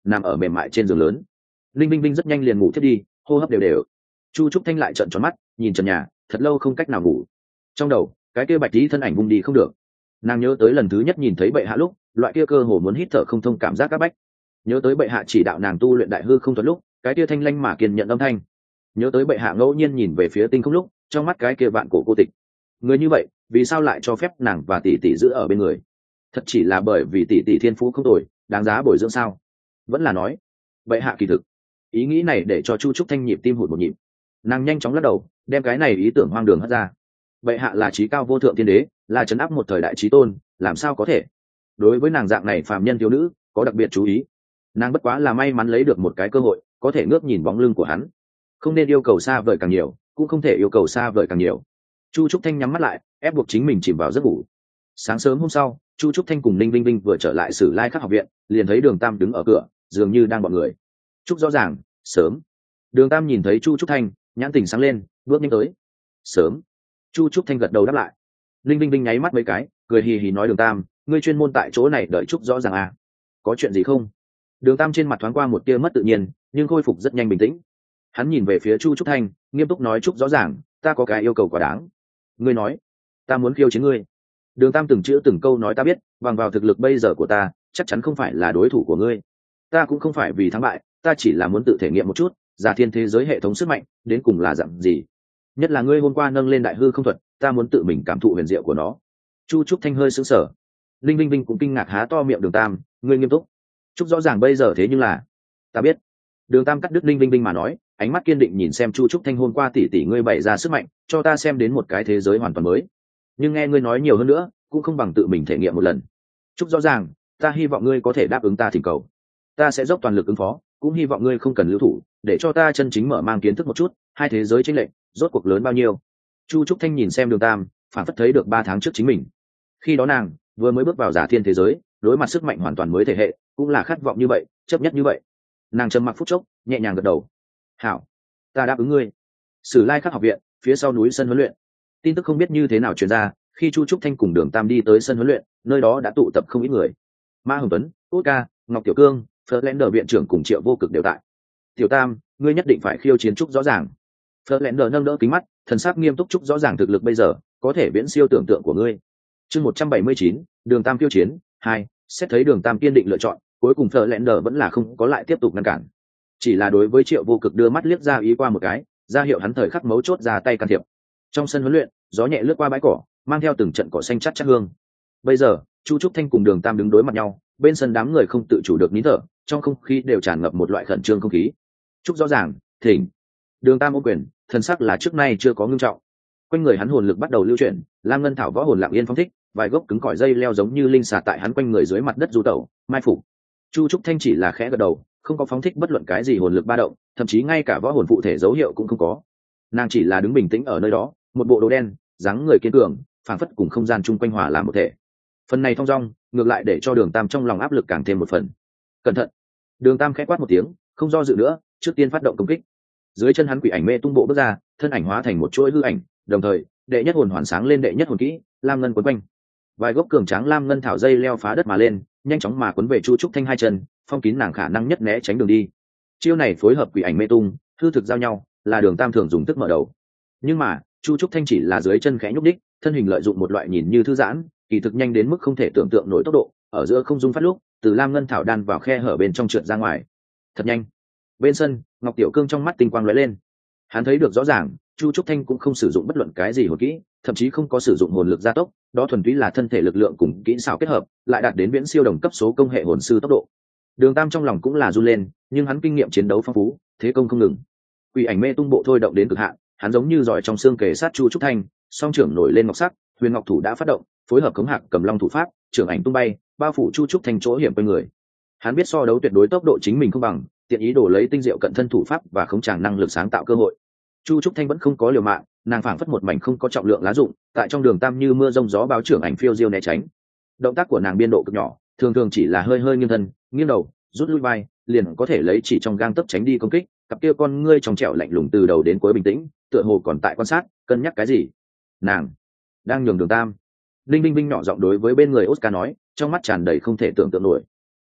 nằm ở mềm mại trên giường lớn. Linh Vinh Vinh rất nhanh liền ngủ thiết đi, hô hấp đều đều. Chu Trúc Thanh lại trợn tròn mắt, nhìn trần nhà, thật lâu không cách nào ngủ. Trong đầu, cái kia bạch tí thân ảnh vùng đi không được. Nàng nhớ tới lần thứ nhất nhìn thấy bệ hạ lúc, loại kia cơ hồ muốn hít thở không thông cảm giác các bách. Nhớ tới bệ hạ chỉ đạo nàng tu luyện đại hư không thuật lúc, cái kia thanh lanh mà kiên nhận âm thanh. Nhớ tới bệ hạ ngẫu nhiên nhìn về phía tinh không lúc, trong mắt cái kia vạn cổ cô tịch. Người như vậy, vì sao lại cho phép nàng và tỷ tỷ giữ ở bên người? Thật chỉ là bởi vì tỷ tỷ thiên phú không tồi, đáng giá bồi dưỡng sao? Vẫn là nói, bệ hạ kỳ thực. Ý nghĩ này để cho Chu Trúc Thanh nhịp tim hụt một nhịp. Nàng nhanh chóng lắc đầu, đem cái này ý tưởng hoang đường hất ra. Bệ hạ là trí cao vô thượng thiên đế, là trấn áp một thời đại trí tôn, làm sao có thể? Đối với nàng dạng này phàm nhân thiếu nữ, có đặc biệt chú ý. Nàng bất quá là may mắn lấy được một cái cơ hội, có thể ngước nhìn bóng lưng của hắn. Không nên yêu cầu xa vời càng nhiều, cũng không thể yêu cầu xa vời càng nhiều. Chu Trúc Thanh nhắm mắt lại, ép buộc chính mình chìm vào giấc ngủ. Sáng sớm hôm sau, Chu Trúc Thanh cùng Ninh Vinh Vinh vừa trở lại Sử Lai Khắc học viện, liền thấy Đường Tam đứng ở cửa, dường như đang bọn người. Trúc rõ ràng, sớm. Đường Tam nhìn thấy Chu Trúc Thanh, nhãn tình sáng lên, bước nhanh tới. Sớm. Chu Trúc Thanh gật đầu đáp lại. Ninh Vinh Vinh nháy mắt mấy cái, cười hì hì nói Đường Tam, ngươi chuyên môn tại chỗ này đợi Trúc rõ ràng à? Có chuyện gì không? Đường Tam trên mặt thoáng qua một tia mất tự nhiên, nhưng khôi phục rất nhanh bình tĩnh. Hắn nhìn về phía Chu Trúc Thanh, nghiêm túc nói Trúc rõ ràng, ta có cái yêu cầu quá đáng. Ngươi nói, ta muốn khiêu chiến ngươi. Đường Tam từng chữ từng câu nói ta biết, bằng vào thực lực bây giờ của ta, chắc chắn không phải là đối thủ của ngươi. Ta cũng không phải vì thắng bại, ta chỉ là muốn tự thể nghiệm một chút, giả thiên thế giới hệ thống sức mạnh, đến cùng là dạng gì. Nhất là ngươi hôm qua nâng lên đại hư không thuật, ta muốn tự mình cảm thụ huyền diệu của nó. Chu Trúc Thanh hơi sững sờ. Linh Vinh Vinh cũng kinh ngạc há to miệng Đường Tam, ngươi nghiêm túc. Trúc rõ ràng bây giờ thế nhưng là, ta biết. Đường Tam cắt đứt Linh Vinh Vinh mà nói, ánh mắt kiên định nhìn xem Chu Trúc Thanh hôm qua tỷ tỷ ngươi bày ra sức mạnh, cho ta xem đến một cái thế giới hoàn toàn mới. Nhưng nghe ngươi nói nhiều hơn nữa, cũng không bằng tự mình thể nghiệm một lần. Trúc rõ ràng, ta hy vọng ngươi có thể đáp ứng ta thỉnh cầu. Ta sẽ dốc toàn lực ứng phó, cũng hy vọng ngươi không cần lưu thủ, để cho ta chân chính mở mang kiến thức một chút, hai thế giới chênh lệch, rốt cuộc lớn bao nhiêu. Chu Trúc Thanh nhìn xem Đường Tam, phản phất thấy được ba tháng trước chính mình. Khi đó nàng vừa mới bước vào giả thiên thế giới, đối mặt sức mạnh hoàn toàn mới thể hệ, cũng là khát vọng như vậy, chấp nhất như vậy. Nàng trầm mặc phút chốc, nhẹ nhàng gật đầu. Hảo, ta đáp ứng ngươi. Sử Lai Khắc học viện, phía sau núi sân huấn luyện. Tin tức không biết như thế nào truyền ra, khi Chu Trúc Thanh cùng Đường Tam đi tới sân huấn luyện, nơi đó đã tụ tập không ít người. Ma Hồng Tuấn, Út Ca, Ngọc Tiểu Cương, Fleur viện trưởng cùng Triệu Vô Cực đều tại. Tiểu Tam, ngươi nhất định phải khiêu chiến Trúc rõ ràng. Fleur nâng đỡ kính mắt, thần sắc nghiêm túc Trúc rõ ràng thực lực bây giờ, có thể viễn siêu tưởng tượng của ngươi. Chương một trăm bảy mươi chín, Đường Tam khiêu chiến hai, xét thấy Đường Tam kiên định lựa chọn, cuối cùng Fleur vẫn là không có lại tiếp tục ngăn cản. Chỉ là đối với Triệu Vô Cực đưa mắt liếc ra ý qua một cái, ra hiệu hắn thời khắc mấu chốt ra tay can thiệp. Trong sân huấn luyện, gió nhẹ lướt qua bãi cỏ, mang theo từng trận cỏ xanh chát chát hương. Bây giờ, Chu Trúc Thanh cùng Đường Tam đứng đối mặt nhau, bên sân đám người không tự chủ được nín thở, trong không khí đều tràn ngập một loại khẩn trương không khí. Trúc rõ ràng, thỉnh. Đường Tam ôm quyền, thần sắc là trước nay chưa có ngưng trọng. Quanh người hắn hồn lực bắt đầu lưu chuyển, lam ngân thảo võ hồn lặng yên phóng thích, vài gốc cứng cỏi dây leo giống như linh xà tại hắn quanh người dưới mặt đất du tẩu, mai phục. Chu Trúc Thanh chỉ là khẽ gật đầu, không có phóng thích bất luận cái gì hồn lực ba động, thậm chí ngay cả võ hồn phụ thể dấu hiệu cũng không có. Nàng chỉ là đứng bình tĩnh ở nơi đó, một bộ đồ đen, dáng người kiên cường, phảng phất cùng không gian chung quanh hòa làm một thể. Phần này thong dong, ngược lại để cho Đường Tam trong lòng áp lực càng thêm một phần. Cẩn thận! Đường Tam khẽ quát một tiếng, không do dự nữa, trước tiên phát động công kích. Dưới chân hắn quỷ ảnh mê tung bộ bước ra, thân ảnh hóa thành một chuỗi hư ảnh, đồng thời, đệ nhất hồn hoàn sáng lên đệ nhất hồn kỹ, lam ngân quấn quanh. Vài gốc cường tráng lam ngân thảo dây leo phá đất mà lên, nhanh chóng mà quấn về Chu Trúc Thanh hai chân, phong kín nàng khả năng nhất né tránh đường đi. Chiêu này phối hợp quỷ ảnh mê tung, hư thực giao nhau, là Đường Tam thường dùng tức mở đầu. Nhưng mà, Chu Trúc Thanh chỉ là dưới chân khẽ nhúc đích, thân hình lợi dụng một loại nhìn như thư giãn, kỳ thực nhanh đến mức không thể tưởng tượng nổi tốc độ, ở giữa không dung phát lúc, từ lam ngân thảo đan vào khe hở bên trong trượt ra ngoài. Thật nhanh. Bên sân, Ngọc Tiểu Cương trong mắt tinh quang lóe lên. Hắn thấy được rõ ràng, Chu Trúc Thanh cũng không sử dụng bất luận cái gì hồn kỹ, thậm chí không có sử dụng hồn lực gia tốc, đó thuần túy là thân thể lực lượng cùng kỹ xảo kết hợp, lại đạt đến viễn siêu đồng cấp số công hệ hồn sư tốc độ. Đường Tam trong lòng cũng là run lên, nhưng hắn kinh nghiệm chiến đấu phong phú, thế công không ngừng. Quỷ ảnh mê tung bộ thôi động đến cực hạn, hắn giống như giỏi trong xương kề sát Chu Trúc Thanh, song trưởng nổi lên ngọc sắc, huyền ngọc thủ đã phát động, phối hợp khống hạc cầm long thủ pháp, trưởng ảnh tung bay, bao phủ Chu Trúc Thanh chỗ hiểm quanh người. Hắn biết so đấu tuyệt đối tốc độ chính mình không bằng, tiện ý đồ lấy tinh diệu cận thân thủ pháp và khống tràng năng lực sáng tạo cơ hội. Chu Trúc Thanh vẫn không có liều mạng, nàng phảng phất một mảnh không có trọng lượng lá dụng, tại trong Đường Tam như mưa rông gió báo trưởng ảnh phiêu diêu né tránh. Động tác của nàng biên độ cực nhỏ, thường thường chỉ là hơi hơi nghiêng thân, nghiêng đầu, rút lui vai, liền có thể lấy chỉ trong gang tấc tránh đi công kích. Cặp kia con ngươi trong trẻo lạnh lùng từ đầu đến cuối bình tĩnh, tựa hồ còn tại quan sát, cân nhắc cái gì. Nàng đang nhường Đường Tam. Linh Vinh Vinh nhỏ giọng đối với bên người Oscar nói, trong mắt tràn đầy không thể tưởng tượng nổi.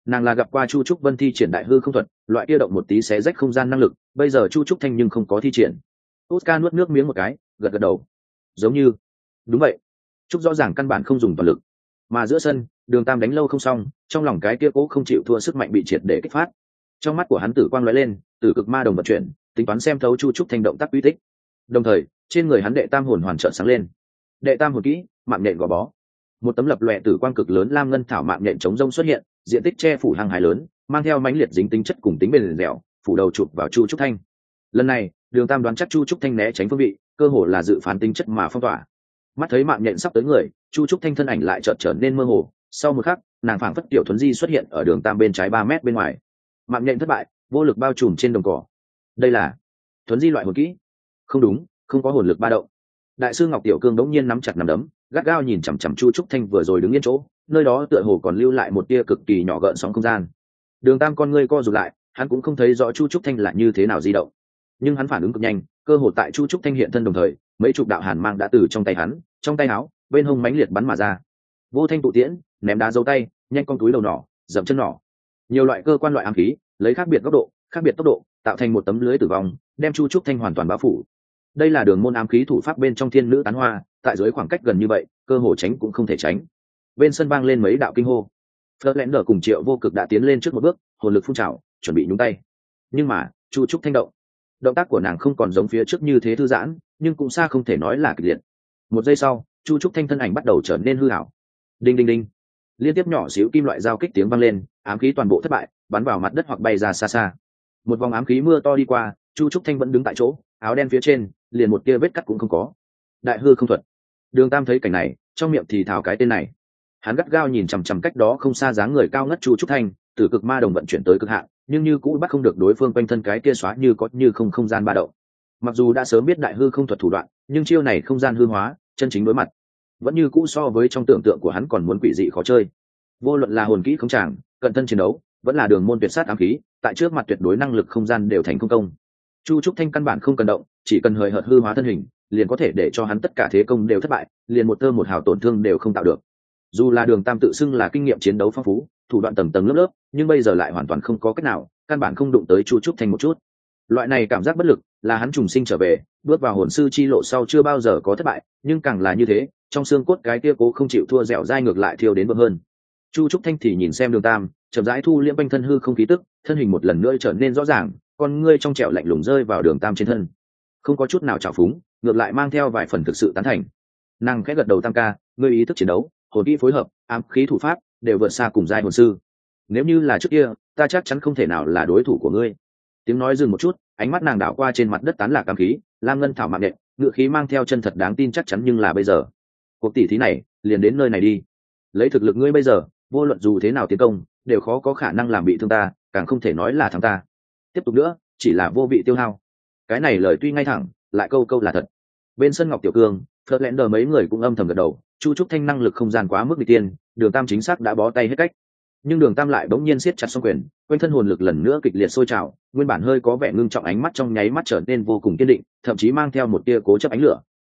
nàng là gặp qua chu trúc vân thi triển đại hư không thuật, loại kia động một tí xé rách không gian năng lực, bây giờ chu trúc thanh nhưng không có thi triển. Oscar nuốt nước miếng một cái, gật gật đầu. Giống như, đúng vậy. Trúc rõ ràng căn bản không dùng toàn lực, mà giữa sân, Đường Tam đánh lâu không xong, trong lòng cái kia cố không chịu thua sức mạnh bị triệt để kích phát. Trong mắt của hắn tử quang lóe lên, tử cực ma đồng vận chuyển, tính toán xem thấu chu trúc thanh động tác uy tích. Đồng thời, trên người hắn đệ tam hồn hoàn trợ sáng lên. Đệ tam hồn kỹ, mạng nhện gò bó. Một tấm lập lòe tử quang cực lớn lam ngân thảo mạng nhện chống rông xuất hiện, diện tích che phủ hàng hải lớn, mang theo mãnh liệt dính tính chất cùng tính bền dẻo, phủ đầu chụp vào chu trúc thanh. Lần này, Đường Tam đoán chắc chu trúc thanh né tránh phương vị, cơ hồ là dự phán tính chất mà phong tỏa. Mắt thấy mạng nhện sắp tới người, chu trúc thanh thân ảnh lại chợt trở nên mơ hồ. Sau một khắc, nàng phảng phất tiểu thuấn di xuất hiện ở Đường Tam bên trái ba mét bên ngoài. Mạng nhện thất bại, vô lực bao trùm trên đồng cỏ. Đây là thuấn di loại hồn kỹ? Không đúng, không có hồn lực ba động. Đại sư Ngọc Tiểu Cương đống nhiên nắm chặt nắm đấm, gắt gao nhìn chằm chằm chu trúc thanh vừa rồi đứng yên chỗ, nơi đó tựa hồ còn lưu lại một tia cực kỳ nhỏ gợn sóng không gian. Đường Tam con ngươi co rụt lại, hắn cũng không thấy rõ chu trúc thanh là như thế nào di động, nhưng hắn phản ứng cực nhanh, cơ hồ tại chu trúc thanh hiện thân đồng thời, mấy chục đạo hàn mang đã từ trong tay hắn, trong tay áo, bên hông mãnh liệt bắn mà ra. Vô thanh tụ tiễn, ném đá dấu tay, nhanh con túi đầu nỏ, dậm chân nỏ, nhiều loại cơ quan loại ám khí, lấy khác biệt góc độ, khác biệt tốc độ, tạo thành một tấm lưới tử vong, đem chu trúc thanh hoàn toàn bao phủ. Đây là đường môn ám khí thủ pháp bên trong thiên nữ tán hoa, tại dưới khoảng cách gần như vậy, cơ hồ tránh cũng không thể tránh. Bên sân vang lên mấy đạo kinh hô. Flerlander cùng Triệu Vô Cực đã tiến lên trước một bước, hồn lực phun trào, chuẩn bị nhúng tay. Nhưng mà, chu trúc thanh động, động tác của nàng không còn giống phía trước như thế thư giãn, nhưng cũng xa không thể nói là kịch liệt. Một giây sau, chu trúc thanh thân ảnh bắt đầu trở nên hư ảo. Đinh đinh đinh, liên tiếp nhỏ xíu kim loại giao kích tiếng vang lên, ám khí toàn bộ thất bại, bắn vào mặt đất hoặc bay ra xa xa. Một vòng ám khí mưa to đi qua, chu trúc thanh vẫn đứng tại chỗ, áo đen phía trên liền một tia vết cắt cũng không có. Đại hư không thuật. Đường Tam thấy cảnh này, trong miệng thì thào cái tên này. Hắn gắt gao nhìn chằm chằm cách đó không xa dáng người cao ngất chu trúc thanh, tử cực ma đồng vận chuyển tới cực hạn, nhưng như cũ bắt không được đối phương quanh thân cái kia xóa như có như không không gian ba động. Mặc dù đã sớm biết đại hư không thuật thủ đoạn, nhưng chiêu này không gian hư hóa, chân chính đối mặt, vẫn như cũ so với trong tưởng tượng của hắn còn muốn quỷ dị khó chơi. Vô luận là hồn kỹ không tràng, cận thân chiến đấu, vẫn là đường môn tuyệt sát ám khí, tại trước mặt tuyệt đối năng lực không gian đều thành không công. Chu trúc thanh căn bản không cần động, chỉ cần hời hợt hư hóa thân hình, liền có thể để cho hắn tất cả thế công đều thất bại, liền một tơ một hào tổn thương đều không tạo được. Dù là Đường Tam tự xưng là kinh nghiệm chiến đấu phong phú, thủ đoạn tầng tầng lớp lớp, nhưng bây giờ lại hoàn toàn không có cách nào, căn bản không đụng tới chu trúc thanh một chút. Loại này cảm giác bất lực là hắn trùng sinh trở về, bước vào hồn sư chi lộ sau chưa bao giờ có thất bại, nhưng càng là như thế, trong xương cốt cái kia cố không chịu thua dẻo dai ngược lại thiêu đến bậc hơn. Chu trúc thanh thì nhìn xem Đường Tam, chậm rãi thu liễm quanh thân hư không khí tức, thân hình một lần nữa trở nên rõ ràng, con ngươi trong trẻo lạnh lùng rơi vào Đường Tam trên thân, không có chút nào trào phúng, ngược lại mang theo vài phần thực sự tán thành. Nàng khẽ gật đầu, Tam ca, ngươi ý thức chiến đấu, hồn kỹ phối hợp, ám khí thủ pháp đều vượt xa cùng giai hồn sư. Nếu như là trước kia, ta chắc chắn không thể nào là đối thủ của ngươi. Tiếng nói dừng một chút, ánh mắt nàng đảo qua trên mặt đất tán lạc ám khí, lam ngân thảo mạng nện, ngự khí mang theo chân thật đáng tin chắc chắn, nhưng là bây giờ, cuộc tỷ thí này liền đến nơi này đi. Lấy thực lực ngươi bây giờ, vô luận dù thế nào tiến công, đều khó có khả năng làm bị thương ta, càng không thể nói là thắng ta. Tiếp tục nữa, chỉ là vô vị tiêu hao. Cái này lời tuy ngay thẳng, lại câu câu là thật. Bên sân Ngọc Tiểu Cương, Flerlander mấy người cũng âm thầm gật đầu. Chu trúc thanh năng lực không gian quá mức bị tiên, Đường Tam chính xác đã bó tay hết cách. Nhưng Đường Tam lại bỗng nhiên siết chặt song quyền, quanh thân hồn lực lần nữa kịch liệt sôi trào, nguyên bản hơi có vẻ ngưng trọng ánh mắt trong nháy mắt trở nên vô cùng kiên định, thậm chí mang theo một tia cố chấp ánh lửa,